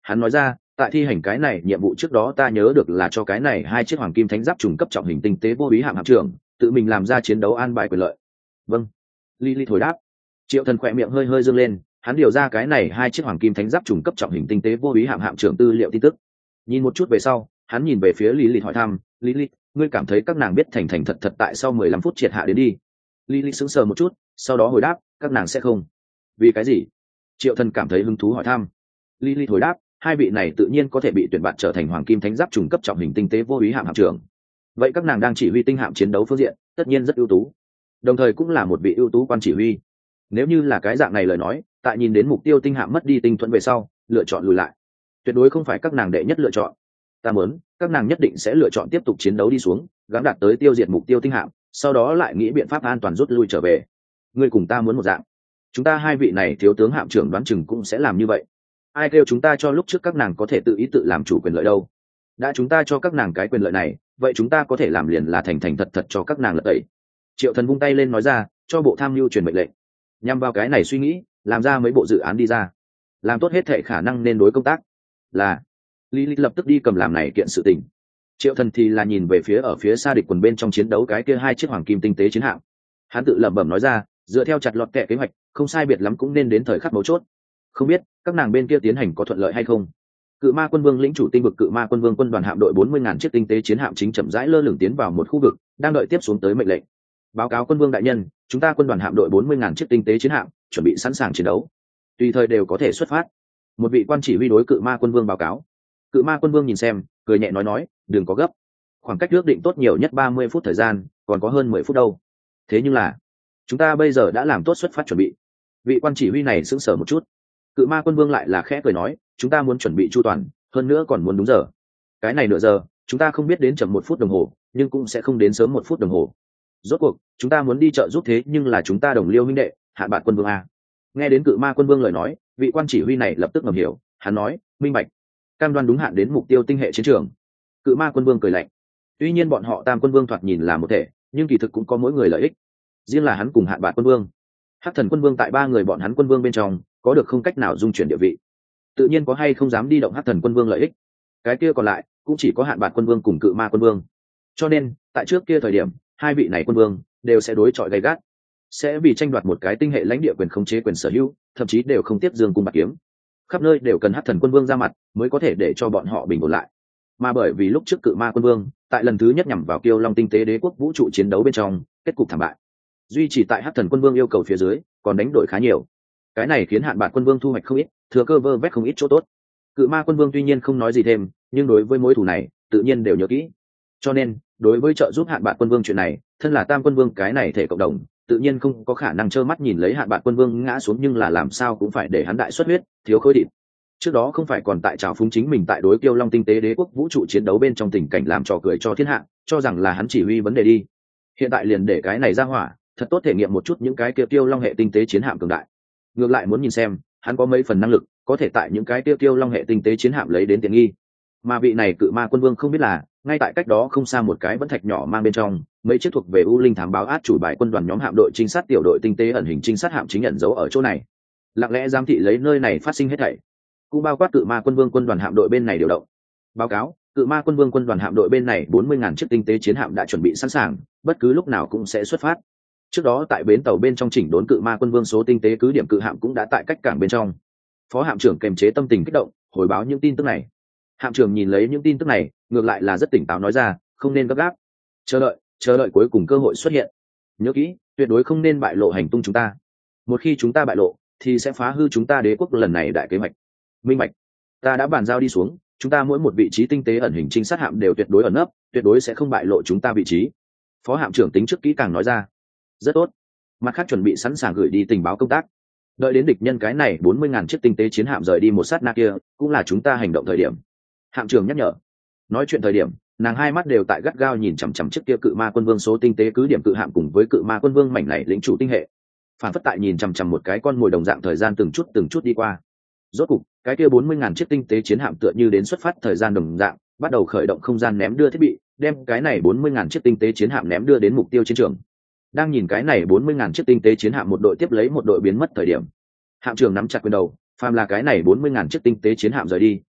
Hắn nói ra, tại thi hành cái này nhiệm vụ trước đó ta nhớ được là cho cái này hai chiếc hoàng kim thánh giáp trùng cấp trọng hình tinh tế vô ý hạm hạm trưởng tự mình làm ra chiến đấu an bài quyền lợi. Vâng. Lily hồi đáp. Triệu Thần khỏe miệng hơi hơi dương lên, hắn điều ra cái này hai chiếc hoàng kim thánh giáp trùng cấp trọng hình tinh tế vô ý hạm hạm trưởng tư liệu tin tức. Nhìn một chút về sau, hắn nhìn về phía Lily hỏi thăm, Lily, ngươi cảm thấy các nàng biết thành thành thật thật tại sau mười lăm phút triệt hạ đến đi? Lily sững sờ một chút, sau đó hồi đáp, các nàng sẽ không. Vì cái gì? Triệu Thần cảm thấy hứng thú hỏi thăm. Lily hồi đáp, hai vị này tự nhiên có thể bị tuyển bạt trở thành hoàng kim thánh giáp trùng cấp trọng hình tinh tế vô ý hạm hạm trưởng. Vậy các nàng đang chỉ huy tinh hạm chiến đấu phương diện, tất nhiên rất ưu tú, đồng thời cũng là một vị ưu tú quan chỉ huy. Nếu như là cái dạng này lời nói, tại nhìn đến mục tiêu tinh hạm mất đi tinh thuẫn về sau, lựa chọn lùi lại, tuyệt đối không phải các nàng đệ nhất lựa chọn. Ta muốn, các nàng nhất định sẽ lựa chọn tiếp tục chiến đấu đi xuống, gắng đạt tới tiêu diệt mục tiêu tinh hạm, sau đó lại nghĩ biện pháp an toàn rút lui trở về. Ngươi cùng ta muốn một dạng, chúng ta hai vị này thiếu tướng hạm trưởng đoán chừng cũng sẽ làm như vậy. Ai kêu chúng ta cho lúc trước các nàng có thể tự ý tự làm chủ quyền lợi đâu? Đã chúng ta cho các nàng cái quyền lợi này, vậy chúng ta có thể làm liền là thành thành thật thật cho các nàng lật tẩy. Triệu Thần vung tay lên nói ra, cho bộ tham mưu truyền mệnh lệnh, nhằm vào cái này suy nghĩ, làm ra mấy bộ dự án đi ra, làm tốt hết thệ khả năng nên đối công tác. Là Lý Lịch lập tức đi cầm làm này kiện sự tình. Triệu Thần thì là nhìn về phía ở phía xa địch quần bên trong chiến đấu cái kia hai chiếc hoàng kim tinh tế chiến hạm. Hắn tự lẩm bẩm nói ra, dựa theo chặt lọt kẹ kế hoạch, không sai biệt lắm cũng nên đến thời khắc mấu chốt. Không biết các nàng bên kia tiến hành có thuận lợi hay không? Cự Ma Quân Vương lĩnh chủ tinh vực Cự Ma Quân Vương quân đoàn hạm đội bốn mươi ngàn chiếc tinh tế chiến hạm chính chậm rãi lơ lửng tiến vào một khu vực, đang đợi tiếp xuống tới mệnh lệnh. Báo cáo Quân Vương đại nhân, chúng ta quân đoàn hạm đội bốn mươi ngàn chiếc tinh tế chiến hạm chuẩn bị sẵn sàng chiến đấu, tùy thời đều có thể xuất phát. Một vị quan chỉ huy đối Cự Ma Quân Vương báo cáo. Cự Ma Quân Vương nhìn xem, cười nhẹ nói nói, đừng có gấp, khoảng cách ước định tốt nhiều nhất ba mươi phút thời gian, còn có hơn mười phút đâu. Thế nhưng là, chúng ta bây giờ đã làm tốt xuất phát chuẩn bị. Vị quan chỉ huy này sững sờ một chút. Cự Ma Quân Vương lại là khẽ cười nói, chúng ta muốn chuẩn bị chu toàn, hơn nữa còn muốn đúng giờ. Cái này nửa giờ, chúng ta không biết đến chậm một phút đồng hồ, nhưng cũng sẽ không đến sớm một phút đồng hồ. Rốt cuộc, chúng ta muốn đi chợ giúp thế nhưng là chúng ta đồng liêu huynh đệ, Hạn Bạt Quân Vương a. Nghe đến Cự Ma Quân Vương lời nói, vị quan chỉ huy này lập tức ngầm hiểu, hắn nói, minh bạch, cam đoan đúng hạn đến mục tiêu tinh hệ chiến trường. Cự Ma Quân Vương cười lạnh. Tuy nhiên bọn họ Tam Quân Vương thoạt nhìn là một thể, nhưng kỳ thực cũng có mỗi người lợi ích. Riêng là hắn cùng Hạn Bạt Quân Vương, Hắc Thần Quân Vương tại ba người bọn hắn quân vương bên trong, có được không cách nào dung chuyển địa vị, tự nhiên có hay không dám đi động Hắc Thần Quân Vương lợi ích. Cái kia còn lại cũng chỉ có Hạn Bạt Quân Vương cùng Cự Ma Quân Vương. Cho nên tại trước kia thời điểm, hai vị này quân vương đều sẽ đối chọi gay gắt, sẽ vì tranh đoạt một cái tinh hệ lãnh địa quyền khống chế quyền sở hữu, thậm chí đều không tiếp dương cung bạc kiếm, khắp nơi đều cần Hắc Thần Quân Vương ra mặt mới có thể để cho bọn họ bình ổn lại. Mà bởi vì lúc trước Cự Ma Quân Vương tại lần thứ nhất nhằm vào Kiêu Long tinh tế đế quốc vũ trụ chiến đấu bên trong, kết cục thảm bại, duy chỉ tại Hắc Thần Quân Vương yêu cầu phía dưới, còn đánh đổi khá nhiều. Cái này khiến Hạn Bạt Quân Vương thu hoạch không ít, thừa cơ vơ vét không ít chỗ tốt. Cự Ma Quân Vương tuy nhiên không nói gì thêm, nhưng đối với mối thù này, tự nhiên đều nhớ kỹ. Cho nên, đối với trợ giúp Hạn Bạt Quân Vương chuyện này, thân là Tam Quân Vương cái này thể cộng đồng, tự nhiên không có khả năng trơ mắt nhìn lấy Hạn Bạt Quân Vương ngã xuống, nhưng là làm sao cũng phải để hắn đại xuất huyết, thiếu khối thịt. Trước đó không phải còn tại trào phúng chính mình tại đối Kiêu Long tinh tế đế quốc vũ trụ chiến đấu bên trong tình cảnh làm trò cười cho thiên hạ, cho rằng là hắn chỉ huy vấn đề đi. Hiện tại liền để cái này ra hỏa, thật tốt thể nghiệm một chút những cái kia Kiêu Long hệ tinh tế chiến hạm cường đại. Ngược lại muốn nhìn xem hắn có mấy phần năng lực có thể tại những cái tiêu tiêu long hệ tinh tế chiến hạm lấy đến tiện nghi. Mà vị này Cự Ma Quân Vương không biết là ngay tại cách đó không xa một cái vẫn thạch nhỏ mang bên trong mấy chiếc thuộc về U Linh thám báo át chủ bài quân đoàn nhóm hạm đội trinh sát tiểu đội tinh tế ẩn hình trinh sát hạm chính ẩn giấu ở chỗ này, lặng lẽ giám thị lấy nơi này phát sinh hết thảy, cũng bao quát Cự Ma Quân Vương quân đoàn hạm đội bên này điều động. Báo cáo, Cự Ma Quân Vương quân đoàn hạm đội bên này bốn mươi ngàn chiếc tinh tế chiến hạm đã chuẩn bị sẵn sàng, bất cứ lúc nào cũng sẽ xuất phát. Trước đó tại bến tàu bên trong chỉnh đốn Cự Ma Quân Vương số tinh tế cứ điểm cự hạm cũng đã tại cách cảng bên trong. Phó hạm trưởng kềm chế tâm tình kích động, hồi báo những tin tức này. Hạm trưởng nhìn lấy những tin tức này, ngược lại là rất tỉnh táo nói ra, không nên gấp gáp, chờ đợi, chờ đợi cuối cùng cơ hội xuất hiện. Nhớ kỹ, tuyệt đối không nên bại lộ hành tung chúng ta. Một khi chúng ta bại lộ, thì sẽ phá hư chúng ta đế quốc lần này đại kế hoạch. Minh bạch. Ta đã bàn giao đi xuống, chúng ta mỗi một vị trí tinh tế ẩn hình trinh sát hạm đều tuyệt đối ẩn nấp, tuyệt đối sẽ không bại lộ chúng ta vị trí. Phó hạm trưởng tính trước kỹ càng nói ra. Rất tốt. Mặt khác chuẩn bị sẵn sàng gửi đi tình báo công tác. Đợi đến địch nhân cái này bốn mươi ngàn chiếc tinh tế chiến hạm rời đi một sát na kia, cũng là chúng ta hành động thời điểm. Hạm trưởng nhắc nhở. Nói chuyện thời điểm, nàng hai mắt đều tại gắt gao nhìn chằm chằm chiếc kia Cự Ma Quân Vương số tinh tế cứ điểm cự hạm cùng với Cự Ma Quân Vương mảnh này lĩnh chủ tinh hệ. Phản phất tại nhìn chằm chằm một cái con mồi đồng dạng, thời gian từng chút từng chút đi qua. Rốt cục, cái kia bốn mươi ngàn chiếc tinh tế chiến hạm tựa như đến xuất phát thời gian đồng dạng, bắt đầu khởi động không gian ném đưa thiết bị, đem cái này bốn mươi ngàn chiếc tinh tế chiến hạm ném đưa đến mục tiêu chiến trường. Đang nhìn cái này bốn mươi ngàn chiếc tinh tế chiến hạm một đội tiếp lấy một đội biến mất thời điểm, hạm trưởng nắm chặt quyền đầu, phàm là cái này bốn mươi ngàn chiếc tinh tế chiến hạm rời đi,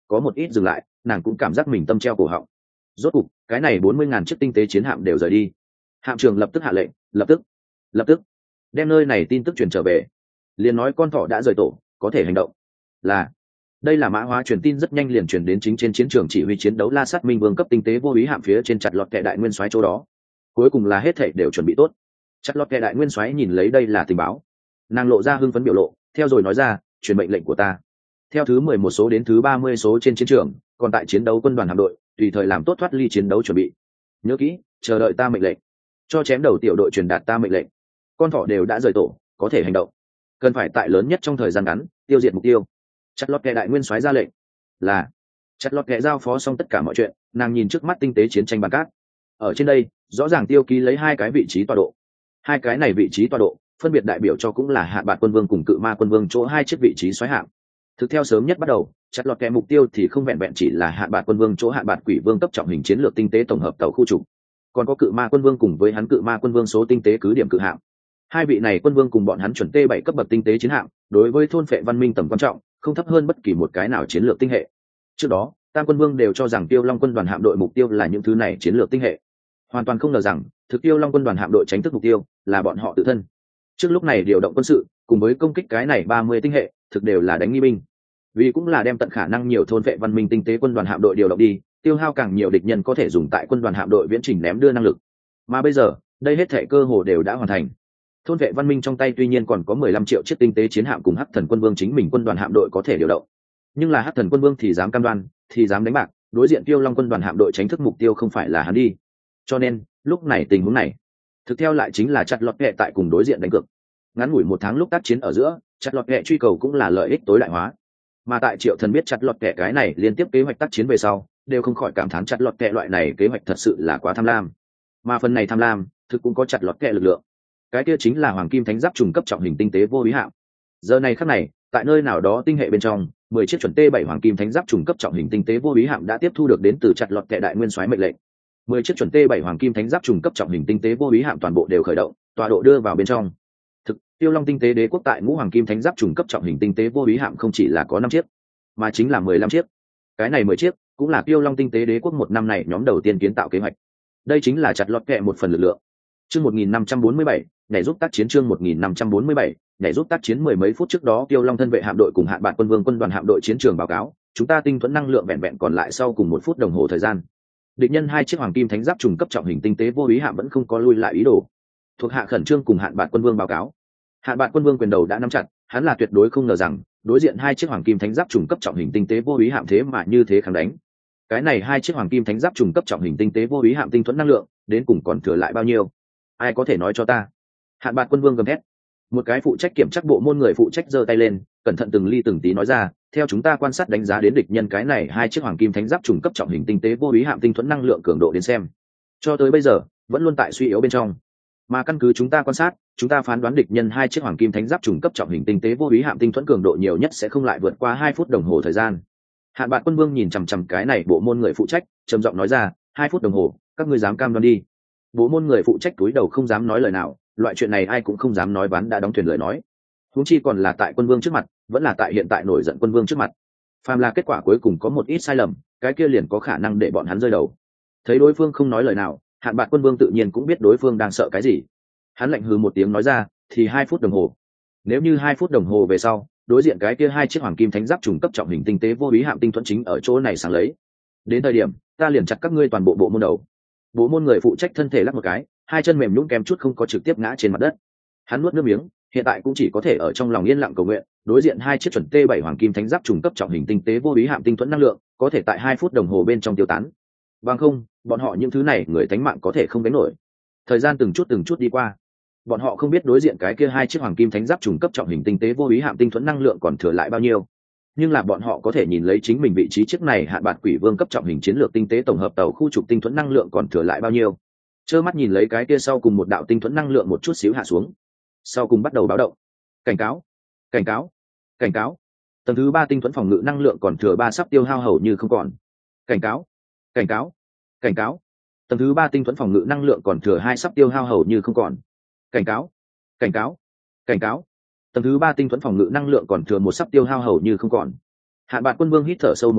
có một ít dừng lại, nàng cũng cảm giác mình tâm treo cổ họng. Rốt cục cái này bốn mươi ngàn chiếc tinh tế chiến hạm đều rời đi. Hạm trưởng lập tức hạ lệnh, lập tức lập tức đem nơi này tin tức truyền trở về, liền nói con thỏ đã rời tổ, có thể hành động. Là đây là mã hóa truyền tin rất nhanh liền truyền đến chính trên chiến trường chỉ huy chiến đấu La Sát Minh Vương cấp tinh tế vô úy hạm phía trên chặt lọt kẻ đại nguyên soái chỗ đó. Cuối cùng là hết thảy đều chuẩn bị tốt. Chặt lọt kẻ đại nguyên soái nhìn lấy đây là tình báo, nàng lộ ra hưng phấn biểu lộ, theo rồi nói ra, truyền mệnh lệnh của ta. Theo thứ mười một số đến thứ ba mươi số trên chiến trường, còn tại chiến đấu quân đoàn hạm đội, tùy thời làm tốt thoát ly chiến đấu chuẩn bị. Nhớ kỹ, chờ đợi ta mệnh lệnh. Cho chém đầu tiểu đội truyền đạt ta mệnh lệnh. Con thỏ đều đã rời tổ, có thể hành động. Cần phải tại lớn nhất trong thời gian ngắn, tiêu diệt mục tiêu. Chặt lọt kẻ đại nguyên soái ra lệnh. Là chặt lọt kẻ giao phó xong tất cả mọi chuyện, nàng nhìn trước mắt tinh tế chiến tranh bàn cát. Ở trên đây, rõ ràng tiêu ký lấy hai cái vị trí tọa độ. Hai cái này vị trí tọa độ, phân biệt đại biểu cho cũng là Hạn Bạt Quân Vương cùng Cự Ma Quân Vương chỗ hai chiếc vị trí soái hạm. Thực theo sớm nhất bắt đầu, chặt lọt kẻ mục tiêu thì không vẹn vẹn chỉ là Hạn Bạt Quân Vương chỗ Hạn Bạt Quỷ Vương cấp trọng hình chiến lược tinh tế tổng hợp tàu khu trục, còn có Cự Ma Quân Vương cùng với hắn Cự Ma Quân Vương số tinh tế cứ điểm cự hạm. Hai vị này quân vương cùng bọn hắn chuẩn T bảy cấp bậc tinh tế chiến hạm, đối với thôn phệ văn minh tầm quan trọng, không thấp hơn bất kỳ một cái nào chiến lược tinh hệ. Trước đó, Tam Quân Vương đều cho rằng Tiêu Long quân đoàn hạm đội mục tiêu là những thứ này chiến lược tinh hệ. Hoàn toàn không ngờ rằng, thực Tiêu Long quân đoàn hạm đội tránh thức mục tiêu là bọn họ tự thân. Trước lúc này điều động quân sự, cùng với công kích cái này ba mươi tinh hệ, thực đều là đánh nghi binh. Vì cũng là đem tận khả năng nhiều thôn phệ văn minh tinh tế quân đoàn hạm đội điều động đi, tiêu hao càng nhiều địch nhân có thể dùng tại quân đoàn hạm đội viễn trình ném đưa năng lực. Mà bây giờ, đây hết thảy cơ hồ đều đã hoàn thành. Thôn vệ văn minh trong tay tuy nhiên còn có mười lăm triệu chiếc tinh tế chiến hạm cùng Hắc Thần Quân Vương chính mình quân đoàn hạm đội có thể điều động, nhưng là Hắc Thần Quân Vương thì dám cam đoan, thì dám đánh bạc, đối diện Tiêu Long quân đoàn hạm đội tránh thức mục tiêu không phải là hắn đi. Cho nên, lúc này tình huống này, thực theo lại chính là chặt lọt kẹ tại cùng đối diện đánh cược. Ngắn ngủi một tháng lúc tác chiến ở giữa, chặt lọt kẹ truy cầu cũng là lợi ích tối đại hóa. Mà tại Triệu Thần biết chặt lọt kẹ cái này liên tiếp kế hoạch tác chiến về sau, đều không khỏi cảm thán chặt lọt kẹ loại này kế hoạch thật sự là quá tham lam. Mà phần này tham lam, thực cũng có chặt lọt kẹ lực lượng. Cái kia chính là Hoàng Kim Thánh Giáp trùng cấp trọng hình tinh tế vô úy hạm. Giờ này khắc này, tại nơi nào đó tinh hệ bên trong, mười chiếc chuẩn T bảy Hoàng Kim Thánh Giáp trùng cấp trọng hình tinh tế vô úy hạm đã tiếp thu được đến từ chặt lọt kẹ đại nguyên soái mệnh lệnh. mười chiếc chuẩn T bảy Hoàng Kim Thánh Giáp trùng cấp trọng hình tinh tế vô úy hạm toàn bộ đều khởi động, tọa độ đưa vào bên trong. Thực, Tiêu Long tinh tế đế quốc tại ngũ Hoàng Kim Thánh Giáp trùng cấp trọng hình tinh tế vô úy hạm không chỉ là có năm chiếc, mà chính là mười lăm chiếc. Cái này mười chiếc, cũng là Tiêu Long tinh tế đế quốc một năm này nhóm đầu tiên kiến tạo kế hoạch. Đây chính là chặt lọt kẹ một phần lực lượng. Chương một nghìn năm trăm bốn mươi bảy, nhảy giúp tác chiến chương một nghìn năm trăm bốn mươi bảy, nhảy giúp tác chiến mười mấy phút trước đó Tiêu Long thân vệ hạm đội cùng Hạn Bạt Quân Vương quân đoàn hạm đội chiến trường báo cáo, chúng ta tinh thuẫn năng lượng vẹn vẹn còn lại sau cùng một phút đồng hồ thời gian. Địch nhân hai chiếc Hoàng Kim Thánh Giáp trùng cấp trọng hình tinh tế vô úy hạm vẫn không có lui lại ý đồ. Thuộc hạ khẩn trương cùng Hạn Bạt Quân Vương báo cáo. Hạn Bạt Quân Vương quyền đầu đã nắm chặt, hắn là tuyệt đối không ngờ rằng, đối diện hai chiếc Hoàng Kim Thánh Giáp trùng cấp trọng hình tinh tế vô úy hạm thế mà như thế kháng đánh. Cái này hai chiếc Hoàng Kim Thánh Giáp trùng cấp trọng hình tinh tế vô úy hạm tinh thuẫn năng lượng, đến cùng còn thừa lại bao nhiêu? Ai có thể nói cho ta? Hạn Bạt Quân Vương gầm hét. Một cái phụ trách kiểm tra bộ môn người phụ trách giơ tay lên, cẩn thận từng ly từng tí nói ra, theo chúng ta quan sát đánh giá đến địch nhân cái này hai chiếc Hoàng Kim Thánh Giáp trùng cấp trọng hình tinh tế vô úy hạm tinh thuẫn năng lượng cường độ đến xem, cho tới bây giờ vẫn luôn tại suy yếu bên trong. Mà căn cứ chúng ta quan sát, chúng ta phán đoán địch nhân hai chiếc Hoàng Kim Thánh Giáp trùng cấp trọng hình tinh tế vô úy hạm tinh thuẫn cường độ nhiều nhất sẽ không lại vượt qua hai phút đồng hồ thời gian. Hạn Bạt Quân Vương nhìn chằm chằm cái này bộ môn người phụ trách, trầm giọng nói ra, hai phút đồng hồ, các ngươi dám cam đoan đi? Bộ môn người phụ trách túi đầu không dám nói lời nào, loại chuyện này ai cũng không dám nói ván đã đóng thuyền lời nói. Huống chi còn là tại Quân Vương trước mặt, vẫn là tại hiện tại nổi giận Quân Vương trước mặt. Phàm là kết quả cuối cùng có một ít sai lầm, cái kia liền có khả năng để bọn hắn rơi đầu. Thấy đối phương không nói lời nào, Hạn Bạt Quân Vương tự nhiên cũng biết đối phương đang sợ cái gì. Hắn lạnh hừ một tiếng nói ra, thì hai phút đồng hồ. Nếu như hai phút đồng hồ về sau, đối diện cái kia hai chiếc Hoàng Kim Thánh Giáp trùng cấp trọng hình tinh tế vô úy hạm tinh thuẫn chính ở chỗ này sáng lấy. Đến thời điểm, ta liền chặt các ngươi toàn bộ bộ môn đầu. Bộ môn người phụ trách thân thể lắc một cái, hai chân mềm nhũn kém chút không có trực tiếp ngã trên mặt đất. Hắn nuốt nước miếng, hiện tại cũng chỉ có thể ở trong lòng yên lặng cầu nguyện, đối diện hai chiếc chuẩn T bảy Hoàng Kim Thánh Giáp trùng cấp trọng hình tinh tế vô úy hạm tinh thuẫn năng lượng, có thể tại hai phút đồng hồ bên trong tiêu tán. Bằng không, bọn họ những thứ này người tánh mạng có thể không đánh nổi. Thời gian từng chút từng chút đi qua, bọn họ không biết đối diện cái kia hai chiếc Hoàng Kim Thánh Giáp trùng cấp trọng hình tinh tế vô úy hạm tinh thuẫn năng lượng còn thừa lại bao nhiêu. Nhưng là bọn họ có thể nhìn lấy chính mình vị trí chiếc này Hạn Bạt Quỷ Vương cấp trọng hình chiến lược tinh tế tổng hợp tàu khu trục tinh thuẫn năng lượng còn thừa lại bao nhiêu. Trơ mắt nhìn lấy cái kia sau cùng một đạo tinh thuẫn năng lượng một chút xíu hạ xuống, sau cùng bắt đầu báo động. Cảnh cáo, cảnh cáo, cảnh cáo. Tầng thứ ba tinh thuẫn phòng ngự năng lượng còn thừa ba sắp tiêu hao hầu như không còn. Cảnh cáo, cảnh cáo, cảnh cáo. Tầng thứ ba tinh thuẫn phòng ngự năng lượng còn thừa hai sắp tiêu hao hầu như không còn. Cảnh cáo, cảnh cáo, cảnh cáo. Tầng thứ ba tinh thuẫn phòng ngự năng lượng còn thừa một sắp tiêu hao hầu như không còn. Hạn Bạt Quân Vương hít thở sâu một hơi,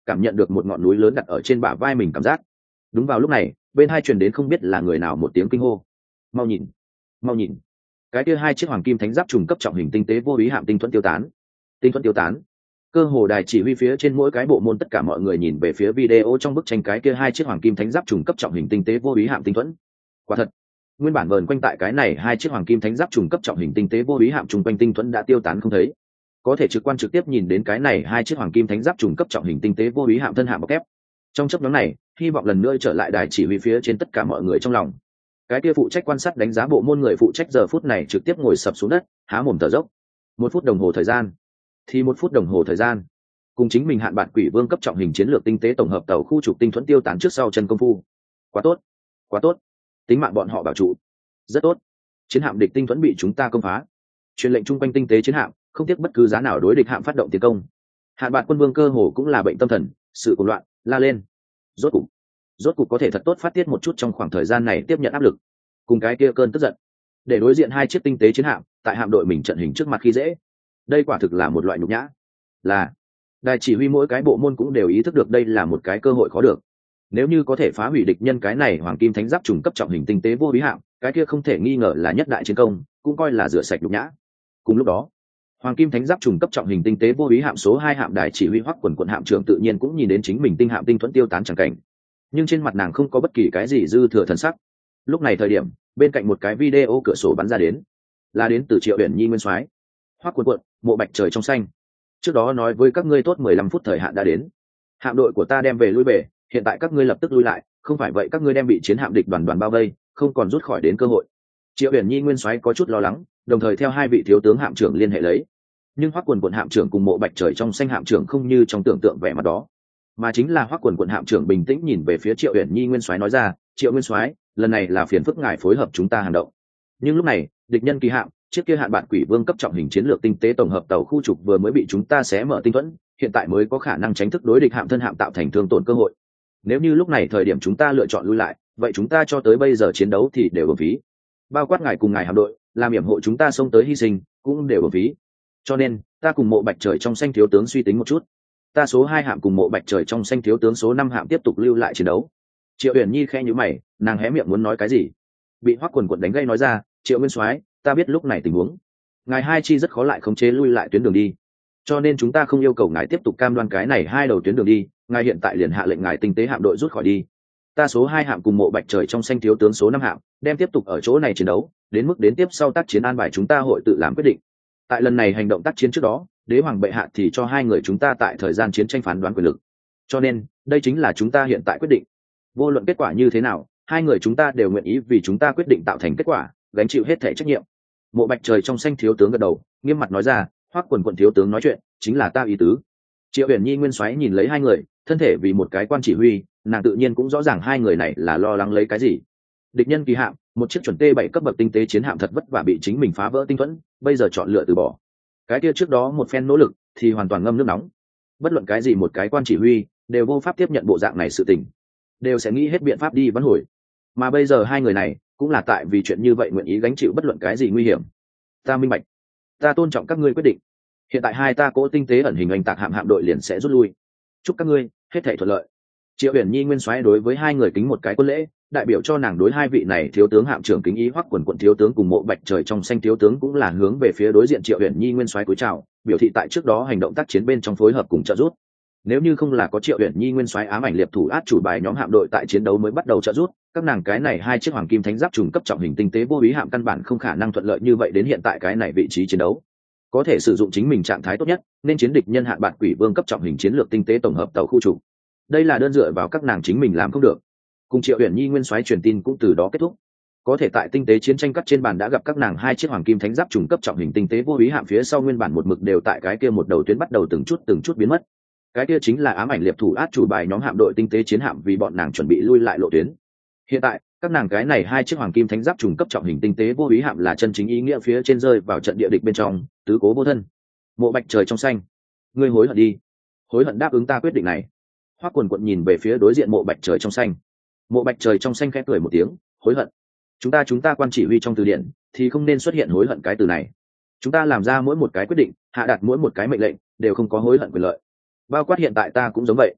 cảm nhận được một ngọn núi lớn đặt ở trên bả vai mình cảm giác. Đúng vào lúc này, bên hai truyền đến không biết là người nào một tiếng kinh hô. Mau nhìn, mau nhìn, cái kia hai chiếc hoàng kim thánh giáp trùng cấp trọng hình tinh tế vô ý hạm tinh thuẫn tiêu tán. Tinh thuẫn tiêu tán. Cơ hồ đài chỉ huy phía trên mỗi cái bộ môn tất cả mọi người nhìn về phía video trong bức tranh cái kia hai chiếc hoàng kim thánh giáp trùng cấp trọng hình tinh tế vô ý hạm tinh thuẫn. Quả thật, nguyên bản vờn quanh tại cái này hai chiếc hoàng kim thánh giáp trùng cấp trọng hình tinh tế vô ý hạm trùng quanh tinh thuẫn đã tiêu tán không thấy. Có thể trực quan trực tiếp nhìn đến cái này hai chiếc hoàng kim thánh giáp trùng cấp trọng hình tinh tế vô ý hạm thân hạm bọc thép. Trong chốc ngắn này, hy vọng lần nữa trở lại đài chỉ huy phía trên tất cả mọi người trong lòng. Cái kia phụ trách quan sát đánh giá bộ môn người phụ trách giờ phút này trực tiếp ngồi sập xuống đất, há mồm thở dốc. Một phút đồng hồ thời gian, thì một phút đồng hồ thời gian, cùng chính mình hạn bạn quỷ vương cấp trọng hình chiến lược tinh tế tổng hợp tàu khu trục tinh thuẫn tiêu tán trước sau chân công phu. Quá tốt, quá tốt, tính mạng bọn họ bảo trụ, rất tốt. Chiến hạm địch tinh thuẫn bị chúng ta công phá. Truyền lệnh chung quanh tinh tế chiến hạm, không tiếc bất cứ giá nào đối địch hạm phát động tiến công. Hạn bạn quân vương cơ hồ cũng là bệnh tâm thần, sự cuồng loạn, la lên. Rốt cục, rốt cục có thể thật tốt phát tiết một chút trong khoảng thời gian này tiếp nhận áp lực, cùng cái kia cơn tức giận, để đối diện hai chiếc tinh tế chiến hạm tại hạm đội mình trận hình trước mặt khi dễ. Đây quả thực là một loại nhục nhã. Là đài chỉ huy mỗi cái bộ môn cũng đều ý thức được đây là một cái cơ hội khó được. Nếu như có thể phá hủy địch nhân cái này hoàng kim thánh giáp trùng cấp trọng hình tinh tế vô ý hạm, cái kia không thể nghi ngờ là nhất đại chiến công, cũng coi là rửa sạch nhục nhã. Cùng lúc đó, hoàng kim thánh giáp trùng cấp trọng hình tinh tế vô ý hạm số hai hạm đài chỉ huy Hoắc Quần Quận hạm trưởng tự nhiên cũng nhìn đến chính mình tinh hạm tinh thuẫn tiêu tán chẳng cảnh, nhưng trên mặt nàng không có bất kỳ cái gì dư thừa thần sắc. Lúc này thời điểm, bên cạnh một cái video cửa sổ bắn ra đến, là đến từ Triệu Uyển Nhi nguyên soái. Hoắc Quần Quận, mộ bạch trời trong xanh. Trước đó nói với các ngươi tốt mười lăm phút thời hạn đã đến. Hạm đội của ta đem về lui về, hiện tại các ngươi lập tức lui lại, không phải vậy các ngươi đem bị chiến hạm địch đoàn đoàn bao vây, không còn rút khỏi đến cơ hội. Triệu Uyển Nhi nguyên soái có chút lo lắng, đồng thời theo hai vị thiếu tướng hạm trưởng liên hệ lấy. Nhưng Hoắc Quần Quận hạm trưởng cùng mộ bạch trời trong xanh hạm trưởng không như trong tưởng tượng vẻ mặt đó, mà chính là Hoắc Quần Quận hạm trưởng bình tĩnh nhìn về phía Triệu Uyển Nhi nguyên soái nói ra, Triệu nguyên soái, lần này là phiền phức ngài phối hợp chúng ta hành động. Nhưng lúc này, địch nhân kỳ hạm, chiếc kia hạn bạn quỷ vương cấp trọng hình chiến lược tinh tế tổng hợp tàu khu trục vừa mới bị chúng ta xé mở tinh thuẫn, hiện tại mới có khả năng tránh thức đối địch hạm thân hạm tạo thành thương tổn cơ hội. Nếu như lúc này thời điểm chúng ta lựa chọn lui lại, vậy chúng ta cho tới bây giờ chiến đấu thì đều uổng phí. Bao quát ngài cùng ngài hạm đội, làm yểm hộ chúng ta xông tới hy sinh, cũng đều uổng phí. Cho nên, ta cùng mộ bạch trời trong xanh thiếu tướng suy tính một chút. Ta số hai hạm cùng mộ bạch trời trong xanh thiếu tướng số năm hạm tiếp tục lưu lại chiến đấu. Triệu Uyển Nhi khẽ nhíu mày, nàng hé miệng muốn nói cái gì, bị Hoắc Quần Quận đánh gây nói ra, Triệu nguyên soái, ta biết lúc này tình huống, ngài hai chi rất khó lại khống chế lui lại tuyến đường đi, cho nên chúng ta không yêu cầu ngài tiếp tục cam đoan cái này hai đầu tuyến đường đi, ngài hiện tại liền hạ lệnh ngài tinh tế hạm đội rút khỏi đi. Ta số hai hạm cùng mộ bạch trời trong xanh thiếu tướng số năm hạm đem tiếp tục ở chỗ này chiến đấu, đến mức đến tiếp sau tác chiến an bài chúng ta hội tự làm quyết định. Tại lần này hành động tác chiến trước đó, đế hoàng bệ hạ thì cho hai người chúng ta tại thời gian chiến tranh phán đoán quyền lực, cho nên đây chính là chúng ta hiện tại quyết định. Vô luận kết quả như thế nào, hai người chúng ta đều nguyện ý vì chúng ta quyết định tạo thành kết quả, gánh chịu hết thể trách nhiệm. Mộ bạch trời trong xanh thiếu tướng gật đầu, nghiêm mặt nói ra, Hoắc Quần Quận thiếu tướng nói chuyện chính là ta ý tứ. Triệu Uyển Nhi nguyên soái nhìn lấy hai người, thân thể vì một cái quan chỉ huy, nàng tự nhiên cũng rõ ràng hai người này là lo lắng lấy cái gì. Địch nhân kỳ hạm, một chiếc chuẩn T bảy cấp bậc tinh tế chiến hạm thật vất vả bị chính mình phá vỡ tinh thuẫn, bây giờ chọn lựa từ bỏ. Cái kia trước đó một phen nỗ lực thì hoàn toàn ngâm nước nóng. Bất luận cái gì một cái quan chỉ huy đều vô pháp tiếp nhận bộ dạng này sự tình, đều sẽ nghĩ hết biện pháp đi vãn hồi. Mà bây giờ hai người này cũng là tại vì chuyện như vậy nguyện ý gánh chịu bất luận cái gì nguy hiểm. Ta minh bạch, ta tôn trọng các ngươi quyết định. Hiện tại hai ta cỗ tinh tế ẩn hình oanh tạc hạm hạm đội liền sẽ rút lui. Chúc các ngươi hết thảy thuận lợi. Triệu Uyển Nhi nguyên soái đối với hai người kính một cái quân lễ, đại biểu cho nàng đối hai vị này thiếu tướng hạm trưởng kính ý. Hoắc Quần Quận thiếu tướng cùng mộ bạch trời trong xanh thiếu tướng cũng là hướng về phía đối diện Triệu Uyển Nhi nguyên soái cúi chào, biểu thị tại trước đó hành động tác chiến bên trong phối hợp cùng trợ giúp. Nếu như không là có Triệu Uyển Nhi nguyên soái ám ảnh liệp thủ át chủ bài nhóm hạm đội tại chiến đấu mới bắt đầu trợ giúp, các nàng cái này hai chiếc hoàng kim thánh giáp trùng cấp trọng hình tinh tế vô ý hạm căn bản không khả năng thuận lợi như vậy đến hiện tại cái này vị trí chiến đấu. Có thể sử dụng chính mình trạng thái tốt nhất, nên chiến địch nhân hạn bạn quỷ vương cấp trọng hình chiến lược tinh tế tổng hợp tàu khu trục. Đây là đơn dựa vào các nàng chính mình làm không được. Cùng Triệu Uyển Nhi nguyên soái truyền tin cũng từ đó kết thúc. Có thể tại tinh tế chiến tranh cắt trên bàn đã gặp các nàng hai chiếc hoàng kim thánh giáp trùng cấp trọng hình tinh tế vô ý hạm phía sau nguyên bản một mực đều tại cái kia một đầu tuyến bắt đầu từng chút từng chút biến mất. Cái kia chính là ám ảnh liệp thủ át chủ bài nhóm hạm đội tinh tế chiến hạm vì bọn nàng chuẩn bị lui lại lộ tuyến. Hiện tại các nàng cái này hai chiếc hoàng kim thánh giáp trùng cấp trọng hình tinh tế vô ý hạm là chân chính ý nghĩa phía trên rơi vào trận địa địch bên trong, tứ cố vô thân. Mộ bạch trời trong xanh, ngươi hối hận đi, hối hận đáp ứng ta quyết định này. Hoắc Quần Quận nhìn về phía đối diện mộ bạch trời trong xanh. Mộ bạch trời trong xanh khẽ cười một tiếng, hối hận, chúng ta chúng ta quan chỉ huy trong từ điển thì không nên xuất hiện hối hận cái từ này. Chúng ta làm ra mỗi một cái quyết định, hạ đặt mỗi một cái mệnh lệnh đều không có hối hận quyền lợi, bao quát hiện tại ta cũng giống vậy.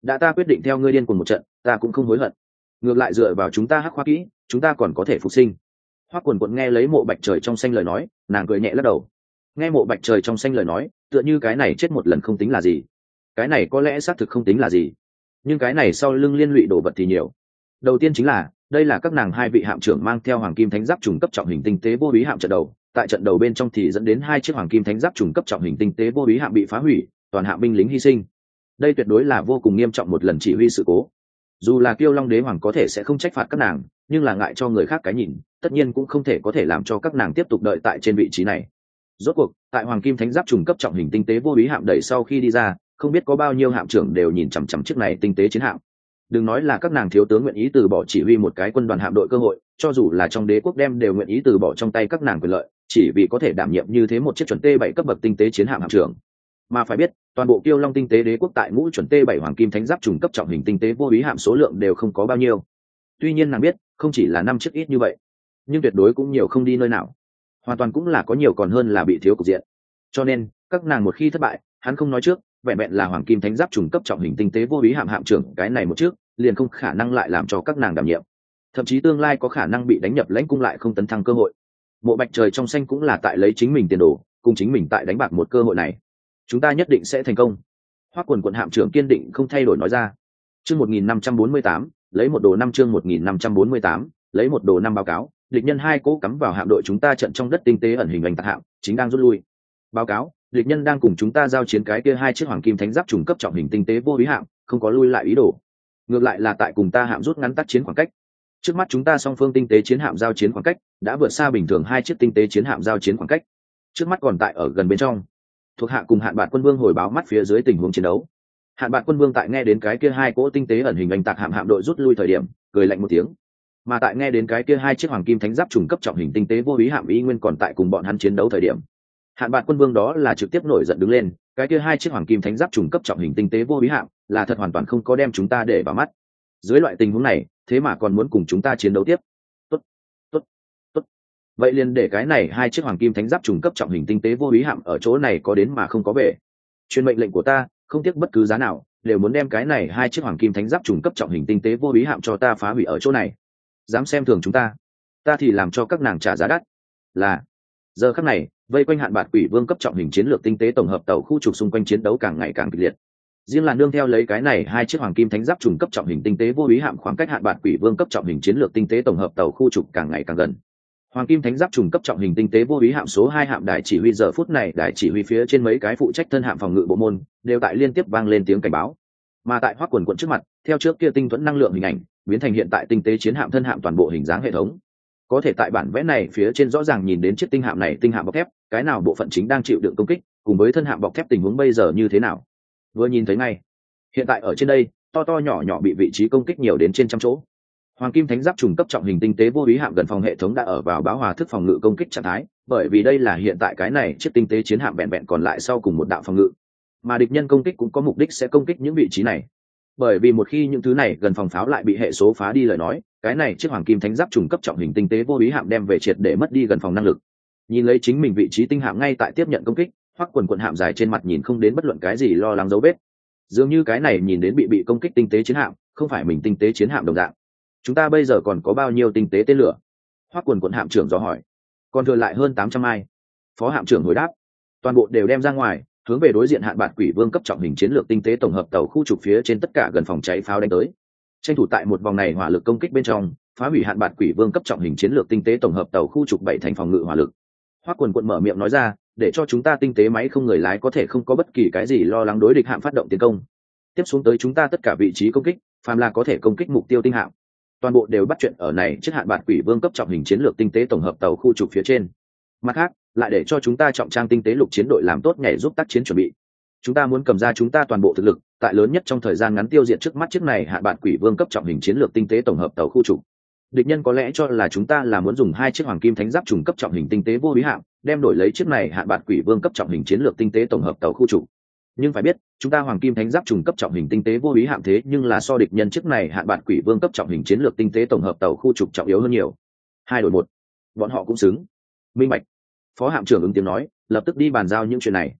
đã ta quyết định theo ngươi điên cùng một trận, ta cũng không hối hận. Ngược lại dựa vào chúng ta hắc khoa kỹ, chúng ta còn có thể phục sinh. Hoắc Quần Quận nghe lấy Mộ Bạch Trời trong xanh lời nói, nàng cười nhẹ lắc đầu. Nghe Mộ Bạch Trời trong xanh lời nói, tựa như cái này chết một lần không tính là gì, cái này có lẽ xác thực không tính là gì, nhưng cái này sau lưng liên lụy đồ vật thì nhiều. Đầu tiên chính là, đây là các nàng hai vị hạm trưởng mang theo hoàng kim thánh giáp trùng cấp trọng hình tinh tế vô bí hạm trận đầu, tại trận đầu bên trong thì dẫn đến hai chiếc hoàng kim thánh giáp trùng cấp trọng hình tinh tế vô bí hạm bị phá hủy, toàn hạm binh lính hy sinh. Đây tuyệt đối là vô cùng nghiêm trọng một lần chỉ huy sự cố. Dù là Kiêu Long Đế Hoàng có thể sẽ không trách phạt các nàng, nhưng là ngại cho người khác cái nhìn, tất nhiên cũng không thể có thể làm cho các nàng tiếp tục đợi tại trên vị trí này. Rốt cuộc, tại hoàng kim thánh giáp trùng cấp trọng hình tinh tế vô bí hạm đẩy sau khi đi ra, không biết có bao nhiêu hạm trưởng đều nhìn chằm chằm chiếc này tinh tế chiến hạm. Đừng nói là các nàng thiếu tướng nguyện ý từ bỏ chỉ huy một cái quân đoàn hạm đội cơ hội, cho dù là trong đế quốc đem đều nguyện ý từ bỏ trong tay các nàng quyền lợi, chỉ vì có thể đảm nhiệm như thế một chiếc chuẩn T bảy cấp bậc tinh tế chiến hạm hạm trưởng. Mà phải biết, toàn bộ Kiêu Long tinh tế đế quốc tại ngũ chuẩn T bảy hoàng kim thánh giáp trùng cấp trọng hình tinh tế vô bí hạm số lượng đều không có bao nhiêu. Tuy nhiên nàng biết, không chỉ là năm chiếc ít như vậy, nhưng tuyệt đối cũng nhiều không đi nơi nào. Hoàn toàn cũng là có nhiều còn hơn là bị thiếu cục diện. Cho nên, các nàng một khi thất bại, hắn không nói trước, vẹn vẹn là hoàng kim thánh giáp trùng cấp trọng hình tinh tế vô bí hạm hạm trưởng cái này một trước, liền không khả năng lại làm cho các nàng đảm nhiệm. Thậm chí tương lai có khả năng bị đánh nhập lãnh cung lại không tấn thăng cơ hội. Mộ Bạch Trời trong xanh cũng là tại lấy chính mình tiền đồ, cùng chính mình tại đánh bạc một cơ hội này. Chúng ta nhất định sẽ thành công. Hoắc Quần Quận hạm trưởng kiên định không thay đổi nói ra. Chương một nghìn năm trăm bốn mươi tám, lấy một đồ năm chương một nghìn năm trăm bốn mươi tám, lấy một đồ năm báo cáo, địch nhân hai cỗ cắm vào hạm đội chúng ta trận trong đất tinh tế ẩn hình ảnh tạc hạm, chính đang rút lui. Báo cáo, địch nhân đang cùng chúng ta giao chiến cái kia hai chiếc hoàng kim thánh giáp trùng cấp trọng hình tinh tế vô bí hạm, không có lui lại ý đồ. Ngược lại là tại cùng ta hạm rút ngắn tác chiến khoảng cách. Trước mắt chúng ta song phương tinh tế chiến hạm giao chiến khoảng cách đã vượt xa bình thường hai chiếc tinh tế chiến hạm giao chiến khoảng cách. Trước mắt còn tại ở gần bên trong. Thuộc hạ cùng Hạn Bạt Quân Vương hồi báo mắt phía dưới tình huống chiến đấu. Hạn Bạt Quân Vương tại nghe đến cái kia hai cỗ tinh tế ẩn hình ảnh tạc hạm hạm đội rút lui thời điểm, cười lạnh một tiếng. Mà tại nghe đến cái kia hai chiếc hoàng kim thánh giáp trùng cấp trọng hình tinh tế vô bí hạm y nguyên còn tại cùng bọn hắn chiến đấu thời điểm, Hạn Bạt Quân Vương đó là trực tiếp nổi giận đứng lên, cái kia hai chiếc hoàng kim thánh giáp trùng cấp trọng hình tinh tế vô bí hạm là thật hoàn toàn không có đem chúng ta để vào mắt. Dưới loại tình huống này, thế mà còn muốn cùng chúng ta chiến đấu tiếp. Tốt, tốt, tốt. Vậy liền để cái này hai chiếc hoàng kim thánh giáp trùng cấp trọng hình tinh tế vô bí hạm ở chỗ này có đến mà không có về. Truyền mệnh lệnh của ta, không tiếc bất cứ giá nào, đều muốn đem cái này hai chiếc hoàng kim thánh giáp trùng cấp trọng hình tinh tế vô bí hạm cho ta phá hủy ở chỗ này. Dám xem thường chúng ta, ta thì làm cho các nàng trả giá đắt. Là. Giờ khắc này, vây quanh Hạn Bạt Quỷ Vương cấp trọng hình chiến lược tinh tế tổng hợp tàu khu trục xung quanh chiến đấu càng ngày càng kịch liệt. Riêng là nương theo lấy cái này hai chiếc hoàng kim thánh giáp trùng cấp trọng hình tinh tế vô bí hạm khoảng cách Hạn Bạt Quỷ Vương cấp trọng hình chiến lược tinh tế tổng hợp tàu khu trục càng ngày càng gần. Hoàng kim thánh giáp trùng cấp trọng hình tinh tế vô bí hạm số hai hạm đài chỉ huy giờ phút này đài chỉ huy phía trên mấy cái phụ trách thân hạm phòng ngự bộ môn đều tại liên tiếp vang lên tiếng cảnh báo. Mà tại Hoắc Quần Quận trước mặt, theo trước kia tinh thuẫn năng lượng hình ảnh, biến thành hiện tại tinh tế chiến hạm thân hạm toàn bộ hình dáng hệ thống. Có thể tại bản vẽ này phía trên rõ ràng nhìn đến chiếc tinh hạm này tinh hạm bọc thép, cái nào bộ phận chính đang chịu đựng công kích, cùng với thân hạm bọc thép tình huống bây giờ như thế nào. Vừa nhìn thấy ngay, hiện tại ở trên đây, to to nhỏ nhỏ bị vị trí công kích nhiều đến trên trăm chỗ. Hoàng kim thánh giáp trùng cấp trọng hình tinh tế vô bí hạm gần phòng hệ thống đã ở vào báo hòa thức phòng ngự công kích trạng thái, bởi vì đây là hiện tại cái này chiếc tinh tế chiến hạm vẹn vẹn còn lại sau cùng một đạo phòng ngự, mà địch nhân công kích cũng có mục đích sẽ công kích những vị trí này. Bởi vì một khi những thứ này gần phòng pháo lại bị hệ số phá đi lời nói, cái này chiếc hoàng kim thánh giáp trùng cấp trọng hình tinh tế vô bí hạm đem về triệt để mất đi gần phòng năng lực. Nhìn lấy chính mình vị trí tinh hạm ngay tại tiếp nhận công kích, Hoắc Quần Quận hạm dài trên mặt nhìn không đến bất luận cái gì lo lắng dấu vết. Dường như cái này nhìn đến bị bị công kích tinh tế chiến hạm, không phải mình tinh tế chiến hạm đồng dạng. Chúng ta bây giờ còn có bao nhiêu tinh tế tên lửa? Hoắc Quần Quận hạm trưởng dò hỏi. Còn thừa lại hơn tám trăm ai. Phó hạm trưởng hồi đáp. Toàn bộ đều đem ra ngoài, hướng về đối diện Hạn Bạt Quỷ Vương cấp trọng hình chiến lược tinh tế tổng hợp tàu khu trục phía trên tất cả gần phòng cháy pháo đánh tới. Tranh thủ tại một vòng này hỏa lực công kích bên trong, phá hủy Hạn Bạt Quỷ Vương cấp trọng hình chiến lược tinh tế tổng hợp tàu khu trục bảy thành phòng ngự hỏa lực. Hoắc Quần Quận mở miệng nói ra, để cho chúng ta tinh tế máy không người lái có thể không có bất kỳ cái gì lo lắng đối địch hạm phát động tiến công. Tiếp xuống tới chúng ta tất cả vị trí công kích, phàm là có thể công kích mục tiêu tinh hạm, toàn bộ đều bắt chuyện ở này chiếc Hạn Bạt Quỷ Vương cấp trọng hình chiến lược tinh tế tổng hợp tàu khu trục phía trên. Mặt khác, lại để cho chúng ta trọng trang tinh tế lục chiến đội làm tốt nhảy giúp tác chiến chuẩn bị. Chúng ta muốn cầm ra chúng ta toàn bộ thực lực, tại lớn nhất trong thời gian ngắn tiêu diệt trước mắt chiếc này Hạn Bạt Quỷ Vương cấp trọng hình chiến lược tinh tế tổng hợp tàu khu trục. Địch nhân có lẽ cho là chúng ta là muốn dùng hai chiếc hoàng kim thánh giáp trùng cấp trọng hình tinh tế vô bí hạm, đem đổi lấy chiếc này Hạn Bạt Quỷ Vương cấp trọng hình chiến lược tinh tế tổng hợp tàu khu trục. Nhưng phải biết, chúng ta hoàng kim thánh giáp trùng cấp trọng hình tinh tế vô bí hạm thế nhưng là so địch nhân chiếc này Hạn Bạt Quỷ Vương cấp trọng hình chiến lược tinh tế tổng hợp tàu khu trục trọng yếu hơn nhiều. Hai đổi một, bọn họ cũng xứng. Minh bạch. Phó hạm trưởng ứng tiếng nói, lập tức đi bàn giao những chuyện này.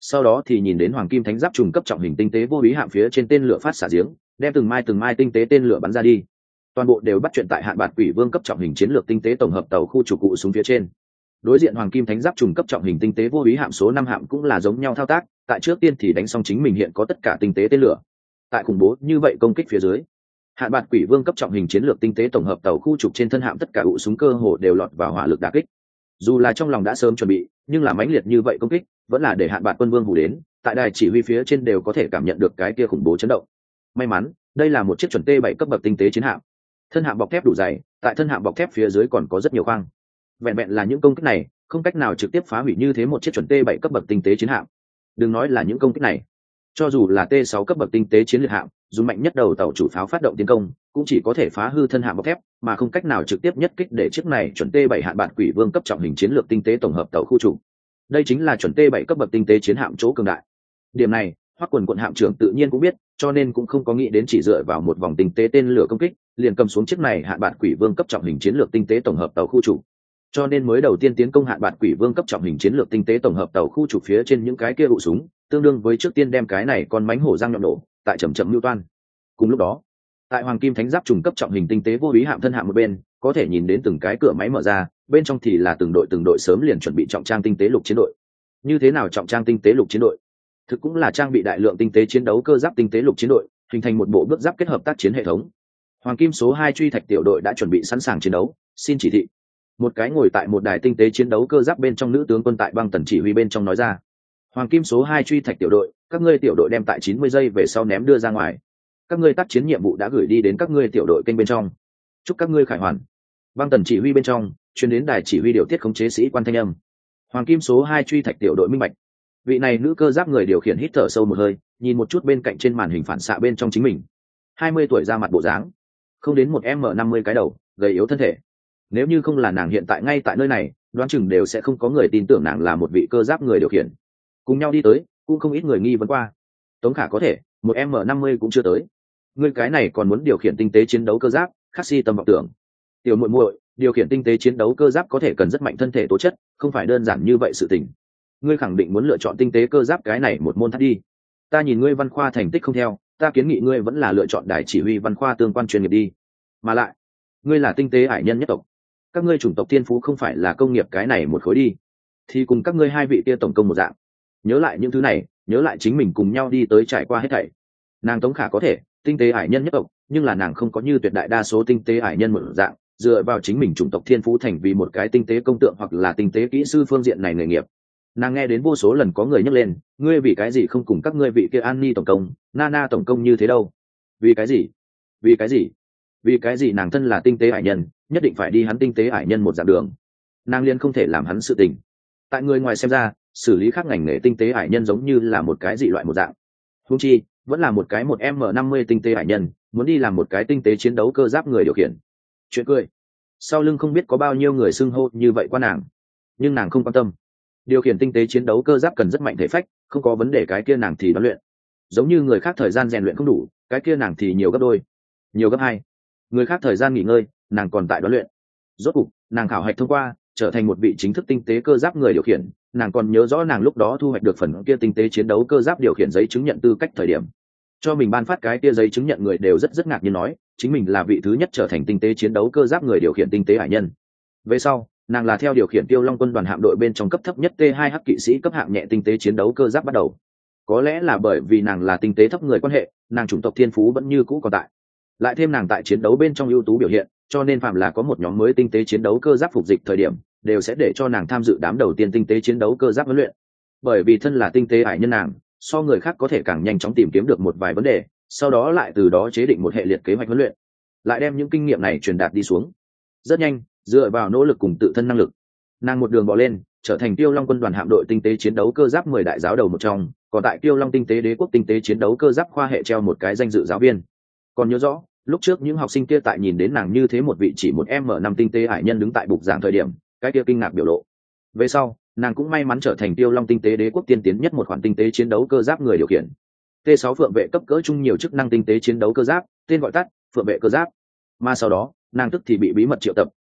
sau đó thì nhìn đến hoàng kim thánh giáp trùng cấp trọng hình tinh tế vô úy hạm phía trên tên lửa phát xạ giếng, đem từng mai từng mai tinh tế tên lửa bắn ra đi. Toàn bộ đều bắt chuyện tại hạn bạt quỷ vương cấp trọng hình chiến lược tinh tế tổng hợp tàu khu trục cụ xuống phía trên. Đối diện hoàng kim thánh giáp trùng cấp trọng hình tinh tế vô úy hạm số năm hạm cũng là giống nhau thao tác, tại trước tiên thì đánh xong chính mình hiện có tất cả tinh tế tên lửa. Tại khủng bố như vậy công kích phía dưới, hạn bạt quỷ vương cấp trọng hình chiến lược tinh tế tổng hợp tàu khu trục trên thân hạm tất cả ụ súng cơ hồ đều lọt vào hỏa lực đả kích. Dù là trong lòng đã sớm chuẩn bị, nhưng là mãnh liệt như vậy công kích vẫn là để hạn bạt quân vương hù đến, tại đài chỉ huy phía trên đều có thể cảm nhận được cái kia khủng bố chấn động. May mắn đây là một chiếc chuẩn T bảy cấp bậc tinh tế chiến hạm, thân hạm bọc thép đủ dày, tại thân hạm bọc thép phía dưới còn có rất nhiều khoang. Vẹn vẹn là những công kích này không cách nào trực tiếp phá hủy như thế một chiếc chuẩn T bảy cấp bậc tinh tế chiến hạm. Đừng nói là những công kích này, cho dù là T sáu cấp bậc tinh tế chiến liệt hạm, dùng mạnh nhất đầu tàu chủ pháo phát động tiến công, cũng chỉ có thể phá hư thân hạm bọc thép, mà không cách nào trực tiếp nhất kích để chiếc này chuẩn T bảy hạn bạt quỷ vương cấp trọng hình chiến lược tinh tế tổng hợp tàu khu trục. Đây chính là chuẩn T bảy cấp bậc tinh tế chiến hạm chỗ cường đại. Điểm này, Hoắc Quần quận hạm trưởng tự nhiên cũng biết, cho nên cũng không có nghĩ đến chỉ dựa vào một vòng tinh tế tên lửa công kích, liền cầm xuống chiếc này hạn bạt quỷ vương cấp trọng hình chiến lược tinh tế tổng hợp tàu khu trục. Cho nên mới đầu tiên tiến công hạn bạt quỷ vương cấp trọng hình chiến lược tinh tế tổng hợp tàu khu trục phía trên những cái kia ụ súng, tương đương với trước tiên đem cái này con mánh hổ răng nhọn nổ, tại chậm chậm lưu toan. Cùng lúc đó, tại hoàng kim thánh giáp trùng cấp trọng hình tinh tế vô úy hạm thân hạm một bên, có thể nhìn đến từng cái cửa máy mở ra, bên trong thì là từng đội từng đội sớm liền chuẩn bị trọng trang tinh tế lục chiến đội. Như thế nào trọng trang tinh tế lục chiến đội? Thực cũng là trang bị đại lượng tinh tế chiến đấu cơ giáp tinh tế lục chiến đội, hình thành một bộ bước giáp kết hợp tác chiến hệ thống. Hoàng kim số hai truy thạch tiểu đội đã chuẩn bị sẵn sàng chiến đấu, xin chỉ thị. Một cái ngồi tại một đài tinh tế chiến đấu cơ giáp bên trong nữ tướng quân tại băng tần chỉ huy bên trong nói ra. Hoàng kim số hai truy thạch tiểu đội, các ngươi tiểu đội đem tại chín mươi giây về sau ném đưa ra ngoài. Các ngươi tác chiến nhiệm vụ đã gửi đi đến các ngươi tiểu đội kênh bên trong. Chúc các ngươi khải hoàn. Băng tần chỉ huy bên trong, truyền đến đài chỉ huy điều tiết khống chế sĩ quan thanh âm. Hoàng kim số hai truy thạch tiểu đội minh bạch. Vị này nữ cơ giáp người điều khiển hít thở sâu một hơi, nhìn một chút bên cạnh trên màn hình phản xạ bên trong chính mình. hai mươi tuổi ra mặt bộ dáng, không đến một m năm mươi cái đầu, gầy yếu thân thể. Nếu như không là nàng hiện tại ngay tại nơi này, đoán chừng đều sẽ không có người tin tưởng nàng là một vị cơ giáp người điều khiển. Cùng nhau đi tới, cũng không ít người nghi vấn qua. Tống Khả có thể, một m năm mươi cũng chưa tới. Ngươi cái này còn muốn điều khiển tinh tế chiến đấu cơ giáp, khắc si tâm vọng tưởng. Tiểu muội muội, điều khiển tinh tế chiến đấu cơ giáp có thể cần rất mạnh thân thể tố chất, không phải đơn giản như vậy sự tình. Ngươi khẳng định muốn lựa chọn tinh tế cơ giáp cái này một môn thắt đi. Ta nhìn ngươi văn khoa thành tích không theo, ta kiến nghị ngươi vẫn là lựa chọn đài chỉ huy văn khoa tương quan chuyên nghiệp đi. Mà lại, ngươi là tinh tế hải nhân nhất tộc, các ngươi chủng tộc thiên phú không phải là công nghiệp cái này một khối đi, thì cùng các ngươi hai vị kia tổng công một dạng. Nhớ lại những thứ này, nhớ lại chính mình cùng nhau đi tới trải qua hết thảy. Nàng Tống Khả có thể tinh tế hải nhân nhất tộc, nhưng là nàng không có như tuyệt đại đa số tinh tế hải nhân một dạng dựa vào chính mình chủng tộc thiên phú thành vì một cái tinh tế công tượng hoặc là tinh tế kỹ sư phương diện này nghề nghiệp. Nàng nghe đến vô số lần có người nhắc lên, ngươi vì cái gì không cùng các ngươi vị kia An Ni tổng công, Nana tổng công như thế đâu? Vì cái gì? Vì cái gì? Vì cái gì nàng thân là tinh tế hải nhân, nhất định phải đi hắn tinh tế hải nhân một dạng đường? Nàng liên không thể làm hắn sự tình. Tại người ngoài xem ra, xử lý khác ngành nghề tinh tế hải nhân giống như là một cái dị loại một dạng. Huống chi, vẫn là một cái một m năm mươi tinh tế hải nhân, muốn đi làm một cái tinh tế chiến đấu cơ giáp người điều khiển. Chuyện cười. Sau lưng không biết có bao nhiêu người xưng hô như vậy qua nàng, nhưng nàng không quan tâm. Điều khiển tinh tế chiến đấu cơ giáp cần rất mạnh thể phách, không có vấn đề, cái kia nàng thì đoán luyện. Giống như người khác thời gian rèn luyện không đủ, cái kia nàng thì nhiều gấp đôi, nhiều gấp hai. Người khác thời gian nghỉ ngơi, nàng còn tại đoán luyện. Rốt cục, nàng khảo hạch thông qua, trở thành một vị chính thức tinh tế cơ giáp người điều khiển. Nàng còn nhớ rõ nàng lúc đó thu hoạch được phần kia tinh tế chiến đấu cơ giáp điều khiển giấy chứng nhận tư cách thời điểm, cho mình ban phát cái kia giấy chứng nhận người đều rất rất ngạc nhiên nói, chính mình là vị thứ nhất trở thành tinh tế chiến đấu cơ giáp người điều khiển tinh tế hải nhân. Về sau, nàng là theo điều khiển Tiêu Long quân đoàn hạm đội bên trong cấp thấp nhất T hai H kỵ sĩ cấp hạng nhẹ tinh tế chiến đấu cơ giáp bắt đầu. Có lẽ là bởi vì nàng là tinh tế thấp người quan hệ, nàng chủng tộc thiên phú vẫn như cũ còn tại. Lại thêm nàng tại chiến đấu bên trong ưu tú biểu hiện, cho nên phạm là có một nhóm mới tinh tế chiến đấu cơ giáp phục dịch thời điểm, đều sẽ để cho nàng tham dự đám đầu tiên tinh tế chiến đấu cơ giáp huấn luyện. Bởi vì thân là tinh tế hải nhân, nàng so người khác có thể càng nhanh chóng tìm kiếm được một vài vấn đề, sau đó lại từ đó chế định một hệ liệt kế hoạch huấn luyện, lại đem những kinh nghiệm này truyền đạt đi xuống. Rất nhanh, dựa vào nỗ lực cùng tự thân năng lực, nàng một đường bò lên, trở thành Tiêu Long quân đoàn hạm đội tinh tế chiến đấu cơ giáp mười đại giáo đầu một trong, còn tại Tiêu Long tinh tế đế quốc tinh tế chiến đấu cơ giáp khoa hệ treo một cái danh dự giáo viên. Còn nhớ rõ, lúc trước những học sinh kia tại nhìn đến nàng như thế một vị chỉ một m năm tinh tế hải nhân đứng tại bục giảng thời điểm, cái kia kinh ngạc biểu lộ. Về sau, nàng cũng may mắn trở thành Tiêu Long tinh tế đế quốc tiên tiến nhất một khoản tinh tế chiến đấu cơ giáp người điều khiển. T sáu Phượng vệ cấp cỡ trung nhiều chức năng tinh tế chiến đấu cơ giáp, tên gọi tắt Phượng vệ cơ giáp. Mà sau đó, nàng tức thì bị bí mật triệu tập,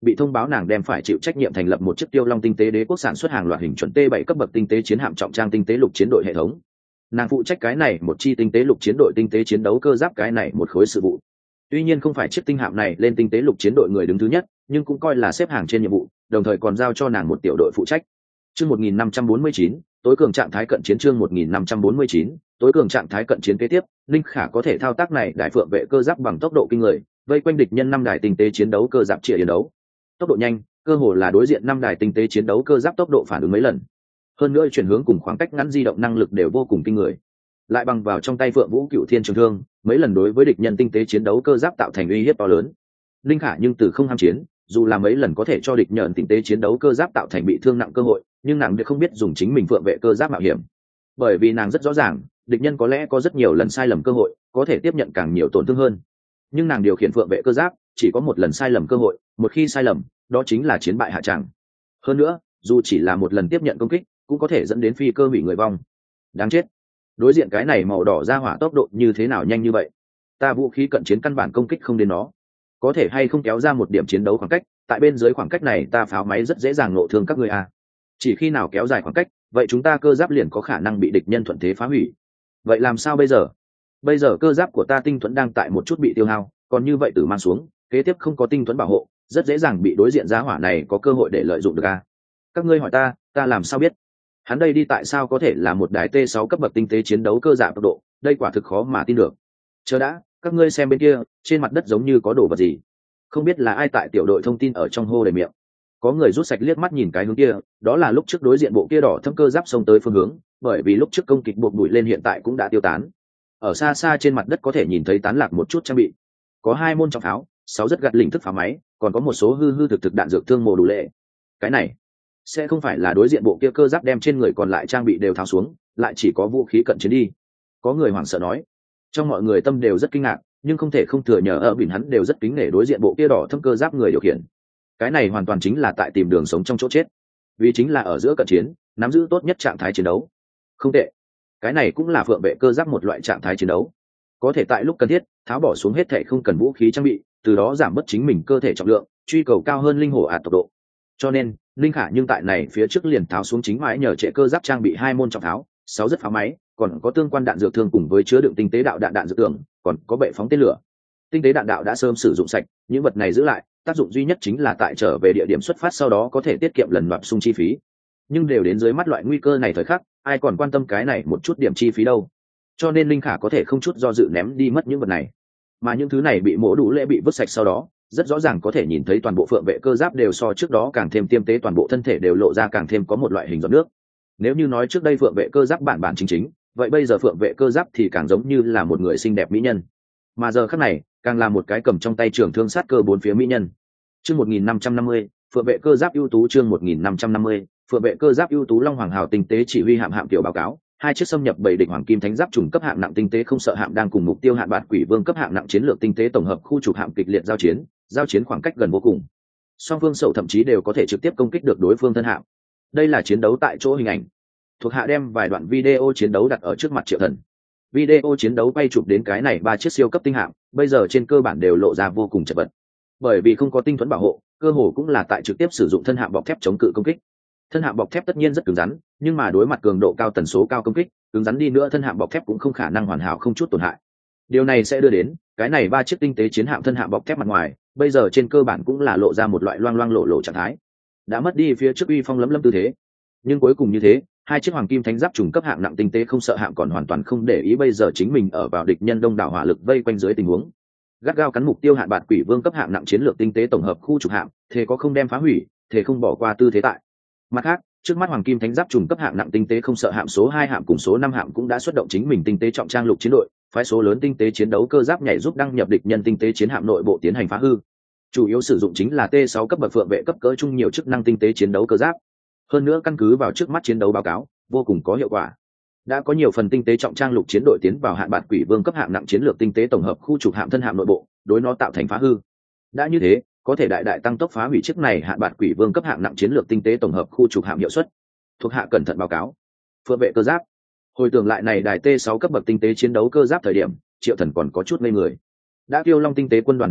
bị thông báo nàng đem phải chịu trách nhiệm thành lập một chiếc Tiêu Long tinh tế đế quốc sản xuất hàng loạt hình chuẩn T bảy cấp bậc tinh tế chiến hạm trọng trang tinh tế lục chiến đội hệ thống. Nàng phụ trách cái này một chi tinh tế lục chiến đội tinh tế chiến đấu cơ giáp cái này một khối sự vụ. Tuy nhiên không phải chiếc tinh hạm này lên tinh tế lục chiến đội người đứng thứ nhất, nhưng cũng coi là xếp hàng trên nhiệm vụ, đồng thời còn giao cho nàng một tiểu đội phụ trách. Chương một nghìn năm trăm bốn mươi chín, tối cường trạng thái cận chiến. Chương một nghìn năm trăm bốn mươi chín, tối cường trạng thái cận chiến. Kế tiếp, Linh Khả có thể thao tác này đại phượng vệ cơ giáp bằng tốc độ kinh người, vây quanh địch nhân năm đài tinh tế chiến đấu cơ giáp chia chiến đấu. Tốc độ nhanh, cơ hồ là đối diện năm đài tinh tế chiến đấu cơ giáp tốc độ phản ứng mấy lần. Hơn nữa chuyển hướng cùng khoảng cách ngắn di động năng lực đều vô cùng kinh người. Lại bằng vào trong tay Phượng Vũ Cựu Thiên Trường Thương, mấy lần đối với địch nhân tinh tế chiến đấu cơ giáp tạo thành uy hiếp to lớn. Linh Khả nhưng từ không ham chiến, dù là mấy lần có thể cho địch nhận tinh tế chiến đấu cơ giáp tạo thành bị thương nặng cơ hội, nhưng nàng không biết dùng chính mình phượng vệ cơ giáp mạo hiểm, bởi vì nàng rất rõ ràng địch nhân có lẽ có rất nhiều lần sai lầm cơ hội có thể tiếp nhận càng nhiều tổn thương hơn, nhưng nàng điều khiển phượng vệ cơ giáp chỉ có một lần sai lầm cơ hội, một khi sai lầm đó chính là chiến bại hạ tràng. Hơn nữa dù chỉ là một lần tiếp nhận công kích cũng có thể dẫn đến phi cơ hủy người vong. Đáng chết, đối diện cái này màu đỏ ra hỏa tốc độ như thế nào nhanh như vậy, ta vũ khí cận chiến căn bản công kích không đến nó, có thể hay không kéo ra một điểm chiến đấu khoảng cách, tại bên dưới khoảng cách này ta pháo máy rất dễ dàng nộ thương các ngươi à. Chỉ khi nào kéo dài khoảng cách vậy chúng ta cơ giáp liền có khả năng bị địch nhân thuận thế phá hủy. Vậy làm sao bây giờ? Bây giờ cơ giáp của ta tinh thuẫn đang tại một chút bị tiêu hao, còn như vậy tử mang xuống kế tiếp không có tinh thuẫn bảo hộ rất dễ dàng bị đối diện giá hỏa này có cơ hội để lợi dụng được à. Các ngươi hỏi ta ta làm sao biết hắn đây đi tại sao có thể là một đài T sáu cấp bậc tinh tế chiến đấu cơ giảm tốc độ, đây quả thực khó mà tin được. Chờ đã, các ngươi xem bên kia trên mặt đất giống như có đồ vật gì, không biết là ai tại tiểu đội thông tin ở trong hô đầy miệng. Có người rút sạch liếc mắt nhìn cái hướng kia, đó là lúc trước đối diện bộ kia đỏ thâm cơ giáp xông tới phương hướng, bởi vì lúc trước công kích buộc bụi lên hiện tại cũng đã tiêu tán. Ở xa xa trên mặt đất có thể nhìn thấy tán lạc một chút trang bị, có hai môn trọng pháo, sáu rất gạt lỉnh thức pháo máy, còn có một số hư hư thực thực đạn dược thương mồ đủ lệ. Cái này sẽ không phải là đối diện bộ kia cơ giáp đem trên người còn lại trang bị đều tháo xuống, lại chỉ có vũ khí cận chiến đi. Có người hoảng sợ nói. Trong mọi người tâm đều rất kinh ngạc, nhưng không thể không thừa nhờ ở bình hắn đều rất kính nể đối diện bộ kia đỏ thâm cơ giáp người điều khiển. Cái này hoàn toàn chính là tại tìm đường sống trong chỗ chết, vì chính là ở giữa cận chiến nắm giữ tốt nhất trạng thái chiến đấu. Không tệ, cái này cũng là phượng vệ cơ giáp một loại trạng thái chiến đấu, có thể tại lúc cần thiết tháo bỏ xuống hết thệ không cần vũ khí trang bị, từ đó giảm bớt chính mình cơ thể trọng lượng, truy cầu cao hơn linh hổ ạt tốc độ. Cho nên linh khả nhưng tại này phía trước liền tháo xuống chính mãi nhờ trệ cơ giáp trang bị hai môn trọng tháo, sáu rất pháo máy, còn có tương quan đạn dược thương cùng với chứa đựng tinh tế đạo đạn đạn dược tường, còn có bệ phóng tên lửa. Tinh tế đạn đạo đã sớm sử dụng sạch, những vật này giữ lại tác dụng duy nhất chính là tại trở về địa điểm xuất phát sau đó có thể tiết kiệm lần loạt xung chi phí, nhưng đều đến dưới mắt loại nguy cơ này thời khắc ai còn quan tâm cái này một chút điểm chi phí đâu, cho nên linh khả có thể không chút do dự ném đi mất những vật này. Mà những thứ này bị mổ đủ lệ bị vứt sạch sau đó rất rõ ràng có thể nhìn thấy toàn bộ phượng vệ cơ giáp đều so trước đó càng thêm tiêm tế, toàn bộ thân thể đều lộ ra càng thêm có một loại hình giọt nước. Nếu như nói trước đây phượng vệ cơ giáp bản bản chính chính, vậy bây giờ phượng vệ cơ giáp thì càng giống như là một người xinh đẹp mỹ nhân, mà giờ khắc này càng là một cái cầm trong tay trường thương sát cơ bốn phía mỹ nhân. Chương một nghìn năm trăm năm mươi, phượng vệ cơ giáp ưu tú. Chương một nghìn năm trăm năm mươi, phượng vệ cơ giáp ưu tú. Long Hoàng Hào tinh tế chỉ huy hạm hạm tiểu báo cáo, hai chiếc xâm nhập bảy địch hoàng kim thánh giáp trùng cấp hạng nặng tinh tế không sợ hạm đang cùng mục tiêu hạn bạt quỷ vương cấp hạng nặng chiến lược tinh tế tổng hợp khu trục hạm kịch liệt giao chiến, giao chiến khoảng cách gần vô cùng, song phương sậu thậm chí đều có thể trực tiếp công kích được đối phương thân hạm. Đây là chiến đấu tại chỗ hình ảnh, thuộc hạ đem vài đoạn video chiến đấu đặt ở trước mặt Triệu Thần. Video chiến đấu quay chụp đến cái này ba chiếc siêu cấp tinh hạm bây giờ trên cơ bản đều lộ ra vô cùng chật vật, bởi vì không có tinh thuẫn bảo hộ, cơ hồ cũng là tại trực tiếp sử dụng thân hạm bọc thép chống cự công kích. Thân hạm bọc thép tất nhiên rất cứng rắn, nhưng mà đối mặt cường độ cao tần số cao công kích, cứng rắn đi nữa thân hạm bọc thép cũng không khả năng hoàn hảo không chút tổn hại. Điều này sẽ đưa đến cái này ba chiếc tinh tế chiến hạm thân hạm bọc thép mặt ngoài bây giờ trên cơ bản cũng là lộ ra một loại loang loang lộ lộ trạng thái, đã mất đi phía trước uy phong lấm lấm tư thế. Nhưng cuối cùng như thế, hai chiếc hoàng kim thánh giáp trùng cấp hạng nặng tinh tế không sợ hạm còn hoàn toàn không để ý bây giờ chính mình ở vào địch nhân đông đảo hỏa lực vây quanh dưới tình huống, gắt gao cắn mục tiêu hạn bạt quỷ vương cấp hạng nặng chiến lược tinh tế tổng hợp khu trục hạm, thế có không đem phá hủy, thế không bỏ qua tư thế tại. Mặt khác, trước mắt hoàng kim thánh giáp trùng cấp hạng nặng tinh tế không sợ hạm số hai hạm cùng số năm hạm cũng đã xuất động chính mình tinh tế trọng trang lục chiến đội, phái số lớn tinh tế chiến đấu cơ giáp nhảy giúp đăng nhập địch nhân tinh tế chiến hạm nội bộ tiến hành phá hư. Chủ yếu sử dụng chính là T sáu cấp bậc phượng vệ cấp cỡ trung nhiều chức năng tinh tế chiến đấu cơ giáp. Hơn nữa căn cứ vào trước mắt chiến đấu báo cáo, vô cùng có hiệu quả. Đã có nhiều phần tinh tế trọng trang lục chiến đội tiến vào hạn bạt quỷ vương cấp hạng nặng chiến lược tinh tế tổng hợp khu trục hạm thân hạm nội bộ, đối nó tạo thành phá hư. Đã như thế, có thể đại đại tăng tốc phá hủy chiếc này hạn bạt quỷ vương cấp hạng nặng chiến lược tinh tế tổng hợp khu trục hạm hiệu suất. Thuộc hạ cẩn thận báo cáo. Phượng vệ cơ giáp. Hồi tưởng lại này đài T sáu cấp bậc tinh tế chiến đấu cơ giáp thời điểm, Triệu Thần còn có chút ngây người. Đã Tiêu Long tinh tế quân đoàn hạm đội,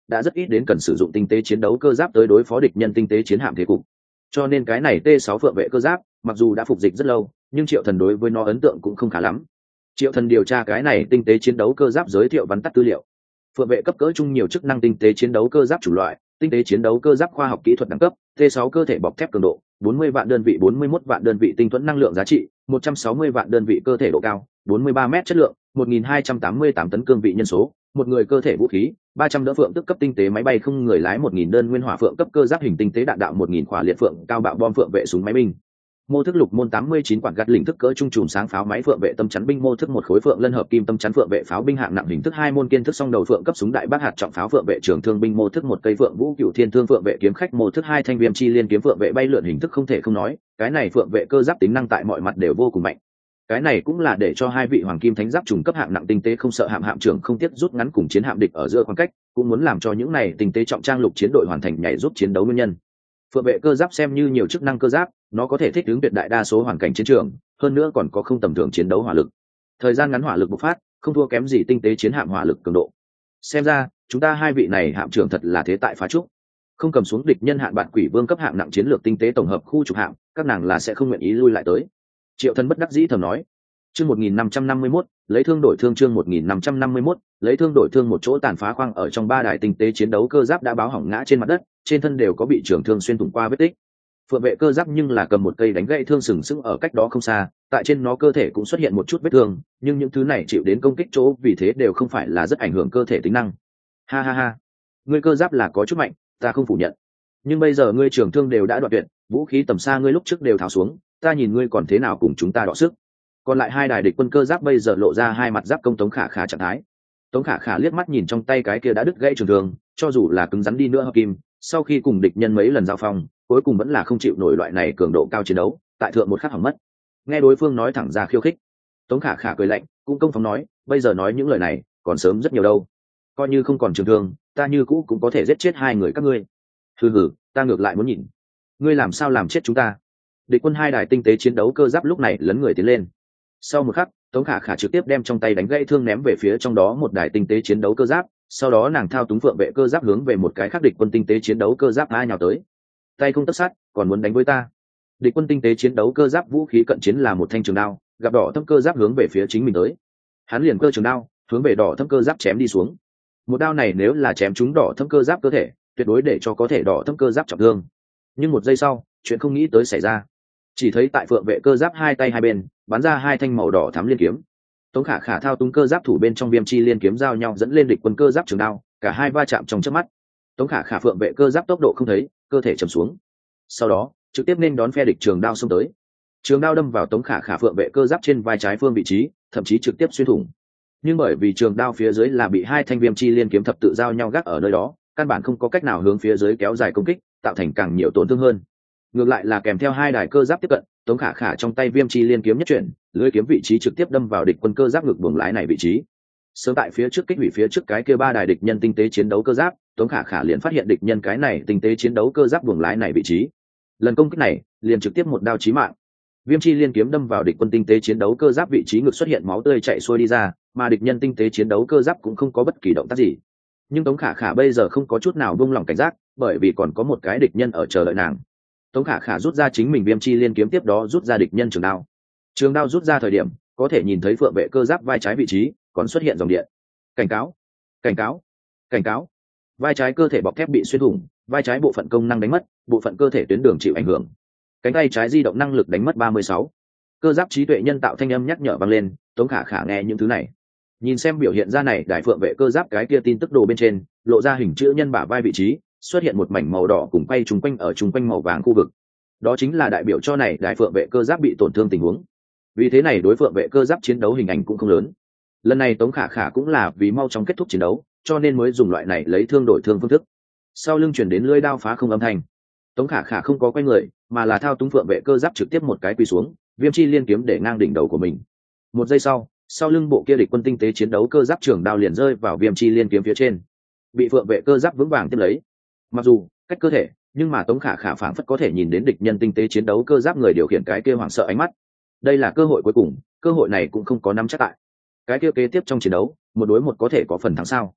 đã rất ít đến cần sử dụng tinh tế chiến đấu cơ giáp tới đối phó địch nhân tinh tế chiến hạm thế cục. Cho nên cái này T sáu phượng vệ cơ giáp mặc dù đã phục dịch rất lâu, nhưng Triệu Thần đối với nó ấn tượng cũng không khá lắm. Triệu Thần điều tra cái này tinh tế chiến đấu cơ giáp giới thiệu vắn tắt tư liệu. Phượng vệ cấp cỡ trung nhiều chức năng tinh tế chiến đấu cơ giáp chủ loại, tinh tế chiến đấu cơ giáp khoa học kỹ thuật đẳng cấp, T sáu cơ thể bọc thép cường độ, bốn mươi vạn đơn vị bốn mươi mốt vạn đơn vị tinh thuẫn năng lượng giá trị, một trăm sáu mươi vạn đơn vị cơ thể độ cao, bốn mươi ba mét chất lượng, một nghìn hai trăm tám mươi tám tấn cương vị nhân số, một người cơ thể vũ khí, ba trăm đỡ phượng tức cấp tinh tế máy bay không người lái một nghìn đơn nguyên hỏa phượng cấp cơ giáp hình tinh tế đạn đạo một nghìn khỏa liệt phượng cao bạo bom phượng vệ súng máy binh. Mô thức lục môn tám mươi chín quản gạt lĩnh thức cỡ trung trùm sáng pháo máy phượng vệ tâm chắn binh mô thức một khối phượng lân hợp kim tâm chắn phượng vệ pháo binh hạng nặng hình thức hai môn kiên thức song đầu phượng cấp súng đại bác hạt trọng pháo phượng vệ trường thương binh mô thức một cây phượng vũ cựu thiên thương phượng vệ kiếm khách mô thức hai thanh viêm chi liên kiếm phượng vệ bay lượn hình thức không thể không nói, cái này phượng vệ cơ giáp tính năng tại mọi mặt đều vô cùng mạnh. Cái này cũng là để cho hai vị hoàng kim thánh giáp trùng cấp hạng nặng tinh tế không sợ hạm hạm trưởng không tiếc rút ngắn cùng chiến hạm địch ở giữa khoảng cách, cũng muốn làm cho những này tinh tế trọng trang lục chiến đội hoàn thành nhảy giúp chiến đấu nguyên nhân. Phượng vệ cơ giáp xem như nhiều chức năng cơ giáp, nó có thể thích ứng tuyệt đại đa số hoàn cảnh chiến trường, hơn nữa còn có không tầm thường chiến đấu hỏa lực. Thời gian ngắn hỏa lực bộc phát, không thua kém gì tinh tế chiến hạm hỏa lực cường độ. Xem ra, chúng ta hai vị này hạm trưởng thật là thế tại phá trúc. Không cầm xuống địch nhân hạn bạn quỷ vương cấp hạng nặng chiến lược tinh tế tổng hợp khu trục hạm, các nàng là sẽ không nguyện ý lui lại tới. Triệu Thân bất đắc dĩ thầm nói. Chương một nghìn năm trăm năm mươi mốt, lấy thương đổi thương chương một nghìn năm trăm năm mươi mốt, lấy thương đổi thương một chỗ tàn phá khoang ở trong ba đài tinh tế chiến đấu cơ giáp đã báo hỏng ngã trên mặt đất, trên thân đều có bị trường thương xuyên thủng qua vết tích. Phượng vệ cơ giáp nhưng là cầm một cây đánh gãy thương sừng sững ở cách đó không xa, tại trên nó cơ thể cũng xuất hiện một chút vết thương, nhưng những thứ này chịu đến công kích chỗ vì thế đều không phải là rất ảnh hưởng cơ thể tính năng. Ha ha ha, ngươi cơ giáp là có chút mạnh, ta không phủ nhận. Nhưng bây giờ ngươi trường thương đều đã đoạn tuyệt, vũ khí tầm xa ngươi lúc trước đều tháo xuống, ta nhìn ngươi còn thế nào cùng chúng ta đọ sức. Còn lại hai đài địch quân cơ giáp bây giờ lộ ra hai mặt giáp công Tống Khả Khả trạng thái. Tống Khả Khả liếc mắt nhìn trong tay cái kia đã đứt gãy trường thương, cho dù là cứng rắn đi nữa hợp kim, sau khi cùng địch nhân mấy lần giao phong, cuối cùng vẫn là không chịu nổi loại này cường độ cao chiến đấu, tại thượng một khắc hỏng mất. Nghe đối phương nói thẳng ra khiêu khích, Tống Khả Khả cười lạnh, cũng công phóng nói, bây giờ nói những lời này, còn sớm rất nhiều đâu. Coi như không còn trường thương, ta như cũ cũng có thể giết chết hai người các ngươi. Hừ hừ, ta ngược lại muốn nhìn, ngươi làm sao làm chết chúng ta. Địch quân hai đài tinh tế chiến đấu cơ giáp lúc này lấn người tiến lên. Sau một khắc, Tống Khả Khả trực tiếp đem trong tay đánh gãy thương ném về phía trong đó một đài tinh tế chiến đấu cơ giáp, sau đó nàng thao túng phượng vệ cơ giáp hướng về một cái khác địch quân tinh tế chiến đấu cơ giáp ai nhào tới. Tay không tất sát, còn muốn đánh với ta. Địch quân tinh tế chiến đấu cơ giáp vũ khí cận chiến là một thanh trường đao, gặp đỏ thâm cơ giáp hướng về phía chính mình tới. Hắn liền cơ trường đao, hướng về đỏ thâm cơ giáp chém đi xuống. Một đao này nếu là chém trúng đỏ thâm cơ giáp cơ thể, tuyệt đối để cho có thể đỏ thâm cơ giáp trọng thương. Nhưng một giây sau, chuyện không nghĩ tới xảy ra. Chỉ thấy tại phượng vệ cơ giáp hai tay hai bên bắn ra hai thanh màu đỏ thắm liên kiếm. Tống Khả Khả thao túng cơ giáp thủ bên trong viêm chi liên kiếm giao nhau dẫn lên địch quân cơ giáp trường đao, cả hai va chạm trong chớp mắt. Tống Khả Khả phượng vệ cơ giáp tốc độ không thấy, cơ thể chầm xuống. Sau đó, trực tiếp nên đón phe địch trường đao xông tới. Trường đao đâm vào Tống Khả Khả phượng vệ cơ giáp trên vai trái phương vị trí, thậm chí trực tiếp xuyên thủng. Nhưng bởi vì trường đao phía dưới là bị hai thanh viêm chi liên kiếm thập tự giao nhau gác ở nơi đó, căn bản không có cách nào hướng phía dưới kéo dài công kích, tạo thành càng nhiều tổn thương hơn. Ngược lại là kèm theo hai đài cơ giáp tiếp cận, Tống Khả Khả trong tay viêm chi liên kiếm nhất chuyển, lưỡi kiếm vị trí trực tiếp đâm vào địch quân cơ giáp ngực buồng lái này vị trí. Sớm tại phía trước kích hủy phía trước cái kia ba đài địch nhân tinh tế chiến đấu cơ giáp, Tống Khả Khả liền phát hiện địch nhân cái này tinh tế chiến đấu cơ giáp buồng lái này vị trí. Lần công kích này, liền trực tiếp một đao chí mạng. Viêm chi liên kiếm đâm vào địch quân tinh tế chiến đấu cơ giáp vị trí ngực xuất hiện máu tươi chảy xuôi đi ra, mà địch nhân tinh tế chiến đấu cơ giáp cũng không có bất kỳ động tác gì. Nhưng Tống Khả Khả bây giờ không có chút nào buông lỏng cảnh giác, bởi vì còn có một cái địch nhân ở chờ đợi nàng. Tống Khả Khả rút ra chính mình viêm chi liên kiếm tiếp đó rút ra địch nhân trường đao. Trường đao rút ra thời điểm, có thể nhìn thấy phượng vệ cơ giáp vai trái vị trí còn xuất hiện dòng điện. Cảnh cáo, cảnh cáo, cảnh cáo. Vai trái cơ thể bọc thép bị xuyên thủng, vai trái bộ phận công năng đánh mất, bộ phận cơ thể tuyến đường chịu ảnh hưởng. Cánh tay trái di động năng lực đánh mất ba mươi sáu. Cơ giáp trí tuệ nhân tạo thanh âm nhắc nhở vang lên, Tống Khả Khả nghe những thứ này. Nhìn xem biểu hiện ra này, đại phượng vệ cơ giáp cái kia tin tức đồ bên trên, lộ ra hình chữ nhân bả vai vị trí, xuất hiện một mảnh màu đỏ cùng quay trùng quanh ở trùng quanh màu vàng khu vực. Đó chính là đại biểu cho này đại phượng vệ cơ giáp bị tổn thương tình huống. Vì thế này đối phượng vệ cơ giáp chiến đấu hình ảnh cũng không lớn. Lần này Tống Khả Khả cũng là vì mau chóng kết thúc chiến đấu, cho nên mới dùng loại này lấy thương đổi thương phương thức. Sau lưng chuyển đến lưỡi đao phá không âm thanh. Tống Khả Khả không có quay người, mà là thao túng phượng vệ cơ giáp trực tiếp một cái quỳ xuống, viêm chi liên kiếm để ngang đỉnh đầu của mình. Một giây sau, sau lưng bộ kia địch quân tinh tế chiến đấu cơ giáp trường đao liền rơi vào viêm chi liên kiếm phía trên, bị phượng vệ cơ giáp vững vàng tiếp lấy. Mặc dù cách cơ thể, nhưng mà Tống Khả Khả phảng phất có thể nhìn đến địch nhân tinh tế chiến đấu cơ giáp người điều khiển cái kia hoảng sợ ánh mắt. Đây là cơ hội cuối cùng, cơ hội này cũng không có nắm chắc tại. Cái kia kế tiếp trong chiến đấu, một đối một có thể có phần thắng sao?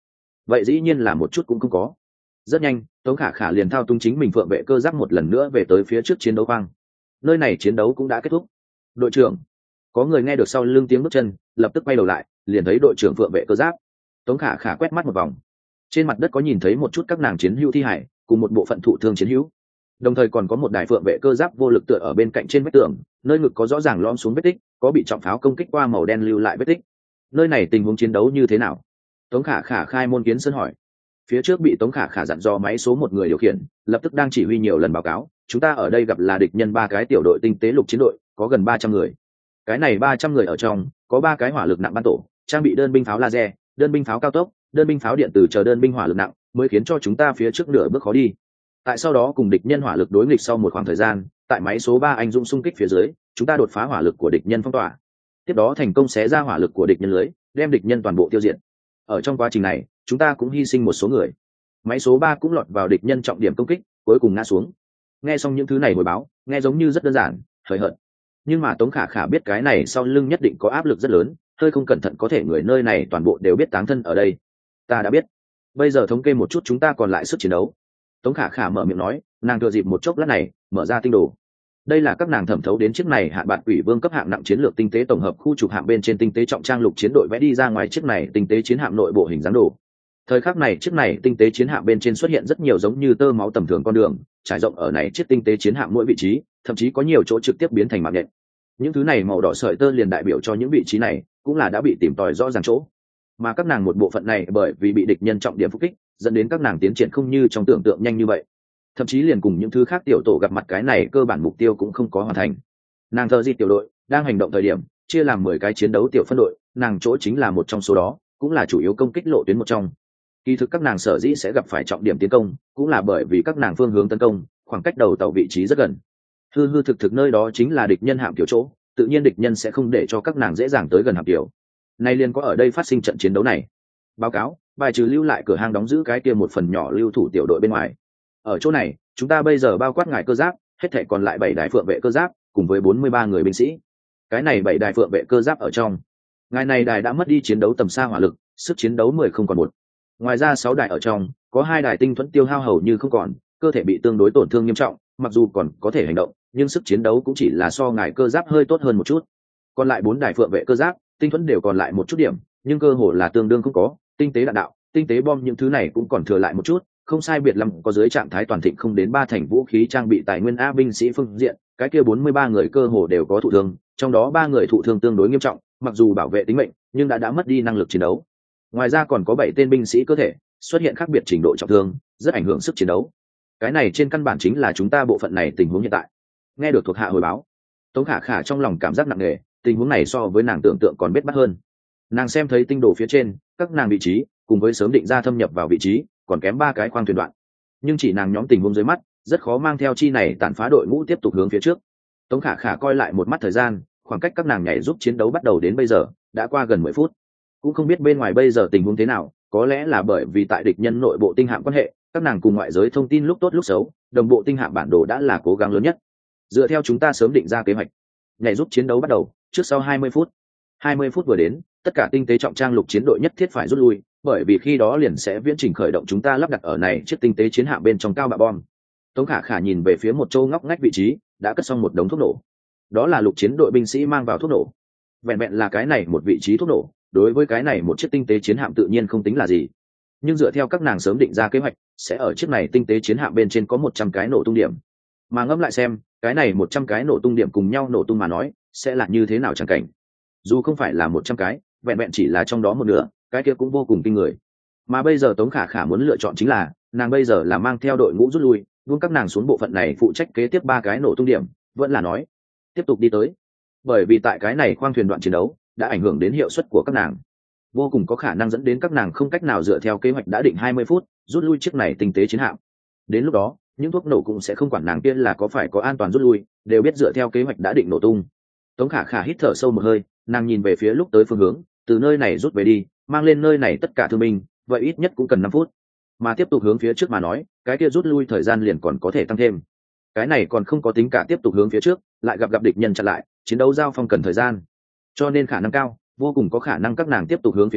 vậy dĩ nhiên là một chút cũng không có. Rất nhanh Tống Khả Khả liền thao túng chính mình phượng vệ cơ giáp một lần nữa về tới phía trước chiến đấu khoang. Nơi này chiến đấu cũng đã kết thúc. Đội trưởng, có người nghe được sau lưng tiếng bước chân, lập tức quay đầu lại, liền thấy đội trưởng phượng vệ cơ giáp. Tống Khả Khả quét mắt một vòng, trên mặt đất có nhìn thấy một chút các nàng chiến hữu thi hải cùng một bộ phận thụ thương chiến hữu, đồng thời còn có một đài phượng vệ cơ giáp vô lực tựa ở bên cạnh trên vách tường, nơi ngực có rõ ràng lõm xuống vết tích, có bị trọng pháo công kích qua màu đen lưu lại vết tích. Nơi này tình huống chiến đấu như thế nào? Tống Khả Khả khai môn kiến sơn hỏi. Phía trước bị Tống Khả Khả dặn dò máy số một người điều khiển lập tức đang chỉ huy nhiều lần báo cáo, chúng ta ở đây gặp là địch nhân ba cái tiểu đội tinh tế lục chiến đội, có gần ba trăm người. Cái này ba trăm người ở trong có ba cái hỏa lực nặng ban tổ, trang bị đơn binh pháo laser, đơn binh pháo cao tốc, đơn binh pháo điện tử chờ đơn binh hỏa lực nặng, mới khiến cho chúng ta phía trước nửa bước khó đi. Tại sau đó cùng địch nhân hỏa lực đối nghịch sau một khoảng thời gian, tại máy số ba anh dũng xung kích phía dưới, chúng ta đột phá hỏa lực của địch nhân phong tỏa, tiếp đó thành công xé ra hỏa lực của địch nhân lưới, đem địch nhân toàn bộ tiêu diệt. Ở trong quá trình này chúng ta cũng hy sinh một số người, máy số ba cũng lọt vào địch nhân trọng điểm công kích, cuối cùng ngã xuống. Nghe xong những thứ này hồi báo, nghe giống như rất đơn giản, hời hợt, nhưng mà Tống Khả Khả biết cái này sau lưng nhất định có áp lực rất lớn, hơi không cẩn thận có thể người nơi này toàn bộ đều biết táng thân ở đây. Ta đã biết, bây giờ thống kê một chút chúng ta còn lại sức chiến đấu. Tống Khả Khả mở miệng nói, nàng thừa dịp một chốc lát này mở ra tinh đồ. Đây là các nàng thẩm thấu đến chiếc này hạn bạn quỷ vương cấp hạng nặng chiến lược tinh tế tổng hợp khu trục hạm bên trên tinh tế trọng trang lục chiến đội vẽ đi ra ngoài chiếc này tinh tế chiến hạm nội bộ hình dáng đồ. Thời khắc này chiếc này tinh tế chiến hạm bên trên xuất hiện rất nhiều giống như tơ máu tầm thường con đường, trải rộng ở này chiếc tinh tế chiến hạm mỗi vị trí, thậm chí có nhiều chỗ trực tiếp biến thành mạng nhện. Những thứ này màu đỏ sợi tơ liền đại biểu cho những vị trí này cũng là đã bị tìm tòi rõ ràng chỗ, mà các nàng một bộ phận này bởi vì bị địch nhân trọng điểm phục kích, dẫn đến các nàng tiến triển không như trong tưởng tượng nhanh như vậy, thậm chí liền cùng những thứ khác tiểu tổ gặp mặt cái này cơ bản mục tiêu cũng không có hoàn thành. Nàng thợ di tiểu đội đang hành động thời điểm chia làm mười cái chiến đấu tiểu phân đội, nàng chỗ chính là một trong số đó, cũng là chủ yếu công kích lộ tuyến một trong. Kỳ thực các nàng sở dĩ sẽ gặp phải trọng điểm tiến công cũng là bởi vì các nàng phương hướng tấn công khoảng cách đầu tàu vị trí rất gần, hư hư thực thực nơi đó chính là địch nhân hạm kiểu chỗ, tự nhiên địch nhân sẽ không để cho các nàng dễ dàng tới gần hạm kiểu. Nay liền có ở đây phát sinh trận chiến đấu này. Báo cáo, bài trừ lưu lại cửa hang đóng giữ cái kia một phần nhỏ lưu thủ tiểu đội bên ngoài. Ở chỗ này chúng ta bây giờ bao quát ngài cơ giáp, hết thể còn lại bảy đài phượng vệ cơ giáp cùng với bốn mươi ba người binh sĩ. Cái này bảy đài phượng vệ cơ giáp ở trong, ngài này đài đã mất đi chiến đấu tầm xa hỏa lực, sức chiến đấu mười không còn một. Ngoài ra sáu đài ở trong có hai đài tinh thuẫn tiêu hao hầu như không còn, cơ thể bị tương đối tổn thương nghiêm trọng, mặc dù còn có thể hành động nhưng sức chiến đấu cũng chỉ là so ngài cơ giáp hơi tốt hơn một chút. Còn lại bốn đài phượng vệ cơ giáp tinh thuẫn đều còn lại một chút điểm, nhưng cơ hồ là tương đương không có, tinh tế đạn đạo, tinh tế bom những thứ này cũng còn thừa lại một chút, không sai biệt lắm có dưới trạng thái toàn thịnh không đến ba thành vũ khí trang bị tài nguyên a binh sĩ phương diện, cái kia bốn mươi ba người cơ hồ đều có thụ thương, trong đó ba người thụ thương tương đối nghiêm trọng, mặc dù bảo vệ tính mệnh nhưng đã đã mất đi năng lực chiến đấu. Ngoài ra còn có bảy tên binh sĩ cơ thể xuất hiện khác biệt trình độ trọng thương, rất ảnh hưởng sức chiến đấu. Cái này trên căn bản chính là chúng ta bộ phận này tình huống hiện tại. Nghe được thuộc hạ hồi báo, Tống Khả Khả trong lòng cảm giác nặng nề, tình huống này so với nàng tưởng tượng còn bết bát hơn. Nàng xem thấy tinh đồ phía trên các nàng vị trí cùng với sớm định ra thâm nhập vào vị trí còn kém ba cái khoang thuyền đoạn, nhưng chỉ nàng nhóm tình huống dưới mắt rất khó mang theo chi này tàn phá đội ngũ tiếp tục hướng phía trước. Tống Khả Khả coi lại một mắt thời gian, khoảng cách các nàng nhảy giúp chiến đấu bắt đầu đến bây giờ đã qua gần mười phút, cũng không biết bên ngoài bây giờ tình huống thế nào. Có lẽ là bởi vì tại địch nhân nội bộ tinh hạm quan hệ, các nàng cùng ngoại giới thông tin lúc tốt lúc xấu, đồng bộ tinh hạm bản đồ đã là cố gắng lớn nhất. Dựa theo chúng ta sớm định ra kế hoạch, nhảy giúp chiến đấu bắt đầu trước sau hai mươi phút. hai mươi phút vừa đến, tất cả tinh tế trọng trang lục chiến đội nhất thiết phải rút lui, bởi vì khi đó liền sẽ viễn trình khởi động chúng ta lắp đặt ở này chiếc tinh tế chiến hạm bên trong cao bạ bom. Tống Khả Khả nhìn về phía một châu ngóc ngách vị trí đã cất xong một đống thuốc nổ, đó là lục chiến đội binh sĩ mang vào thuốc nổ. Vẹn vẹn là cái này một vị trí thuốc nổ, đối với cái này một chiếc tinh tế chiến hạm tự nhiên không tính là gì, nhưng dựa theo các nàng sớm định ra kế hoạch, sẽ ở chiếc này tinh tế chiến hạm bên trên có một trăm cái nổ tung điểm. Mà ngẫm lại xem, cái này một trăm cái nổ tung điểm cùng nhau nổ tung mà nói, sẽ là như thế nào chẳng cảnh. Dù không phải là một trăm cái, vẹn vẹn chỉ là trong đó một nửa, cái kia cũng vô cùng kinh người. Mà bây giờ Tống Khả Khả muốn lựa chọn chính là, nàng bây giờ là mang theo đội ngũ rút lui, buông các nàng xuống bộ phận này phụ trách kế tiếp ba cái nổ tung điểm, vẫn là nói tiếp tục đi tới. Bởi vì tại cái này khoang thuyền đoạn chiến đấu đã ảnh hưởng đến hiệu suất của các nàng, vô cùng có khả năng dẫn đến các nàng không cách nào dựa theo kế hoạch đã định hai mươi phút rút lui chiếc này tinh tế chiến hạm. Đến lúc đó những thuốc nổ cũng sẽ không quản nàng kia là có phải có an toàn rút lui, đều biết dựa theo kế hoạch đã định nổ tung. Tống Khả Khả hít thở sâu một hơi, nàng nhìn về phía lúc tới phương hướng, từ nơi này rút về đi, mang lên nơi này tất cả thương binh, vậy ít nhất cũng cần năm phút. Mà tiếp tục hướng phía trước mà nói, cái kia rút lui thời gian liền còn có thể tăng thêm. Cái này còn không có tính cả tiếp tục hướng phía trước, lại gặp gặp địch nhân chặn lại, chiến đấu giao phong cần thời gian. Cho nên khả năng cao, vô cùng có khả năng các nàng tiếp tục hướng phía trước,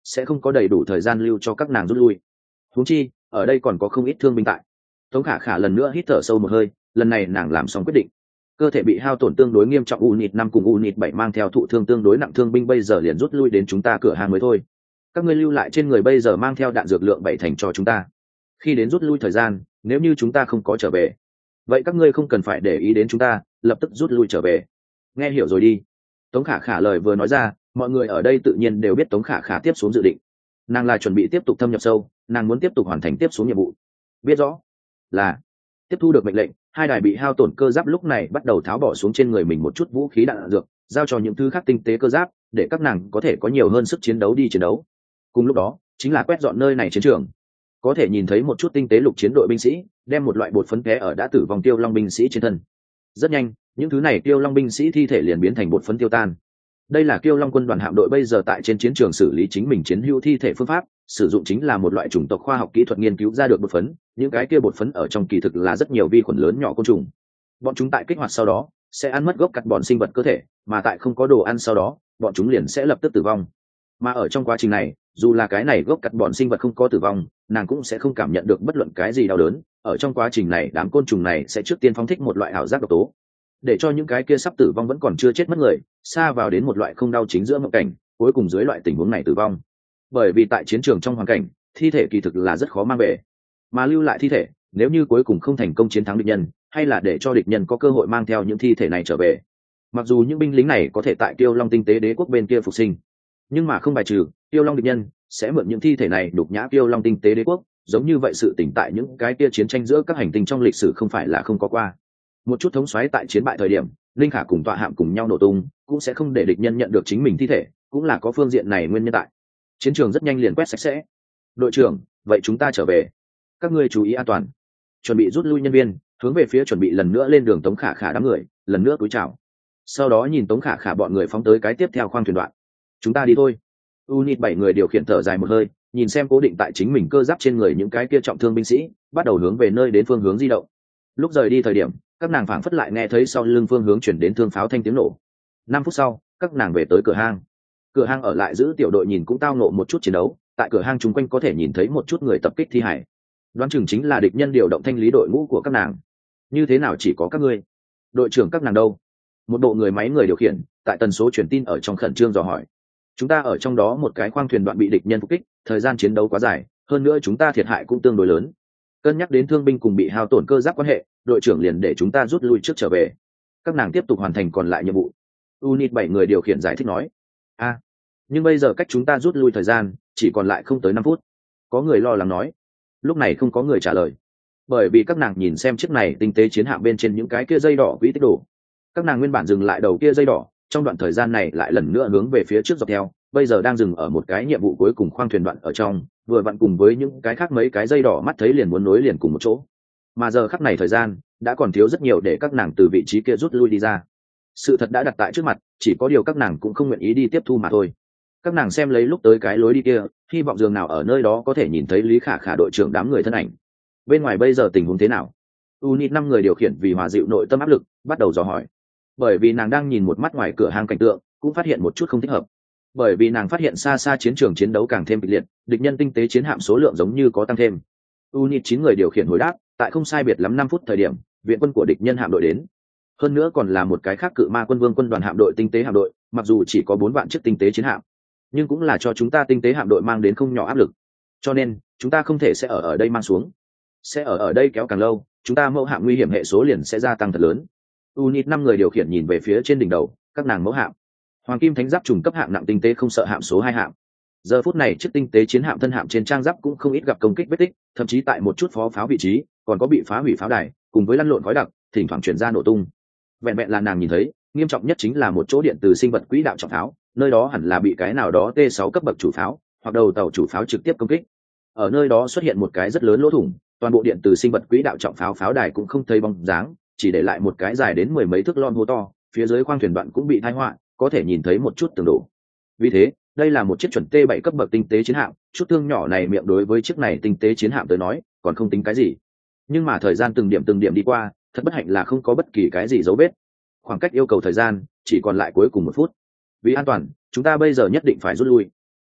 sẽ không có đầy đủ thời gian lưu cho các nàng rút lui. Huống chi ở đây còn có không ít thương binh tại. Tống Khả Khả lần nữa hít thở sâu một hơi, lần này nàng làm xong quyết định. Cơ thể bị hao tổn tương đối nghiêm trọng, unit năm cùng unit bảy mang theo thụ thương tương đối nặng thương binh bây giờ liền rút lui đến chúng ta cửa hàng mới thôi. Các ngươi lưu lại trên người bây giờ mang theo đạn dược lượng bảy thành cho chúng ta. Khi đến rút lui thời gian, nếu như chúng ta không có trở về, vậy các ngươi không cần phải để ý đến chúng ta, lập tức rút lui trở về. Nghe hiểu rồi đi. Tống Khả Khả lời vừa nói ra, mọi người ở đây tự nhiên đều biết Tống Khả Khả tiếp xuống dự định. Nàng là chuẩn bị tiếp tục thâm nhập sâu, nàng muốn tiếp tục hoàn thành tiếp xuống nhiệm vụ. Biết rõ là tiếp thu được mệnh lệnh, hai đài bị hao tổn cơ giáp lúc này bắt đầu tháo bỏ xuống trên người mình một chút vũ khí đạn dược, giao cho những thứ khác tinh tế cơ giáp, để các nàng có thể có nhiều hơn sức chiến đấu đi chiến đấu. Cùng lúc đó chính là quét dọn nơi này chiến trường. Có thể nhìn thấy một chút tinh tế lục chiến đội binh sĩ đem một loại bột phấn té ở đã tử vong tiêu long binh sĩ trên thân. Rất nhanh những thứ này tiêu long binh sĩ thi thể liền biến thành bột phấn tiêu tan. Đây là Kiêu Long quân đoàn hạm đội bây giờ tại trên chiến trường xử lý chính mình chiến hữu thi thể phương pháp, sử dụng chính là một loại chủng tộc khoa học kỹ thuật nghiên cứu ra được bột phấn, những cái kia bột phấn ở trong kỳ thực là rất nhiều vi khuẩn lớn nhỏ côn trùng. Bọn chúng tại kích hoạt sau đó sẽ ăn mất gốc cắt bọn sinh vật cơ thể, mà tại không có đồ ăn sau đó, bọn chúng liền sẽ lập tức tử vong. Mà ở trong quá trình này, dù là cái này gốc cắt bọn sinh vật không có tử vong, nàng cũng sẽ không cảm nhận được bất luận cái gì đau đớn. Ở trong quá trình này, đám côn trùng này sẽ trước tiên phóng thích một loại ảo giác độc tố, để cho những cái kia sắp tử vong vẫn còn chưa chết mất người xa vào đến một loại không đau chính giữa mộng cảnh, cuối cùng dưới loại tình huống này tử vong. Bởi vì tại chiến trường trong hoàn cảnh, thi thể kỳ thực là rất khó mang về, mà lưu lại thi thể nếu như cuối cùng không thành công chiến thắng địch nhân, hay là để cho địch nhân có cơ hội mang theo những thi thể này trở về. Mặc dù những binh lính này có thể tại Tiêu Long tinh tế đế quốc bên kia phục sinh, nhưng mà không bài trừ Tiêu Long địch nhân sẽ mượn những thi thể này đục nhã Tiêu Long tinh tế đế quốc. Giống như vậy sự tỉnh tại những cái kia chiến tranh giữa các hành tinh trong lịch sử không phải là không có qua. Một chút thống soái tại chiến bại thời điểm, linh khả cùng tọa hạm cùng nhau nổ tung, cũng sẽ không để địch nhân nhận được chính mình thi thể, cũng là có phương diện này nguyên nhân tại. Chiến trường rất nhanh liền quét sạch sẽ. Đội trưởng, vậy chúng ta trở về. Các ngươi chú ý an toàn. Chuẩn bị rút lui nhân viên hướng về phía chuẩn bị lần nữa lên đường Tống Khả Khả đám người lần nữa cúi chào. Sau đó nhìn Tống Khả Khả bọn người phóng tới cái tiếp theo khoang thuyền đoạn. Chúng ta đi thôi. Unit bảy người điều khiển thở dài một hơi, nhìn xem cố định tại chính mình cơ giáp trên người những cái kia trọng thương binh sĩ, bắt đầu hướng về nơi đến phương hướng di động. Lúc rời đi thời điểm, các nàng phảng phất lại nghe thấy sau lưng phương hướng chuyển đến thương pháo thanh tiếng nổ. Năm phút sau, các nàng về tới cửa hang. Cửa hang ở lại giữ tiểu đội nhìn cũng tao nộ một chút chiến đấu, tại cửa hang chung quanh có thể nhìn thấy một chút người tập kích thi hải. Đoán chừng chính là địch nhân điều động thanh lý đội ngũ của các nàng. Như thế nào chỉ có các ngươi? Đội trưởng các nàng đâu? Một bộ người máy người điều khiển tại tần số truyền tin ở trong khẩn trương dò hỏi. Chúng ta ở trong đó một cái khoang thuyền đoạn bị địch nhân phục kích, thời gian chiến đấu quá dài, hơn nữa chúng ta thiệt hại cũng tương đối lớn. Cân nhắc đến thương binh cùng bị hao tổn cơ giáp quan hệ, đội trưởng liền để chúng ta rút lui trước trở về. Các nàng tiếp tục hoàn thành còn lại nhiệm vụ. Unit bảy người điều khiển giải thích nói. A, à, nhưng bây giờ cách chúng ta rút lui thời gian chỉ còn lại không tới năm phút. Có người lo lắng nói. Lúc này không có người trả lời, bởi vì các nàng nhìn xem chiếc này tinh tế chiến hạm bên trên những cái kia dây đỏ quỹ tích đổ. Các nàng nguyên bản dừng lại đầu kia dây đỏ, trong đoạn thời gian này lại lần nữa hướng về phía trước dọc theo, bây giờ đang dừng ở một cái nhiệm vụ cuối cùng khoang thuyền đoạn ở trong, vừa vặn cùng với những cái khác mấy cái dây đỏ mắt thấy liền muốn nối liền cùng một chỗ. Mà giờ khắc này thời gian đã còn thiếu rất nhiều để các nàng từ vị trí kia rút lui đi ra. Sự thật đã đặt tại trước mặt, chỉ có điều các nàng cũng không nguyện ý đi tiếp thu mà thôi. Các nàng xem lấy lúc tới cái lối đi kia, hy vọng dường nào ở nơi đó có thể nhìn thấy Lý Khả Khả đội trưởng đám người thân ảnh. Bên ngoài bây giờ tình huống thế nào? Unit năm người điều khiển vì hòa dịu nội tâm áp lực, bắt đầu dò hỏi. Bởi vì nàng đang nhìn một mắt ngoài cửa hang cảnh tượng, cũng phát hiện một chút không thích hợp. Bởi vì nàng phát hiện xa xa chiến trường chiến đấu càng thêm kịch liệt, địch nhân tinh tế chiến hạm số lượng giống như có tăng thêm. Unit chín người điều khiển hồi đáp, tại không sai biệt lắm năm phút thời điểm, viện quân của địch nhân hạm đội đến. Hơn nữa còn là một cái khác cự ma quân vương quân đoàn hạm đội tinh tế hạm đội, mặc dù chỉ có bốn vạn chiếc tinh tế chiến hạm, nhưng cũng là cho chúng ta tinh tế hạm đội mang đến không nhỏ áp lực. Cho nên, chúng ta không thể sẽ ở ở đây mang xuống. Sẽ ở ở đây kéo càng lâu, chúng ta mẫu hạm nguy hiểm hệ số liền sẽ gia tăng thật lớn. Unit năm người điều khiển nhìn về phía trên đỉnh đầu, các nàng mẫu hạm. Hoàng kim thánh giáp trùng cấp hạng nặng tinh tế không sợ hạm số hai hạm. Giờ phút này chiếc tinh tế chiến hạm thân hạm trên trang giáp cũng không ít gặp công kích vết tích, thậm chí tại một chút phó pháo vị trí còn có bị phá hủy pháo đài, cùng với lăn lộn khói đặc, thỉnh thoảng chuyển ra nổ tung. Vẹn vẹn là nàng nhìn thấy, nghiêm trọng nhất chính là một chỗ điện từ sinh vật quỹ đạo trọng pháo, nơi đó hẳn là bị cái nào đó T sáu cấp bậc chủ pháo hoặc đầu tàu chủ pháo trực tiếp công kích. Ở nơi đó xuất hiện một cái rất lớn lỗ thủng, toàn bộ điện từ sinh vật quỹ đạo trọng pháo pháo đài cũng không thấy bóng dáng, chỉ để lại một cái dài đến mười mấy thước lon hố to, phía dưới khoang thuyền đoạn cũng bị tai họa, có thể nhìn thấy một chút tường đổ. Vì thế, đây là một chiếc chuẩn T bảy cấp bậc tinh tế chiến hạm, chút thương nhỏ này miệng đối với chiếc này tinh tế chiến hạm tới nói, còn không tính cái gì. Nhưng mà thời gian từng điểm từng điểm đi qua, thật bất hạnh là không có bất kỳ cái gì dấu vết. Khoảng cách yêu cầu thời gian chỉ còn lại cuối cùng một phút. Vì an toàn, chúng ta bây giờ nhất định phải rút lui.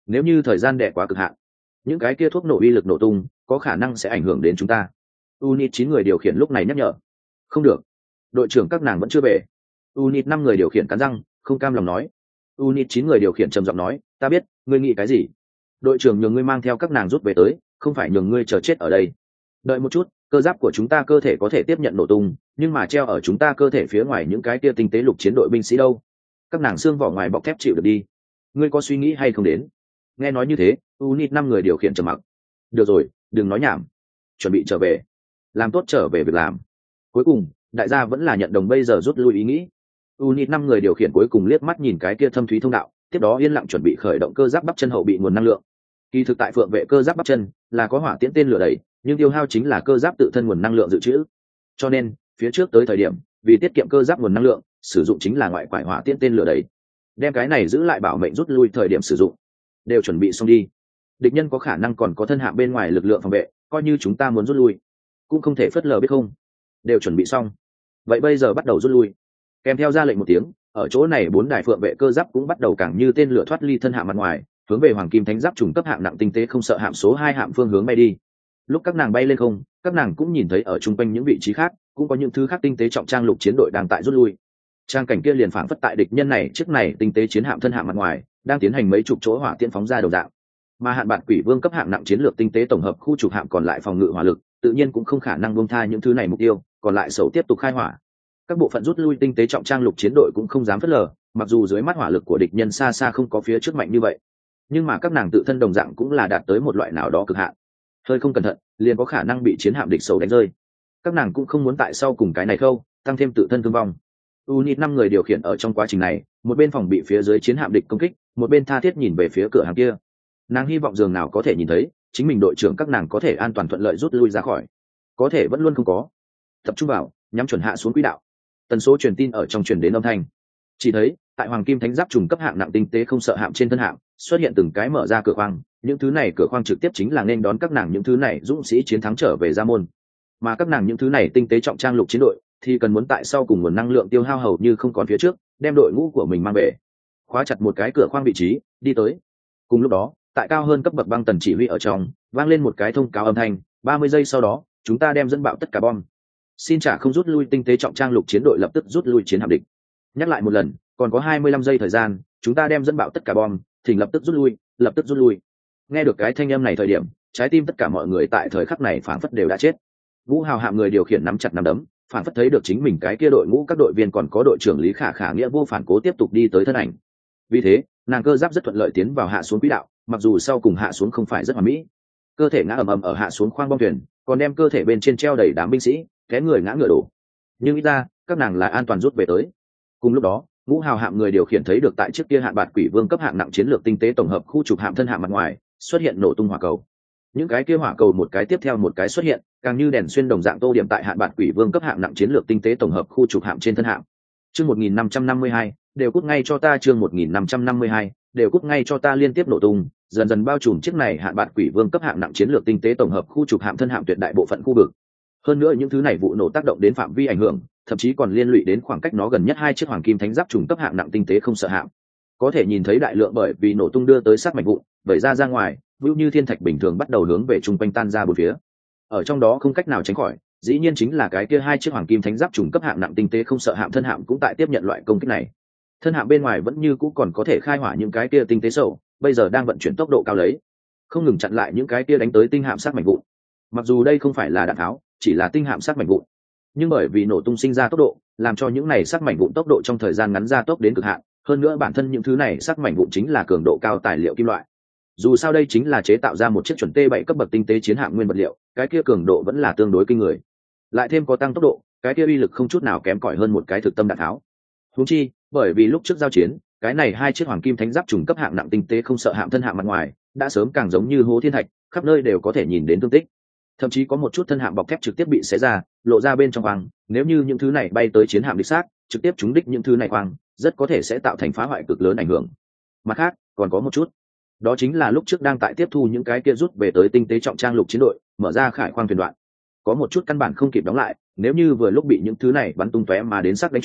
nếu như thời gian đẻ quá cực hạn, những cái kia thuốc nổ uy lực nổ tung có khả năng sẽ ảnh hưởng đến chúng ta. Unit chín người điều khiển lúc này nhắc nhở. Không được, đội trưởng các nàng vẫn chưa về. Unit năm người điều khiển cắn răng không cam lòng nói. Unit chín người điều khiển trầm giọng nói, ta biết ngươi nghĩ cái gì. Đội trưởng nhường ngươi mang theo các nàng rút về tới, không phải nhường ngươi chờ chết ở đây. Đợi một chút, cơ giáp của chúng ta cơ thể có thể tiếp nhận nổ tung, nhưng mà treo ở chúng ta cơ thể phía ngoài những cái kia tinh tế lục chiến đội binh sĩ đâu? Các nàng xương vỏ ngoài bọc thép chịu được đi. Ngươi có suy nghĩ hay không đến? Nghe nói như thế, Unit năm người điều khiển trầm mặc. Được rồi, đừng nói nhảm, chuẩn bị trở về, làm tốt trở về việc làm. Cuối cùng đại gia vẫn là nhận đồng bây giờ rút lui ý nghĩ. Unit năm người điều khiển cuối cùng liếc mắt nhìn cái kia thâm thúy thông đạo, tiếp đó yên lặng chuẩn bị khởi động cơ giáp bắp chân hậu bị nguồn năng lượng. Kỳ thực tại phượng vệ cơ giáp bắp chân là có hỏa tiễn tên lửa đẩy, nhưng tiêu hao chính là cơ giáp tự thân nguồn năng lượng dự trữ. Cho nên phía trước tới thời điểm, vì tiết kiệm cơ giáp nguồn năng lượng, sử dụng chính là ngoại quải hỏa tiễn tên lửa đẩy. Đem cái này giữ lại bảo mệnh rút lui thời điểm sử dụng. Đều chuẩn bị xong đi. Địch nhân có khả năng còn có thân hạm bên ngoài lực lượng phòng vệ, coi như chúng ta muốn rút lui, cũng không thể phớt lờ biết không? Đều chuẩn bị xong. Vậy bây giờ bắt đầu rút lui. Kèm theo ra lệnh một tiếng, ở chỗ này bốn đài phượng vệ cơ giáp cũng bắt đầu càng như tên lửa thoát ly thân hạm mặt ngoài, hướng về hoàng kim thánh giáp trùng cấp hạng nặng tinh tế không sợ hạm số hai hạm phương hướng bay đi. Lúc các nàng bay lên không, các nàng cũng nhìn thấy ở trung quanh những vị trí khác cũng có những thứ khác tinh tế trọng trang lục chiến đội đang tại rút lui. Trang cảnh kia liền phảng phất tại địch nhân này trước này tinh tế chiến hạm thân hạm mặt ngoài đang tiến hành mấy chục chỗ hỏa tiễn phóng ra đầu dạng. Mà hạn bạn quỷ vương cấp hạng nặng chiến lược tinh tế tổng hợp khu trục hạm còn lại phòng ngự hỏa lực, tự nhiên cũng không khả năng buông tha những thứ này mục tiêu, còn lại sầu tiếp tục khai hỏa. Các bộ phận rút lui tinh tế trọng trang lục chiến đội cũng không dám phớt lờ, mặc dù dưới mắt hỏa lực của địch nhân xa xa không có phía trước mạnh như vậy, nhưng mà các nàng tự thân đồng dạng cũng là đạt tới một loại nào đó cực hạn. Hơi không cẩn thận, liền có khả năng bị chiến hạm địch sầu đánh rơi. Các nàng cũng không muốn tại sau cùng cái này khâu tăng thêm tự thân thương vong. Unit năm người điều khiển ở trong quá trình này, một bên phòng bị phía dưới chiến hạm địch công kích, một bên tha thiết nhìn về phía cửa hàng kia. Nàng hy vọng dường nào có thể nhìn thấy chính mình đội trưởng các nàng có thể an toàn thuận lợi rút lui ra khỏi, có thể vẫn luôn không có. Tập trung vào, nhắm chuẩn hạ xuống quỹ đạo. Tần số truyền tin ở trong truyền đến âm thanh. Chỉ thấy tại hoàng kim thánh giáp trùng cấp hạng nặng tinh tế không sợ hạm trên thân hạm xuất hiện từng cái mở ra cửa khoang, những thứ này cửa khoang trực tiếp chính là nên đón các nàng những thứ này dũng sĩ chiến thắng trở về gia môn. Mà các nàng những thứ này tinh tế trọng trang lục chiến đội thì cần muốn tại sau cùng nguồn năng lượng tiêu hao hầu như không còn phía trước, đem đội ngũ của mình mang về, khóa chặt một cái cửa khoang vị trí, đi tới. Cùng lúc đó, tại cao hơn cấp bậc băng tần chỉ huy ở trong vang lên một cái thông cáo âm thanh, ba mươi giây sau đó chúng ta đem dẫn bạo tất cả bom. Xin trả không rút lui tinh tế trọng trang lục chiến đội lập tức rút lui chiến hạm địch. Nhắc lại một lần, còn có hai mươi lăm giây thời gian, chúng ta đem dẫn bạo tất cả bom, thỉnh lập tức rút lui, lập tức rút lui. Nghe được cái thanh âm này thời điểm, trái tim tất cả mọi người tại thời khắc này phảng phất đều đã chết. Vũ Hào hạm người điều khiển nắm chặt nắm đấm, phảng phất thấy được chính mình cái kia đội ngũ các đội viên còn có đội trưởng Lý Khả Khả nghĩa vô phản cố tiếp tục đi tới thân ảnh. Vì thế, nàng cơ giáp rất thuận lợi tiến vào hạ xuống quỹ đạo, mặc dù sau cùng hạ xuống không phải rất hoàn mỹ, cơ thể ngã ầm ầm ở hạ xuống khoang bom thuyền, còn đem cơ thể bên trên treo đầy đám binh sĩ, té người ngã ngựa đổ. Nhưng ít ra, các nàng là an toàn rút về tới. Cùng lúc đó, Ngũ Hào hạm người điều khiển thấy được tại trước kia hạn bạt quỷ vương cấp hạng nặng chiến lược tinh tế tổng hợp khu trục hạm thân hạm mặt ngoài xuất hiện nổ tung hỏa cầu. Những cái kia hỏa cầu một cái tiếp theo một cái xuất hiện, càng như đèn xuyên đồng dạng tô điểm tại hạn bạt quỷ vương cấp hạng nặng chiến lược tinh tế tổng hợp khu trục hạm trên thân hạm. Chương một nghìn năm trăm năm mươi hai, đều cút ngay cho ta. Chương một nghìn năm trăm năm mươi hai, đều cút ngay cho ta liên tiếp nổ tung, dần dần bao trùm chiếc này hạn bạt quỷ vương cấp hạng nặng chiến lược tinh tế tổng hợp khu trục hạm thân hạm tuyệt đại bộ phận khu vực. Hơn nữa những thứ này vụ nổ tác động đến phạm vi ảnh hưởng, thậm chí còn liên lụy đến khoảng cách nó gần nhất hai chiếc hoàng kim thánh giáp trùng cấp hạng nặng tinh tế không sợ hạm. Có thể nhìn thấy đại lượng bởi vì nổ tung đưa tới sát mảnh vụn, vẩy ra ra ngoài, vưu như thiên thạch bình thường bắt đầu hướng về trung quanh tan ra bốn phía. Ở trong đó không cách nào tránh khỏi, dĩ nhiên chính là cái kia hai chiếc hoàng kim thánh giáp trùng cấp hạng nặng tinh tế không sợ hạm thân hạm cũng tại tiếp nhận loại công kích này. Thân hạm bên ngoài vẫn như cũ còn có thể khai hỏa những cái kia tinh tế sâu, bây giờ đang vận chuyển tốc độ cao lấy, không ngừng chặn lại những cái kia đánh tới tinh hạm sát mảnh vụn. Mặc dù đây không phải là đạn tháo, chỉ là tinh hạm sát mảnh vụn, nhưng bởi vì nổ tung sinh ra tốc độ, làm cho những này sát mảnh vụn tốc độ trong thời gian ngắn ra tốc đến cực hạn. Hơn nữa bản thân những thứ này sát mảnh vụn chính là cường độ cao tài liệu kim loại. Dù sao đây chính là chế tạo ra một chiếc chuẩn T bảy cấp bậc tinh tế chiến hạm nguyên vật liệu, cái kia cường độ vẫn là tương đối kinh người. Lại thêm có tăng tốc độ, cái kia uy lực không chút nào kém cỏi hơn một cái thực tâm đạn tháo. Huống chi, bởi vì lúc trước giao chiến, cái này hai chiếc hoàng kim thánh giáp trùng cấp hạng nặng tinh tế không sợ hạm thân hạm mặt ngoài, đã sớm càng giống như hố thiên thạch, khắp nơi đều có thể nhìn đến thương tích. Thậm chí có một chút thân hạm bọc thép trực tiếp bị xé ra, lộ ra bên trong khoang, nếu như những thứ này bay tới chiến hạm địch sát, trực tiếp trúng đích những thứ này khoang, rất có thể sẽ tạo thành phá hoại cực lớn ảnh hưởng. Mặt khác, còn có một chút, đó chính là lúc trước đang tại tiếp thu những cái kia rút về tới tinh tế trọng trang lục chiến đội, mở ra khải khoang thuyền đoạn, có một chút căn bản không kịp đóng lại, nếu như vừa lúc bị những thứ này bắn tung tóe mà đến sắc đánh trúng,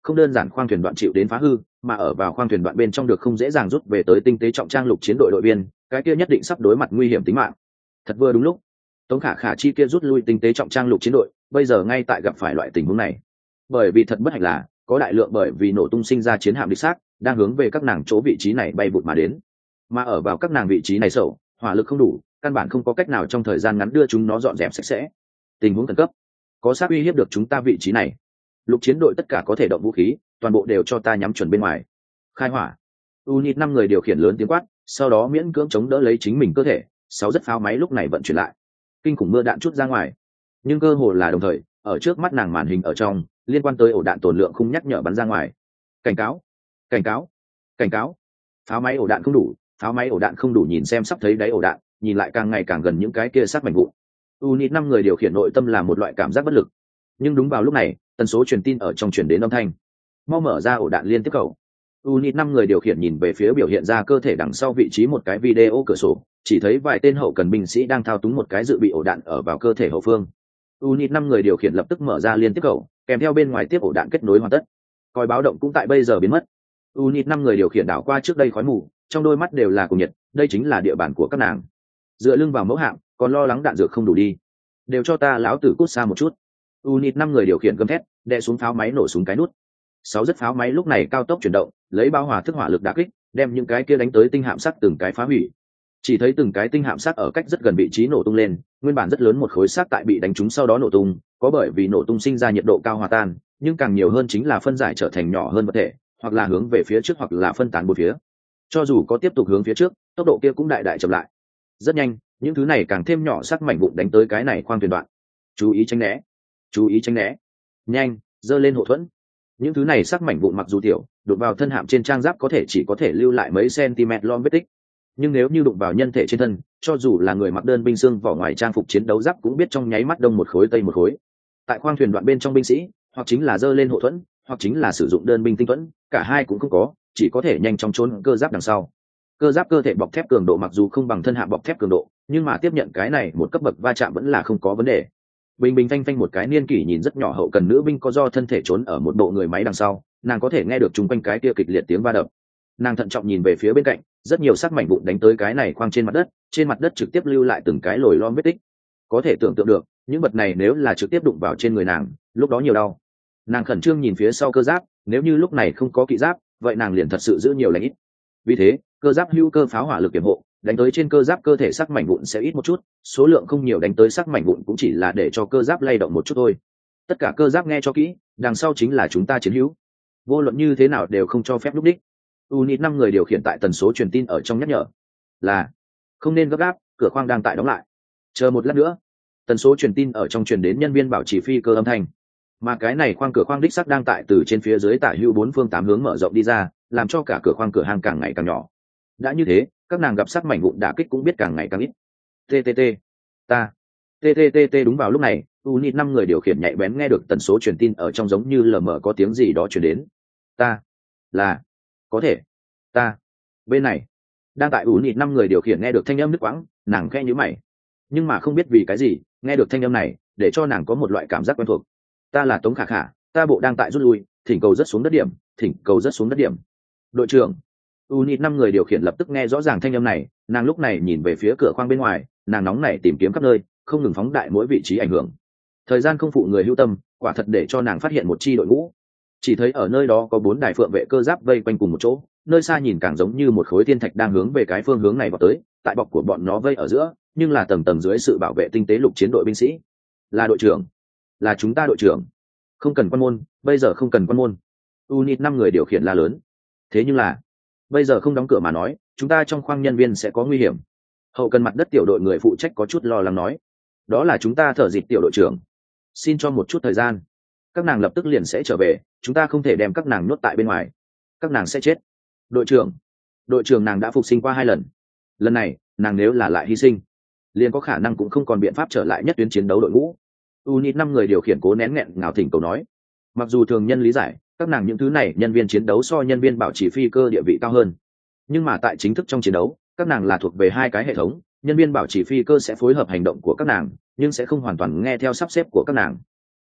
không đơn giản khoang thuyền đoạn chịu đến phá hư, mà ở vào khoang thuyền đoạn bên trong được không dễ dàng rút về tới tinh tế trọng trang lục chiến đội đội viên, cái kia nhất định sắp đối mặt nguy hiểm tính mạng. Thật vừa đúng lúc, Tống Khả Khả chi kia rút lui tinh tế trọng trang lục chiến đội, bây giờ ngay tại gặp phải loại tình huống này. Bởi vì thật bất hạnh là, có đại lượng bởi vì nổ tung sinh ra chiến hạm địch xác, đang hướng về các nàng chỗ vị trí này bay vụt mà đến. Mà ở vào các nàng vị trí này sâu, hỏa lực không đủ, căn bản không có cách nào trong thời gian ngắn đưa chúng nó dọn dẹp sạch sẽ. Tình huống khẩn cấp, có xác uy hiếp được chúng ta vị trí này. Lục chiến đội tất cả có thể động vũ khí, toàn bộ đều cho ta nhắm chuẩn bên ngoài. Khai hỏa. Unit năm người điều khiển lớn tiếng quát, sau đó miễn cưỡng chống đỡ lấy chính mình cơ thể, sáu rất pháo máy lúc này vận chuyển lại. Kinh khủng mưa đạn chút ra ngoài. Nhưng cơ hồ là đồng thời, ở trước mắt nàng màn hình ở trong, liên quan tới ổ đạn tổn lượng không nhắc nhở bắn ra ngoài. Cảnh cáo, cảnh cáo, cảnh cáo. Pháo máy ổ đạn không đủ, pháo máy ổ đạn không đủ, nhìn xem sắp thấy đáy ổ đạn, nhìn lại càng ngày càng gần những cái kia sát mảnh vụn. Unit năm người điều khiển nội tâm là một loại cảm giác bất lực. Nhưng đúng vào lúc này, tần số truyền tin ở trong truyền đến âm thanh. Mau mở ra ổ đạn liên tiếp cầu. Unit năm người điều khiển nhìn về phía biểu hiện ra cơ thể đằng sau vị trí một cái video cửa sổ, chỉ thấy vài tên hậu cần binh sĩ đang thao túng một cái dự bị ổ đạn ở vào cơ thể hậu phương. Unit năm người điều khiển lập tức mở ra liên tiếp cầu, kèm theo bên ngoài tiếp ổ đạn kết nối hoàn tất. Còi báo động cũng tại bây giờ biến mất. Unit năm người điều khiển đảo qua trước đây khói mù, trong đôi mắt đều là cùng nhiệt, đây chính là địa bàn của các nàng. Dựa lưng vào mẫu hạm, còn lo lắng đạn dược không đủ đi. Đều cho ta lão tử cút xa một chút. Unit năm người điều khiển gầm thét, đè xuống pháo máy nổ súng cái nút. Sáu rất pháo máy lúc này cao tốc chuyển động, lấy bao hòa thức hỏa lực đả kích, đem những cái kia đánh tới tinh hạm sắt từng cái phá hủy. Chỉ thấy từng cái tinh hạm sắt ở cách rất gần vị trí nổ tung lên, nguyên bản rất lớn một khối sắt tại bị đánh trúng sau đó nổ tung, có bởi vì nổ tung sinh ra nhiệt độ cao hòa tan, nhưng càng nhiều hơn chính là phân giải trở thành nhỏ hơn vật thể, hoặc là hướng về phía trước hoặc là phân tán bốn phía. Cho dù có tiếp tục hướng phía trước, tốc độ kia cũng đại đại chậm lại. Rất nhanh, những thứ này càng thêm nhỏ sắc mảnh vụn đánh tới cái này khoang thuyền đoạn. Chú ý tránh né, chú ý tránh né. Nhanh, giơ lên hộ thuẫn. Những thứ này sắc mảnh vụn mặc dù tiểu, đụng vào thân hạm trên trang giáp có thể chỉ có thể lưu lại mấy cm lom vết tích, nhưng nếu như đụng vào nhân thể trên thân, cho dù là người mặc đơn binh xương vỏ ngoài trang phục chiến đấu giáp cũng biết trong nháy mắt đông một khối tây một khối. Tại khoang thuyền đoạn bên trong binh sĩ, hoặc chính là giơ lên hộ thuẫn, hoặc chính là sử dụng đơn binh tinh thuẫn, cả hai cũng không có, chỉ có thể nhanh chóng trốn cơ giáp đằng sau. Cơ giáp cơ thể bọc thép cường độ mặc dù không bằng thân hạm bọc thép cường độ, nhưng mà tiếp nhận cái này một cấp bậc va chạm vẫn là không có vấn đề. Bình bình phanh phanh một cái niên kỷ nhìn rất nhỏ hậu cần nữ binh có do thân thể trốn ở một bộ người máy đằng sau, nàng có thể nghe được chung quanh cái kia kịch liệt tiếng va đập. Nàng thận trọng nhìn về phía bên cạnh, rất nhiều sắc mảnh vụn đánh tới cái này khoang trên mặt đất, trên mặt đất trực tiếp lưu lại từng cái lồi lom vết tích. Có thể tưởng tượng được, những vật này nếu là trực tiếp đụng vào trên người nàng, lúc đó nhiều đau. Nàng khẩn trương nhìn phía sau cơ giáp, nếu như lúc này không có kỵ giáp, vậy nàng liền thật sự giữ nhiều lành ít. Vì thế, cơ giáp hữu cơ pháo hỏa lực kiểm hộ, đánh tới trên cơ giáp cơ thể sắc mảnh vụn sẽ ít một chút, số lượng không nhiều đánh tới sắc mảnh vụn cũng chỉ là để cho cơ giáp lay động một chút thôi. Tất cả cơ giáp nghe cho kỹ, đằng sau chính là chúng ta chiến hữu. Vô luận như thế nào đều không cho phép lúc đích. Unit năm người điều khiển tại tần số truyền tin ở trong nhắc nhở là không nên gấp gáp, cửa khoang đang tại đóng lại. Chờ một lát nữa. Tần số truyền tin ở trong truyền đến nhân viên bảo trì phi cơ âm thanh. Mà cái này khoang cửa khoang đích sắc đang tại từ trên phía dưới tả hữu bốn phương tám hướng mở rộng đi ra, làm cho cả cửa khoang cửa hàng càng ngày càng nhỏ. Đã như thế, các nàng gặp sắc mảnh vụn đả kích cũng biết càng ngày càng ít. Ttt, ta, ttt đúng vào lúc này, Unit năm người điều khiển nhạy bén nghe được tần số truyền tin ở trong giống như lờ mờ có tiếng gì đó truyền đến. Ta, là, có thể, ta, bên này. Đang tại Unit năm người điều khiển nghe được thanh âm nứt quãng, nàng khẽ nhíu mày. Nhưng mà không biết vì cái gì, nghe được thanh âm này, để cho nàng có một loại cảm giác quen thuộc. Ta là Tống Khả Khả, ta bộ đang tại rút lui, thỉnh cầu rất xuống đất điểm, thỉnh cầu rất xuống đất điểm. Đội trưởng. Unit năm người điều khiển lập tức nghe rõ ràng thanh âm này, nàng lúc này nhìn về phía cửa khoang bên ngoài, nàng nóng nảy tìm kiếm khắp nơi, không ngừng phóng đại mỗi vị trí ảnh hưởng. Thời gian không phụ người hữu tâm, quả thật để cho nàng phát hiện một chi đội ngũ. Chỉ thấy ở nơi đó có bốn đài phượng vệ cơ giáp vây quanh cùng một chỗ, nơi xa nhìn càng giống như một khối thiên thạch đang hướng về cái phương hướng này vào tới, tại bọc của bọn nó vây ở giữa, nhưng là tầng tầng dưới sự bảo vệ tinh tế lục chiến đội binh sĩ. Là đội trưởng, là chúng ta đội trưởng. Không cần quan môn, bây giờ không cần quan môn. Unit năm người điều khiển la lớn. Thế nhưng là, bây giờ không đóng cửa mà nói, chúng ta trong khoang nhân viên sẽ có nguy hiểm. Hậu cần mặt đất tiểu đội người phụ trách có chút lo lắng nói. Đó là chúng ta thở dịp tiểu đội trưởng. Xin cho một chút thời gian. Các nàng lập tức liền sẽ trở về, chúng ta không thể đem các nàng nhốt tại bên ngoài. Các nàng sẽ chết. Đội trưởng, đội trưởng nàng đã phục sinh qua hai lần. Lần này, nàng nếu là lại hy sinh, liền có khả năng cũng không còn biện pháp trở lại nhất tuyến chiến đấu đội ngũ. Unit năm người điều khiển cố nén nghẹn ngào thỉnh cầu nói. Mặc dù thường nhân lý giải, các nàng những thứ này nhân viên chiến đấu so nhân viên bảo trì phi cơ địa vị cao hơn, nhưng mà tại chính thức trong chiến đấu, các nàng là thuộc về hai cái hệ thống, nhân viên bảo trì phi cơ sẽ phối hợp hành động của các nàng, nhưng sẽ không hoàn toàn nghe theo sắp xếp của các nàng.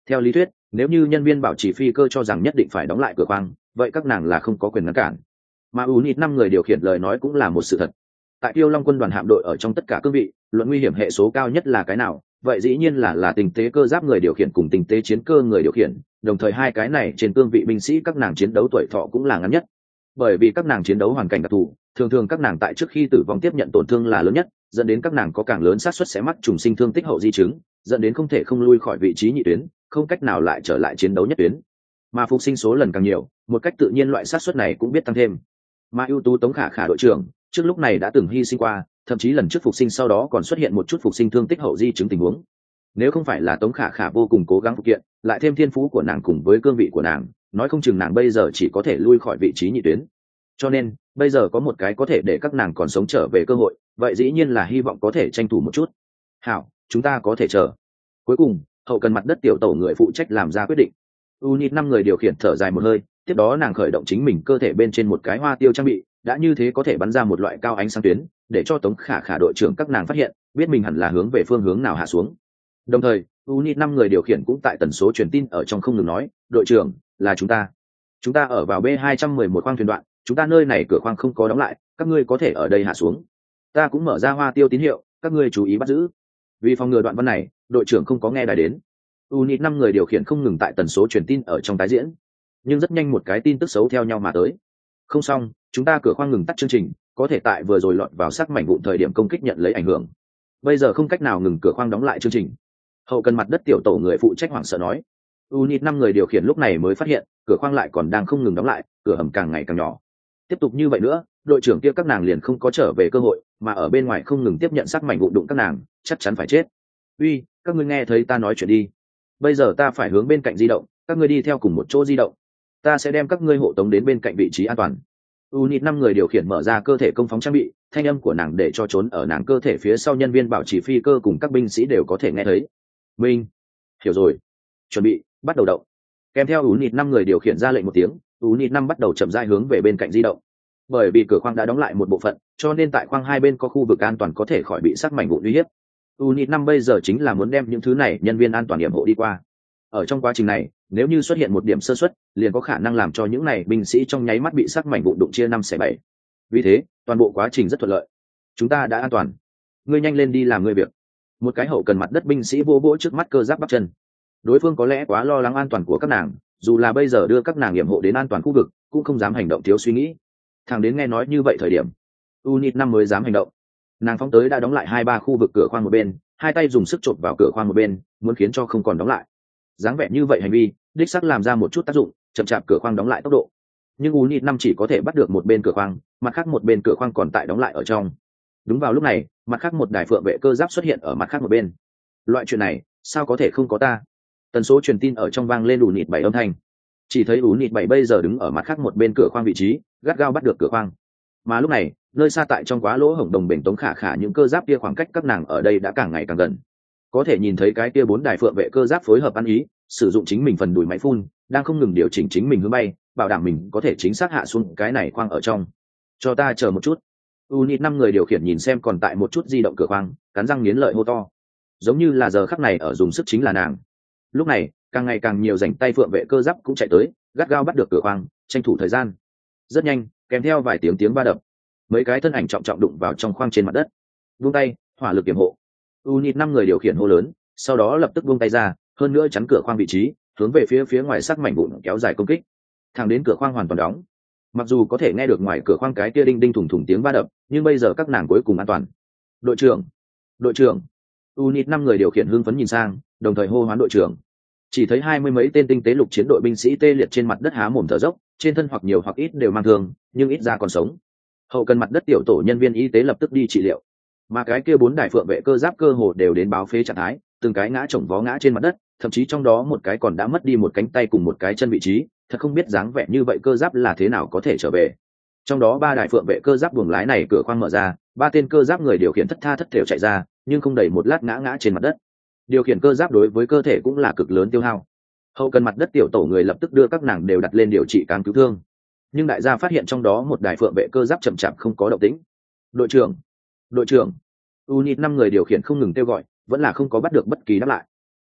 Theo lý thuyết, nếu như nhân viên bảo trì phi cơ cho rằng nhất định phải đóng lại cửa khoang, vậy các nàng là không có quyền ngăn cản. Mà unit năm người điều khiển lời nói cũng là một sự thật. Tại Tiêu Long quân đoàn hạm đội ở trong tất cả cương vị, luận nguy hiểm hệ số cao nhất là cái nào? Vậy dĩ nhiên là là tinh tế cơ giáp người điều khiển cùng tinh tế chiến cơ người điều khiển, đồng thời hai cái này trên cương vị binh sĩ các nàng chiến đấu tuổi thọ cũng là ngắn nhất. Bởi vì các nàng chiến đấu hoàn cảnh đặc thù, thường thường các nàng tại trước khi tử vong tiếp nhận tổn thương là lớn nhất, dẫn đến các nàng có càng lớn xác suất sẽ mắc trùng sinh thương tích hậu di chứng, dẫn đến không thể không lui khỏi vị trí nhị tuyến, không cách nào lại trở lại chiến đấu nhất tuyến. Mà phục sinh số lần càng nhiều, một cách tự nhiên loại xác suất này cũng biết tăng thêm. Mà ưu tú Tống Khả Khả đội trưởng, trước lúc này đã từng hy sinh qua, thậm chí lần trước phục sinh sau đó còn xuất hiện một chút phục sinh thương tích hậu di chứng tình huống. Nếu không phải là Tống Khả Khả vô cùng cố gắng phục kiện, lại thêm thiên phú của nàng cùng với cương vị của nàng, nói không chừng nàng bây giờ chỉ có thể lui khỏi vị trí nhị tuyến. Cho nên, bây giờ có một cái có thể để các nàng còn sống trở về cơ hội, vậy dĩ nhiên là hy vọng có thể tranh thủ một chút. Hảo, chúng ta có thể chờ. Cuối cùng, hậu cần mặt đất tiểu tổ người phụ trách làm ra quyết định. Unit năm người điều khiển thở dài một hơi, tiếp đó nàng khởi động chính mình cơ thể bên trên một cái hoa tiêu trang bị, đã như thế có thể bắn ra một loại cao ánh sáng tuyến, để cho Tống Khả Khả đội trưởng các nàng phát hiện, biết mình hẳn là hướng về phương hướng nào hạ xuống. Đồng thời, unit năm người điều khiển cũng tại tần số truyền tin ở trong không ngừng nói, đội trưởng, là chúng ta. Chúng ta ở vào B hai trăm mười một khoang thuyền đoạn, chúng ta nơi này cửa khoang không có đóng lại, các ngươi có thể ở đây hạ xuống. Ta cũng mở ra hoa tiêu tín hiệu, các ngươi chú ý bắt giữ. Vì phòng ngừa đoạn văn này, đội trưởng không có nghe đài đến. Unit năm người điều khiển không ngừng tại tần số truyền tin ở trong tái diễn, nhưng rất nhanh một cái tin tức xấu theo nhau mà tới. Không xong, chúng ta cửa khoang ngừng tắt chương trình, có thể tại vừa rồi lọt vào sắc mảnh vụn thời điểm công kích nhận lấy ảnh hưởng. Bây giờ không cách nào ngừng cửa khoang đóng lại chương trình. Hậu cần mặt đất tiểu tổ người phụ trách hoảng sợ nói. Unit năm người điều khiển lúc này mới phát hiện, cửa khoang lại còn đang không ngừng đóng lại, cửa hầm càng ngày càng nhỏ. Tiếp tục như vậy nữa, đội trưởng kia các nàng liền không có trở về cơ hội, mà ở bên ngoài không ngừng tiếp nhận sắc mảnh vụn đụng các nàng, chắc chắn phải chết. Uy, các ngươi nghe thấy ta nói chuyện đi. Bây giờ ta phải hướng bên cạnh di động, các ngươi đi theo cùng một chỗ di động. Ta sẽ đem các ngươi hộ tống đến bên cạnh vị trí an toàn. Unit năm người điều khiển mở ra cơ thể công phóng trang bị, thanh âm của nàng để cho trốn ở nàng cơ thể phía sau nhân viên bảo trì phi cơ cùng các binh sĩ đều có thể nghe thấy. Minh, hiểu rồi. Chuẩn bị, bắt đầu động. Kèm theo Unit năm người điều khiển ra lệnh một tiếng, Unit năm bắt đầu chậm rãi hướng về bên cạnh di động. Bởi vì cửa khoang đã đóng lại một bộ phận, cho nên tại khoang hai bên có khu vực an toàn có thể khỏi bị sắc mảnh vụn uy hiếp. Unit năm bây giờ chính là muốn đem những thứ này nhân viên an toàn yểm hộ đi qua. Ở trong quá trình này, nếu như xuất hiện một điểm sơ suất, liền có khả năng làm cho những này binh sĩ trong nháy mắt bị sắc mảnh vụn đụng chia năm xẻ bảy. Vì thế, toàn bộ quá trình rất thuận lợi. Chúng ta đã an toàn. Ngươi nhanh lên đi làm ngươi việc. Một cái hậu cần mặt đất binh sĩ vô vỗ trước mắt cơ giáp bắp chân. Đối phương có lẽ quá lo lắng an toàn của các nàng, dù là bây giờ đưa các nàng yểm hộ đến an toàn khu vực, cũng không dám hành động thiếu suy nghĩ. Thằng đến nghe nói như vậy thời điểm, Unit năm mới dám hành động. Nàng phóng tới đã đóng lại hai ba khu vực cửa khoang một bên, hai tay dùng sức chộp vào cửa khoang một bên, muốn khiến cho không còn đóng lại. Dáng vẻ như vậy hành vi, đích xác làm ra một chút tác dụng, chậm chạp cửa khoang đóng lại tốc độ. Nhưng Unit năm chỉ có thể bắt được một bên cửa khoang, mặt khác một bên cửa khoang còn tại đóng lại ở trong. Đúng vào lúc này, mặt khác một đài phượng vệ cơ giáp xuất hiện ở mặt khác một bên. Loại chuyện này, sao có thể không có ta? Tần số truyền tin ở trong vang lên Unit bảy âm thanh. Chỉ thấy Unit bảy bây giờ đứng ở mặt khác một bên cửa khoang vị trí, gắt gao bắt được cửa khoang. Mà lúc này, nơi xa tại trong quá lỗ hổng đồng bền Tống Khả Khả những cơ giáp kia khoảng cách các nàng ở đây đã càng ngày càng gần. Có thể nhìn thấy cái kia bốn đài phượng vệ cơ giáp phối hợp ăn ý, sử dụng chính mình phần đùi máy phun, đang không ngừng điều chỉnh chính mình hướng bay, bảo đảm mình có thể chính xác hạ xuống cái này khoang ở trong. Cho ta chờ một chút. Unit năm người điều khiển nhìn xem còn tại một chút di động cửa khoang, cắn răng nghiến lợi hô to. Giống như là giờ khắc này ở dùng sức chính là nàng. Lúc này, càng ngày càng nhiều rảnh tay phượng vệ cơ giáp cũng chạy tới, gắt gao bắt được cửa khoang, tranh thủ thời gian. Rất nhanh, kèm theo vài tiếng tiếng va đập, mấy cái thân ảnh trọng trọng đụng vào trong khoang trên mặt đất. Buông tay, hỏa lực kiểm hộ. Unit năm người điều khiển hô lớn, sau đó lập tức buông tay ra, hơn nữa chắn cửa khoang vị trí, hướng về phía phía ngoài sắc mảnh vụn kéo dài công kích. Thẳng đến cửa khoang hoàn toàn đóng. Mặc dù có thể nghe được ngoài cửa khoang cái kia đinh đinh thủng thủng tiếng va đập, nhưng bây giờ các nàng cuối cùng an toàn. Đội trưởng, đội trưởng. Unit năm người điều khiển hưng phấn nhìn sang, đồng thời hô hoán đội trưởng. Chỉ thấy hai mươi mấy tên tinh tế lục chiến đội binh sĩ tê liệt trên mặt đất há mồm thở dốc, trên thân hoặc nhiều hoặc ít đều mang thương, nhưng ít ra còn sống. Hậu cần mặt đất tiểu tổ nhân viên y tế lập tức đi trị liệu, mà cái kia bốn đài phượng vệ cơ giáp cơ hồ đều đến báo phế trạng thái, từng cái ngã chồng vó ngã trên mặt đất, thậm chí trong đó một cái còn đã mất đi một cánh tay cùng một cái chân vị trí, thật không biết dáng vẻ như vậy cơ giáp là thế nào có thể trở về. Trong đó ba đài phượng vệ cơ giáp buồng lái này cửa khoang mở ra, ba tên cơ giáp người điều khiển thất tha thất thểu chạy ra, nhưng không đầy một lát ngã ngã trên mặt đất. Điều khiển cơ giáp đối với cơ thể cũng là cực lớn tiêu hao. Hậu cần mặt đất tiểu tổ người lập tức đưa các nàng đều đặt lên điều trị càng cứu thương, nhưng đại gia phát hiện trong đó một đài phượng vệ cơ giáp chậm chạp không có động tĩnh. Đội trưởng, đội trưởng. Unit năm người điều khiển không ngừng kêu gọi, vẫn là không có bắt được bất kỳ đáp lại.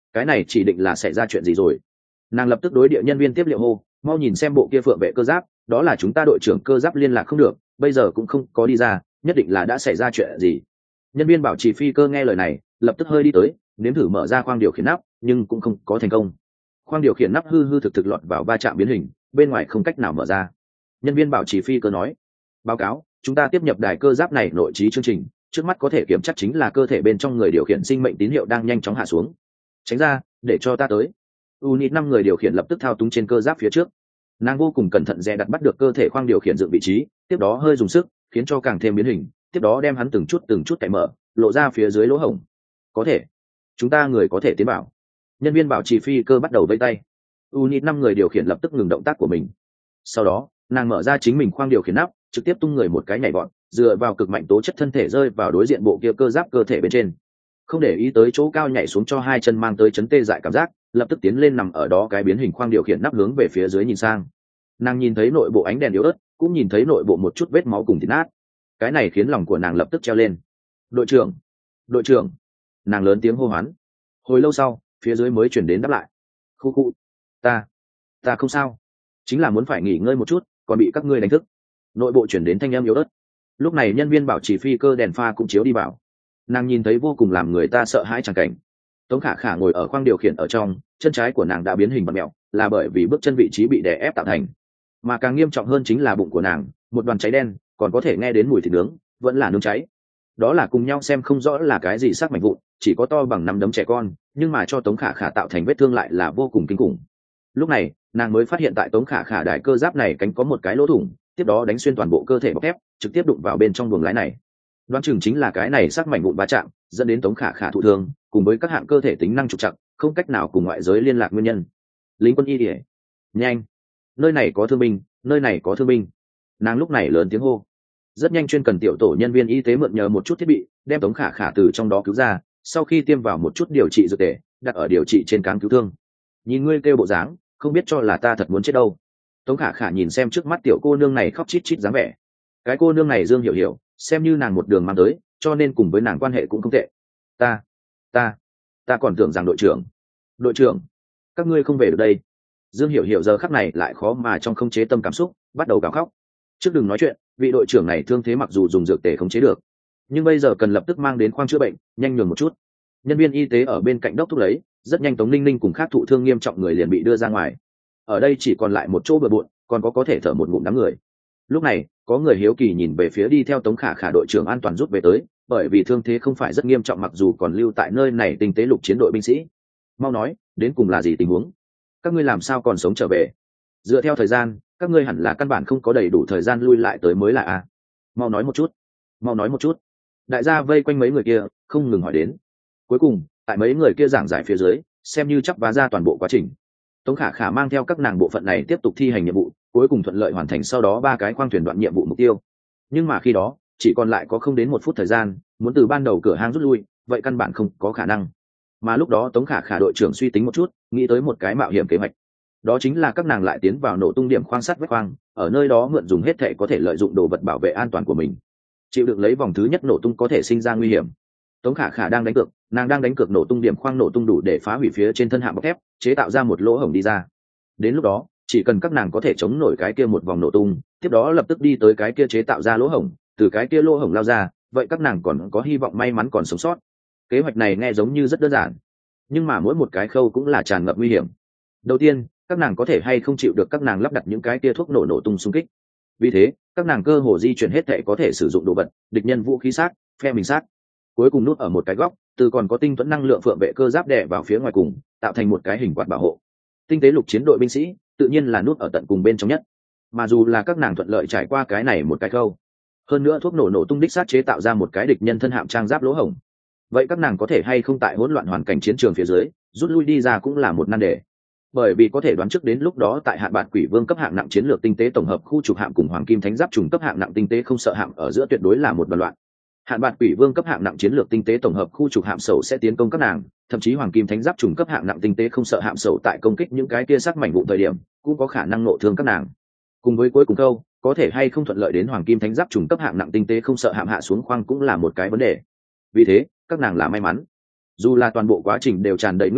cái này chỉ định là xảy ra chuyện gì rồi. Nàng lập tức đối địa nhân viên tiếp liệu hô, mau nhìn xem bộ kia phượng vệ cơ giáp, đó là chúng ta đội trưởng cơ giáp liên lạc không được, bây giờ cũng không có đi ra, nhất định là đã xảy ra chuyện gì. Nhân viên bảo trì phi cơ nghe lời này, lập tức hơi đi tới, nếm thử mở ra khoang điều khiển nắp, nhưng cũng không có thành công. Khoang điều khiển nắp hư hư thực thực lọt vào va chạm biến hình, bên ngoài không cách nào mở ra. Nhân viên bảo trì phi cơ nói, báo cáo, chúng ta tiếp nhập đài cơ giáp này nội trí chương trình, trước mắt có thể kiểm chắc chính là cơ thể bên trong người điều khiển sinh mệnh tín hiệu đang nhanh chóng hạ xuống. Tránh ra, để cho ta tới. Unit năm người điều khiển lập tức thao túng trên cơ giáp phía trước. Nàng vô cùng cẩn thận dè đặt bắt được cơ thể khoang điều khiển dựng vị trí, tiếp đó hơi dùng sức, khiến cho càng thêm biến hình, tiếp đó đem hắn từng chút từng chút cạy mở, lộ ra phía dưới lỗ hổng. Có thể, chúng ta người có thể tiến vào. Nhân viên bảo trì phi cơ bắt đầu vẫy tay. Unit năm người điều khiển lập tức ngừng động tác của mình. Sau đó, nàng mở ra chính mình khoang điều khiển nắp, trực tiếp tung người một cái nhảy vọt, dựa vào cực mạnh tố chất thân thể rơi vào đối diện bộ kia cơ giáp cơ thể bên trên. Không để ý tới chỗ cao nhảy xuống cho hai chân mang tới chấn tê dại cảm giác, lập tức tiến lên nằm ở đó cái biến hình khoang điều khiển nắp hướng về phía dưới nhìn sang. Nàng nhìn thấy nội bộ ánh đèn yếu ớt, cũng nhìn thấy nội bộ một chút vết máu cùng thịt nát. Cái này khiến lòng của nàng lập tức treo lên. Đội trưởng, đội trưởng, nàng lớn tiếng hô hoán. Hồi lâu sau, phía dưới mới chuyển đến đáp lại. Khu khu, ta, ta không sao, chính là muốn phải nghỉ ngơi một chút, còn bị các ngươi đánh thức. Nội bộ chuyển đến thanh âm yếu ớt. Lúc này nhân viên bảo trì phi cơ đèn pha cũng chiếu đi vào. Nàng nhìn thấy vô cùng làm người ta sợ hãi tràng cảnh. Tống Khả Khả ngồi ở khoang điều khiển ở trong, chân trái của nàng đã biến hình bặm mẹo, là bởi vì bước chân vị trí bị đè ép tạo thành. Mà càng nghiêm trọng hơn chính là bụng của nàng, một đoàn cháy đen, còn có thể nghe đến mùi thịt nướng, vẫn là nướng cháy. Đó là cùng nhau xem không rõ là cái gì xác mảnh vụn, chỉ có to bằng nắm đấm trẻ con, nhưng mà cho Tống Khả Khả tạo thành vết thương lại là vô cùng kinh khủng. Lúc này, nàng mới phát hiện tại Tống Khả Khả đài cơ giáp này cánh có một cái lỗ thủng, tiếp đó đánh xuyên toàn bộ cơ thể bọc thép, trực tiếp đụng vào bên trong buồng lái này. Đoán chừng chính là cái này xác mảnh vụn va chạm, dẫn đến Tống Khả Khả thụ thương, cùng với các hạng cơ thể tính năng trục trặc, không cách nào cùng ngoại giới liên lạc nguyên nhân. Lính quân y điệp, nhanh, nơi này có thương binh, nơi này có thương binh. Nàng lúc này lớn tiếng hô. Rất nhanh chuyên cần tiểu tổ nhân viên y tế mượn nhờ một chút thiết bị, đem Tống Khả Khả từ trong đó cứu ra, sau khi tiêm vào một chút điều trị dược tề, đặt ở điều trị trên cáng cứu thương. Nhìn ngươi kêu bộ dáng, không biết cho là ta thật muốn chết đâu. Tống Khả Khả nhìn xem trước mắt tiểu cô nương này khóc chít chít dáng vẻ. Cái cô nương này Dương Hiểu Hiểu, xem như nàng một đường mang tới, cho nên cùng với nàng quan hệ cũng không tệ. Ta, ta, ta còn tưởng rằng đội trưởng, đội trưởng, các ngươi không về được đây. Dương Hiểu Hiểu giờ khắc này lại khó mà trong không chế tâm cảm xúc, bắt đầu gào khóc. Trước đừng nói chuyện, vị đội trưởng này thương thế mặc dù dùng dược tề khống chế được, nhưng bây giờ cần lập tức mang đến khoang chữa bệnh, nhanh nhường một chút. Nhân viên y tế ở bên cạnh đốc thúc lấy, rất nhanh Tống Ninh Ninh cùng khác thụ thương nghiêm trọng người liền bị đưa ra ngoài. Ở đây chỉ còn lại một chỗ bừa bộn, còn có có thể thở một ngụm đám người. Lúc này, có người hiếu kỳ nhìn về phía đi theo Tống Khả Khả đội trưởng an toàn rút về tới, bởi vì thương thế không phải rất nghiêm trọng mặc dù còn lưu tại nơi này tinh tế lục chiến đội binh sĩ. Mau nói, đến cùng là gì tình huống? Các ngươi làm sao còn sống trở về? Dựa theo thời gian, các ngươi hẳn là căn bản không có đầy đủ thời gian lui lại tới mới là a. Mau nói một chút, mau nói một chút. Đại gia vây quanh mấy người kia, không ngừng hỏi đến. Cuối cùng, tại mấy người kia giảng giải phía dưới, xem như chắp vá ra toàn bộ quá trình. Tống Khả Khả mang theo các nàng bộ phận này tiếp tục thi hành nhiệm vụ, cuối cùng thuận lợi hoàn thành sau đó ba cái khoang thuyền đoạn nhiệm vụ mục tiêu. Nhưng mà khi đó, chỉ còn lại có không đến một phút thời gian, muốn từ ban đầu cửa hang rút lui, vậy căn bản không có khả năng. Mà lúc đó Tống Khả Khả đội trưởng suy tính một chút, nghĩ tới một cái mạo hiểm kế hoạch. Đó chính là các nàng lại tiến vào nổ tung điểm khoang sắt vách khoang, ở nơi đó mượn dùng hết thể có thể lợi dụng đồ vật bảo vệ an toàn của mình. Chịu đựng lấy vòng thứ nhất nổ tung có thể sinh ra nguy hiểm. Tống Khả Khả đang đánh cược, nàng đang đánh cược nổ tung điểm khoang nổ tung đủ để phá hủy phía trên thân hạm bọc thép, chế tạo ra một lỗ hổng đi ra. Đến lúc đó, chỉ cần các nàng có thể chống nổi cái kia một vòng nổ tung, tiếp đó lập tức đi tới cái kia chế tạo ra lỗ hổng, từ cái kia lỗ hổng lao ra, vậy các nàng còn có hy vọng may mắn còn sống sót. Kế hoạch này nghe giống như rất đơn giản, nhưng mà mỗi một cái khâu cũng là tràn ngập nguy hiểm. Đầu tiên, các nàng có thể hay không chịu được các nàng lắp đặt những cái kia thuốc nổ nổ tung xung kích. Vì thế, các nàng cơ hồ di chuyển hết thể có thể sử dụng đồ vật, địch nhân vũ khí sát, phe mình sát. Cuối cùng nút ở một cái góc, từ còn có tinh thuẫn năng lượng phượng vệ cơ giáp đè vào phía ngoài cùng, tạo thành một cái hình quạt bảo hộ. Tinh tế lục chiến đội binh sĩ, tự nhiên là nút ở tận cùng bên trong nhất. Mà dù là các nàng thuận lợi trải qua cái này một cái khâu, hơn nữa thuốc nổ nổ tung đích sát chế tạo ra một cái địch nhân thân hạm trang giáp lỗ hổng. Vậy các nàng có thể hay không tại hỗn loạn hoàn cảnh chiến trường phía dưới, rút lui đi ra cũng là một nan đề. Bởi vì có thể đoán trước đến lúc đó tại hạn bạt quỷ vương cấp hạng nặng chiến lược tinh tế tổng hợp khu trục hạm cùng hoàng kim thánh giáp trùng cấp hạng nặng tinh tế không sợ hạm ở giữa tuyệt đối là một đoàn loạn. Hạn bạt quỷ vương cấp hạng nặng chiến lược tinh tế tổng hợp khu trục hạm sầu sẽ tiến công các nàng, thậm chí hoàng kim thánh giáp trùng cấp hạng nặng tinh tế không sợ hạm sầu tại công kích những cái kia sắc mảnh vụ thời điểm cũng có khả năng nộ thương các nàng. Cùng với cuối cùng câu, có thể hay không thuận lợi đến hoàng kim thánh giáp trùng cấp hạng nặng tinh tế không sợ hạm hạ xuống khoang cũng là một cái vấn đề. Vì thế, các nàng là may mắn. Dù là toàn bộ quá trình đều tràn đầy nguy hiểm,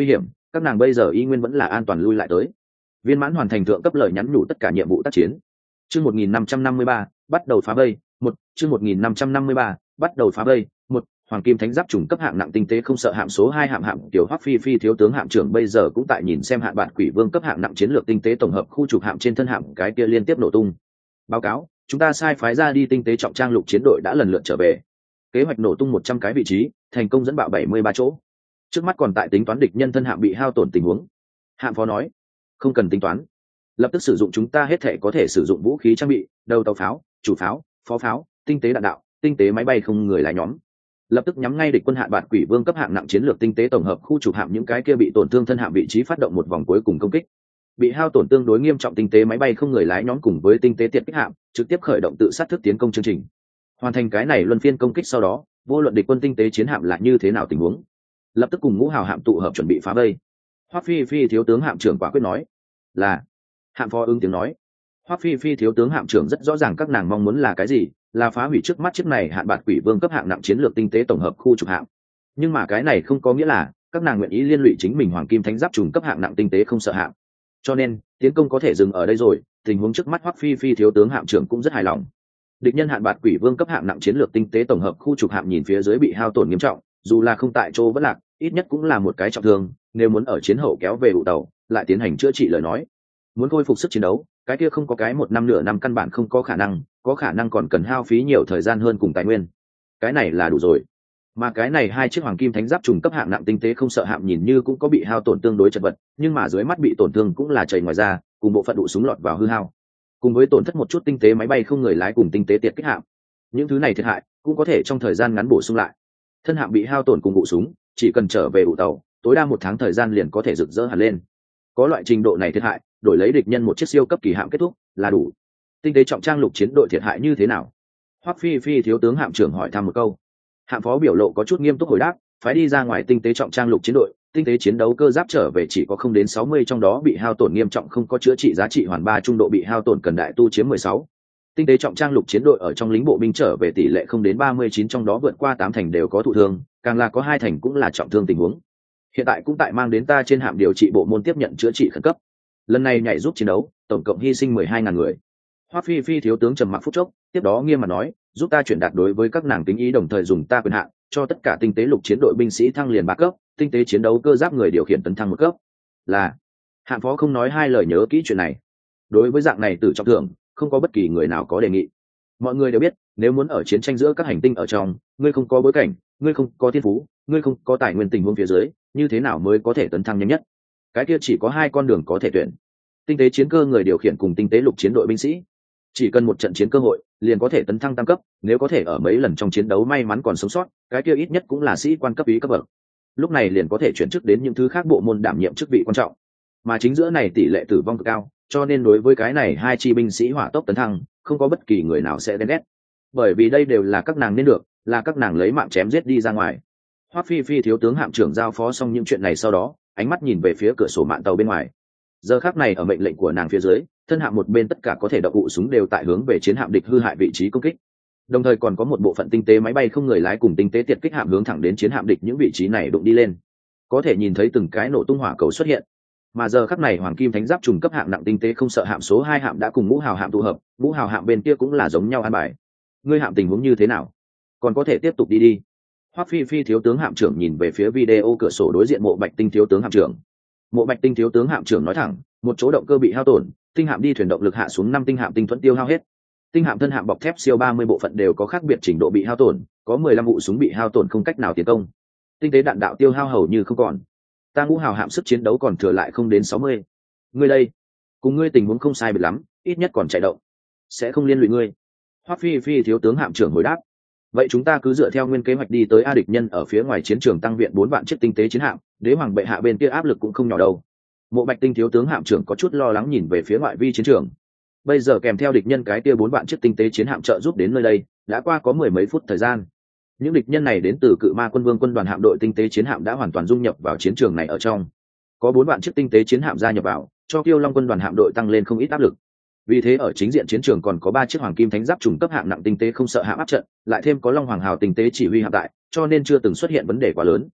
các nàng bây giờ y nguyên vẫn là an toàn lui lại tới. Viên mãn hoàn thành thượng cấp lời nhắn nhủ tất cả nhiệm vụ tác chiến. Chương một nghìn năm trăm năm mươi ba, bắt đầu phá vây. Một, chương một nghìn năm trăm năm mươi ba, bắt đầu phá vây. Một, Hoàng kim thánh giáp trùng cấp hạng nặng tinh tế không sợ hạm số hai hạm hạm tiểu Hoắc Phi Phi thiếu tướng hạm trưởng bây giờ cũng tại nhìn xem hạn bạn quỷ vương cấp hạng nặng chiến lược tinh tế tổng hợp khu trục hạm trên thân hạm cái kia liên tiếp nổ tung. Báo cáo, chúng ta sai phái ra đi tinh tế trọng trang lục chiến đội đã lần lượt trở về. Kế hoạch nổ tung một trăm cái vị trí, thành công dẫn bạo bảy mươi ba chỗ. Trước mắt còn tại tính toán địch nhân thân hạm bị hao tổn tình huống. Hạm phó nói, không cần tính toán, lập tức sử dụng chúng ta hết thể có thể sử dụng vũ khí trang bị, đầu tàu pháo, chủ pháo, phó pháo, tinh tế đạn đạo, tinh tế máy bay không người lái nhóm, lập tức nhắm ngay địch quân hạn bạn quỷ vương cấp hạng nặng chiến lược tinh tế tổng hợp khu trục hạm những cái kia bị tổn thương thân hạm vị trí phát động một vòng cuối cùng công kích. Bị hao tổn tương đối nghiêm trọng tinh tế máy bay không người lái nhóm cùng với tinh tế tiệt kích hạm trực tiếp khởi động tự sát thức tiến công chương trình. Hoàn thành cái này luân phiên công kích sau đó, vô luận địch quân tinh tế chiến hạm là như thế nào tình huống, lập tức cùng ngũ hào hạm tụ hợp chuẩn bị phá vây. Hoắc Phi Phi thiếu tướng hạm trưởng quả quyết nói, là. Hạm phó ứng tiếng nói. Hoắc Phi Phi thiếu tướng hạm trưởng rất rõ ràng các nàng mong muốn là cái gì, là phá hủy trước mắt chiếc này hạn bạt quỷ vương cấp hạng nặng chiến lược tinh tế tổng hợp khu trục hạm. Nhưng mà cái này không có nghĩa là các nàng nguyện ý liên lụy chính mình hoàng kim thánh giáp trùng cấp hạng nặng tinh tế không sợ hạm. Cho nên tiến công có thể dừng ở đây rồi. Tình huống trước mắt Hoắc Phi Phi thiếu tướng hạm trưởng cũng rất hài lòng. Địch nhân hạn bạt quỷ vương cấp hạng nặng chiến lược tinh tế tổng hợp khu trục hạm nhìn phía dưới bị hao tổn nghiêm trọng, dù là không tại chỗ vẫn lạc, ít nhất cũng là một cái trọng thương. Nếu muốn ở chiến hậu kéo về ụ tàu, lại tiến hành chữa trị lời nói, muốn khôi phục sức chiến đấu, cái kia không có cái một năm nửa năm căn bản không có khả năng, có khả năng còn cần hao phí nhiều thời gian hơn cùng tài nguyên. Cái này là đủ rồi. Mà cái này hai chiếc hoàng kim thánh giáp trùng cấp hạng nặng tinh tế không sợ hạm nhìn như cũng có bị hao tổn tương đối chật vật, nhưng mà dưới mắt bị tổn thương cũng là chảy ngoài ra, cùng bộ phận đụ súng lọt vào hư hao, cùng với tổn thất một chút tinh tế máy bay không người lái cùng tinh tế tiệt kích hạm. Những thứ này thiệt hại cũng có thể trong thời gian ngắn bổ sung lại. Thân hạm bị hao tổn cùng vụ súng, chỉ cần trở về ụ tàu, tối đa một tháng thời gian liền có thể rực rỡ hẳn lên. Có loại trình độ này thiệt hại, đổi lấy địch nhân một chiếc siêu cấp kỳ hạm kết thúc là đủ. Tinh tế trọng trang lục chiến đội thiệt hại như thế nào? Hoắc Phi Phi thiếu tướng hạm trưởng hỏi thăm một câu. Hạm phó biểu lộ có chút nghiêm túc hồi đáp, phái đi ra ngoài tinh tế trọng trang lục chiến đội, tinh tế chiến đấu cơ giáp trở về chỉ có không đến sáu mươi, trong đó bị hao tổn nghiêm trọng không có chữa trị giá trị hoàn ba, trung độ bị hao tổn cần đại tu chiếm mười sáu. Tinh tế trọng trang lục chiến đội ở trong lính bộ binh trở về tỷ lệ không đến ba mươi chín, trong đó vượt qua tám thành đều có thụ thương, càng là có hai thành cũng là trọng thương tình huống. Hiện tại cũng tại mang đến ta trên hạm điều trị bộ môn tiếp nhận chữa trị khẩn cấp. Lần này nhảy giúp chiến đấu, tổng cộng hy sinh mười hai nghìn người. Hoắc Phi Phi thiếu tướng trầm mặc phút chốc, tiếp đó nghiêm mặt nói, giúp ta chuyển đạt đối với các nàng tính ý, đồng thời dùng ta quyền hạn cho tất cả tinh tế lục chiến đội binh sĩ thăng liền ba cấp, tinh tế chiến đấu cơ giáp người điều khiển tấn thăng một cấp. Là. Hạm phó không nói hai lời nhớ kỹ chuyện này. Đối với dạng này tử trọng thưởng, không có bất kỳ người nào có đề nghị. Mọi người đều biết, nếu muốn ở chiến tranh giữa các hành tinh ở trong, ngươi không có bối cảnh, ngươi không có thiên phú, ngươi không có tài nguyên tình huống phía dưới, như thế nào mới có thể tấn thăng nhanh nhất? Cái kia chỉ có hai con đường có thể tuyển. Tinh tế chiến cơ người điều khiển cùng tinh tế lục chiến đội binh sĩ, chỉ cần một trận chiến cơ hội liền có thể tấn thăng tam cấp, nếu có thể ở mấy lần trong chiến đấu may mắn còn sống sót, cái kia ít nhất cũng là sĩ quan cấp ý cấp bậc. Lúc này liền có thể chuyển chức đến những thứ khác bộ môn đảm nhiệm chức vị quan trọng. Mà chính giữa này tỷ lệ tử vong cực cao, cho nên đối với cái này hai chi binh sĩ hỏa tốc tấn thăng, không có bất kỳ người nào sẽ ghen ghét. Bởi vì đây đều là các nàng nên được, là các nàng lấy mạng chém giết đi ra ngoài. Hoắc Phi Phi thiếu tướng hạm trưởng giao phó xong những chuyện này sau đó, ánh mắt nhìn về phía cửa sổ mạn tàu bên ngoài. Giờ khắc này ở mệnh lệnh của nàng phía dưới, thân hạm một bên tất cả có thể động vụ súng đều tại hướng về chiến hạm địch hư hại vị trí công kích. Đồng thời còn có một bộ phận tinh tế máy bay không người lái cùng tinh tế tiệt kích hạm hướng thẳng đến chiến hạm địch những vị trí này đụng đi lên. Có thể nhìn thấy từng cái nổ tung hỏa cầu xuất hiện. Mà giờ khắc này hoàng kim thánh giáp trùng cấp hạng nặng tinh tế không sợ hạm số hai hạm đã cùng ngũ hào hạm tụ hợp, ngũ hào hạm bên kia cũng là giống nhau an bài. Ngươi hạm tình huống như thế nào? Còn có thể tiếp tục đi đi. Hoắc Phi Phi thiếu tướng hạm trưởng nhìn về phía video cửa sổ đối diện Mộ Bạch Tinh thiếu tướng hạm trưởng. Mộ Bạch Tinh thiếu tướng hạm trưởng nói thẳng, một chỗ động cơ bị hao tổn, tinh hạm đi thuyền động lực hạ xuống năm tinh hạm tinh thuẫn tiêu hao hết. Tinh hạm thân hạm bọc thép siêu ba mươi bộ phận đều có khác biệt trình độ bị hao tổn, có mười lăm vụ súng bị hao tổn không cách nào tiến công. Tinh tế đạn đạo tiêu hao hầu như không còn. Ta ngũ hào hạm sức chiến đấu còn thừa lại không đến sáu mươi. Ngươi đây, cùng ngươi tình huống không sai biệt lắm, ít nhất còn chạy động, sẽ không liên lụy ngươi. Hoắc Phi Phi thiếu tướng hạm trưởng hồi đáp. Vậy chúng ta cứ dựa theo nguyên kế hoạch đi tới a địch nhân ở phía ngoài chiến trường tăng viện bốn vạn chiếc tinh tế chiến hạm, đế hoàng bệ hạ bên kia áp lực cũng không nhỏ đâu. Mộ Bạch Tinh thiếu tướng hạm trưởng có chút lo lắng nhìn về phía ngoại vi chiến trường. Bây giờ kèm theo địch nhân cái kia bốn vạn chiếc tinh tế chiến hạm trợ giúp đến nơi đây, đã qua có mười mấy phút thời gian. Những địch nhân này đến từ Cự Ma quân vương quân đoàn hạm đội tinh tế chiến hạm đã hoàn toàn dung nhập vào chiến trường này ở trong. Có bốn vạn chiếc tinh tế chiến hạm gia nhập vào, cho Kiêu Long quân đoàn hạm đội tăng lên không ít áp lực. Vì thế ở chính diện chiến trường còn có ba chiếc hoàng kim thánh giáp trùng cấp hạng nặng tinh tế không sợ hạm áp trận, lại thêm có Long Hoàng hào tinh tế chỉ huy hạm tại, cho nên chưa từng xuất hiện vấn đề quá lớn.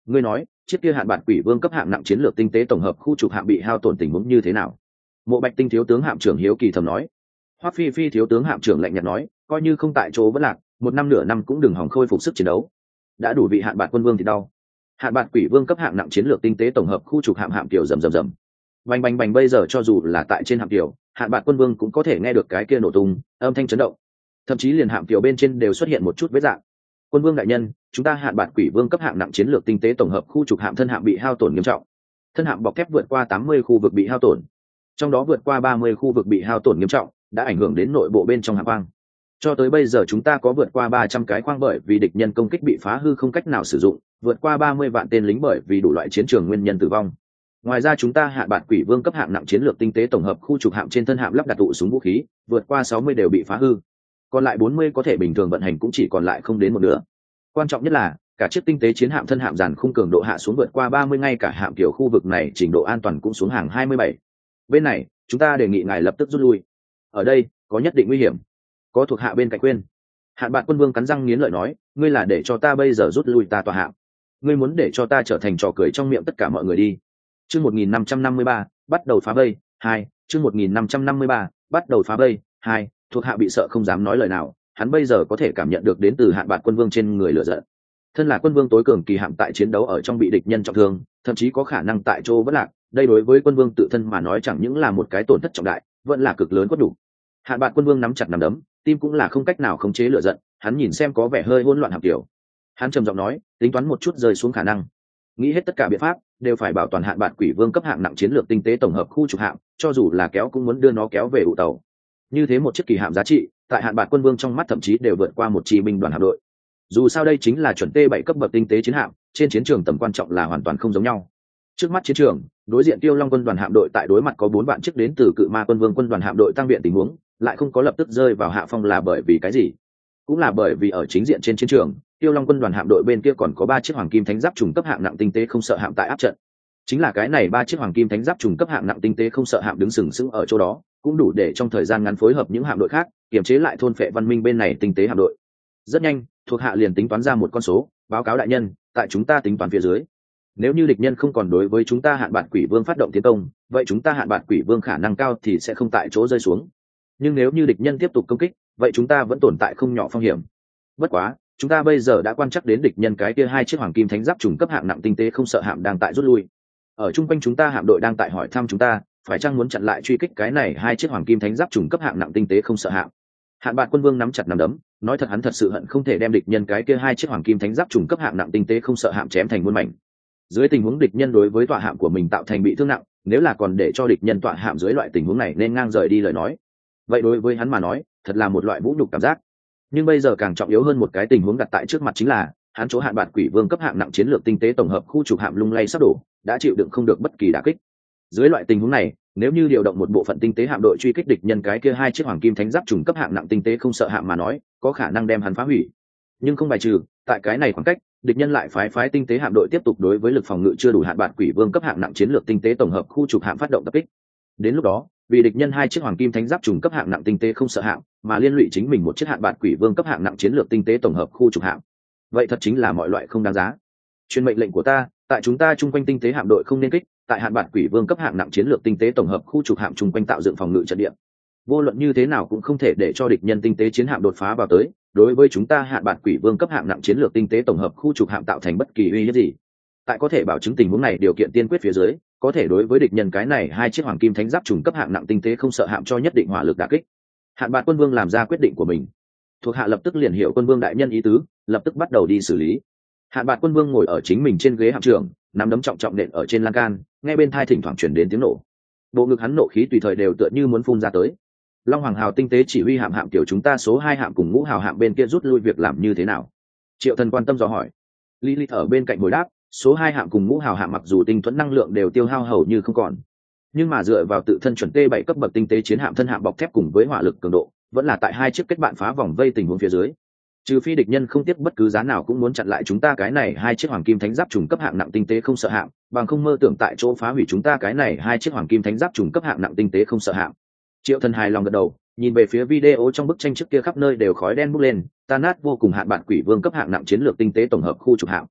Ngươi nói chiếc kia hạn bạt quỷ vương cấp hạng nặng chiến lược tinh tế tổng hợp khu trục hạm bị hao tổn tình huống như thế nào? Mộ Bạch Tinh thiếu tướng hạm trưởng hiếu kỳ thầm nói. Hoắc Phi Phi thiếu tướng hạm trưởng lạnh nhạt nói, coi như không tại chỗ vẫn lạc, một năm nửa năm cũng đừng hòng khôi phục sức chiến đấu. Đã đủ vị hạn bạt quân vương thì đau. Hạn bạt quỷ vương cấp hạng nặng chiến lược tinh tế tổng hợp khu trục hạm hạm kiểu rầm rầm rầm. Bành bành bành, bây giờ cho dù là tại trên hạm kiểu, hạn bạt quân vương cũng có thể nghe được cái kia nổ tung, âm thanh chấn động. Thậm chí liền hạm kiểu bên trên đều xuất hiện một chút vết rạn. Quân vương đại nhân, chúng ta hạn bạt quỷ vương cấp hạng nặng chiến lược tinh tế tổng hợp khu trục hạm thân hạm bị hao tổn nghiêm trọng. Thân hạm bọc thép vượt qua tám mươi khu vực bị hao tổn, trong đó vượt qua ba mươi khu vực bị hao tổn nghiêm trọng, đã ảnh hưởng đến nội bộ bên trong hạm khoang. Cho tới bây giờ chúng ta có vượt qua ba trăm cái khoang bởi vì địch nhân công kích bị phá hư không cách nào sử dụng, vượt qua ba mươi vạn tên lính bởi vì đủ loại chiến trường nguyên nhân tử vong. Ngoài ra chúng ta hạn bạt quỷ vương cấp hạng nặng chiến lược tinh tế tổng hợp khu trục hạm trên thân hạm lắp đặt tụ súng vũ khí, vượt qua sáu mươi đều bị phá hư. Còn lại bốn mươi có thể bình thường vận hành cũng chỉ còn lại không đến một nửa. Quan trọng nhất là cả chiếc tinh tế chiến hạm thân hạm dàn khung cường độ hạ xuống vượt qua ba mươi, ngay cả hạm kiểu khu vực này trình độ an toàn cũng xuống hàng hai mươi bảy. Bên này, chúng ta đề nghị ngài lập tức rút lui. Ở đây có nhất định nguy hiểm. Có thuộc hạ bên cạnh khuyên. Hạn bạt quân vương cắn răng nghiến lợi nói, ngươi là để cho ta bây giờ rút lui ta tòa hạm. Ngươi muốn để cho ta trở thành trò cười trong miệng tất cả mọi người đi. Chương một nghìn năm trăm năm mươi ba, bắt đầu phá vây. Hai. Chương một nghìn năm trăm năm mươi ba, bắt đầu phá vây. Hai. Thuộc hạ bị sợ không dám nói lời nào, hắn bây giờ có thể cảm nhận được đến từ hạn bạt quân vương trên người lửa giận. Thân là quân vương tối cường kỳ hạm tại chiến đấu ở trong bị địch nhân trọng thương, thậm chí có khả năng tại chỗ vỡ lạc, đây đối với quân vương tự thân mà nói chẳng những là một cái tổn thất trọng đại, vẫn là cực lớn quất đủ. Hạn bạt quân vương nắm chặt nắm đấm, tim cũng là không cách nào khống chế lửa giận, hắn nhìn xem có vẻ hơi hỗn loạn hạm kiểu. Hắn trầm giọng nói, tính toán một chút rơi xuống khả năng, nghĩ hết tất cả biện pháp, đều phải bảo toàn hạn bạt quỷ vương cấp hạng nặng chiến lược tinh tế tổng hợp khu trục hạm, cho dù là kéo cũng muốn đưa nó kéo về ụ tàu. Như thế một chiếc kỳ hạm giá trị, tại hạn bạt quân vương trong mắt thậm chí đều vượt qua một chi binh đoàn hạm đội. Dù sao đây chính là chuẩn T bảy cấp bậc tinh tế chiến hạm, trên chiến trường tầm quan trọng là hoàn toàn không giống nhau. Trước mắt chiến trường, đối diện Tiêu Long quân đoàn hạm đội tại đối mặt có bốn vạn chiếc đến từ Cự Ma quân vương quân đoàn hạm đội tăng viện tình huống, lại không có lập tức rơi vào hạ phong là bởi vì cái gì? Cũng là bởi vì ở chính diện trên chiến trường, Tiêu Long quân đoàn hạm đội bên kia còn có ba chiếc hoàng kim thánh giáp trùng cấp hạng nặng tinh tế không sợ hạm tại áp trận. Chính là cái này ba chiếc hoàng kim thánh giáp trùng cấp hạng nặng tinh tế không sợ hạm đứng sừng sững ở chỗ đó, cũng đủ để trong thời gian ngắn phối hợp những hạm đội khác, kiểm chế lại thôn phệ văn minh bên này tinh tế hạm đội. Rất nhanh, thuộc hạ liền tính toán ra một con số, báo cáo đại nhân, tại chúng ta tính toán phía dưới, nếu như địch nhân không còn đối với chúng ta hạn bạt quỷ vương phát động tiến công, vậy chúng ta hạn bạt quỷ vương khả năng cao thì sẽ không tại chỗ rơi xuống. Nhưng nếu như địch nhân tiếp tục công kích, vậy chúng ta vẫn tồn tại không nhỏ phong hiểm. Bất quá, chúng ta bây giờ đã quan chắc đến địch nhân cái kia hai chiếc hoàng kim thánh giáp trùng cấp hạng nặng tinh tế không sợ hạm đang tại rút lui. Ở trung quanh chúng ta hạm đội đang tại hỏi thăm chúng ta, phải chăng muốn chặn lại truy kích cái này hai chiếc hoàng kim thánh giáp trùng cấp hạng nặng tinh tế không sợ hạm. Hạn bạt quân vương nắm chặt nắm đấm, nói thật hắn thật sự hận không thể đem địch nhân cái kia hai chiếc hoàng kim thánh giáp trùng cấp hạng nặng tinh tế không sợ hạm chém thành muôn mảnh. Dưới tình huống địch nhân đối với tọa hạm của mình tạo thành bị thương nặng, nếu là còn để cho địch nhân tọa hạm dưới loại tình huống này nên ngang rời đi lời nói, vậy đối với hắn mà nói thật là một loại vũ nhục cảm giác. Nhưng bây giờ càng trọng yếu hơn một cái tình huống đặt tại trước mặt chính là hắn chỗ hạn bạt quỷ vương cấp hạng nặng chiến lược tinh tế tổng hợp khu trục hạm lung lay sắp đổ, đã chịu đựng không được bất kỳ đả kích. Dưới loại tình huống này, nếu như điều động một bộ phận tinh tế hạm đội truy kích địch nhân cái kia hai chiếc hoàng kim thánh giáp trùng cấp hạng nặng tinh tế không sợ hạm mà nói, có khả năng đem hắn phá hủy. Nhưng không bài trừ tại cái này khoảng cách, địch nhân lại phái phái tinh tế hạm đội tiếp tục đối với lực phòng ngự chưa đủ hạn bạt quỷ vương cấp hạng nặng chiến lược tinh tế tổng hợp khu trục hạm phát động tập kích. Đến lúc đó, vì địch nhân hai chiếc hoàng kim thánh giáp trùng cấp hạng nặng tinh tế không sợ hạm, mà liên lụy chính mình một chiếc hạn bạt quỷ vương cấp hạng nặng chiến lược tinh tế tổng hợp khu trục hạm, vậy thật chính là mọi loại không đáng giá. Truyền mệnh lệnh của ta, tại chúng ta chung quanh tinh tế hạm đội không nên kích, tại hạn bạt quỷ vương cấp hạng nặng chiến lược tinh tế tổng hợp khu trục hạm chung quanh tạo dựng phòng ngự trận địa. Vô luận như thế nào cũng không thể để cho địch nhân tinh tế chiến hạm đột phá vào tới, đối với chúng ta hạn bạt quỷ vương cấp hạng nặng chiến lược tinh tế tổng hợp khu trục hạm tạo thành bất kỳ uy hiếp gì. Tại có thể bảo chứng tình huống này điều kiện tiên quyết phía dưới, có thể đối với địch nhân cái này hai chiếc hoàng kim thánh giáp trùng cấp hạng nặng tinh tế không sợ hạm cho nhất định hỏa lực đả kích. Hạn bạt quân vương làm ra quyết định của mình, thuộc hạ lập tức liền hiểu quân vương đại nhân ý tứ, lập tức bắt đầu đi xử lý. Hạn bạt quân vương ngồi ở chính mình trên ghế hạm trưởng, nắm đấm trọng trọng nện ở trên lan can, nghe bên thai thỉnh thoảng truyền đến tiếng nổ. Bộ ngực hắn nộ khí tùy thời đều tựa như muốn phun ra tới. Long Hoàng hào tinh tế chỉ huy hạm hạm kiểu chúng ta số hai hạm cùng Ngũ hào hạm bên kia rút lui việc làm như thế nào? Triệu Thần quan tâm dò hỏi. Lilith ở bên cạnh hồi đáp, số hai hạm cùng Ngũ hào hạm mặc dù tinh thuẫn năng lượng đều tiêu hao hầu như không còn, nhưng mà dựa vào tự thân chuẩn T bảy cấp bậc tinh tế chiến hạm thân hạm bọc thép cùng với hỏa lực cường độ, vẫn là tại hai chiếc kết bạn phá vòng vây tình huống phía dưới. Trừ phi địch nhân không tiếc bất cứ giá nào cũng muốn chặn lại chúng ta cái này hai chiếc hoàng kim thánh giáp trùng cấp hạng nặng tinh tế không sợ hạm, bằng không mơ tưởng tại chỗ phá hủy chúng ta cái này hai chiếc hoàng kim thánh giáp trùng cấp hạng nặng tinh tế không sợ hạm. Triệu Thần hài lòng gật đầu, nhìn về phía video trong bức tranh trước kia khắp nơi đều khói đen bốc lên, tan nát vô cùng hạn bản quỷ vương cấp hạng nặng chiến lược tinh tế tổng hợp khu trục hạm.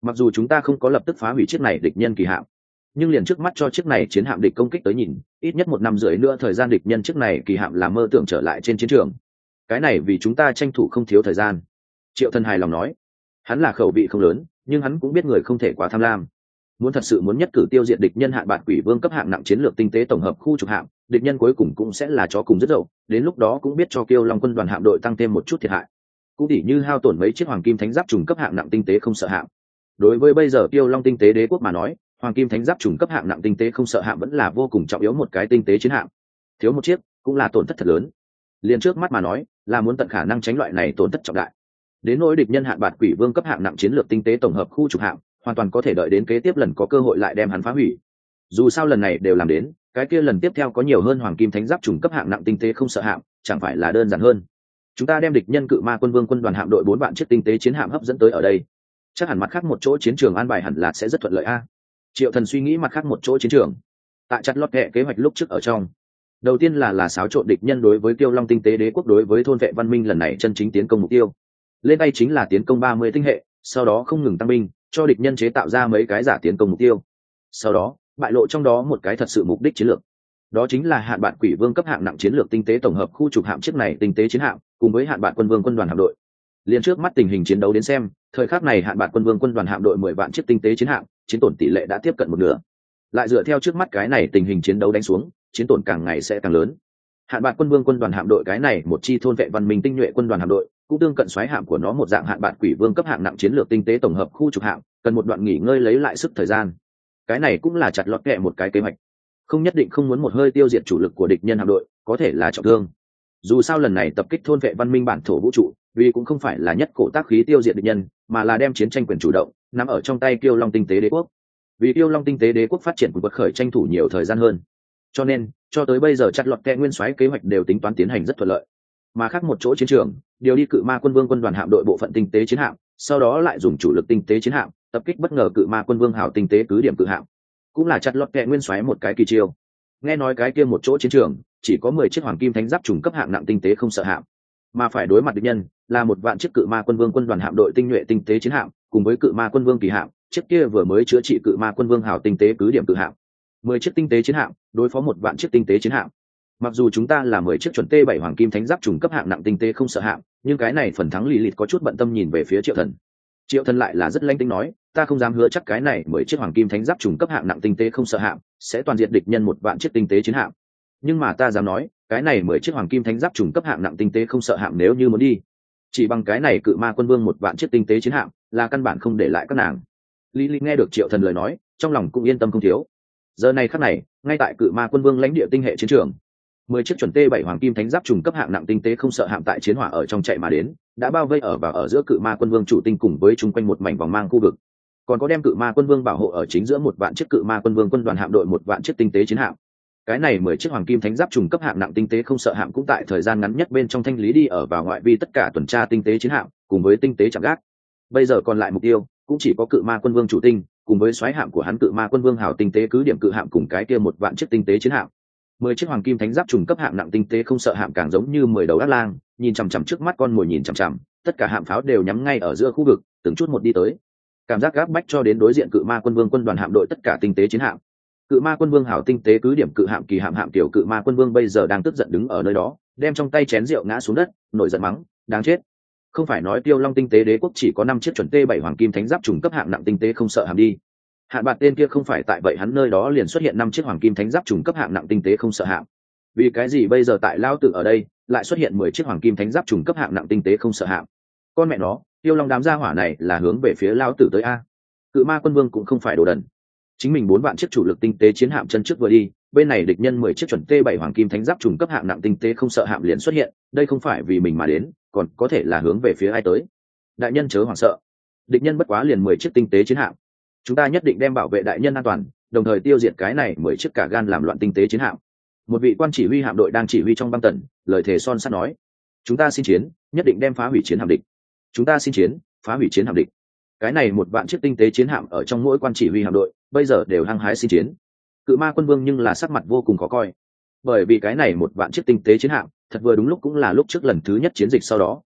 Mặc dù chúng ta không có lập tức phá hủy chiếc này địch nhân kỳ hạm, nhưng liền trước mắt cho chiếc này chiến hạm địch công kích tới nhìn, ít nhất một năm rưỡi nữa thời gian địch nhân chiếc này kỳ hạm là mơ tưởng trở lại trên chiến trường. Cái này vì chúng ta tranh thủ không thiếu thời gian. Triệu Thần hài lòng nói. Hắn là khẩu vị không lớn, nhưng hắn cũng biết người không thể quá tham lam. Muốn thật sự muốn nhất cử tiêu diệt địch nhân hạn bạt quỷ vương cấp hạng nặng chiến lược tinh tế tổng hợp khu trục hạm, địch nhân cuối cùng cũng sẽ là chó cùng rất dậu, đến lúc đó cũng biết cho Kiêu Long quân đoàn hạm đội tăng thêm một chút thiệt hại. Cũng tỉ như hao tổn mấy chiếc hoàng kim thánh giáp trùng cấp hạng nặng tinh tế không sợ hạm. Đối với bây giờ Kiêu Long tinh tế đế quốc mà nói, hoàng kim thánh giáp trùng cấp hạng nặng tinh tế không sợ hạm vẫn là vô cùng trọng yếu một cái tinh tế chiến hạm. Thiếu một chiếc cũng là tổn thất thật lớn. Liền trước mắt mà nói, là muốn tận khả năng tránh loại này tổn thất trọng đại. Đến nỗi địch nhân hạn bạt quỷ vương cấp hạng nặng chiến lược tinh tế tổng hợp khu trục hạm, hoàn toàn có thể đợi đến kế tiếp lần có cơ hội lại đem hắn phá hủy. Dù sao lần này đều làm đến, cái kia lần tiếp theo có nhiều hơn hoàng kim thánh giáp trùng cấp hạng nặng tinh tế không sợ hạm, chẳng phải là đơn giản hơn. Chúng ta đem địch nhân cự ma quân vương quân đoàn hạm đội bốn vạn chiếc tinh tế chiến hạm hấp dẫn tới ở đây, chắc hẳn mặt khác một chỗ chiến trường an bài hẳn là sẽ rất thuận lợi a. Triệu Thần suy nghĩ mặt khác một chỗ chiến trường, tại chặt lót kệ kế hoạch lúc trước ở trong, đầu tiên là là xáo trộn địch nhân đối với Kiêu Long tinh tế đế quốc đối với thôn vệ văn minh lần này chân chính tiến công mục tiêu. Lên tay chính là tiến công ba mươi tinh hệ, sau đó không ngừng tăng binh, cho địch nhân chế tạo ra mấy cái giả tiến công mục tiêu. Sau đó, bại lộ trong đó một cái thật sự mục đích chiến lược. Đó chính là hạn bạn quỷ vương cấp hạng nặng chiến lược tinh tế tổng hợp khu trục hạm chiếc này tinh tế chiến hạm, cùng với hạn bạn quân vương quân đoàn hạm đội. Liên trước mắt tình hình chiến đấu đến xem, thời khắc này hạn bạn quân vương quân đoàn hạm đội mười vạn chiếc tinh tế chiến hạm, chiến tổn tỷ lệ đã tiếp cận một nửa. Lại dựa theo trước mắt cái này tình hình chiến đấu đánh xuống, chiến tổn càng ngày sẽ càng lớn. Hạn bạn quân vương quân đoàn hạm đội cái này một chi thôn vệ văn minh tinh nhuệ quân đoàn hạm đội, cũng tương cận xoáy hạm của nó một dạng hạn bạn quỷ vương cấp hạng nặng chiến lược tinh tế tổng hợp khu trục hạm, cần một đoạn nghỉ ngơi lấy lại sức thời gian. Cái này cũng là chặt lọt kẹ một cái kế hoạch, không nhất định không muốn một hơi tiêu diệt chủ lực của địch nhân hạm đội, có thể là trọng thương. Dù sao lần này tập kích thôn vệ văn minh bản thổ vũ trụ, vì cũng không phải là nhất cổ tác khí tiêu diệt địch nhân, mà là đem chiến tranh quyền chủ động nắm ở trong tay Kiêu Long tinh tế đế quốc. Vì Kiêu Long tinh tế đế quốc phát triển của bậc khởi tranh thủ nhiều thời gian hơn, cho nên cho tới bây giờ chặt lọt kẹ nguyên soái kế hoạch đều tính toán tiến hành rất thuận lợi. Mà khác một chỗ chiến trường, điều đi cự ma quân vương quân đoàn hạm đội bộ phận tinh tế chiến hạm, sau đó lại dùng chủ lực tinh tế chiến hạm tập kích bất ngờ cự ma quân vương hảo tinh tế cứ điểm cự hạm, cũng là chặt lọt kẹ nguyên soái một cái kỳ chiêu. Nghe nói cái kia một chỗ chiến trường chỉ có mười chiếc hoàng kim thánh giáp trùng cấp hạng nặng tinh tế không sợ hạm, mà phải đối mặt địch nhân là một vạn chiếc cự ma quân vương quân đoàn hạm đội tinh nhuệ tinh tế chiến hạm, cùng với cự ma quân vương kỳ hạm, chiếc kia vừa mới chữa trị cự ma quân vương hảo tinh tế cứ điểm cự hạm. Mười chiếc tinh tế chiến hạm đối phó một vạn chiếc tinh tế chiến hạm. Mặc dù chúng ta là mười chiếc chuẩn T bảy hoàng kim thánh giáp trùng cấp hạng nặng tinh tế không sợ hạm, nhưng cái này phần thắng lì lịt có chút bận tâm nhìn về phía Triệu Thần. Triệu Thần lại là rất lanh tính nói, ta không dám hứa chắc cái này mười chiếc hoàng kim thánh giáp trùng cấp hạng nặng tinh tế không sợ hạm sẽ toàn diện địch nhân một vạn chiếc tinh tế chiến hạm. Nhưng mà ta dám nói, cái này mười chiếc hoàng kim thánh giáp trùng cấp hạng nặng tinh tế không sợ hạm nếu như muốn đi, chỉ bằng cái này cự ma quân vương một vạn chiếc tinh tế chiến hạm là căn bản không để lại các nàng. Lý Lý nghe được Triệu Thần lời nói, trong lòng cũng yên tâm không thiếu. Giờ này khắc này, ngay tại cự ma quân vương lãnh địa tinh hệ chiến trường, mười chiếc chuẩn T bảy hoàng kim thánh giáp trùng cấp hạng nặng tinh tế không sợ hạm tại chiến hỏa ở trong chạy mà đến, đã bao vây ở và ở giữa cự ma quân vương chủ tinh cùng với chung quanh một mảnh vòng mang khu vực. Còn có đem cự ma quân vương bảo hộ ở chính giữa một vạn chiếc cự ma quân vương quân đoàn hạm đội một vạn chiếc tinh tế chiến hạm. Cái này mười chiếc hoàng kim thánh giáp trùng cấp hạng nặng tinh tế không sợ hạm cũng tại thời gian ngắn nhất bên trong thanh lý đi ở vào ngoại vi tất cả tuần tra tinh tế chiến hạm cùng với tinh tế chạm gác. Bây giờ còn lại mục tiêu cũng chỉ có cự ma quân vương chủ tinh cùng với xoáy hạm của hắn cự ma quân vương hảo tinh tế cứ điểm cự hạm cùng cái kia một vạn chiếc tinh tế chiến hạm. Mười chiếc hoàng kim thánh giáp trùng cấp hạng nặng tinh tế không sợ hạm càng giống như mười đầu ác lang, nhìn chằm chằm trước mắt con mồi nhìn chằm chằm, tất cả hạm pháo đều nhắm ngay ở giữa khu vực, từng chút một đi tới. Cảm giác gáp bách cho đến đối diện cự ma quân vương quân đoàn hạm đội tất cả tinh tế chiến hạm. Cự ma quân vương hảo tinh tế cứ điểm cự hạm kỳ hạm hạm tiểu cự ma quân vương bây giờ đang tức giận đứng ở nơi đó, đem trong tay chén rượu ngã xuống đất, nổi giận mắng, đáng chết. Không phải nói Tiêu Long tinh tế đế quốc chỉ có năm chiếc chuẩn T bảy hoàng kim thánh giáp trùng cấp hạng nặng tinh tế không sợ hạm đi. Hạn bạt tên kia không phải tại vậy hắn nơi đó liền xuất hiện năm chiếc hoàng kim thánh giáp trùng cấp hạng nặng tinh tế không sợ hạm. Vì cái gì bây giờ tại lao tử ở đây lại xuất hiện mười chiếc hoàng kim thánh giáp trùng cấp hạng nặng tinh tế không sợ hạm? Con mẹ nó, Tiêu Long đám gia hỏa này là hướng về phía lao tử tới a. Cự ma quân vương cũng không phải đồ đần. Chính mình bốn vạn chiếc chủ lực tinh tế chiến hạm chân trước vừa đi, bên này địch nhân mười chiếc chuẩn T bảy hoàng kim thánh giáp trùng cấp hạng nặng tinh tế không sợ hạm liền xuất hiện, đây không phải vì mình mà đến, còn có thể là hướng về phía ai tới. Đại nhân chớ hoảng sợ, địch nhân bất quá liền mười chiếc tinh tế chiến hạm, chúng ta nhất định đem bảo vệ đại nhân an toàn, đồng thời tiêu diệt cái này mười chiếc cả gan làm loạn tinh tế chiến hạm. Một vị quan chỉ huy hạm đội đang chỉ huy trong băng tần, lời thề son sắt nói, chúng ta xin chiến, nhất định đem phá hủy chiến hạm địch. Chúng ta xin chiến, phá hủy chiến hạm địch. Cái này một vạn chiếc tinh tế chiến hạm ở trong mỗi quan chỉ huy hạm đội bây giờ đều hăng hái xin chiến. Cự ma quân vương nhưng là sắc mặt vô cùng khó coi, bởi vì cái này một vạn chiếc tinh tế chiến hạm thật vừa đúng lúc cũng là lúc trước lần thứ nhất chiến dịch sau đó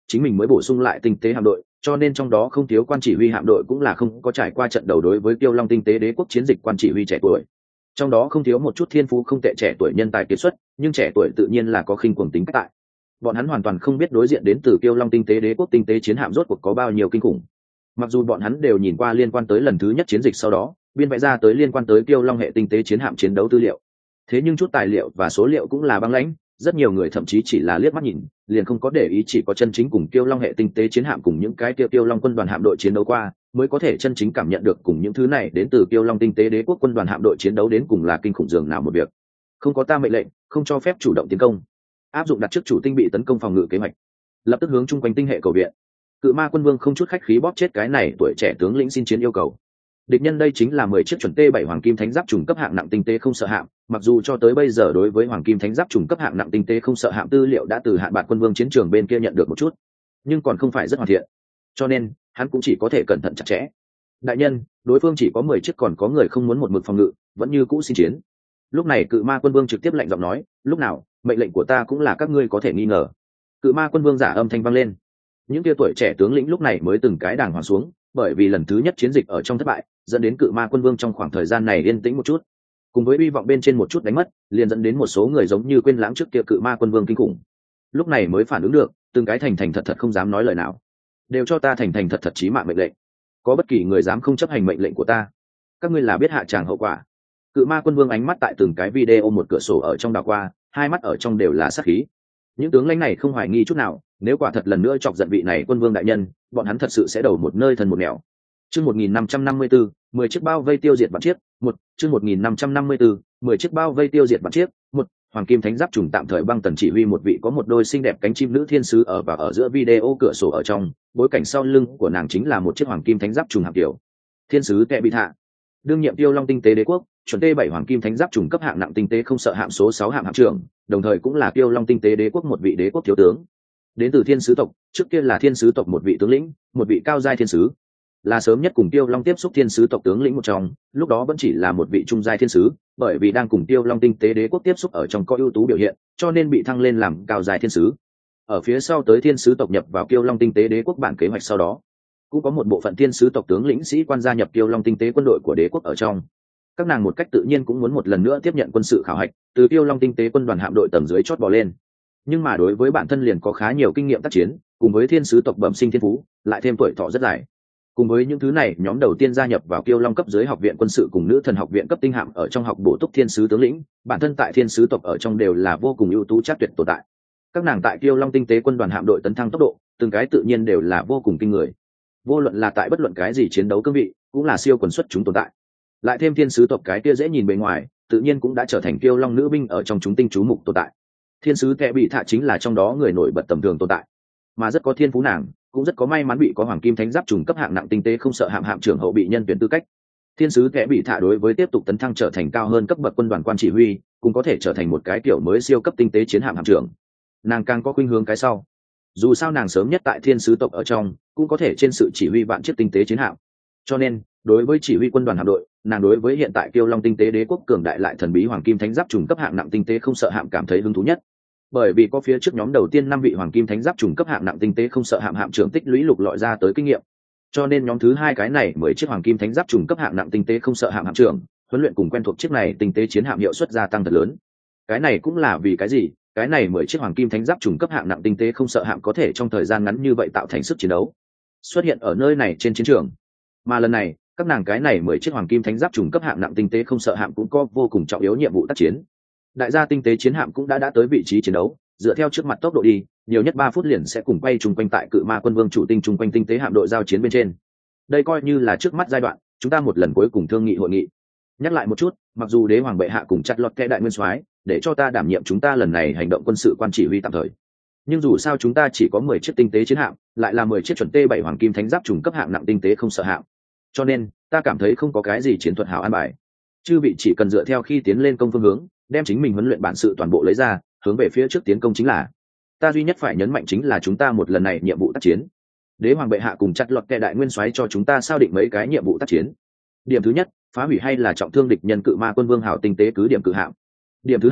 chính mình mới bổ sung lại tinh tế hạm đội, cho nên trong đó không thiếu quan chỉ huy hạm đội cũng là không có trải qua trận đầu đối với Kiêu Long tinh tế đế quốc chiến dịch quan chỉ huy trẻ tuổi. Trong đó không thiếu một chút thiên phú không tệ trẻ tuổi nhân tài kiệt xuất, nhưng trẻ tuổi tự nhiên là có khinh cuồng tính cách tại. Bọn hắn hoàn toàn không biết đối diện đến từ Kiêu Long tinh tế đế quốc tinh tế chiến hạm rốt cuộc có bao nhiêu kinh khủng. Mặc dù bọn hắn đều nhìn qua liên quan tới lần thứ nhất chiến dịch sau đó, biên vẽ ra tới liên quan tới Kiêu Long hệ tinh tế chiến hạm chiến đấu tư liệu. Thế nhưng chút tài liệu và số liệu cũng là băng lãnh, rất nhiều người thậm chí chỉ là liếc mắt nhìn, liền không có để ý chỉ có chân chính cùng Kiêu Long hệ tinh tế chiến hạm cùng những cái Kiêu Kiêu Long quân đoàn hạm đội chiến đấu qua, mới có thể chân chính cảm nhận được cùng những thứ này đến từ Kiêu Long tinh tế đế quốc quân đoàn hạm đội chiến đấu đến cùng là kinh khủng dường nào một việc. Không có ta mệnh lệnh, không cho phép chủ động tiến công. Áp dụng đặt trước chủ tinh bị tấn công phòng ngự kế hoạch, lập tức hướng chung quanh tinh hệ cầu viện. Cự Ma quân vương không chút khách khí bóp chết cái này tuổi trẻ tướng lĩnh xin chiến yêu cầu. Địch nhân đây chính là mười chiếc chuẩn T bảy hoàng kim thánh giáp trùng cấp hạng nặng tinh tế không sợ hạm, mặc dù cho tới bây giờ đối với hoàng kim thánh giáp trùng cấp hạng nặng tinh tế không sợ hạm tư liệu đã từ Hạn Bạt quân vương chiến trường bên kia nhận được một chút, nhưng còn không phải rất hoàn thiện, cho nên hắn cũng chỉ có thể cẩn thận chặt chẽ. Đại nhân, đối phương chỉ có mười chiếc, còn có người không muốn một mực phòng ngự, vẫn như cũ xin chiến. Lúc này Cự Ma quân vương trực tiếp lạnh giọng nói, lúc nào, mệnh lệnh của ta cũng là các ngươi có thể nghi ngờ. Cự Ma quân vương giả âm thanh vang lên. Những kia tuổi trẻ tướng lĩnh lúc này mới từng cái đàng hoàng xuống, bởi vì lần thứ nhất chiến dịch ở trong thất bại, dẫn đến Cự Ma quân vương trong khoảng thời gian này yên tĩnh một chút, cùng với hy vọng bên trên một chút đánh mất, liền dẫn đến một số người giống như quên lãng trước kia Cự Ma quân vương kinh khủng. Lúc này mới phản ứng được, từng cái thành thành thật thật không dám nói lời nào, đều cho ta thành thành thật thật chí mạng mệnh lệnh. Có bất kỳ người dám không chấp hành mệnh lệnh của ta, các ngươi là biết hạ tràng hậu quả. Cự Ma quân vương ánh mắt tại từng cái video một cửa sổ ở trong đảo qua, hai mắt ở trong đều là sát khí. Những tướng lãnh này không hoài nghi chút nào, nếu quả thật lần nữa chọc giận vị này quân vương đại nhân, bọn hắn thật sự sẽ đầu một nơi thân một nẻo. Chương một nghìn năm trăm năm mươi tư, mười chiếc bao vây tiêu diệt vạn chiếc, một, chương một nghìn năm trăm năm mươi tư, mười chiếc bao vây tiêu diệt vạn chiếc, một, Hoàng Kim Thánh Giáp trùng tạm thời băng tần chỉ huy một vị có một đôi xinh đẹp cánh chim nữ thiên sứ ở và ở giữa video cửa sổ ở trong, bối cảnh sau lưng của nàng chính là một chiếc Hoàng Kim Thánh Giáp trùng hạm tiểu. Thiên sứ Kệ bị hạ, đương nhiệm Tiêu Long tinh tế đế quốc, chuẩn T bảy Hoàng Kim Thánh Giáp trùng cấp hạng nặng tinh tế không sợ hạm số sáu hạm hạm trưởng, đồng thời cũng là Tiêu Long tinh tế đế quốc một vị đế quốc thiếu tướng. Đến từ thiên sứ tộc, trước kia là thiên sứ tộc một vị tướng lĩnh, một vị cao giai thiên sứ, là sớm nhất cùng Tiêu Long tiếp xúc thiên sứ tộc tướng lĩnh một trong, lúc đó vẫn chỉ là một vị trung giai thiên sứ, bởi vì đang cùng Tiêu Long tinh tế đế quốc tiếp xúc ở trong có ưu tú biểu hiện, cho nên bị thăng lên làm cao giai thiên sứ. Ở phía sau tới thiên sứ tộc nhập vào Tiêu Long tinh tế đế quốc bản kế hoạch sau đó, cũng có một bộ phận thiên sứ tộc tướng lĩnh sĩ quan gia nhập Tiêu Long tinh tế quân đội của đế quốc ở trong. Các nàng một cách tự nhiên cũng muốn một lần nữa tiếp nhận quân sự khảo hạch, từ Tiêu Long tinh tế quân đoàn hạm đội tầng dưới chót bò lên. Nhưng mà đối với bản thân liền có khá nhiều kinh nghiệm tác chiến, cùng với thiên sứ tộc bẩm sinh thiên phú, lại thêm tuổi thọ rất dài. Cùng với những thứ này, nhóm đầu tiên gia nhập vào Kiêu Long cấp dưới học viện quân sự cùng nữ thần học viện cấp tinh hạm ở trong học bổ túc thiên sứ tướng lĩnh, bản thân tại thiên sứ tộc ở trong đều là vô cùng ưu tú chắc tuyệt tồn tại. Các nàng tại Kiêu Long tinh tế quân đoàn hạm đội tấn thăng tốc độ, từng cái tự nhiên đều là vô cùng kinh người. Vô luận là tại bất luận cái gì chiến đấu cương vị, cũng là siêu quần xuất chúng tồn tại. Lại thêm thiên sứ tộc cái kia dễ nhìn bề ngoài, tự nhiên cũng đã trở thành Kiêu Long nữ binh ở trong chúng tinh chú mục tồn tại. Thiên sứ Kệ bị thạ chính là trong đó người nổi bật tầm thường tồn tại, mà rất có thiên phú nàng, cũng rất có may mắn bị có Hoàng Kim Thánh Giáp trùng cấp hạng nặng tinh tế không sợ hạm hạm trưởng hậu bị nhân tuyển tư cách. Thiên sứ Kệ bị thạ đối với tiếp tục tấn thăng trở thành cao hơn cấp bậc quân đoàn quan chỉ huy, cũng có thể trở thành một cái kiểu mới siêu cấp tinh tế chiến hạm hạm trưởng. Nàng càng có khuynh hướng cái sau. Dù sao nàng sớm nhất tại thiên sứ tộc ở trong, cũng có thể trên sự chỉ huy vạn chiếc tinh tế chiến hạm. Cho nên, đối với chỉ huy quân đoàn hạm đội, nàng đối với hiện tại Kiêu Long tinh tế đế quốc cường đại lại thần bí Hoàng Kim Thánh Giáp trùng cấp hạng nặng tinh tế không sợ hạm cảm thấy hứng thú nhất. Bởi vì có phía trước nhóm đầu tiên năm vị Hoàng Kim Thánh Giáp trùng cấp hạng nặng tinh tế không sợ hạm hạm trưởng tích lũy lục lọi ra tới kinh nghiệm, cho nên nhóm thứ hai cái này mười chiếc Hoàng Kim Thánh Giáp trùng cấp hạng nặng tinh tế không sợ hạm hạm trưởng huấn luyện cùng quen thuộc chiếc này tinh tế chiến hạm hiệu suất gia tăng thật lớn. Cái này cũng là vì cái gì cái này mười chiếc Hoàng Kim Thánh Giáp trùng cấp hạng nặng tinh tế không sợ hạm có thể trong thời gian ngắn như vậy tạo thành sức chiến đấu xuất hiện ở nơi này trên chiến trường. Mà lần này các nàng cái này mười chiếc Hoàng Kim Thánh Giáp trùng cấp hạng nặng tinh tế không sợ hạm cũng có vô cùng trọng yếu nhiệm vụ tác chiến. Đại gia tinh tế chiến hạm cũng đã đã tới vị trí chiến đấu, dựa theo trước mặt tốc độ đi, nhiều nhất ba phút liền sẽ cùng quay trùng quanh tại Cự Ma quân vương chủ tinh trùng quanh tinh tế hạm đội giao chiến bên trên. Đây coi như là trước mắt giai đoạn, chúng ta một lần cuối cùng thương nghị hội nghị. Nhắc lại một chút, mặc dù đế hoàng bệ hạ cùng chặt lọt kẻ đại nguyên soái để cho ta đảm nhiệm chúng ta lần này hành động quân sự quan chỉ huy tạm thời, nhưng dù sao chúng ta chỉ có mười chiếc tinh tế chiến hạm, lại là mười chiếc chuẩn T bảy Hoàng Kim Thánh Giáp trùng cấp hạng nặng tinh tế không sợ hạm, cho nên ta cảm thấy không có cái gì chiến thuật hảo an bài. Chư vị chỉ cần dựa theo khi tiến lên công phương hướng, đem chính mình huấn luyện bản sự toàn bộ lấy ra, hướng về phía trước tiến công chính là. Ta duy nhất phải nhấn mạnh chính là chúng ta một lần này nhiệm vụ tác chiến, đế hoàng bệ hạ cùng chặt lọt kẻ đại nguyên soái cho chúng ta xác định mấy cái nhiệm vụ tác chiến. Điểm thứ nhất, phá hủy hay là trọng thương địch nhân Cự Ma quân vương hảo tinh tế cứ điểm cự hạm. Điểm thứ hai,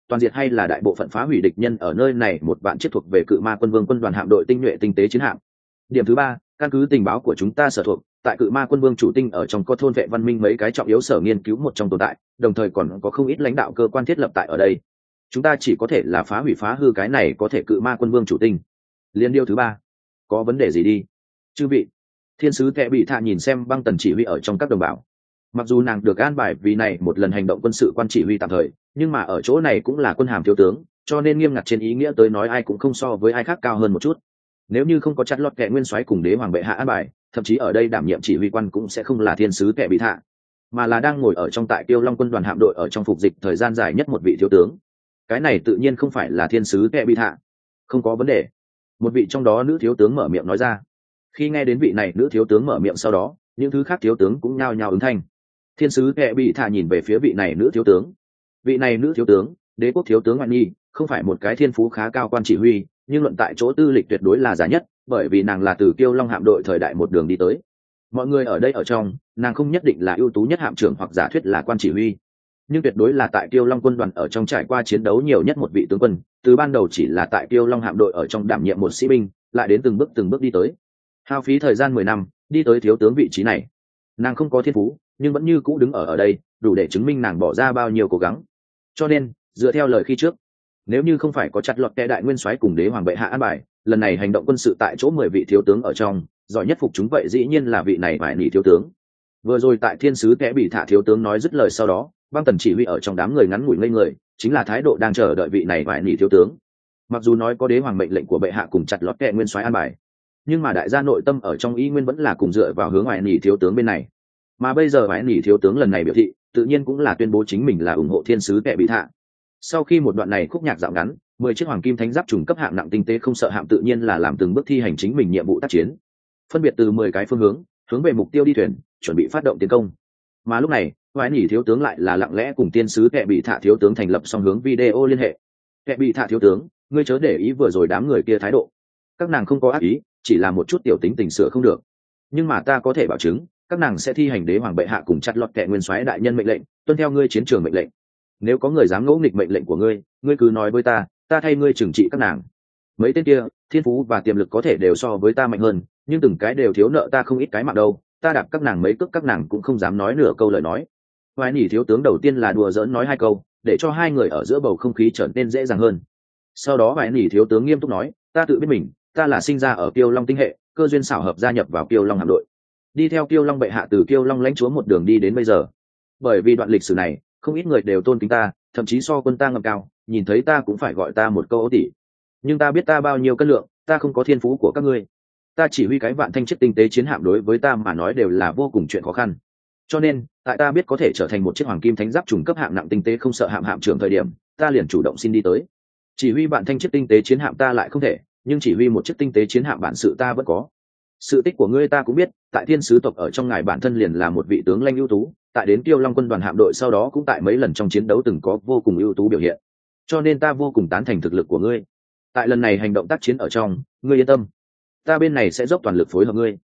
toàn diệt hay là đại bộ phận phá hủy địch nhân ở nơi này một vạn chiếc thuộc về cự ma quân vương quân đoàn hạm đội tinh nhuệ tinh tế chiến hạm. Điểm thứ ba, căn cứ tình báo của chúng ta sở thuộc, tại cự ma quân vương chủ tinh ở trong có thôn vệ văn minh mấy cái trọng yếu sở nghiên cứu một trong tồn tại, đồng thời còn có không ít lãnh đạo cơ quan thiết lập tại ở đây. Chúng ta chỉ có thể là phá hủy phá hư cái này có thể cự ma quân vương chủ tinh. Liên điều thứ ba, có vấn đề gì đi? Chư vị, thiên sứ kẻ bị thạ nhìn xem Băng Tần chỉ huy ở trong các đồng bào. Mặc dù nàng được an bài vì này một lần hành động quân sự quan chỉ huy tạm thời, nhưng mà ở chỗ này cũng là quân hàm thiếu tướng, cho nên nghiêm ngặt trên ý nghĩa tới nói ai cũng không so với ai khác cao hơn một chút. Nếu như không có chặt lọt kẻ nguyên soái cùng đế hoàng bệ hạ an bài, thậm chí ở đây đảm nhiệm chỉ huy quan cũng sẽ không là thiên sứ kẻ bị thạ, mà là đang ngồi ở trong tại Kiêu Long quân đoàn hạm đội ở trong phục dịch thời gian dài nhất một vị thiếu tướng. Cái này tự nhiên không phải là thiên sứ kẻ bị thạ. Không có vấn đề. Một vị trong đó nữ thiếu tướng mở miệng nói ra. Khi nghe đến vị này nữ thiếu tướng mở miệng sau đó, những thứ khác thiếu tướng cũng nhao nhao ứng thanh. Thiên sứ kẻ bị thạ nhìn về phía vị này nữ thiếu tướng. Vị này nữ thiếu tướng, đế quốc thiếu tướng ngoại nhi, không phải một cái thiên phú khá cao quan chỉ huy, nhưng luận tại chỗ tư lịch tuyệt đối là giá nhất, bởi vì nàng là từ Kiêu Long hạm đội thời đại một đường đi tới. Mọi người ở đây ở trong, nàng không nhất định là ưu tú nhất hạm trưởng hoặc giả thuyết là quan chỉ huy, nhưng tuyệt đối là tại Kiêu Long quân đoàn ở trong trải qua chiến đấu nhiều nhất một vị tướng quân, từ ban đầu chỉ là tại Kiêu Long hạm đội ở trong đảm nhiệm một sĩ binh, lại đến từng bước từng bước đi tới. Hao phí thời gian mười năm, đi tới thiếu tướng vị trí này. Nàng không có thiên phú, nhưng vẫn như cũ đứng ở ở đây, đủ để chứng minh nàng bỏ ra bao nhiêu cố gắng. Cho nên, dựa theo lời khi trước, nếu như không phải có chặt lọt kẻ đại nguyên soái cùng đế hoàng bệ hạ an bài, lần này hành động quân sự tại chỗ mười vị thiếu tướng ở trong, giỏi nhất phục chúng vậy dĩ nhiên là vị này phải nỉ thiếu tướng. Vừa rồi tại thiên sứ kẻ bị thả thiếu tướng nói dứt lời sau đó, Băng Tần chỉ huy ở trong đám người ngắn ngủi ngây người, chính là thái độ đang chờ đợi vị này phải nỉ thiếu tướng. Mặc dù nói có đế hoàng mệnh lệnh của bệ hạ cùng chặt lọt kẻ nguyên soái an bài, nhưng mà đại gia nội tâm ở trong ý nguyên vẫn là cùng dựa vào hướng ngoại nỉ thiếu tướng bên này. Mà bây giờ ngoại nỉ thiếu tướng lần này biểu thị, tự nhiên cũng là tuyên bố chính mình là ủng hộ thiên sứ kẻ bị thả. Sau khi một đoạn này khúc nhạc dạo ngắn, mười chiếc hoàng kim thánh giáp trùng cấp hạng nặng tinh tế không sợ hạm tự nhiên là làm từng bước thi hành chính mình nhiệm vụ tác chiến, phân biệt từ mười cái phương hướng hướng về mục tiêu đi thuyền, chuẩn bị phát động tiến công. Mà lúc này, ngoại nỉ thiếu tướng lại là lặng lẽ cùng tiên sứ kẻ bị thả thiếu tướng thành lập song hướng video liên hệ. Kẻ bị thả thiếu tướng, ngươi chớ để ý vừa rồi đám người kia thái độ, các nàng không có ác ý, chỉ là một chút tiểu tính tình sửa không được, nhưng mà ta có thể bảo chứng các nàng sẽ thi hành đế hoàng bệ hạ cùng chặt lọt kẻ nguyên soái đại nhân mệnh lệnh, tuân theo ngươi chiến trường mệnh lệnh. Nếu có người dám ngỗ nghịch mệnh lệnh của ngươi, ngươi cứ nói với ta, ta thay ngươi trừng trị các nàng. Mấy tên kia thiên phú và tiềm lực có thể đều so với ta mạnh hơn, nhưng từng cái đều thiếu nợ ta không ít cái mạng đâu, ta đạp các nàng mấy cước các nàng cũng không dám nói nửa câu lời nói. Hoài nỉ thiếu tướng đầu tiên là đùa giỡn nói hai câu, để cho hai người ở giữa bầu không khí trở nên dễ dàng hơn. Sau đó Hoài nỉ thiếu tướng nghiêm túc nói, ta tự biết mình, ta là sinh ra ở Kiêu Long tinh hệ, cơ duyên xảo hợp gia nhập vào Kiêu Long hạm đội, đi theo Kiêu Long bệ hạ từ Kiêu Long lãnh chúa một đường đi đến bây giờ. Bởi vì đoạn lịch sử này, không ít người đều tôn kính ta, thậm chí so quân ta ngầm cao, nhìn thấy ta cũng phải gọi ta một câu ấu tỷ. Nhưng ta biết ta bao nhiêu cân lượng, ta không có thiên phú của các ngươi. Ta chỉ huy cái vạn thanh chiếc tinh tế chiến hạm đối với ta mà nói đều là vô cùng chuyện khó khăn. Cho nên, tại ta biết có thể trở thành một chiếc hoàng kim thánh giáp trùng cấp hạng nặng tinh tế không sợ hạm hạm trưởng thời điểm, ta liền chủ động xin đi tới. Chỉ huy vạn thanh chiếc tinh tế chiến hạm ta lại không thể, nhưng chỉ huy một chiếc tinh tế chiến hạm bản sự ta vẫn có. Sự tích của ngươi ta cũng biết, tại thiên sứ tộc ở trong ngài bản thân liền là một vị tướng lãnh ưu tú, tại đến Kiêu Long quân đoàn hạm đội sau đó cũng tại mấy lần trong chiến đấu từng có vô cùng ưu tú biểu hiện, cho nên ta vô cùng tán thành thực lực của ngươi. Tại lần này hành động tác chiến ở trong, ngươi yên tâm, ta bên này sẽ dốc toàn lực phối hợp ngươi,